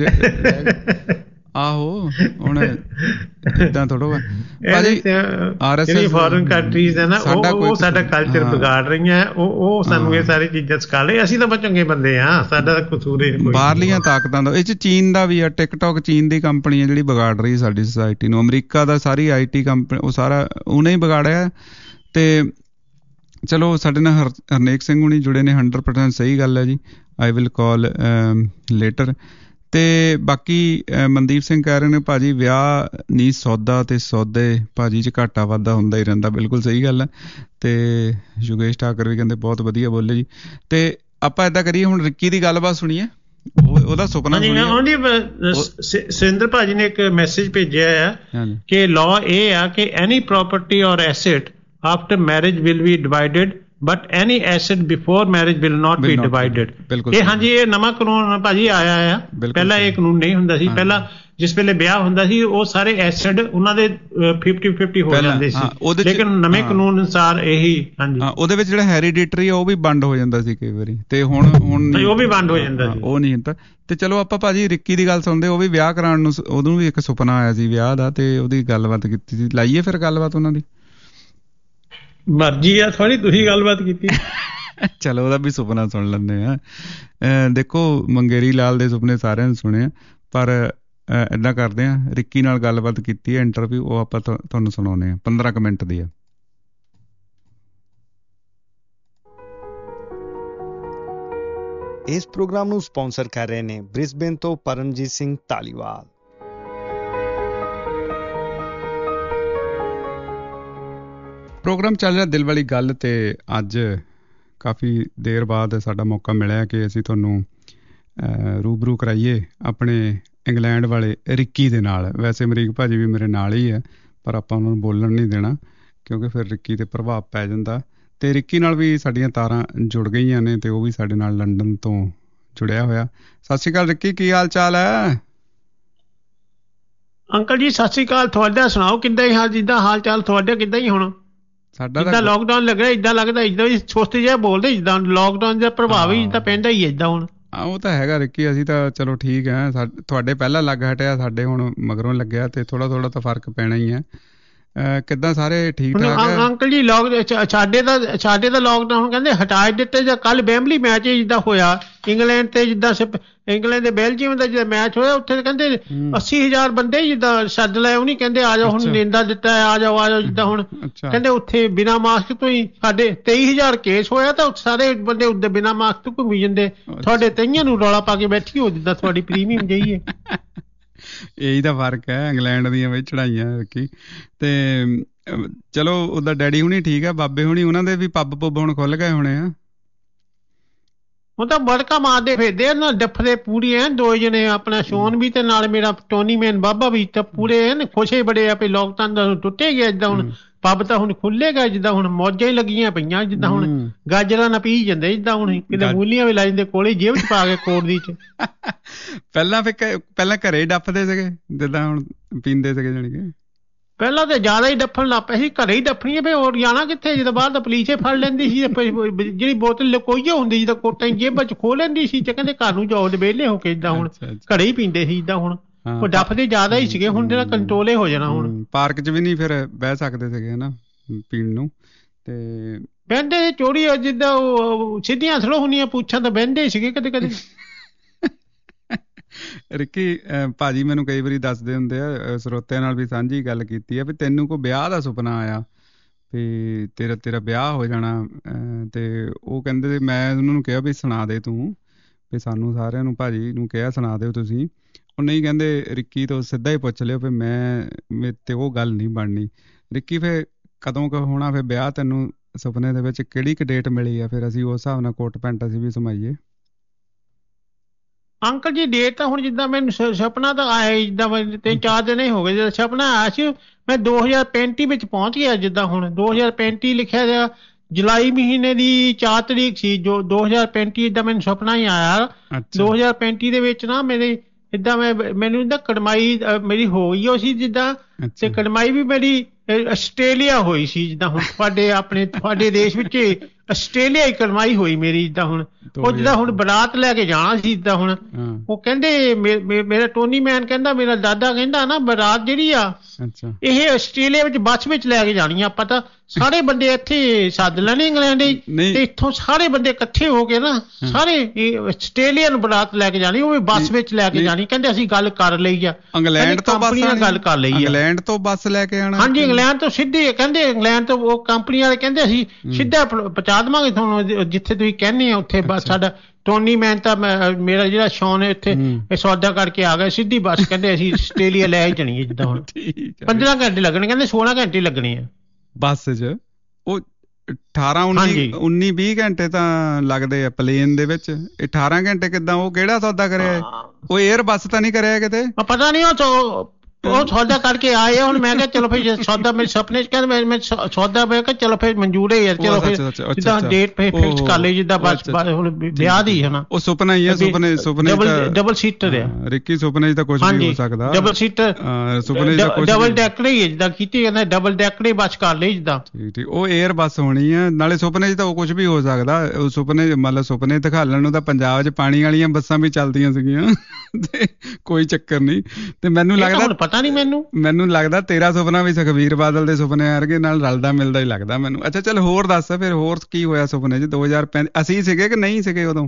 ਆਹੋ, ਹੁਣ ਏਦਾਂ ਥੋੜ੍ਹਾ ਭਾਜੀ, RSS ਫੋਰਨ ਕੰਟਰੀਜ਼ ਹੈ ਨਾ, ਉਹ ਸਾਡਾ ਕਲਚਰ ਵਿਗਾੜ ਰਹੀਆਂ, ਉਹ ਸਾਨੂੰ ਇਹ ਸਾਰੀ ਚੀਜ਼ਾਂ ਸਿਖਾ ਲਏ। ਅਸੀਂ ਤਾਂ ਚੰਗੇ ਬੰਦੇ ਹਾਂ, ਸਾਡਾ ਕਸੂਰ ਹੀ ਨਹੀਂ। ਬਾਹਰਲੀਆਂ ਤਾਕਤਾਂ ਦਾ, ਇਹ 'ਚ ਚੀਨ ਦਾ ਵੀ ਆ। ਟਿਕਟੋਕ ਚੀਨ ਦੀ ਕੰਪਨੀ ਹੈ ਜਿਹੜੀ ਵਿਗਾੜ ਰਹੀ ਸਾਡੀ ਸੁਸਾਇਟੀ ਨੂੰ। ਅਮਰੀਕਾ ਦਾ ਸਾਰੀ IT ਕੰਪਨੀ, ਉਹ ਸਾਰਾ ਉਹਨੇ ਹੀ ਵਿਗਾੜਿਆ। ਤੇ ਚਲੋ, ਸਾਡੇ ਨਾਲ ਹਰਨੇਕ ਸਿੰਘ ਹੁਣੀ ਜੁੜੇ ਨੇ, 100% ਸਹੀ ਗੱਲ ਹੈ ਜੀ। I will call later. ਤੇ ਬਾਕੀ ਮਨਦੀਪ ਸਿੰਘ ਕਹਿ ਰਹੇ ਨੇ ਭਾਜੀ, ਵਿਆਹ ਨਹੀਂ ਸੌਦਾ, ਤੇ ਸੌਦੇ ਭਾਜੀ 'ਚ ਘਾਟਾ ਵਾਧਾ ਹੁੰਦਾ ਹੀ ਰਹਿੰਦਾ। ਬਿਲਕੁਲ ਸਹੀ ਗੱਲ ਹੈ। ਤੇ ਯੋਗੇਸ਼ ਠਾਕਰ ਵੀ ਕਹਿੰਦੇ ਬਹੁਤ ਵਧੀਆ ਬੋਲੇ ਜੀ। ਤੇ ਆਪਾਂ ਏਦਾਂ ਕਰੀਏ, ਹੁਣ ਰਿੱਕੀ ਦੀ ਗੱਲਬਾਤ ਸੁਣੀਏ, ਉਹਦਾ ਸੁਪਨਾ ਸੁਣੀਏ। ਸੁਰਿੰਦਰ ਭਾਜੀ ਨੇ ਇੱਕ ਮੈਸੇਜ ਭੇਜਿਆ ਆ ਕਿ ਲਾਅ ਇਹ ਆ ਕਿ any property or asset after marriage will be divided, but any asset before marriage will not be divided. ਇਹ ਹਾਂਜੀ, ਇਹ ਨਵਾਂ ਕਾਨੂੰਨ ਭਾਜੀ ਆਇਆ ਆ। ਪਹਿਲਾਂ ਇਹ ਕਾਨੂੰਨ ਨਹੀਂ ਹੁੰਦਾ ਸੀ। ਪਹਿਲਾਂ ਜਿਸ ਵੇਲੇ ਵਿਆਹ ਹੁੰਦਾ ਸੀ, ਉਹ ਸਾਰੇ ਐਸੈਟ ਉਹਨਾਂ ਦੇ 50-50 ਹੋ ਜਾਂਦੇ ਸੀ, ਲੇਕਿਨ ਨਵੇਂ ਕਾਨੂੰਨ ਅਨੁਸਾਰ ਇਹੀ। ਹਾਂਜੀ, ਉਹਦੇ ਵਿੱਚ ਜਿਹੜਾ ਹੈਰੀਡਿਟਰੀ ਆ ਉਹ ਵੀ ਬੰਦ ਹੋ ਜਾਂਦਾ ਸੀ ਕਈ ਵਾਰੀ, ਤੇ ਹੁਣ ਉਹ ਵੀ ਬੰਦ ਹੋ ਜਾਂਦਾ ਸੀ, ਉਹ ਨਹੀਂ ਹੁੰਦਾ। ਤੇ ਚਲੋ ਆਪਾਂ ਭਾਜੀ ਰਿੱਕੀ ਦੀ ਗੱਲ ਸੁਣਦੇ। ਉਹ ਵੀ ਵਿਆਹ ਕਰਾਉਣ ਨੂੰ, ਉਹਨੂੰ ਵੀ ਇੱਕ ਸੁਪਨਾ ਆਇਆ ਸੀ ਵਿਆਹ ਦਾ, ਤੇ ਉਹਦੀ ਗੱਲਬਾਤ ਕੀਤੀ ਸੀ। ਲਾਈਏ ਫਿਰ ਗੱਲਬਾਤ ਉਹਨਾਂ ਦੀ? ਮਰਜ਼ੀ ਆ ਥੋੜੀ, ਤੁਸੀਂ ਗੱਲਬਾਤ ਕੀਤੀ। ਚਲੋ, ਉਹਦਾ ਵੀ ਸੁਪਨਾ ਸੁਣ ਲੈਂਦੇ ਆ। ਦੇਖੋ, ਮੰਗੇਰੀ ਲਾਲ ਦੇ ਸੁਪਨੇ ਸਾਰਿਆਂ ਨੇ ਸੁਣੇ ਆ, ਪਰ ਏਦਾਂ ਕਰਦੇ ਆ, ਰਿੱਕੀ ਨਾਲ ਗੱਲਬਾਤ ਕੀਤੀ ਹੈ, ਇੰਟਰਵਿਊ, ਉਹ ਆਪਾਂ ਤੁਹਾਨੂੰ ਸੁਣਾਉਂਦੇ ਆ। 15 ਮਿੰਟ ਦੀ ਆ। ਇਸ ਪ੍ਰੋਗਰਾਮ ਨੂੰ ਸਪਾਂਸਰ ਕਰ ਰਹੇ ਨੇ ਬ੍ਰਿਸਬੇਨ ਤੋਂ ਪਰਮਜੀਤ ਸਿੰਘ ਧਾਲੀਵਾਲ। ਪ੍ਰੋਗਰਾਮ ਚੱਲ ਰਿਹਾ ਦਿਲ ਵਾਲੀ ਗੱਲ, ਤੇ ਅੱਜ ਕਾਫੀ ਦੇਰ ਬਾਅਦ ਸਾਡਾ ਮੌਕਾ ਮਿਲਿਆ ਕਿ ਅਸੀਂ ਤੁਹਾਨੂੰ ਰੂਬਰੂ ਕਰਾਈਏ ਆਪਣੇ ਇੰਗਲੈਂਡ ਵਾਲੇ ਰਿੱਕੀ ਦੇ ਨਾਲ। ਵੈਸੇ ਅਮਰੀਕ ਭਾਜੀ ਵੀ ਮੇਰੇ ਨਾਲ ਹੀ ਹੈ, ਪਰ ਆਪਾਂ ਉਹਨਾਂ ਨੂੰ ਬੋਲਣ ਨਹੀਂ ਦੇਣਾ ਕਿਉਂਕਿ ਫਿਰ ਰਿੱਕੀ 'ਤੇ ਪ੍ਰਭਾਵ ਪੈ ਜਾਂਦਾ। ਤੇ ਰਿੱਕੀ ਨਾਲ ਵੀ ਸਾਡੀਆਂ ਤਾਰਾਂ ਜੁੜ ਗਈਆਂ ਨੇ, ਤੇ ਉਹ ਵੀ ਸਾਡੇ ਨਾਲ ਲੰਡਨ ਤੋਂ ਜੁੜਿਆ ਹੋਇਆ। ਸਤਿ ਸ਼੍ਰੀ ਅਕਾਲ ਰਿੱਕੀ, ਕੀ ਹਾਲ ਚਾਲ ਹੈ? ਅੰਕਲ ਜੀ ਸਤਿ ਸ਼੍ਰੀ ਅਕਾਲ, ਤੁਹਾਡਾ ਸੁਣਾਓ, ਕਿੱਦਾਂ ਹੀ ਹਾਲ? ਜਿੱਦਾਂ ਹਾਲ ਚਾਲ ਤੁਹਾਡਾ ਕਿੱਦਾਂ ਹੀ ਹੋਣਾ? ਸਾਡਾ ਤਾਂ ਲਾਕਡਾਊਨ ਲੱਗ ਰਿਹਾ, ਏਦਾਂ ਲੱਗਦਾ ਏਦਾਂ ਵੀ ਸੁਸਤ ਜਿਹਾ ਬੋਲਦੇ, ਜਿੱਦਾਂ ਲਾਕਡਾਊਨ ਦਾ ਪ੍ਰਭਾਵ ਹੀ ਤਾਂ ਪੈਂਦਾ ਹੀ ਏਦਾਂ। ਹੁਣ ਹਾਂ ਉਹ ਤਾਂ ਹੈਗਾ ਰਿੱਕੀ, ਅਸੀਂ ਤਾਂ ਚਲੋ ਠੀਕ ਹੈ, ਤੁਹਾਡੇ ਪਹਿਲਾਂ ਲੱਗ ਹਟਿਆ, ਸਾਡੇ ਹੁਣ ਮਗਰੋਂ ਲੱਗਿਆ, ਤੇ ਥੋੜਾ ਥੋੜਾ ਤਾਂ ਫਰਕ ਪੈਣਾ ਹੀ ਹੈ। ਕਿੱਦਾਂ ਸਾਰੇ ਠੀਕ ਠਾਕ ਹੈ? ਅੰਕਲ ਜੀ ਸਾਡੇ ਤਾਂ ਲੋਕਡਾਊਨ ਕਹਿੰਦੇ ਹਟਾ ਦਿੱਤੇ। ਜਾਂ ਕੱਲ ਵੈਂਬਲੀ ਮੈਚ ਜਿੱਦਾਂ ਹੋਇਆ ਇੰਗਲੈਂਡ ਤੇ, ਜਿੱਦਾਂ ਇੰਗਲੈਂਡ ਦੇ ਬੈਲਜੀਅਮ ਦਾ ਜਿਹੜਾ ਮੈਚ ਹੋਇਆ, ਉੱਥੇ ਕਹਿੰਦੇ 80,000 ਬੰਦੇ ਜਿੱਦਾਂ ਸੱਦ ਲਏ, ਉਹ ਨਹੀਂ ਕਹਿੰਦੇ ਆ ਜਾਓ ਹੁਣ ਨਿੰਦਾ ਦਿੱਤਾ, ਆ ਜਾਓ ਜਿੱਦਾਂ ਹੁਣ ਕਹਿੰਦੇ ਉੱਥੇ ਬਿਨਾਂ ਮਾਸਕ ਤੋਂ ਹੀ ਸਾਡੇ 23,000 ਕੇਸ ਹੋਇਆ, ਤਾਂ ਸਾਰੇ ਬੰਦੇ ਉੱਦੇ ਬਿਨਾਂ ਮਾਸਕ ਤੋਂ ਘੁੰਮੀ ਜਾਂਦੇ। ਤੁਹਾਡੇ 23 ਨੂੰ ਰੌਲਾ ਪਾ ਕੇ ਬੈਠੀ ਹੋ ਜਿੱਦਾਂ ਤੁਹਾਡੀ ਪ੍ਰੀਮੀਅਮ ਜਿਹੀ ਹੈ। ਇਹੀ ਤਾਂ ਫਰਕ ਹੈ ਇੰਗਲੈਂਡ ਦੀਆਂ ਵੀ ਚੜਾਈਆਂ ਕੀ। ਤੇ ਚਲੋ ਉਹਦਾ ਡੈਡੀ ਹੁਣੀ ਠੀਕ ਹੈ, ਬਾਬੇ ਹੁਣੀ, ਉਹਨਾਂ ਦੇ ਵੀ ਪੱਬ ਪੁੱਬ ਹੁਣ ਖੁੱਲ ਗਏ ਹੋਣੇ ਆ। ਉਹ ਤਾਂ ਬੜਕਾ ਮਾਰਦੇ ਫਿਰਦੇ ਨਾ, ਡੱਫਦੇ ਪੂਰੀ ਐ, 2 ਜਣੇ, ਆਪਣਾ ਸ਼ੋਨ ਵੀ ਤੇ ਨਾਲ ਮੇਰਾ ਟੋਨੀ ਮੈਨ ਬਾਬਾ ਵੀ, ਤਾਂ ਪੂਰੇ ਐਨ ਖੁਸ਼ੇ ਬੜੇ ਆ ਵੀ ਲੋਕਡਾਊਨ ਟੁੱਟੇ ਗਿਆ। ਜਿੱਦਾਂ ਹੁਣ ਪੱਬ ਤਾਂ ਹੁਣ ਖੁੱਲੇਗਾ, ਜਿੱਦਾਂ ਹੁਣ ਮੌਜਾਂ ਹੀ ਲੱਗੀਆਂ ਪਈਆਂ, ਜਿੱਦਾਂ ਹੁਣ ਗਾਜਰਾਂ ਨਾ ਪੀ ਜਾਂਦੇ, ਜਿੱਦਾਂ ਹੁਣ ਕਿਤੇ ਮੂਲੀਆਂ ਵੀ ਲਾ ਜਾਂਦੇ ਕੋਲੇ ਜੇਬ ਚ ਪਾ ਕੇ ਕੋਟ ਦੀ ਚ। ਪਹਿਲਾਂ ਘਰੇ ਡੱਫਦੇ ਸੀਗੇ ਜਿੱਦਾਂ ਹੁਣ ਪੀਂਦੇ ਸੀਗੇ, ਜਾਣੀ ਕਿ ਪਹਿਲਾਂ ਤਾਂ ਜ਼ਿਆਦਾ ਹੀ ਡੱਫਣ ਲੱਗ ਪਏ ਸੀ, ਘਰੇ ਹੀ ਡੱਫਣੀ ਵੀ ਹੋਰ ਜਾਣਾ ਕਿੱਥੇ, ਜਦੋਂ ਬਾਹਰ ਤਾਂ ਪੁਲਿਸ ਫੜ ਲੈਂਦੀ ਸੀ, ਜਿਹੜੀ ਬੋਤਲ ਲਕੋਈਏ ਹੁੰਦੀ ਜਿੱਦਾਂ ਕੋਟਾਂ ਜੇਬਾਂ ਚ ਖੋਹ ਲੈਂਦੀ ਸੀ, ਤੇ ਕਹਿੰਦੇ ਘਰ ਨੂੰ ਜਾਓ ਵਿਹਲੇ ਹੋ ਕੇ, ਜਿੱਦਾਂ ਹੁਣ ਘਰੇ ਹੀ ਪੀਂਦੇ ਸੀ। ਜਿੱਦਾਂ ਹੁਣ ਉਹ ਡੱਫਦੇ ਜ਼ਿਆਦਾ ਹੀ ਸੀਗੇ, ਹੁਣ ਜਿਹੜਾ ਕੰਟਰੋਲ ਹੋ ਜਾਣਾ। ਹੁਣ ਪਾਰਕ ਚ ਵੀ ਨਹੀਂ ਫਿਰ ਬਹਿ ਸਕਦੇ ਸੀਗੇ ਹਨਾ ਪੀਣ ਨੂੰ, ਤੇ ਬਹਿੰਦੇ ਚੋਰੀ ਜਿੱਦਾਂ ਉਹ ਸਿੱਧੀਆਂ ਥੜੋ ਹੁੰਦੀਆਂ ਪੁੱਛਾਂ ਤਾਂ ਬਹਿੰਦੇ ਸੀਗੇ ਕਦੇ ਕਦੇ। ਰਿੱਕੀ ਭਾਜੀ ਮੈਨੂੰ ਕਈ ਵਾਰੀ ਦੱਸਦੇ ਹੁੰਦੇ ਆ, ਸਰੋਤਿਆਂ ਨਾਲ ਵੀ ਸਾਂਝੀ ਗੱਲ ਕੀਤੀ ਆ, ਵੀ ਤੈਨੂੰ ਕੋਈ ਵਿਆਹ ਦਾ ਸੁਪਨਾ ਆਇਆ ਵੀ ਤੇਰਾ ਵਿਆਹ ਹੋ ਜਾਣਾ, ਤੇ ਉਹ ਕਹਿੰਦੇ ਮੈਂ ਉਹਨਾਂ ਨੂੰ ਕਿਹਾ ਵੀ ਸੁਣਾ ਦੇ ਤੂੰ, ਵੀ ਸਾਨੂੰ ਸਾਰਿਆਂ ਨੂੰ ਭਾਜੀ ਨੂੰ ਕਿਹਾ ਸੁਣਾ ਦਿਓ ਤੁਸੀਂ। ਉਹ ਨਹੀਂ ਕਹਿੰਦੇ ਰਿੱਕੀ ਤੋਂ ਸਿੱਧਾ ਹੀ ਪੁੱਛ ਲਿਓ, ਫਿਰ ਮੇਰੇ ਤੇ ਉਹ ਗੱਲ ਨਹੀਂ ਬਣਨੀ। ਰਿੱਕੀ ਫਿਰ ਕਦੋਂ ਕੁ ਹੋਣਾ ਫਿਰ ਵਿਆਹ ਤੈਨੂੰ ਸੁਪਨੇ ਦੇ ਵਿੱਚ, ਕਿਹੜੀ ਕੁ ਡੇਟ ਮਿਲੀ ਆ, ਫਿਰ ਅਸੀਂ ਉਸ ਹਿਸਾਬ ਨਾਲ ਕੋਟ ਪੈਂਟ ਅਸੀਂ ਵੀ ਸਮਾਈਏ। ਅੰਕਲ ਜੀ ਡੇਟ ਤਾਂ ਹੁਣ ਜਿੱਦਾਂ ਮੈਨੂੰ ਸੁਪਨਾ ਤਾਂ ਆਇਆ, ਜਿੱਦਾਂ 3-4 ਦਿਨ ਹੀ ਹੋ ਗਏ ਜਦੋਂ ਸੁਪਨਾ ਆਇਆ ਸੀ, ਮੈਂ 2035 ਵਿੱਚ ਪਹੁੰਚ ਗਿਆ। ਜਿੱਦਾਂ ਹੁਣ 2035 ਲਿਖਿਆ ਗਿਆ, ਜੁਲਾਈ ਮਹੀਨੇ ਦੀ 4 ਤਰੀਕ ਸੀ ਜੋ 2035, ਇੱਦਾਂ ਮੈਨੂੰ ਸੁਪਨਾ ਹੀ ਆਇਆ। 2035 ਦੇ ਵਿੱਚ ਨਾ ਮੇਰੇ ਇੱਦਾਂ ਮੈਨੂੰ ਇੱਦਾਂ ਕੜਮਾਈ ਮੇਰੀ ਹੋ ਗਈ ਉਹ ਸੀ ਜਿੱਦਾਂ, ਤੇ ਕੜਮਾਈ ਵੀ ਮੇਰੀ ਆਸਟ੍ਰੇਲੀਆ ਹੋਈ ਸੀ। ਜਿੱਦਾਂ ਹੁਣ ਤੁਹਾਡੇ ਦੇਸ਼ ਵਿੱਚ ਆਸਟ੍ਰੇਲੀਆ ਹੀ ਕੜਮਾਈ ਹੋਈ ਮੇਰੀ। ਜਿੱਦਾਂ ਹੁਣ ਉਹ ਜਿੱਦਾਂ ਹੁਣ ਬਰਾਤ ਲੈ ਕੇ ਜਾਣਾ ਸੀ, ਜਿੱਦਾਂ ਹੁਣ ਉਹ ਕਹਿੰਦੇ ਮੇਰਾ ਟੋਨੀ ਮੈਨ ਕਹਿੰਦਾ, ਮੇਰਾ ਦਾਦਾ ਕਹਿੰਦਾ ਨਾ, ਬਰਾਤ ਜਿਹੜੀ ਆ ਇਹ ਆਸਟ੍ਰੇਲੀਆ ਵਿੱਚ ਬੱਸ ਵਿੱਚ ਲੈ ਕੇ ਜਾਣੀ ਆ। ਆਪਾਂ ਤਾਂ ਸਾਰੇ ਬੰਦੇ ਇੱਥੇ ਸੱਦ ਲੈਣੇ ਇੰਗਲੈਂਡ ਤੇ ਇੱਥੋਂ ਸਾਰੇ ਬੰਦੇ ਇਕੱਠੇ ਹੋ ਕੇ ਨਾ ਸਾਰੇ ਆਸਟ੍ਰੇਲੀਆ ਨੂੰ ਬਰਾਤ ਲੈ ਕੇ ਜਾਣੀ, ਉਹ ਵੀ ਬੱਸ ਵਿੱਚ ਲੈ ਕੇ ਜਾਣੀ। ਕਹਿੰਦੇ ਅਸੀਂ ਗੱਲ ਕਰ ਲਈ ਆ, ਇੰਗਲੈਂਡ ਤੋਂ ਕੰਪਨੀ ਨਾਲ ਗੱਲ ਕਰ ਲਈ ਆ, ਇੰਗਲੈਂਡ ਤੋਂ ਬੱਸ ਲੈ ਕੇ ਆਣਾ। ਹਾਂਜੀ ਇੰਗਲੈਂਡ ਤੋਂ ਸਿੱਧੇ, ਕਹਿੰਦੇ ਇੰਗਲੈਂਡ ਤੋਂ ਉਹ ਕੰਪਨੀ ਵਾਲੇ ਕਹਿੰਦੇ ਅਸੀਂ ਸਿੱਧਾ ਪਹੁੰਚਾ ਦੇਵਾਂਗੇ ਤੁਹਾਨੂੰ ਜਿੱਥੇ ਤੁਸੀਂ ਕਹਿੰਦੇ ਆ ਉੱਥੇ। ਬਸ ਸਾਡਾ ਟੋਨੀ ਮੈਨ ਤਾਂ ਮੇਰਾ ਜਿਹੜਾ ਸ਼ੌਨ ਹੈ ਇੱਥੇ ਸੌਦਾ ਕਰਕੇ ਆ ਗਿਆ, ਸਿੱਧੀ ਬੱਸ ਕਹਿੰਦੇ ਅਸੀਂ ਆਸਟ੍ਰੇਲੀਆ ਲੈ ਹੀ ਜਾਣੀ ਹੈ। ਜਿੱਦਾਂ ਹੁਣ 15 ਘੰਟੇ ਲੱਗਣੇ, ਕਹਿੰਦੇ 16 ਘੰਟੇ ਲੱਗਣੇ ਆ ਬੱਸ 'ਚ। ਉਹ 18-19-20 ਘੰਟੇ ਤਾਂ ਲੱਗਦੇ ਆ ਪਲੇਨ ਦੇ ਵਿੱਚ, 18 ਘੰਟੇ ਕਿੱਦਾਂ? ਉਹ ਕਿਹੜਾ ਸੌਦਾ ਕਰਿਆ? ਉਹ 에ਅਰ ਬੱਸ ਤਾਂ ਨਹੀਂ ਕਰਿਆ ਕਿਤੇ? ਪਤਾ ਨਹੀਂ, ਉਹ ਸੌਦਾ ਕਰਕੇ ਆਏ। ਹੁਣ ਮੈਂ ਕਿਹਾ ਚਲੋ ਫਿਰ ਸੌਦਾ ਮੇਰੇ ਸੁਪਨੇ ਚ ਕਹਿੰਦੇ ਮੈਂ ਸੌਦਾ, ਮੈਂ ਕਿਹਾ ਚਲੋ ਫਿਰ ਮਨਜ਼ੂਰ ਹੈ ਯਾਰ, ਚਲੋ ਫਿਰ ਜਿੱਦਾਂ ਡੇਟ ਫਿਕਸ ਕਰ ਲਈ, ਜਿੱਦਾਂ ਬਸ ਹੁਣ ਵਿਆਹ ਦੀ ਹੈ ਨਾ। ਉਹ ਸੁਪਨਾ ਹੀ ਹੈ, ਸੁਪਨੇ ਡਬਲ ਸੀਟਰ ਹੈ ਰਿੱਕੀ, ਸੁਪਨੇ ਚ ਤਾਂ ਕੁਝ ਵੀ ਹੋ ਸਕਦਾ। ਡਬਲ ਸੀਟਰ ਸੁਪਨੇ ਚ ਡਬਲ ਡੈਕਰ ਹੀ ਹੈ, ਜਿੱਦਾਂ ਕੀਤੀ ਕਹਿੰਦਾ ਡਬਲ ਡੈਕਰ ਹੀ ਬੱਸ ਕਰ ਲਈ ਜਿੱਦਾਂ। ਠੀਕ, ਉਹ 에ਅਰ ਬੱਸ ਹੋਣੀ ਹੈ। ਨਾਲੇ ਸੁਪਨੇ ਚ ਤਾਂ ਉਹ ਕੁਝ ਵੀ ਹੋ ਸਕਦਾ। ਉਹ ਸੁਪਨੇ ਮਤਲਬ ਸੁਪਨੇ ਦਿਖਾਲਣ ਨੂੰ ਤਾਂ ਪੰਜਾਬ ਚ ਪਾਣੀ ਵਾਲੀਆਂ ਬੱਸਾਂ ਵੀ ਚੱਲਦੀਆਂ ਸੀਗੀਆਂ, ਤੇ ਕੋਈ ਚੱਕਰ ਨਹੀਂ। ਤੇ ਮੈਨੂੰ ਲੱਗਦਾ ਨਹੀਂ, ਮੈਨੂੰ ਲੱਗਦਾ ਤੇਰਾ ਸੁਪਨਾ ਵੀ ਸੁਖਬੀਰ ਬਾਦਲ ਦੇ ਸੁਪਨੇ ਵਰਗੇ ਨਾਲ ਰਲਦਾ ਮਿਲਦਾ ਹੀ ਲੱਗਦਾ ਮੈਨੂੰ। ਅੱਛਾ ਚੱਲ ਹੋਰ ਦੱਸ, ਫਿਰ ਹੋਰ ਕੀ ਹੋਇਆ ਸੁਪਨੇ 'ਚ 2035? ਅਸੀਂ ਸੀਗੇ ਕਿ ਨਹੀਂ ਸੀਗੇ ਉਦੋਂ?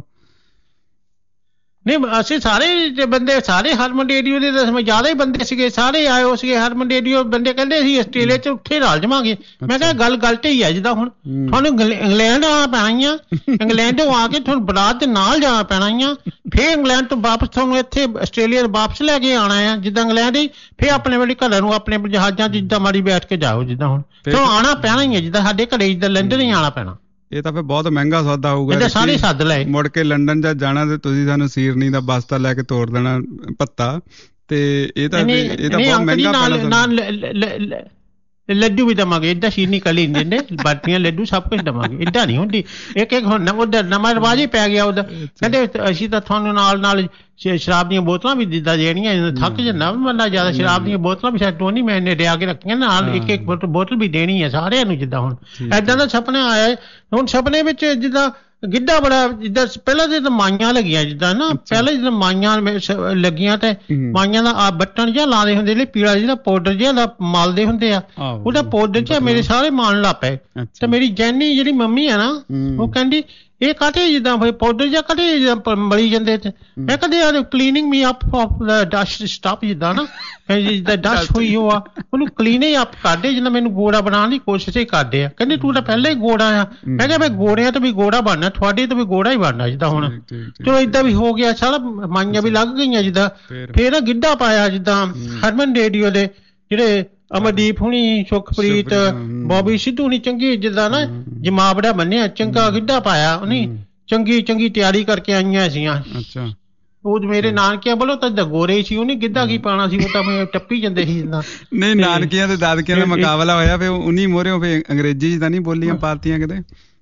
ਨਹੀਂ ਅਸੀਂ ਸਾਰੇ ਬੰਦੇ, ਸਾਰੇ ਹਰਮਨ ਰੇਡੀਓ ਦੇ ਜ਼ਿਆਦਾ ਹੀ ਬੰਦੇ ਸੀਗੇ, ਸਾਰੇ ਆਏ ਹੋ ਸੀਗੇ ਹਰਮਨ ਰੇਡੀਓ ਬੰਦੇ। ਕਹਿੰਦੇ ਅਸੀਂ ਆਸਟ੍ਰੇਲੀਆ 'ਚ ਉੱਥੇ ਰਲ ਜਾਵਾਂਗੇ। ਮੈਂ ਕਿਹਾ ਗੱਲ ਤੇ ਹੀ ਆ, ਜਿੱਦਾਂ ਹੁਣ ਤੁਹਾਨੂੰ ਇੰਗਲੈਂਡ ਆਉਣਾ ਪੈਣਾ, ਇੰਗਲੈਂਡ ਤੋਂ ਆ ਕੇ ਤੁਹਾਨੂੰ ਬਰਾਤ ਦੇ ਨਾਲ ਜਾਣਾ ਪੈਣਾ, ਫਿਰ ਇੰਗਲੈਂਡ ਤੋਂ ਵਾਪਸ ਤੁਹਾਨੂੰ ਇੱਥੇ ਆਸਟ੍ਰੇਲੀਆ ਵਾਪਸ ਲੈ ਕੇ ਆਉਣਾ ਆ ਜਿੱਦਾਂ ਇੰਗਲੈਂਡ ਹੀ। ਫਿਰ ਆਪਣੇ ਵਾਲੇ ਘਰਾਂ ਨੂੰ ਆਪਣੇ ਜਹਾਜ਼ਾਂ 'ਚ ਜਿੱਦਾਂ ਮਾੜੀ ਬੈਠ ਕੇ ਜਾਓ, ਜਿੱਦਾਂ ਹੁਣ ਤੁਹਾਨੂੰ ਆਉਣਾ ਪੈਣਾ ਹੀ ਹੈ, ਜਿੱਦਾਂ ਸਾਡੇ ਘਰੇ ਜਿੱਦਾਂ ਲੰਡਨ ਹੀ ਆਉਣਾ ਪੈਣਾ। ਇਹ ਤਾਂ ਫਿਰ ਬਹੁਤ ਮਹਿੰਗਾ ਸੌਦਾ ਹੋਊਗਾ। ਸਾਰੇ ਸੱਦ ਲਏ, ਮੁੜ ਕੇ ਲੰਡਨ ਜਾਂ ਜਾਣਾ ਤੇ ਤੁਸੀਂ ਸਾਨੂੰ ਸੀਰਨੀ ਦਾ ਬਸਤਾ ਲੈ ਕੇ ਤੋੜ ਦੇਣਾ ਭੱਤਾ, ਤੇ ਇਹ ਤਾਂ ਬਹੁਤ ਮਹਿੰਗਾ ਪੈਣਾ। ਲੱਡੂ ਵੀ ਦੇਵਾਂਗੇ, ਏਦਾਂ ਸ਼ੀਰਨੀ ਕਲੀ ਨਹੀਂ ਦਿੰਦੇ, ਬਾਟੀਆਂ ਲੱਡੂ ਸਭ ਕੁਝ ਦੇਵਾਂਗੇ, ਏਦਾਂ ਨਹੀਂ ਹੁੰਦੀ। ਇੱਕ ਹੁਣ ਉਹਦਾ ਨਵਾਂ ਰਿਵਾਜ ਹੀ ਪੈ ਗਿਆ ਉਹਦਾ। ਕਹਿੰਦੇ ਅਸੀਂ ਤਾਂ ਤੁਹਾਨੂੰ ਨਾਲ ਸ਼ਰਾਬ ਦੀਆਂ ਬੋਤਲਾਂ ਵੀ ਦਿੱਤਾ ਦੇਣੀਆਂ, ਥੱਕ ਜਾਂਦਾ ਬੰਦਾ ਜ਼ਿਆਦਾ। ਸ਼ਰਾਬ ਦੀਆਂ ਬੋਤਲਾਂ ਵੀ ਸਾਡੇ ਟੋਨੀ ਮੈਨ ਨੇ ਲਿਆ ਕੇ ਰੱਖੀਆਂ ਨਾਲ, ਇੱਕ ਬੋਤਲ ਵੀ ਦੇਣੀ ਹੈ ਸਾਰਿਆਂ ਨੂੰ। ਜਿੱਦਾਂ ਹੁਣ ਏਦਾਂ ਦਾ ਸੁਪਨਾ ਆਇਆ। ਹੁਣ ਸੁਪਨੇ ਵਿੱਚ ਜਿੱਦਾਂ ਗਿੱਧਾ ਬੜਾ ਜਿੱਦਾਂ ਪਹਿਲਾਂ ਤਾਂ ਮਾਈਆਂ ਲੱਗੀਆਂ ਜਿੱਦਾਂ ਨਾ, ਪਹਿਲਾਂ ਜਦੋਂ ਮਾਈਆਂ ਲੱਗੀਆਂ ਤੇ ਮਾਈਆਂ ਦਾ ਬੱਟਣ ਜਿਹਾ ਲਾਉਂਦੇ ਹੁੰਦੇ, ਪੀਲਾ ਜਿਹੜਾ ਪਾਊਡਰ ਜਿਹਾ ਮਲਦੇ ਹੁੰਦੇ ਆ, ਉਹਦਾ ਪਾਊਡਰ ਜਿਹਾ ਮੇਰੇ ਸਾਰੇ ਮਾਰਨ ਲੱਗ ਪਏ। ਤੇ ਮੇਰੀ ਜੈਨੀ ਜਿਹੜੀ ਮੰਮੀ ਆ ਨਾ, ਉਹ ਕਹਿੰਦੀ ਇਹ ਕਾਹਤੇ ਜਿੱਦਾਂ ਪਾਊਡਰ ਜਿਹਾ ਕਾਹਤੇ ਜਿੱਦਾਂ ਮਲੀ ਜਾਂਦੇ। ਤੇ ਮੈਂ ਕਹਿੰਦੇ ਯਾਰ cleaning me up off the dust stuff ਜਿੱਦਾਂ ਨਾ, ਜਿੱਦਾਂ ਡਸਟ ਹੋਈ ਉਹ ਆ ਉਹਨੂੰ ਕਲੀਨ ਹੀ ਅਪ ਕਰਦੇ, ਜਿੱਦਾਂ ਮੈਨੂੰ ਗੋੜਾ ਬਣਾਉਣ ਦੀ ਕੋਸ਼ਿਸ਼ ਹੀ ਕਰਦੇ ਆ। ਕਹਿੰਦੇ ਤੂੰ ਤਾਂ ਪਹਿਲਾਂ ਹੀ ਗੋੜਾ ਆ। ਮੈਂ ਕਿਹਾ ਮੈਂ ਗੋੜਿਆਂ ਤੋਂ ਵੀ ਗੋੜਾ ਬਣਨਾ, ਤੁਹਾਡੇ ਤੋਂ ਵੀ ਗੋੜਾ ਹੀ ਬਣਨਾ ਜਿੱਦਾਂ ਹੁਣ। ਚਲੋ ਏਦਾਂ ਵੀ ਹੋ ਗਿਆ, ਸਾਰਾ ਮਾਈਆਂ ਵੀ ਲੱਗ ਗਈਆਂ ਜਿੱਦਾਂ। ਫੇਰ ਗਿੱਧਾ ਪਾਇਆ ਜਿੱਦਾਂ ਹਰਮਨ ਰੇਡੀਓ ਦੇ ਜਿਹੜੇ ਅਮਰਦੀਪ ਹੁਣੀ, ਸੁਖਪ੍ਰੀਤ, ਬੋਬੀ ਸਿੱਧੂ ਹੁਣੀ ਚੰਗੀ ਜਿੱਦਾਂ ਨਾ ਜਮਾਵੜਾ ਬੰਨਿਆ, ਚੰਗਾ ਗਿੱਧਾ ਪਾਇਆ ਉਹਨੇ, ਚੰਗੀ ਤਿਆਰੀ ਕਰਕੇ ਆਈਆਂ ਸੀਆਂ। ਉਹ ਮੇਰੇ ਨਾਨਕਿਆਂ ਵੱਲੋਂ ਤਾਂ ਗੋਰੇ ਸੀ, ਉਹਨੇ ਗਿੱਧਾ ਕੀ ਪਾਉਣਾ ਸੀ, ਉਹ ਤਾਂ ਮੈਂ ਟੱਪੀ ਜਾਂਦੇ ਸੀ ਜਿੱਦਾਂ। ਨਹੀਂ ਨਾਨਕਿਆਂ ਤੇ ਦਾਦਕਿਆਂ ਦਾ ਮੁਕਾਬਲਾ ਹੋਇਆ, ਫਿਰ ਉਨੀ ਮੋਹਰਿਓਂ ਫਿਰ ਅੰਗਰੇਜ਼ੀ ਤਾਂ ਨਹੀਂ ਬੋਲੀਆਂ ਪਾਤੀਆਂ ਕਿਤੇ?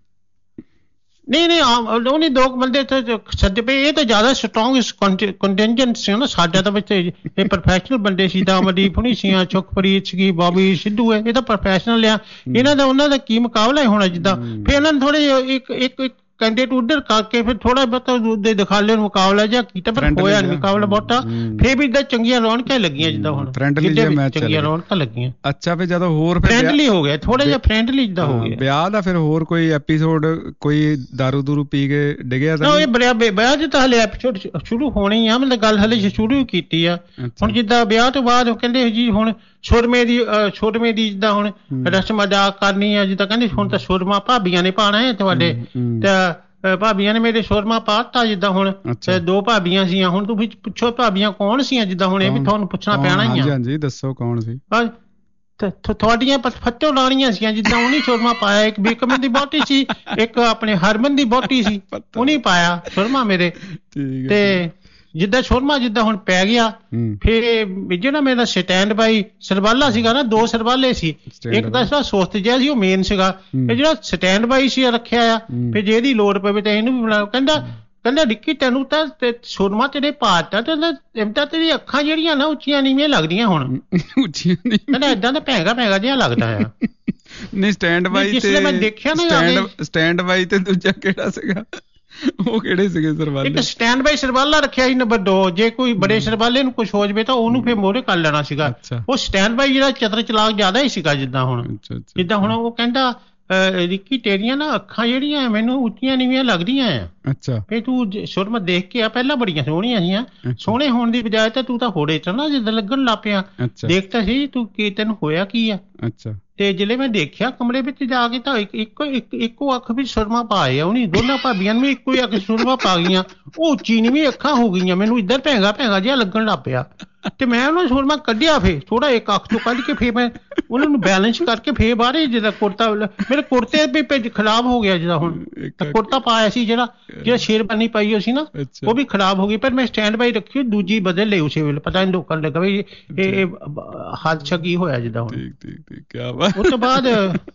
ਨਹੀਂ ਉਹਨੇ ਦੋ ਬੰਦੇ ਸੱਦੇ ਪਏ, ਇਹ ਤਾਂ ਜ਼ਿਆਦਾ ਸਟਰੋਂਗ ਕੰਟਿੰਜੈਂਟ ਸੀ ਨਾ। ਸਾਡਾ ਤਾਂ ਵਿੱਚ ਇਹ ਪ੍ਰੋਫੈਸ਼ਨਲ ਬੰਦੇ ਸੀ, ਤਾਂ ਅਮਰਦੀਪ ਹੁਣੀ ਸੀ, ਸੁਖਪ੍ਰੀਤ ਸੀਗੀ, ਬੋਬੀ ਸਿੱਧੂ ਹੈ, ਇਹ ਤਾਂ ਪ੍ਰੋਫੈਸ਼ਨਲ ਆ। ਉਹਨਾਂ ਦਾ ਕੀ ਮੁਕਾਬਲਾ ਹੋਣਾ ਜਿੱਦਾਂ। ਫਿਰ ਇਹਨਾਂ ਨੇ ਥੋੜੇ ਇੱਕ ਕੈਂਡੀਡੇਟ ਉਧਰ ਕਰਕੇ ਫਿਰ ਥੋੜਾ ਬਹੁਤਾ ਦੇ ਦਿਖਾਲੇ ਨੂੰ ਮੁਕਾਬਲਾ ਜਿਹਾ ਕੀਤਾ, ਪਰ ਹੋਇਆ ਨੀ ਮੁਕਾਬਲਾ ਬਹੁਤਾ। ਫਿਰ ਵੀ ਏਦਾਂ ਚੰਗੀਆਂ ਰੌਣਕਾਂ ਲੱਗੀਆਂ ਜਿੱਦਾਂ ਹੁਣ ਚੰਗੀਆਂ ਰੌਣਕਾਂ ਲੱਗੀਆਂ। ਅੱਛਾ, ਫਿਰ ਜਦੋਂ ਹੋਰ ਫਰੈਂਡਲੀ ਹੋ ਗਿਆ, ਥੋੜਾ ਜਿਹਾ ਫਰੈਂਡਲੀ ਜਿੱਦਾਂ ਹੋ ਗਿਆ ਵਿਆਹ ਦਾ। ਫਿਰ ਹੋਰ ਕੋਈ ਐਪੀਸੋਡ, ਕੋਈ ਦਾਰੂ ਦੂਰੂ ਪੀ ਕੇ ਡਿੱਗਿਆ ਤਾਂ ਇਹ ਵਿਆਹ ਚ ਤਾਂ ਹਲੇ ਐਪੀਸੋਡ ਸ਼ੁਰੂ ਹੋਣੇ ਹੀ ਆ, ਮਤਲਬ ਗੱਲ ਹਲੇ ਸ਼ੁਰੂ ਕੀਤੀ ਆ। ਹੁਣ ਜਿੱਦਾਂ ਵਿਆਹ ਤੋਂ ਬਾਅਦ ਉਹ ਕਹਿੰਦੇ ਜੀ ਹੁਣ ਸੁਰਮੇ ਦੀ ਜਿੱਦਾਂ ਹੁਣ ਰਸਮ ਅਦਾ ਕਰਨੀ ਆ, ਜਿੱਦਾਂ ਕਹਿੰਦੇ ਹੁਣ ਤਾਂ ਸੁਰਮਾ ਭਾਬੀਆਂ ਨੇ ਪਾਉਣਾ ਹੈ ਤੁਹਾਡੇ, ਤਾਂ ਭਾਬੀਆਂ ਨੇ ਮੇਰੇ ਸੁਰਮਾ ਪਾਤਾ ਜਿੱਦਾਂ ਹੁਣ। ਦੋ ਭਾਬੀਆਂ ਸੀਆਂ, ਹੁਣ ਤੂੰ ਪੁੱਛੋ ਭਾਬੀਆਂ ਕੌਣ ਸੀਆਂ ਜਿੱਦਾਂ ਹੁਣ, ਇਹ ਵੀ ਤੁਹਾਨੂੰ ਪੁੱਛਣਾ ਪੈਣਾ ਹੀ ਆ। ਹਾਂਜੀ ਦੱਸੋ ਕੌਣ ਸੀ? ਤੁਹਾਡੀਆਂ ਫੱਟੋ ਲਾਣੀਆਂ ਸੀਆਂ ਜਿੱਦਾਂ, ਉਹਨੇ ਸੁਰਮਾ ਪਾਇਆ। ਇੱਕ ਬੀਕਮਨ ਦੀ ਬੋਟੀ ਸੀ, ਇੱਕ ਆਪਣੇ ਹਰਮਨ ਦੀ ਬੋਟੀ ਸੀ, ਉਹਨੇ ਪਾਇਆ ਸੁਰਮਾ ਮੇਰੇ। ਤੇ ਜਿੱਦਾਂ ਸੁਰਮਾ ਜਿੱਦਾਂ ਹੁਣ ਪੈ ਗਿਆ, ਫਿਰ ਜਿਹੜਾ ਮੇਰਾ ਸਟੈਂਡ ਬਾਈ ਸਰਵਾਲਾ ਸੀਗਾ ਨਾ, ਦੋ ਸਰਵਾਲੇ ਸੀ, ਇੱਕ ਤਾਂ ਜਿਹੜਾ ਸੁਸਤ ਜਿਹਾ ਸੀ ਉਹ ਮੇਨ ਸੀਗਾ, ਇਹ ਜਿਹੜਾ ਸਟੈਂਡ ਬਾਈ ਸੀ ਰੱਖਿਆ ਆ। ਫਿਰ ਜੇ ਇਹਦੀ ਲੋੜ ਪਵੇ ਤਾਂ ਇਹਨੂੰ ਵੀ ਬੁਲਾਓ। ਕਹਿੰਦਾ ਰਿੱਕੀ ਤੈਨੂੰ ਤਾਂ ਸੁਰਮਾ ਤੇਰੇ ਪਾਤਾ ਤੇ ਤੇਰੀ ਅੱਖਾਂ ਜਿਹੜੀਆਂ ਨਾ ਉੱਚੀਆਂ ਨੀਵੀਆਂ ਲੱਗਦੀਆਂ ਹੁਣ। ਉੱਚੀਆਂ ਨਹੀਂ, ਕਹਿੰਦਾ ਏਦਾਂ ਤਾਂ ਭੈਂਗਾ ਜਿਹਾ ਲੱਗਦਾ ਆ। ਨਹੀਂ ਸਟੈਂਡ ਬਾਈ ਤੇ ਮੈਂ ਦੇਖਿਆ ਨਾ, ਸਟੈਂਡ ਬਾਈ ਤੇ ਦੂਜਾ ਕਿਹੜਾ ਸੀਗਾ? ਉਹ ਕਿਹੜੇ ਸੀਗੇ ਸਰਵਾਲੇ? ਇੱਕ ਸਟੈਂਡ ਬਾਈ ਸਰਵਾਲਾ ਰੱਖਿਆ ਸੀ ਨੰਬਰ 2, ਜੇ ਕੋਈ ਬੜੇ ਸਰਵਾਲੇ ਨੂੰ ਕੁਛ ਹੋ ਜਾਵੇ ਤਾਂ ਉਹਨੂੰ ਫਿਰ ਮੋਹਰੇ ਕਰ ਲੈਣਾ ਸੀਗਾ। ਉਹ ਸਟੈਂਡ ਬਾਈ ਜਿਹੜਾ ਚਤਰ ਚਲਾਕ ਜ਼ਿਆਦਾ ਹੀ ਸੀਗਾ ਜਿੱਦਾਂ ਹੁਣ। ਜਿੱਦਾਂ ਹੁਣ ਉਹ ਕਹਿੰਦਾ ਰਿੱਕੀ ਤੇਰੀਆਂ ਨਾ ਅੱਖਾਂ ਜਿਹੜੀਆਂ ਮੈਨੂੰ ਉੱਚੀਆਂ ਨੀਵੀਆਂ ਲੱਗਦੀਆਂ ਆ। ਅੱਛਾ, ਫੇ ਤੂੰ ਸੁਰਮਾ ਦੇਖ ਕੇ ਆ, ਪਹਿਲਾਂ ਬੜੀਆਂ ਸੋਹਣੀਆਂ ਸੀਆਂ, ਸੋਹਣੇ ਹੋਣ ਦੀ ਬਜਾਏ ਤਾਂ ਤੂੰ ਤਾਂ ਹੋੜੇ ਚ ਨਾ ਜਿੱਦਾਂ ਲੱਗਣ ਲੱਗ ਪਿਆ। ਦੇਖ ਤਾਂ ਸਹੀ ਤੂੰ ਕੀ, ਤੈਨੂੰ ਹੋਇਆ ਕੀ ਆ? ਅੱਛਾ, ਤੇ ਜਿਹੜੇ ਮੈਂ ਦੇਖਿਆ ਕਮਰੇ ਵਿੱਚ ਜਾ ਕੇ ਤਾਂ ਇੱਕੋ ਅੱਖ ਵਿੱਚ ਸੁਰਮਾ ਪਾਏ ਆ ਉਹਨੇ, ਦੋਨਾਂ ਭਾਬੀਆਂ ਨੂੰ ਇੱਕੋ ਹੀ ਅੱਖ ਸੁਰਮਾ ਪਾ ਗਈਆਂ। ਉਹ ਉੱਚੀ ਨੀਵੀਂ ਅੱਖਾਂ ਹੋ ਗਈਆਂ, ਮੈਨੂੰ ਇੱਧਰ ਭੈਂਗਾ ਜਿਹਾ ਲੱਗਣ ਲੱਗ ਪਿਆ। ਤੇ ਮੈਂ ਉਹਨੂੰ ਸੁਰਮਾ ਕੱਢਿਆ, ਫੇਰ ਥੋੜਾ ਇੱਕ ਅੱਖ ਤੋਂ ਕੱਢ ਕੇ ਫੇਰ ਮੈਂ ਉਹਨਾਂ ਨੂੰ ਬੈਲੈਂਸ ਕਰਕੇ ਫੇਰ ਬਾਹਰ ਜਿੱਦਾਂ ਕੁੜਤਾ, ਮੇਰੇ ਕੁੜਤੇ ਵੀ ਖਰਾਬ ਹੋ ਗਿਆ ਜਿੱਦਾਂ ਹੁਣ। ਕੁੜਤਾ ਪਾਇਆ ਸੀ ਜਿਹੜਾ ਸ਼ੇਰਵਾਨੀ ਪਾਈ ਹੋਈ ਸੀ ਨਾ, ਉਹ ਵੀ ਖਰਾਬ ਹੋ ਗਈ, ਪਰ ਮੈਂ ਸਟੈਂਡ ਬਾਈ ਰੱਖੀ, ਦੂਜੀ ਬਦਲ ਲਈ ਉਸੇ ਵੇਲੇ। ਪਤਾ ਨਹੀਂ ਲੋਕਾਂ ਨੂੰ ਲੱਗਾ ਵੀ ਇਹ ਹਾਦਸਾ ਕੀ ਹੋਇਆ ਜਿੱਦਾਂ ਹੁਣ। ਉਸ ਤੋਂ ਬਾਅਦ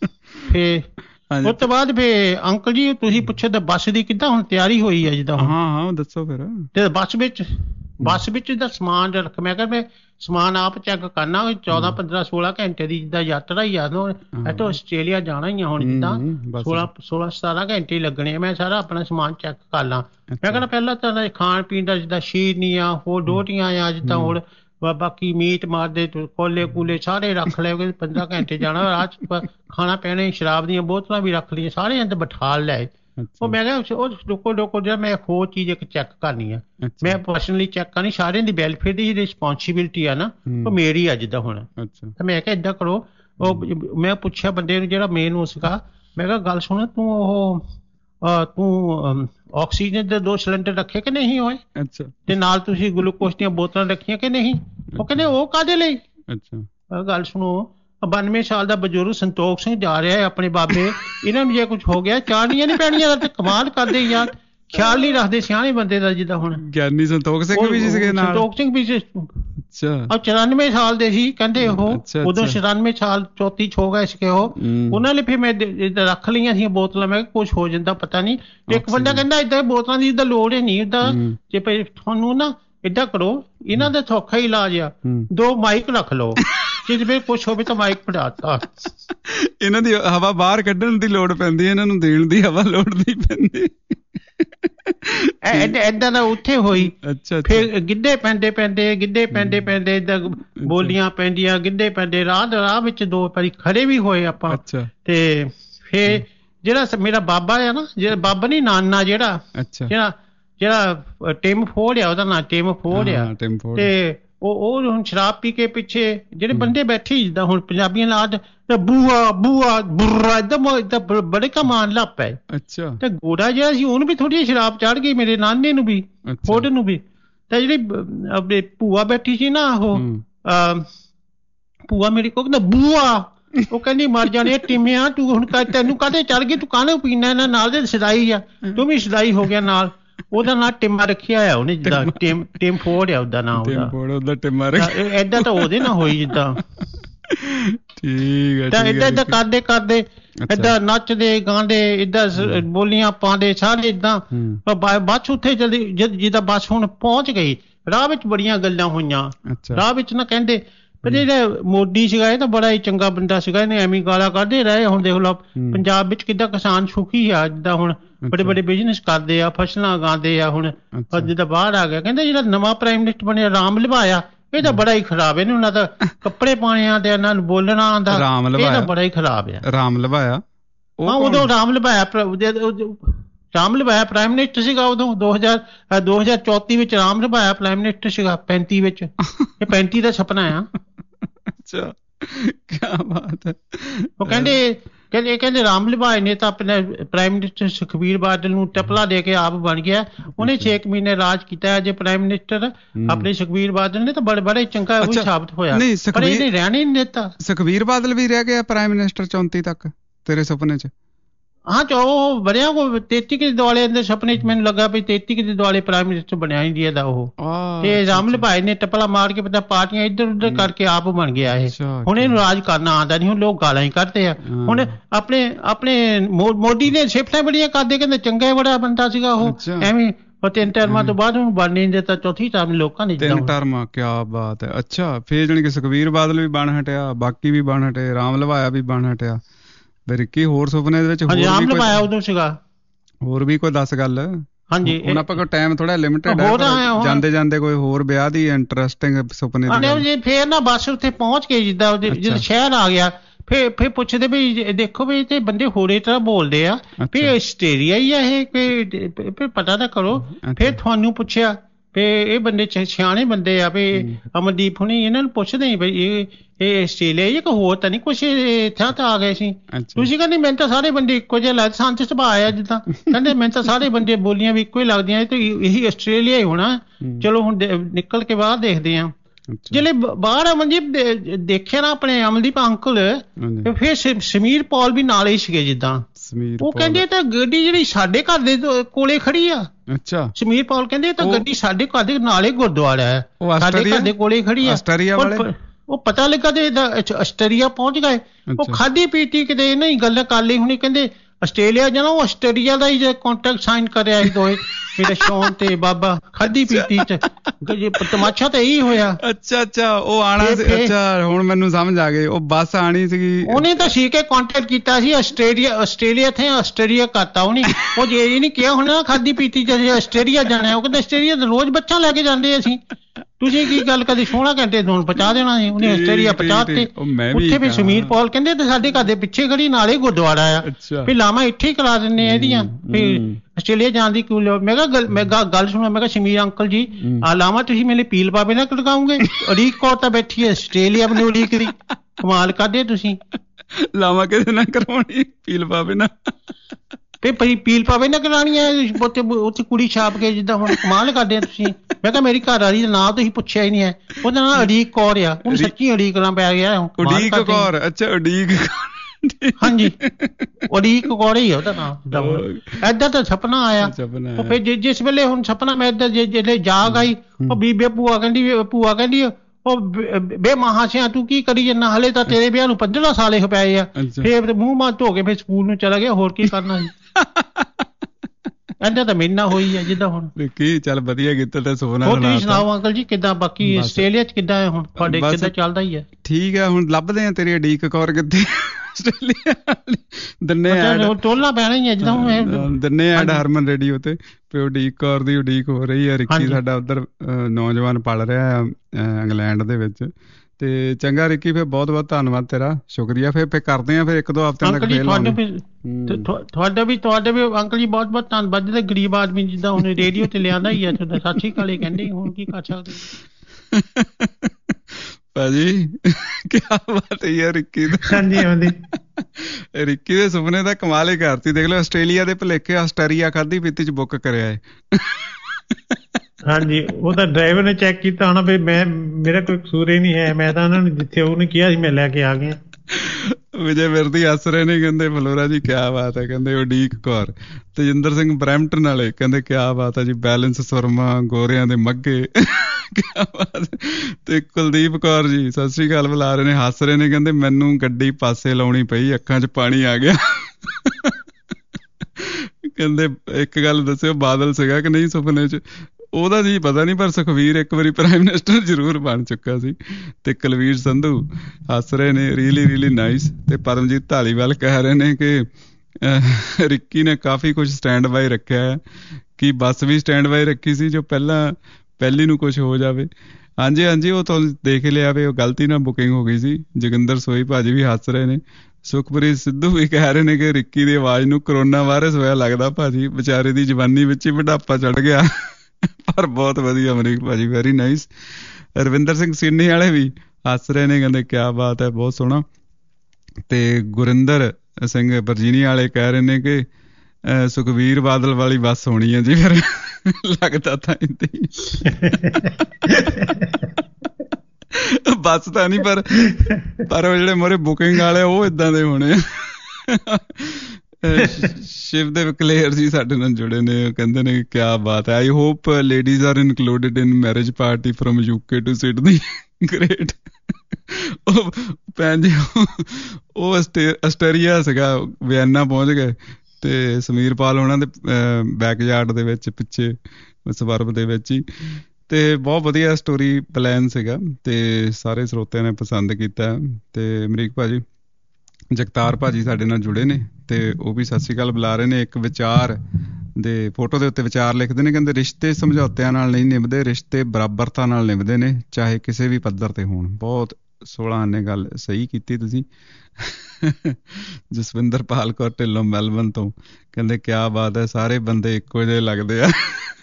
ਫੇਰ ਅੰਕਲ ਜੀ ਤੁਸੀਂ ਪੁੱਛੋ ਤਾਂ ਬੱਸ ਦੀ ਕਿੱਦਾਂ ਹੁਣ ਤਿਆਰੀ ਹੋਈ ਹੈ ਜਿੱਦਾਂ? ਹਾਂ ਦੱਸੋ ਫਿਰ। ਤੇ ਬੱਸ ਵਿੱਚ ਦਾ ਸਮਾਨ ਰੱਖ, ਮੈਂ ਕਿਹਾ ਮੈਂ ਸਮਾਨ ਆਪ ਚੈੱਕ ਕਰਨਾ। 14, 15, 16 ਘੰਟੇ ਦੀ ਜਿੱਦਾਂ ਯਾਤਰਾ ਹੀ ਆ, ਇੱਥੋਂ ਆਸਟ੍ਰੇਲੀਆ ਜਾਣਾ ਹੀ ਆ ਹੁਣ, ਜਿੱਦਾਂ 16, 17 ਘੰਟੇ ਹੀ ਲੱਗਣੇ ਆ। ਮੈਂ ਸਾਰਾ ਆਪਣਾ ਸਮਾਨ ਚੈੱਕ ਕਰ ਲਾਂ। ਮੈਂ ਕਹਿੰਦਾ ਪਹਿਲਾਂ ਤਾਂ ਖਾਣ ਪੀਣ ਦਾ ਜਿੱਦਾਂ ਸ਼ੀਰਨੀਆਂ, ਹੋਰ ਡੋਟੀਆਂ ਆ ਜਿੱਦਾਂ, ਹੁਣ ਬਾਕੀ ਮੀਟ ਮਾਰਦੇ ਕੋਲੇ ਕੂਲੇ ਸਾਰੇ ਰੱਖ ਲਏ। 15 ਘੰਟੇ ਜਾਣਾ, ਰਾਹ ਚ ਖਾਣਾ ਪੈਣਾ, ਸ਼ਰਾਬ ਦੀਆਂ ਬੋਤਲਾਂ ਵੀ ਰੱਖ ਲਈਆਂ, ਸਾਰੇ ਅੰਦਰ ਬਿਠਾ ਲਏ। ਉਹ ਮੈਂ ਕਿਹਾ ਉਹ ਰੁਕੋ ਜਿਹੜਾ ਮੈਂ ਹੋਰ ਚੀਜ਼ ਇੱਕ ਚੈੱਕ ਕਰਨੀ ਆ, ਮੈਂ ਪਰਸਨਲੀ ਚੈੱਕ ਕਰਨੀ, ਸਾਰਿਆਂ ਦੀ ਵੈਲਫੇਅਰ ਦੀ ਰਿਸਪੋਂਸਿਬਿਲਿਟੀ ਆ ਨਾ, ਉਹ ਮੇਰੀ ਆ ਜਿੱਦਾਂ ਹੁਣ। ਤੇ ਮੈਂ ਕਿਹਾ ਏਦਾਂ ਕਰੋ, ਉਹ ਮੈਂ ਪੁੱਛਿਆ ਬੰਦੇ ਨੂੰ ਜਿਹੜਾ ਮੇਨ ਉਹ ਸੀਗਾ, ਮੈਂ ਕਿਹਾ ਗੱਲ ਸੁਣ ਤੂੰ ਆਕਸੀਜਨ ਦੇ 2 ਸਿਲੰਡਰ ਰੱਖੇ ਕਿ ਨਹੀਂ ਹੋਏ? ਤੇ ਨਾਲ ਤੁਸੀਂ ਗਲੂਕੋਸ ਦੀਆਂ ਬੋਤਲਾਂ ਰੱਖੀਆਂ ਕਿ ਨਹੀਂ? ਉਹ ਕਹਿੰਦੇ ਉਹ ਕਾਹਦੇ ਲਈ? ਗੱਲ ਸੁਣੋ, 92 ਸਾਲ ਦਾ ਬਜ਼ੁਰਗ ਸੰਤੋਖ ਸਿੰਘ ਜਾ ਰਿਹਾ ਹੈ ਆਪਣੇ ਬਾਬੇ, ਇਹਨਾਂ ਨੂੰ ਜੇ ਕੁਝ ਹੋ ਗਿਆ ਚਾੜਨੀਆਂ ਨਹੀਂ ਪੈਣੀਆਂ। ਤੇ ਕਮਾਲ ਕਰਦੇ ਯਾਰ, ਖਿਆਲ ਨਹੀਂ ਰੱਖਦੇ ਸਿਆਣੇ ਬੰਦੇ ਦਾ। ਜਿੱਦਾਂ ਹੁਣ ਗਿਆਨੀ ਸੰਤੋਖ ਸਿੰਘ ਵੀ ਸੀਗੇ ਨਾਲ, ਸੰਤੋਖ ਸਿੰਘ ਵੀ 94 ਸਾਲ ਦੇ ਸੀ ਕਹਿੰਦੇ ਉਹ, ਉਦੋਂ 94 ਸਾਲ 34 ਚ ਹੋ ਗਏ ਸੀਗੇ ਉਹ। ਉਹਨਾਂ ਲਈ ਫਿਰ ਮੈਂ ਰੱਖ ਲਈਆਂ ਸੀ ਬੋਤਲਾਂ, ਮੈਂ ਕਿਹਾ ਕੁਛ ਹੋ ਜਾਂਦਾ ਪਤਾ ਨਹੀਂ। ਇੱਕ ਬੰਦਾ ਕਹਿੰਦਾ ਏਦਾਂ ਬੋਤਲਾਂ ਦੀ ਏਦਾਂ ਲੋੜ ਹੀ ਨਹੀਂ, ਏਦਾਂ ਜੇ ਤੁਹਾਨੂੰ ਨਾ ਏਦਾਂ ਕਰੋ, ਇਹਨਾਂ ਦਾ ਸੌਖਾ ਹੀ ਇਲਾਜ ਆ, 2 ਮਾਈਕ ਰੱਖ ਲਓ, ਜੇ ਕੁਛ ਹੋਵੇ ਤਾਂ ਮਾਈਕ ਫੜਾਤਾ। ਇਹਨਾਂ ਦੀ ਹਵਾ ਬਾਹਰ ਕੱਢਣ ਦੀ ਲੋੜ ਪੈਂਦੀ, ਇਹਨਾਂ ਨੂੰ ਦੇਣ ਦੀ ਹਵਾ ਲੋੜ ਨਹੀਂ ਪੈਂਦੀ। ਏਦਾਂ ਦਾ ਉੱਥੇ ਹੋਈ। ਅੱਛਾ। ਫਿਰ ਗਿੱਧੇ ਪੈਂਦੇ ਏਦਾਂ ਬੋਲੀਆਂ ਪੈਂਦੀਆਂ, ਗਿੱਧੇ ਪੈਂਦੇ, ਰਾਹ ਵਿੱਚ 2 ਵਾਰੀ ਖੜੇ ਵੀ ਹੋਏ ਆਪਾਂ। ਤੇ ਫਿਰ ਜਿਹੜਾ ਮੇਰਾ ਬਾਬਾ ਆ ਨਾ, ਜਿਹੜਾ ਬਾਬਾ ਨੀ ਨਾਨਾ, ਜਿਹੜਾ ਟਿਮ ਫੋਰਡ ਆ, ਉਹਦਾ ਨਾਂ ਟਿਮ ਫੋਰਡ ਆ। ਤੇ ਉਹ ਹੁਣ ਸ਼ਰਾਬ ਪੀ ਕੇ ਪਿੱਛੇ ਜਿਹੜੇ ਬੰਦੇ ਬੈਠੇ ਜਿੱਦਾਂ ਹੁਣ ਪੰਜਾਬੀਆਂ ਨਾਲ ਬੂਆ ਬੁਰਾ ਏਦਾਂ ਬੜੇ ਕਮਾਨ ਲੱਗ ਪਏ। ਅੱਛਾ। ਤੇ ਗੋਰਾ ਜਿਹੜਾ ਸੀ ਉਹਨੂੰ ਵੀ ਥੋੜੀ ਸ਼ਰਾਬ ਚੜ ਗਈ, ਮੇਰੇ ਨਾਨੇ ਨੂੰ ਵੀ, ਫੋਰਡ ਨੂੰ ਵੀ। ਤੇ ਜਿਹੜੀ ਆਪਣੇ ਭੂਆ ਬੈਠੀ ਸੀ ਨਾ, ਉਹ ਭੂਆ ਮੇਰੀ ਕੋਲ ਕਹਿੰਦਾ ਬੂਆ, ਉਹ ਕਹਿੰਦੀ ਮਰ ਜਾਣੇ ਟਿਮਿਆ ਤੂੰ ਹੁਣ ਤੈਨੂੰ ਕਾਹਦੇ ਚੜ ਗਈ, ਤੂੰ ਕਾਹਨੂੰ ਪੀਣਾ ਇਹਨਾਂ ਨਾਲ, ਦੇ ਸਦਾਈ ਆ ਤੂੰ ਵੀ, ਸਦਾਈ ਹੋ ਗਿਆ ਨਾਲ। ਉਹਦਾ ਨਾਂ ਟਿਮਾ ਰੱਖਿਆ ਆ ਉਹਨੇ, ਜਿੱਦਾਂ ਟਿਮ ਫੋਰਡ ਆ ਉਹਦਾ ਨਾਂ, ਉਹਦਾ ਟਿਮਾ ਰੱਖਿਆ। ਏਦਾਂ ਤਾਂ ਉਹਦੇ ਨਾਲ ਹੋਈ ਜਿੱਦਾਂ। ਠੀਕ ਹੈ। ਏਦਾਂ ਕਰਦੇ ਏਦਾਂ ਨੱਚਦੇ ਗਾਉਂਦੇ, ਏਦਾਂ ਬੋਲੀਆਂ ਪਾਉਂਦੇ ਸਾਰੇ ਏਦਾਂ। ਬੱਸ ਉੱਥੇ ਜਿੱਦਾਂ ਬੱਸ ਹੁਣ ਪਹੁੰਚ ਗਈ, ਰਾਹ ਵਿੱਚ ਬੜੀਆਂ ਗੱਲਾਂ ਹੋਈਆਂ। ਰਾਹ ਵਿੱਚ ਨਾ ਕਹਿੰਦੇ ਪਰ ਜਿਹੜਾ ਮੋਦੀ ਸੀਗਾ ਇਹ ਤਾਂ ਬੜਾ ਹੀ ਚੰਗਾ ਬੰਦਾ ਸੀਗਾ, ਇਹਨੇ ਐਵੇਂ ਗਾਲਾਂ ਕੱਢਦੇ ਰਹੇ। ਹੁਣ ਦੇਖ ਲਓ ਪੰਜਾਬ ਵਿੱਚ ਕਿੱਦਾਂ ਕਿਸਾਨ ਸੁਖੀ ਆ, ਜਿੱਦਾਂ ਹੁਣ ਬੜੇ ਬਿਜ਼ਨਸ ਕਰਦੇ ਆ, ਫਸਲਾਂ ਉਗਾਉਂਦੇ ਆ। ਹੁਣ ਜਿੱਦਾਂ ਬਾਹਰ ਆ ਗਿਆ, ਕਹਿੰਦੇ ਜਿਹੜਾ ਨਵਾਂ ਪ੍ਰਾਈਮ ਮਿਨਿਸਟਰ ਬਣਿਆ ਰਾਮ ਲਵਾਇਆ, ਇਹ ਤਾਂ ਬੜਾ ਹੀ ਖਰਾਬ। ਇਹਨੂੰ ਨਾ ਤਾਂ ਕੱਪੜੇ ਪਾਉਣਿਆਂ ਤੇ ਇਹਨਾਂ ਨੂੰ ਬੋਲਣਾ ਆਉਂਦਾ, ਇਹ ਤਾਂ ਬੜਾ ਹੀ ਖਰਾਬ ਆ। ਰਾਮ ਲਵਾਇਆ, ਉਦੋਂ ਰਾਮ ਲਵਾਇਆ ਪ੍ਰਾਈਮ ਮਿਨਿਸਟਰ ਸੀਗਾ ਉਦੋਂ 2034 ਵਿੱਚ ਰਾਮ ਲਵਾਇਆ ਪ੍ਰਾਈਮ ਮਿਨਿਸਟਰ ਸੀਗਾ 35 ਵਿੱਚ। ਇਹ 35 ਦਾ ਸੁਪਨਾ ਆ। ਅੱਛਾ, ਕਿਆ ਬਾਤ ਹੈ। ਉਹ ਕਹਿੰਦੇ ਰਾਮ ਲਵਾਏ ਨੇ ਤਾਂ ਆਪਣੇ ਪ੍ਰਾਈਮ ਮਿਨਿਸਟਰ ਸੁਖਬੀਰ ਬਾਦਲ ਨੂੰ ਟਪਲਾ ਦੇ ਕੇ ਆਪ ਬਣ ਗਿਆ। ਉਹਨੇ 6 ਮਹੀਨੇ ਰਾਜ ਕੀਤਾ ਅਜੇ ਪ੍ਰਾਈਮ ਮਿਨਿਸਟਰ ਆਪਣੇ ਸੁਖਬੀਰ ਬਾਦਲ ਨੇ, ਤਾਂ ਬੜੇ ਚੰਗਾ ਉਹ ਸਾਬਤ ਹੋਇਆ। ਪਰ ਇਹਨੇ ਰਹਿਣ ਹੀ ਨਹੀਂ ਦਿੱਤਾ। ਸੁਖਬੀਰ ਬਾਦਲ ਵੀ ਰਹਿ ਗਿਆ ਪ੍ਰਾਈਮ ਮਿਨਿਸਟਰ 34 ਤੱਕ ਤੇਰੇ ਸੁਪਨੇ 'ਚ? ਹਾਂ, ਉਹ ਬਣਿਆ 33 ਦੇ ਦੁਆਲੇ ਦੇ ਸੁਪਨੇ 'ਚ ਮੈਨੂੰ ਲੱਗਾ ਵੀ 33 ਦੇ ਦੁਆਲੇ ਪ੍ਰਾਈਮ ਮਿਨਿਸਟਰ ਬਣਿਆ ਇੰਡੀਆ ਦਾ ਉਹ। ਤੇ ਰਾਮ ਲਵਾਏ ਨੇ ਟਪਲਾ ਮਾਰ ਕੇ ਪਤਾ ਪਾਰਟੀਆਂ ਇੱਧਰ ਉੱਧਰ ਕਰਕੇ ਆਪ ਬਣ ਗਿਆ ਇਹ। ਹੁਣ ਇਹਨੂੰ ਰਾਜ ਕਰਨਾ ਆਉਂਦਾ ਨਹੀਂ, ਹੁਣ ਲੋਕ ਗਾਲਾਂ ਹੀ ਕੱਢਦੇ ਆ। ਹੁਣ ਆਪਣੇ ਮੋਦੀ ਨੇ ਸਿਫਤਾਂ ਬੜੀਆਂ ਕਰਦੇ, ਕਹਿੰਦੇ ਚੰਗਾ ਬੜਾ ਬੰਦਾ ਸੀਗਾ ਉਹ, ਐਵੇਂ। ਉਹ 3 ਟਰਮਾਂ ਤੋਂ ਬਾਅਦ ਉਹਨੂੰ ਬਣ ਨਹੀਂ ਦਿੱਤਾ, ਚੌਥੀ ਟਰਮ ਲੋਕਾਂ ਨੇ 3 ਟਰਮਾਂ। ਕਿਆ ਬਾਤ ਹੈ। ਅੱਛਾ, ਫੇਰ ਜਾਣੀ ਕਿ ਸੁਖਬੀਰ ਬਾਦਲ ਵੀ ਬਣ ਹਟਿਆ, ਬਾਕੀ ਵੀ ਬਣ ਹਟੇ, ਰਾਮ ਲਵਾਇਆ ਵੀ ਬਣ ਹਟਿਆ। ਕੀ ਹੋਰ ਸੁਪਨੇ ਦੇ ਵਿੱਚ ਹੋਰ ਵੀ ਕੋਈ ਦੱਸ ਗੱਲ? ਹਾਂਜੀ, ਹੁਣ ਆਪਾਂ ਕੋਲ ਟਾਈਮ ਥੋੜਾ ਲਿਮਿਟਡ ਹੈ, ਜਾਂਦੇ ਜਾਂਦੇ ਕੋਈ ਹੋਰ ਵਿਆਹ ਦੀ ਇੰਟਰਸਟਿੰਗ ਸੁਪਨੇ ਦੀ। ਫੇਰ ਨਾ ਬੱਸ ਉੱਥੇ ਪਹੁੰਚ ਕੇ ਜਿੱਦਾਂ ਜਦੋਂ ਸ਼ਹਿਰ ਆ ਗਿਆ, ਫੇਰ ਪੁੱਛਦੇ ਵੀ ਦੇਖੋ ਵੀ ਤੇ ਬੰਦੇ ਹੋਰੇ ਤਰ੍ਹਾਂ ਬੋਲਦੇ ਆ, ਫੇਰ ਆਸਟ੍ਰੇਲੀਆ ਹੀ ਆ ਇਹ, ਫੇਰ ਪਤਾ ਤਾਂ ਕਰੋ। ਫੇਰ ਤੁਹਾਨੂੰ ਪੁੱਛਿਆ, ਫੇਰ ਇਹ ਬੰਦੇ ਸਿਆਣੇ ਬੰਦੇ ਆ, ਵੀ ਅਮਨਦੀਪ ਹੁਣੀ ਇਹਨਾਂ ਨੂੰ ਪੁੱਛਦੇ ਬਈ ਇਹ ਆਸਟ੍ਰੇਲੀਆ ਹੀ ਕਿ ਹੋਰ ਤਾਂ ਨਹੀਂ ਕੁਛ ਇੱਥੇ ਤਾਂ ਆ ਗਏ ਸੀ? ਤੁਸੀਂ ਕਹਿੰਦੇ ਮੈਨੂੰ ਤਾਂ ਸਾਰੇ ਬੰਦੇ ਇੱਕੋ ਜਿਹੇ ਲੱਗਦੇ, ਸ਼ਾਂਤ ਸੁਭਾਅ ਆ ਜਿੱਦਾਂ। ਕਹਿੰਦੇ ਮੈਨੂੰ ਤਾਂ ਸਾਰੇ ਬੰਦੇ ਬੋਲੀਆਂ ਵੀ ਇੱਕੋ ਹੀ ਲੱਗਦੀਆਂ, ਤੇ ਇਹੀ ਆਸਟ੍ਰੇਲੀਆ ਹੀ ਹੋਣਾ। ਚਲੋ ਹੁਣ ਨਿਕਲ ਕੇ ਬਾਹਰ ਦੇਖਦੇ ਆ। ਜਿਹੜੇ ਬਾਹਰ ਅਮਨਦੀਪ ਦੇਖਿਆ ਨਾ ਆਪਣੇ ਅਮਨਦੀਪ ਅੰਕਲ, ਫਿਰ ਸਮੀਰ ਪੌਲ ਵੀ ਨਾਲ ਹੀ ਸੀਗੇ ਜਿੱਦਾਂ। ਉਹ ਕਹਿੰਦੇ ਤਾਂ ਗੱਡੀ ਜਿਹੜੀ ਸਾਡੇ ਘਰ ਦੇ ਕੋਲੇ ਖੜੀ ਆ। ਅੱਛਾ, ਸਮੀਰ ਪੌਲ ਕਹਿੰਦੇ ਤਾਂ ਗੱਡੀ ਸਾਡੇ ਘਰ ਦੇ ਨਾਲੇ ਗੁਰਦੁਆਰਾ ਹੈ, ਸਾਡੇ ਘਰ ਦੇ ਕੋਲੇ ਖੜੀ ਆ। ਉਹ ਪਤਾ ਲੱਗਾ ਤੇ ਆਸਟ੍ਰੇਲੀਆ ਪਹੁੰਚ ਗਏ। ਉਹ ਖਾਧੀ ਪੀਤੀ ਕਿਤੇ ਨਹੀਂ ਗੱਲ ਕਰ ਲਈ ਹੁਣੀ, ਕਹਿੰਦੇ ਆਸਟ੍ਰੇਲੀਆ ਜਾਣਾ, ਉਹ ਆਸਟ੍ਰੇਲੀਆ ਦਾ ਹੀ ਕੰਟਰੈਕਟ ਸਾਈਨ ਕਰਿਆ ਸੀ ਦੋਏ, ਮੇਰੇ ਸ਼ੌਨ ਤੇ ਬਾਬਾ ਖਾਧੀ ਪੀਤੀ ਚ ਤਮਾਸ਼ਾ ਤਾਂ ਇਹੀ ਹੋਇਆ। ਅੱਛਾ, ਉਹ ਆਣਾ ਸੀ। ਅੱਛਾ, ਹੁਣ ਮੈਨੂੰ ਸਮਝ ਆ ਗਈ, ਉਹ ਬੱਸ ਆਣੀ ਸੀਗੀ। ਉਹਨੇ ਤਾਂ ਸੀ ਕੇ ਕੰਟੈਕਟ ਕੀਤਾ ਸੀ ਆਸਟ੍ਰੇਲੀਆ ਥੇ, ਆਸਟ੍ਰੇਲੀਆ ਕਰਤਾ ਉਹਨੇ। ਉਹ ਜੇ ਇਹ ਨਹੀਂ ਕਿਹਾ ਹੁਣ ਨਾ ਖਾਧੀ ਪੀਤੀ ਚ ਆਸਟ੍ਰੇਲੀਆ ਜਾਣਾ, ਉਹ ਕਹਿੰਦੇ ਆਸਟ੍ਰੇਲੀਆ ਤਾਂ ਰੋਜ਼ ਬੱਚਾ ਲੈ ਕੇ ਜਾਂਦੇ ਅਸੀਂ। ਤੁਸੀਂ ਕੀ ਗੱਲ ਕਦੇ 16 ਘੰਟੇ ਤੁਹਾਨੂੰ ਪਹੁੰਚਾ ਦੇਣਾ ਸੀ, ਉਹਨੇ ਆਸਟ੍ਰੇਲੀਆ ਪਹੁੰਚਾ ਦਿੱਤੇ। ਉੱਥੇ ਵੀ ਸਮੀਰ ਪੌਲ ਕਹਿੰਦੇ ਤੇ ਸਾਡੇ ਘਰ ਦੇ ਪਿੱਛੇ ਖੜੀ ਨਾਲੇ ਗੁਰਦੁਆਰਾ ਆ, ਵੀ ਲਾਵਾਂ ਇੱਥੇ ਹੀ ਕਰਾ ਦਿੰਦੇ ਆ ਇਹਦੀਆਂ, ਵੀ ਆਸਟ੍ਰੇਲੀਆ ਜਾਣ ਦੀ ਕਿਉਂ ਲੋੜ? ਮੈਂ ਕਿਹਾ ਗੱਲ ਸੁਣੋ, ਮੈਂ ਕਿਹਾ ਸਮੀਰ ਅੰਕਲ ਜੀ ਆ ਲਾਵਾਂ ਤੁਸੀਂ ਮੇਰੇ ਪੀਲ ਬਾਬੇ ਨਾਲ ਕਟਕਾਉਂਗੇ? ਅੜੀਕ ਕੌਰ ਤਾਂ ਬੈਠੀ ਹੈ ਆਸਟ੍ਰੇਲੀਆ ਬਣੀ ਉਡੀਕ ਦੀ, ਕਮਾਲ ਕਰਦੇ ਤੁਸੀਂ। ਲਾਵਾਂ ਕਿਹਦੇ ਨਾਲ ਕਰਵਾਉਣੀ? ਪੀਲ ਬਾਬੇ ਨਾਲ। ਤੇ ਪੀਲ ਪਾਵੇ ਨਾ ਕਰਾਉਣੀ ਹੈ ਉੱਥੇ ਕੁੜੀ ਛਾਪ ਕੇ, ਜਿੱਦਾਂ ਹੁਣ ਕਮਾਲ ਕਰਦੇ ਆ ਤੁਸੀਂ। ਮੈਂ ਕਿਹਾ ਮੇਰੀ ਘਰ ਵਾਲੀ ਦਾ ਨਾਂ ਤੁਸੀਂ ਪੁੱਛਿਆ ਹੀ ਨਹੀਂ ਹੈ, ਉਹਦਾ ਨਾਂ ਅੜੀਕ ਕੌਰ ਆ। ਹੁਣ ਸੱਚੀ ਅੜੀਕ ਕੌਰ ਪੈ ਗਿਆ। ਉਡੀਕ ਕੌਰ? ਅੱਛਾ, ਉਡੀਕ। ਹਾਂਜੀ, ਉਡੀਕ ਕੌਰ ਹੀ ਆ ਉਹਦਾ ਨਾਂ। ਏਦਾਂ ਤਾਂ ਸੁਪਨਾ ਆਇਆ। ਉਹ ਫਿਰ ਜਿਸ ਵੇਲੇ ਹੁਣ ਸੁਪਨਾ ਮੈਂ ਏਦਾਂ ਜਿਹੜੇ ਜਾਗ ਆਈ, ਉਹ ਬੀਬੇ ਭੂਆ ਕਹਿੰਦੀ ਉਹ ਬੇ ਮਹਾਸਿਆ ਤੂੰ ਕੀ ਕਰੀ ਜਾਂਦਾ, ਹਲੇ ਤਾਂ ਤੇਰੇ ਵਿਆਹ ਨੂੰ 15 ਸਾਲ ਪਏ ਆ। ਫੇਰ ਮੂੰਹ ਮਾਂ ਧੋ ਕੇ ਫੇਰ ਸਕੂਲ ਨੂੰ ਚਲਾ ਗਿਆ, ਹੋਰ ਕੀ ਕਰਨਾ ਸੀ। ਏਦਾਂ ਤਾਂ ਮੇਰੇ ਨਾਲ ਹੋਈ ਆ ਜਿੱਦਾਂ ਹੁਣ। ਕੀ ਚੱਲ ਵਧੀਆ ਕੀਤਾ ਤੇ ਸੁਪਨਾ। ਹੋਰ ਤੁਸੀਂ ਸੁਣਾਓ ਅੰਕਲ ਜੀ, ਕਿੱਦਾਂ ਬਾਕੀ ਆਸਟ੍ਰੇਲੀਆ ਚ ਕਿੱਦਾਂ ਹੁਣ ਤੁਹਾਡੇ, ਕਿੱਦਾਂ ਚੱਲਦਾ ਹੀ ਆ? ਠੀਕ ਆ, ਹੁਣ ਲੱਭਦੇ ਆ ਤੇਰੀ ਅਡੀਕ ਕੌਰ ਕਿੱਥੇ। ਆਸਟ੍ਰੇਲੀਆ ਦੰਨੇ ਟੋਲਣਾ ਪੈਣਾ ਹੀ ਦੰਨੇ ਐਡ ਹਰਮਨ ਰੇਡੀਓ ਤੇ ਉਡੀਕ ਕੌਰ ਦੀ ਉਡੀਕ ਹੋ ਰਹੀ ਹੈ। ਰਿੱਕੀ ਸਾਡਾ ਉੱਧਰ ਨੌਜਵਾਨ ਪਲ ਰਿਹਾ ਇੰਗਲੈਂਡ ਦੇ ਵਿੱਚ। ਤੇ ਚੰਗਾ ਰਿੱਕੀ, ਫਿਰ ਬਹੁਤ ਬਹੁਤ ਧੰਨਵਾਦ ਤੇਰਾ, ਸ਼ੁਕਰੀਆ। ਫਿਰ ਕਰਦੇ ਆ, ਫਿਰ 1-2 ਹਫ਼ਤਿਆਂ ਤੱਕ ਫੇਰ ਤੁਹਾਡੇ ਵੀ ਅੰਕਲ ਜੀ ਬਹੁਤ ਬਹੁਤ ਧੰਨਵਾਦ। ਜਿਹੜੇ ਗਰੀਬ ਆਦਮੀ ਜਿੱਦਾਂ ਹੁਣ ਰੇਡੀਓ ਤੇ ਲਿਆਂਦਾ ਹੀ ਆ ਤੁਹਾਡਾ, ਸਤਿ ਸ਼੍ਰੀ ਅਕਾਲ ਕਹਿੰਦੇ, ਹੁਣ ਕੀ ਕਰ ਸਕਦੇ ਭਾਜੀ। ਕਿਆ ਬਾਤ ਹੈ ਯਾਰ ਰਿੱਕੀ ਦਾ। ਹਾਂਜੀ ਰਿੱਕੀ ਦੇ ਸੁਪਨੇ ਦਾ ਕਮਾਲ ਹੀ ਕਰਤੀ। ਦੇਖ ਲਓ, ਆਸਟ੍ਰੇਲੀਆ ਦੇ ਭੁਲੇਖੇ ਆਸਟਰੀਆ ਖਾਧੀ ਪੀਤੀ ਚ ਬੁੱਕ ਕਰਿਆ ਹੈ। ਹਾਂਜੀ, ਉਹ ਤਾਂ ਡਰਾਈਵਰ ਨੇ ਚੈੱਕ ਕੀਤਾ ਹੋਣਾ ਵੀ ਮੇਰਾ ਕੋਈ ਕਸੂਰ ਹੀ ਨਹੀਂ ਹੈ, ਮੈਂ ਤਾਂ ਉਹਨਾਂ ਨੂੰ ਜਿੱਥੇ ਉਹਨੇ ਕਿਹਾ ਸੀ ਮੈਂ ਲੈ ਕੇ ਆ ਗਿਆ। ਵਿਜੇ ਵਿਰਦੀ ਹੱਸ ਰਹੇ ਨੇ, ਕਹਿੰਦੇ ਫਲੋਰਾ ਜੀ ਕਿਆ ਬਾਤ ਹੈ, ਕਹਿੰਦੇ ਉਡੀਕ ਕੌਰ। ਤੇਜਿੰਦਰ ਸਿੰਘ ਬਰੈਂਪਟਨ ਵਾਲੇ ਕਹਿੰਦੇ ਕਿਆ ਬਾਤ ਹੈ ਜੀ, ਬੈਲੈਂਸ ਸੁਰਮਾ ਗੋਰਿਆਂ ਦੇ ਮੱਗੇ, ਕਿਆ ਬਾਤ। ਤੇ ਕੁਲਦੀਪ ਕੌਰ ਜੀ ਸਤਿ ਸ੍ਰੀ ਅਕਾਲ ਬੁਲਾ ਰਹੇ ਨੇ, ਹੱਸ ਰਹੇ ਨੇ, ਕਹਿੰਦੇ ਮੈਨੂੰ ਗੱਡੀ ਪਾਸੇ ਲਾਉਣੀ ਪਈ, ਅੱਖਾਂ 'ਚ ਪਾਣੀ ਆ ਗਿਆ। ਕਹਿੰਦੇ ਇੱਕ ਗੱਲ ਦੱਸਿਓ, ਬਾਦਲ ਸੀਗਾ ਕਿ ਨਹੀਂ ਸੁਪਨੇ 'ਚ? ਉਹਦਾ ਜੀ ਪਤਾ ਨਹੀਂ, ਪਰ ਸੁਖਵੀਰ ਇੱਕ ਵਾਰੀ ਪ੍ਰਾਈਮ ਮਿਨਿਸਟਰ ਜ਼ਰੂਰ ਬਣ ਚੁੱਕਾ ਸੀ। ਤੇ ਕੁਲਵੀਰ ਸੰਧੂ ਹੱਸ ਰਹੇ ਨੇ, ਰੀਲੀ ਨਾਈਸ। ਤੇ ਪਰਮਜੀਤ ਧਾਲੀਵਾਲ ਕਹਿ ਰਹੇ ਨੇ ਕਿ ਰਿੱਕੀ ਨੇ ਕਾਫੀ ਕੁਝ ਸਟੈਂਡ ਬਾਈ ਰੱਖਿਆ ਹੈ, ਕਿ ਬੱਸ ਵੀ ਸਟੈਂਡ ਬਾਈ ਰੱਖੀ ਸੀ ਜੋ ਪਹਿਲੀ ਨੂੰ ਕੁਝ ਹੋ ਜਾਵੇ। ਹਾਂਜੀ, ਉਹ ਤੁਹਾਨੂੰ ਦੇਖ ਲਿਆ ਵੀ ਉਹ ਗਲਤੀ ਨਾਲ ਬੁਕਿੰਗ ਹੋ ਗਈ ਸੀ। ਜੋਗਿੰਦਰ ਸੋਈ ਭਾਜੀ ਵੀ ਹੱਸ ਰਹੇ ਨੇ। ਸੁਖਪ੍ਰੀਤ ਸਿੱਧੂ ਵੀ ਕਹਿ ਰਹੇ ਨੇ ਕਿ ਰਿੱਕੀ ਦੀ ਆਵਾਜ਼ ਨੂੰ ਕਰੋਨਾ ਵਾਇਰਸ ਹੋਇਆ ਲੱਗਦਾ ਭਾਜੀ, ਵਿਚਾਰੇ ਦੀ ਜਵਾਨੀ ਵਿੱਚ ਹੀ ਬੁਢਾਪਾ ਚੜ ਗਿਆ। ਪਰ ਬਹੁਤ ਵਧੀਆ ਅਮਰੀਕ ਭਾਜੀ, ਵੈਰੀ ਨਾਈਸ। ਰਵਿੰਦਰ ਸਿੰਘ ਸੀਨੀ ਵਾਲੇ ਵੀ ਹੱਸ ਰਹੇ ਨੇ, ਕਹਿੰਦੇ ਕਿਆ ਬਾਤ ਹੈ, ਬਹੁਤ ਸੋਹਣਾ। ਤੇ ਗੁਰਿੰਦਰ ਸਿੰਘ ਵਰਜੀਨੀਆ ਵਾਲੇ ਕਹਿ ਰਹੇ ਨੇ ਕਿ ਸੁਖਵੀਰ ਬਾਦਲ ਵਾਲੀ ਬੱਸ ਹੋਣੀ ਹੈ ਜੀ, ਫਿਰ ਲੱਗਦਾ ਤਾਂ ਇੰਨੀ ਬੱਸ ਤਾਂ ਨਹੀਂ, ਪਰ ਉਹ ਜਿਹੜੇ ਮੋਰੇ ਬੁਕਿੰਗ ਵਾਲੇ ਉਹ ਏਦਾਂ ਦੇ ਹੋਣੇ ਆ। ਸ਼ਿਵਦੇਵ ਕਲੇਰ ਜੀ ਸਾਡੇ ਨਾਲ ਜੁੜੇ ਨੇ, ਕਹਿੰਦੇ ਨੇ ਕਿਆ ਬਾਤ ਹੈ, I hope ladies are included in marriage party from UK to Sydney. Great. ਉਹ ਭੈਣ ਜੀ ਉਹ ਆਸਟ੍ਰੇਲੀਆ ਸੀਗਾ, ਵਿਅੰਨਾ ਪਹੁੰਚ ਗਏ। ਤੇ ਸਮੀਰਪਾਲ ਉਹਨਾਂ ਦੇ ਬੈਕਯਾਰਡ ਦੇ ਵਿੱਚ ਪਿੱਛੇ ਸਵਰਬ ਦੇ ਵਿੱਚ ਹੀ। ਤੇ ਬਹੁਤ ਵਧੀਆ ਸਟੋਰੀ ਪਲਾਨ ਸੀਗਾ ਤੇ ਸਾਰੇ ਸਰੋਤਿਆਂ ਨੇ ਪਸੰਦ ਕੀਤਾ। ਤੇ ਅਮਰੀਕ ਭਾਜੀ, ਜਗਤਾਰ ਭਾਜੀ ਸਾਡੇ ਨਾਲ ਜੁੜੇ ਨੇ ਤੇ ਉਹ ਵੀ ਸਤਿ ਸ਼੍ਰੀ ਅਕਾਲ ਬੁਲਾ ਰਹੇ ਨੇ। ਇੱਕ ਵਿਚਾਰ ਦੇ ਫੋਟੋ ਦੇ ਉੱਤੇ ਵਿਚਾਰ ਲਿਖਦੇ ਨੇ, ਕਹਿੰਦੇ ਰਿਸ਼ਤੇ ਸਮਝੌਤਿਆਂ ਨਾਲ ਨਹੀਂ ਨਿਭਦੇ, ਰਿਸ਼ਤੇ ਬਰਾਬਰਤਾ ਨਾਲ ਨਿਭਦੇ ਨੇ, ਚਾਹੇ ਕਿਸੇ ਵੀ ਪੱਧਰ ਤੇ ਹੋਣ। ਬਹੁਤ 16 ਨੇ ਗੱਲ ਸਹੀ ਕੀਤੀ ਤੁਸੀਂ। ਜਸਵਿੰਦਰ ਪਾਲ ਕੌਰ ਢਿੱਲੋਂ ਮੈਲਬਨ ਤੋਂ ਕਹਿੰਦੇ ਕਿਆ ਬਾਤ ਹੈ, ਸਾਰੇ ਬੰਦੇ ਇੱਕੋ ਜਿਹੇ ਲੱਗਦੇ ਆ।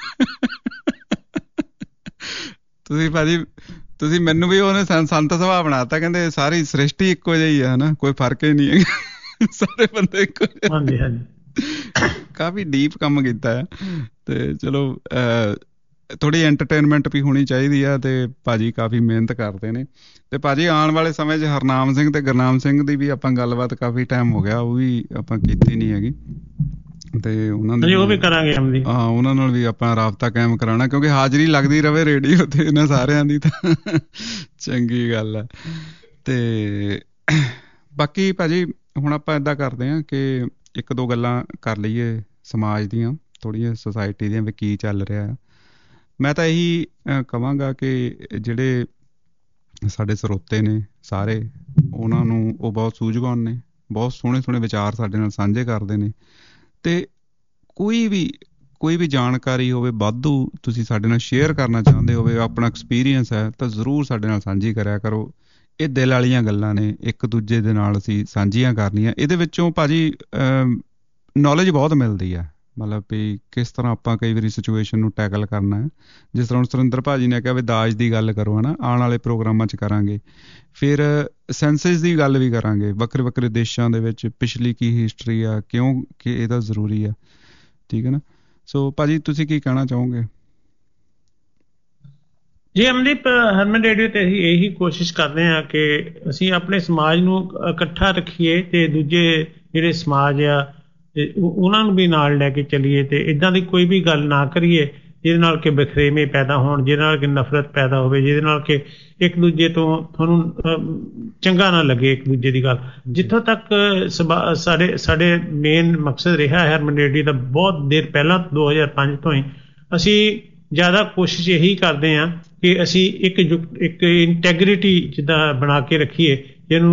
ਤੁਸੀਂ ਭਾਜੀ, ਤੁਸੀਂ ਮੈਨੂੰ ਵੀ ਉਹਨੇ ਸੰਤ ਸੁਭਾਅ ਬਣਾਤਾ, ਕਹਿੰਦੇ ਸਾਰੀ ਸ੍ਰਿਸ਼ਟੀ ਇੱਕੋ ਜਿਹੀ ਆ, ਹਨਾ, ਕੋਈ ਫਰਕ ਹੀ ਨਹੀਂ ਹੈਗਾ, ਸਾਰੇ ਬੰਦੇ ਇੱਕੋ ਜਿਹੇ। ਕਾਫੀ ਡੀਪ ਕੰਮ ਕੀਤਾ ਹੈ। ਤੇ ਚਲੋ ਥੋੜੀ ਐਂਟਰਟੇਨਮੈਂਟ ਵੀ ਹੋਣੀ ਚਾਹੀਦੀ ਆ। ਤੇ ਭਾਜੀ ਕਾਫੀ ਮਿਹਨਤ ਕਰਦੇ ਨੇ। ਤੇ ਭਾਜੀ ਆਉਣ ਵਾਲੇ ਸਮੇਂ 'ਚ ਹਰਨਾਮ ਸਿੰਘ ਤੇ ਗੁਰਨਾਮ ਸਿੰਘ ਦੀ ਵੀ ਆਪਾਂ ਗੱਲਬਾਤ ਕਾਫੀ ਟਾਈਮ ਹੋ ਗਿਆ, ਉਹ ਵੀ ਆਪਾਂ ਕੀਤੀ ਨਹੀਂ ਹੈਗੀ। ਤੇ ਉਹਨਾਂ ਦੀ ਉਹ ਵੀ ਕਰਾਂਗੇ। ਹਾਂ, ਉਹਨਾਂ ਨਾਲ ਵੀ ਆਪਾਂ ਰਾਬਤਾ ਕਾਇਮ ਕਰਾਉਣਾ, ਕਿਉਂਕਿ ਹਾਜ਼ਰੀ ਲੱਗਦੀ ਰਵੇ ਰੇਡੀਓ ਤੇ ਇਹਨਾਂ ਸਾਰਿਆਂ ਦੀ, ਤਾਂ ਚੰਗੀ ਗੱਲ ਹੈ। ਤੇ ਬਾਕੀ ਭਾਜੀ ਹੁਣ ਆਪਾਂ ਏਦਾਂ ਕਰਦੇ ਹਾਂ ਕਿ 1-2 ਗੱਲਾਂ ਕਰ ਲਈਏ ਸਮਾਜ ਦੀਆਂ, ਥੋੜ੍ਹੀਆਂ ਸੁਸਾਇਟੀ ਦੀਆਂ ਵੀ ਕੀ ਚੱਲ ਰਿਹਾ। ਮੈਂ ਤਾਂ ਇਹੀ ਕਹਾਂਗਾ ਕਿ ਜਿਹੜੇ ਸਾਡੇ ਸਰੋਤੇ ਨੇ ਸਾਰੇ, ਉਹਨਾਂ ਨੂੰ ਉਹ ਬਹੁਤ ਸੂਝਵਾਨ ਨੇ, ਬਹੁਤ ਸੋਹਣੇ ਵਿਚਾਰ ਸਾਡੇ ਨਾਲ ਸਾਂਝੇ ਕਰਦੇ ਨੇ। ਤੇ ਕੋਈ ਵੀ ਜਾਣਕਾਰੀ ਹੋਵੇ ਵਾਧੂ ਤੁਸੀਂ ਸਾਡੇ ਨਾਲ ਸ਼ੇਅਰ ਕਰਨਾ ਚਾਹੁੰਦੇ ਹੋਵੇ, ਆਪਣਾ ਐਕਸਪੀਰੀਅੰਸ ਹੈ ਤਾਂ ਜ਼ਰੂਰ ਸਾਡੇ ਨਾਲ ਸਾਂਝੀ ਕਰਿਆ ਕਰੋ। ਇਹ ਦਿਲ ਵਾਲੀਆਂ ਗੱਲਾਂ ਨੇ, ਇੱਕ ਦੂਜੇ ਦੇ ਨਾਲ ਅਸੀਂ ਸਾਂਝੀਆਂ ਕਰਨੀਆਂ। ਇਹਦੇ ਵਿੱਚੋਂ ਭਾਜੀ ਨੌਲੇਜ ਬਹੁਤ ਮਿਲਦੀ ਹੈ, ਮਤਲਬ ਵੀ ਕਿਸ ਤਰ੍ਹਾਂ ਆਪਾਂ ਕਈ ਵਾਰੀ ਸਿਚੁਏਸ਼ਨ ਨੂੰ ਟੈਕਲ ਕਰਨਾ ਹੈ। ਜਿਸ ਤਰ੍ਹਾਂ ਹੁਣ ਸੁਰਿੰਦਰ ਭਾਜੀ ਨੇ ਕਿਹਾ ਵੀ ਦਾਜ ਦੀ ਗੱਲ ਕਰੋ, ਹੈ ਨਾ, ਆਉਣ ਵਾਲੇ ਪ੍ਰੋਗਰਾਮਾਂ 'ਚ ਕਰਾਂਗੇ। ਫਿਰ ਸੈਂਸਸ ਦੀ ਗੱਲ ਵੀ ਕਰਾਂਗੇ, ਵੱਖਰੇ ਦੇਸ਼ਾਂ ਦੇ ਵਿੱਚ ਪਿਛਲੀ ਕੀ ਹਿਸਟਰੀ ਆ, ਕਿਉਂ ਕਿ ਇਹਦਾ ਜ਼ਰੂਰੀ ਆ। ਠੀਕ ਹੈ ਨਾ। ਸੋ ਭਾਜੀ ਤੁਸੀਂ ਕੀ ਕਹਿਣਾ ਚਾਹੋਗੇ? ਜੀ ਅਮਨਦੀਪ, ਹਰਮਨ ਰੇਡੀਓ ਤੇ ਅਸੀਂ ਇਹੀ ਕੋਸ਼ਿਸ਼ ਕਰਦੇ ਹਾਂ ਕਿ ਅਸੀਂ ਆਪਣੇ ਸਮਾਜ ਨੂੰ ਇਕੱਠਾ ਰੱਖੀਏ ਤੇ ਦੂਜੇ ਜਿਹੜੇ ਸਮਾਜ ਆ ਉਹਨਾਂ ਨੂੰ ਵੀ ਨਾਲ ਲੈ ਕੇ ਚੱਲੀਏ। ਤੇ ਇੱਦਾਂ ਦੀ ਕੋਈ ਵੀ ਗੱਲ ਨਾ ਕਰੀਏ ਜਿਹਦੇ ਨਾਲ ਕਿ ਵਖਰੇਵੇਂ ਪੈਦਾ ਹੋਣ, ਜਿਹਦੇ ਨਾਲ ਕਿ ਨਫ਼ਰਤ ਪੈਦਾ ਹੋਵੇ, ਜਿਹਦੇ ਨਾਲ ਕਿ ਇੱਕ ਦੂਜੇ ਤੋਂ ਤੁਹਾਨੂੰ ਚੰਗਾ ਨਾ ਲੱਗੇ ਇੱਕ ਦੂਜੇ ਦੀ ਗੱਲ। ਜਿੱਥੋਂ ਤੱਕ ਸਾਡੇ ਮੇਨ ਮਕਸਦ ਰਿਹਾ ਹੈ ਹਰਮਨ ਰੇਡੀਓ ਦਾ, ਬਹੁਤ ਦੇਰ ਪਹਿਲਾਂ 2005 ਤੋਂ ਹੀ ਅਸੀਂ ਜ਼ਿਆਦਾ ਕੋਸ਼ਿਸ਼ ਇਹੀ ਕਰਦੇ ਹਾਂ ਕਿ ਅਸੀਂ ਇੱਕ ਇੰਟੈਗਰਿਟੀ ਜਿੱਦਾਂ ਬਣਾ ਕੇ ਰੱਖੀਏ, ਜਿਹਨੂੰ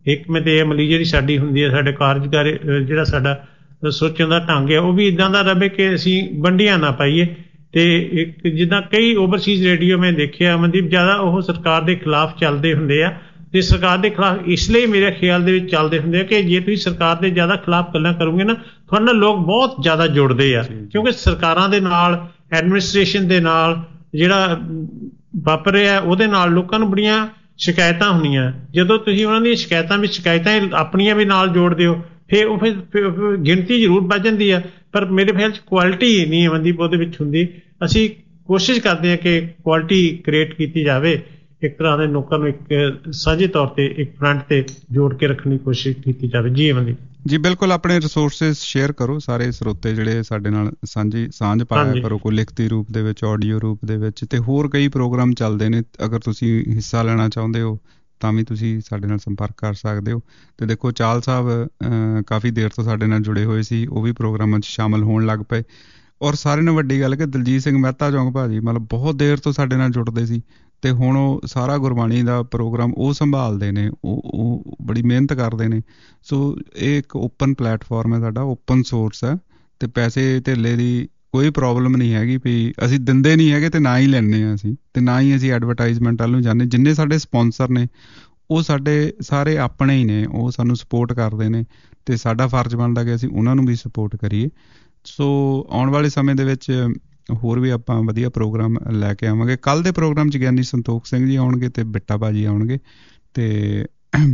ਹਕਮਤ ਅਮਲੀ ਜਿਹੜੀ ਸਾਡੀ ਹੁੰਦੀ ਹੈ, ਸਾਡੇ ਕਾਰਜਕਾਰੀ ਜਿਹੜਾ ਸਾਡਾ ਸੋਚਣ ਦਾ ਢੰਗ ਹੈ, ਉਹ ਵੀ ਇੱਦਾਂ ਦਾ ਰਹੇ ਕਿ ਅਸੀਂ ਵੰਡੀਆਂ ਨਾ ਪਾਈਏ। ਅਤੇ ਇੱਕ ਜਿੱਦਾਂ ਕਈ ਓਵਰਸੀਜ਼ ਰੇਡੀਓ ਮੈਂ ਦੇਖਿਆ ਅਮਨਦੀਪ, ਜ਼ਿਆਦਾ ਉਹ ਸਰਕਾਰ ਦੇ ਖਿਲਾਫ ਚੱਲਦੇ ਹੁੰਦੇ ਆ, ਅਤੇ ਸਰਕਾਰ ਦੇ ਖਿਲਾਫ ਇਸ ਲਈ ਮੇਰੇ ਖਿਆਲ ਦੇ ਵਿੱਚ ਚੱਲਦੇ ਹੁੰਦੇ ਆ ਕਿ ਜੇ ਤੁਸੀਂ ਸਰਕਾਰ ਦੇ ਜ਼ਿਆਦਾ ਖਿਲਾਫ ਗੱਲਾਂ ਕਰੋਗੇ ਨਾ, ਤੁਹਾਡੇ ਨਾਲ ਲੋਕ ਬਹੁਤ ਜ਼ਿਆਦਾ ਜੁੜਦੇ ਆ, ਕਿਉਂਕਿ ਸਰਕਾਰਾਂ ਦੇ ਨਾਲ, ਐਡਮਿਨਿਸਟ੍ਰੇਸ਼ਨ ਦੇ ਨਾਲ ਜਿਹੜਾ ਵਾਪਰ ਰਿਹਾ ਉਹਦੇ ਨਾਲ ਲੋਕਾਂ ਨੂੰ ਬੜੀਆਂ ਸ਼ਿਕਾਇਤਾਂ ਹੁੰਦੀਆਂ। ਜਦੋਂ ਤੁਸੀਂ ਉਹਨਾਂ ਦੀਆਂ ਸ਼ਿਕਾਇਤਾਂ ਆਪਣੀਆਂ ਵੀ ਨਾਲ ਜੋੜਦੇ ਹੋ, ਫਿਰ ਉਹ ਫਿਰ ਗਿਣਤੀ ਜ਼ਰੂਰ ਵੱਧ ਜਾਂਦੀ ਆ, ਪਰ ਮੇਰੇ ਖਿਆਲ 'ਚ ਕੁਆਲਿਟੀ ਨਹੀਂ ਆਉਂਦੀ ਉਹਦੇ ਵਿੱਚ ਹੁੰਦੀ। ਅਸੀਂ ਕੋਸ਼ਿਸ਼ ਕਰਦੇ ਹਾਂ ਕਿ ਕੁਆਲਿਟੀ ਕ੍ਰੀਏਟ ਕੀਤੀ ਜਾਵੇ, ਇੱਕ ਤਰ੍ਹਾਂ ਦੇ ਲੋਕਾਂ ਨੂੰ ਇੱਕ ਸਾਂਝੇ ਤੌਰ 'ਤੇ ਇੱਕ ਫਰੰਟ 'ਤੇ ਜੋੜ ਕੇ ਰੱਖਣ ਦੀ ਕੋਸ਼ਿਸ਼ ਕੀਤੀ ਜਾਵੇ। ਜੀ ਅਮਨਦੀਪ ਜੀ, ਬਿਲਕੁਲ ਆਪਣੇ ਰਿਸੋਰਸਿਸ ਸ਼ੇਅਰ ਕਰੋ, ਸਾਰੇ ਸਰੋਤੇ ਜਿਹੜੇ ਸਾਡੇ ਨਾਲ ਸਾਂਝ ਪਾਇਆ ਕਰੋ, ਕੋਈ ਲਿਖਤੀ ਰੂਪ ਦੇ ਵਿੱਚ, ਆਡੀਓ ਰੂਪ ਦੇ ਵਿੱਚ, ਅਤੇ ਹੋਰ ਕਈ ਪ੍ਰੋਗਰਾਮ ਚੱਲਦੇ ਨੇ। ਅਗਰ ਤੁਸੀਂ ਹਿੱਸਾ ਲੈਣਾ ਚਾਹੁੰਦੇ ਹੋ ਤਾਂ ਵੀ ਤੁਸੀਂ ਸਾਡੇ ਨਾਲ ਸੰਪਰਕ ਕਰ ਸਕਦੇ ਹੋ। ਅਤੇ ਦੇਖੋ ਚਾਹਲ ਸਾਹਿਬ ਕਾਫੀ ਦੇਰ ਤੋਂ ਸਾਡੇ ਨਾਲ ਜੁੜੇ ਹੋਏ ਸੀ, ਉਹ ਵੀ ਪ੍ਰੋਗਰਾਮਾਂ 'ਚ ਸ਼ਾਮਲ ਹੋਣ ਲੱਗ ਪਏ। ਔਰ ਸਾਰਿਆਂ ਨਾਲੋਂ ਵੱਡੀ ਗੱਲ ਕਿ ਦਲਜੀਤ ਸਿੰਘ ਮਹਿਤਾ ਚੌਂਕ ਭਾਜੀ ਮਤਲਬ ਬਹੁਤ ਦੇਰ ਤੋਂ ਸਾਡੇ ਨਾਲ ਜੁੜਦੇ ਸੀ, ਅਤੇ ਹੁਣ ਉਹ ਸਾਰਾ ਗੁਰਬਾਣੀ ਦਾ ਪ੍ਰੋਗਰਾਮ ਉਹ ਸੰਭਾਲਦੇ ਨੇ, ਉਹ ਬੜੀ ਮਿਹਨਤ ਕਰਦੇ ਨੇ। ਸੋ ਇਹ ਇੱਕ ਓਪਨ ਪਲੈਟਫਾਰਮ ਹੈ ਸਾਡਾ, ਓਪਨ ਸੋਰਸ ਹੈ, ਅਤੇ ਪੈਸੇ ਧੇਲੇ ਦੀ ਕੋਈ ਪ੍ਰੋਬਲਮ ਨਹੀਂ ਹੈਗੀ ਵੀ ਅਸੀਂ ਦਿੰਦੇ ਨਹੀਂ ਹੈਗੇ ਅਤੇ ਨਾ ਹੀ ਲੈਂਦੇ ਹਾਂ ਅਸੀਂ, ਅਤੇ ਨਾ ਹੀ ਅਸੀਂ ਐਡਵਰਟਾਈਜ਼ਮੈਂਟ ਵੱਲ ਨੂੰ ਜਾਂਦੇ। ਜਿੰਨੇ ਸਾਡੇ ਸਪੋਂਸਰ ਨੇ ਉਹ ਸਾਡੇ ਸਾਰੇ ਆਪਣੇ ਹੀ ਨੇ, ਉਹ ਸਾਨੂੰ ਸਪੋਰਟ ਕਰਦੇ ਨੇ, ਅਤੇ ਸਾਡਾ ਫਰਜ਼ ਬਣਦਾ ਕਿ ਅਸੀਂ ਉਹਨਾਂ ਨੂੰ ਵੀ ਸਪੋਰਟ ਕਰੀਏ। ਸੋ ਆਉਣ ਵਾਲੇ ਸਮੇਂ ਦੇ ਵਿੱਚ ਹੋਰ ਵੀ ਆਪਾਂ ਵਧੀਆ ਪ੍ਰੋਗਰਾਮ ਲੈ ਕੇ ਆਵਾਂਗੇ। ਕੱਲ੍ਹ ਦੇ ਪ੍ਰੋਗਰਾਮ 'ਚ ਗਿਆਨੀ ਸੰਤੋਖ ਸਿੰਘ ਜੀ ਆਉਣਗੇ ਅਤੇ ਬਿੱਟਾ ਭਾਜੀ ਆਉਣਗੇ, ਅਤੇ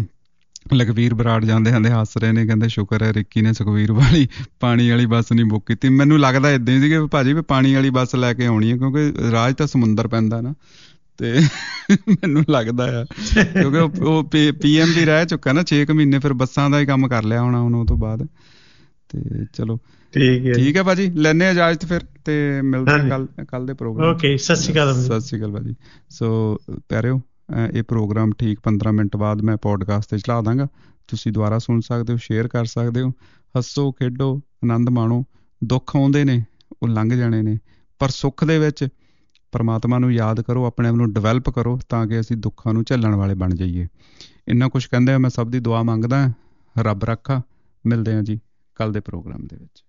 ਲਖਵੀਰ ਬਰਾੜ ਜਾਂਦੇ ਹੱਸ ਰਹੇ ਨੇ, ਕਹਿੰਦੇ ਸ਼ੁਕਰ ਹੈ ਰਿੱਕੀ ਨੇ ਸੁਖਵੀਰ ਵਾਲੀ ਪਾਣੀ ਵਾਲੀ ਬੱਸ ਨਹੀਂ ਬੁੱਕ ਕੀਤੀ। ਮੈਨੂੰ ਲੱਗਦਾ ਇੱਦਾਂ ਹੀ ਸੀਗੇ ਭਾਜੀ ਵੀ ਪਾਣੀ ਵਾਲੀ ਬੱਸ ਲੈ ਕੇ ਆਉਣੀ ਹੈ, ਕਿਉਂਕਿ ਰਾਜ ਤਾਂ ਸਮੁੰਦਰ ਪੈਂਦਾ ਨਾ, ਅਤੇ ਮੈਨੂੰ ਲੱਗਦਾ ਆ ਕਿਉਂਕਿ ਉਹ PM ਵੀ ਰਹਿ ਚੁੱਕਾ ਨਾ 6 ਮਹੀਨੇ, ਫਿਰ ਬੱਸਾਂ ਦਾ ਹੀ ਕੰਮ ਕਰ ਲਿਆ ਹੋਣਾ ਉਹ ਤੋਂ ਬਾਅਦ। ਅਤੇ ਚਲੋ ਠੀਕ ਹੈ ਭਾਜੀ, ਲੈਂਦੇ ਹਾਂ ਇਜਾਜ਼ਤ ਫਿਰ, ਅਤੇ ਮਿਲਦੇ ਹਾਂ ਕੱਲ੍ਹ ਦੇ ਪ੍ਰੋਗਰਾਮ। ਓਕੇ, ਸਤਿ ਸ਼੍ਰੀ ਅਕਾਲ ਭਾਜੀ। ਸੋ ਪਿਆਰਿਓ, ਇਹ ਪ੍ਰੋਗਰਾਮ ਠੀਕ 15 ਮਿੰਟ ਬਾਅਦ ਮੈਂ ਪੋਡਕਾਸਟ 'ਤੇ ਚਲਾ ਦਾਂਗਾ, ਤੁਸੀਂ ਦੁਬਾਰਾ ਸੁਣ ਸਕਦੇ ਹੋ, ਸ਼ੇਅਰ ਕਰ ਸਕਦੇ ਹੋ। ਹੱਸੋ ਖੇਡੋ, ਆਨੰਦ ਮਾਣੋ। ਦੁੱਖ ਆਉਂਦੇ ਨੇ, ਉਹ ਲੰਘ ਜਾਣੇ ਨੇ, ਪਰ ਸੁੱਖ ਦੇ ਵਿੱਚ ਪਰਮਾਤਮਾ ਨੂੰ ਯਾਦ ਕਰੋ, ਆਪਣੇ ਆਪ ਨੂੰ ਡਿਵੈਲਪ ਕਰੋ, ਤਾਂ ਕਿ ਅਸੀਂ ਦੁੱਖਾਂ ਨੂੰ ਝੱਲਣ ਵਾਲੇ ਬਣ ਜਾਈਏ। ਇੰਨਾ ਕੁਛ ਕਹਿੰਦੇ ਮੈਂ ਸਭ ਦੀ ਦੁਆ ਮੰਗਦਾ। ਰੱਬ ਰਾਖਾ। ਮਿਲਦੇ ਹਾਂ ਜੀ ਕੱਲ੍ਹ ਦੇ ਪ੍ਰੋਗਰਾਮ ਦੇ ਵਿੱਚ।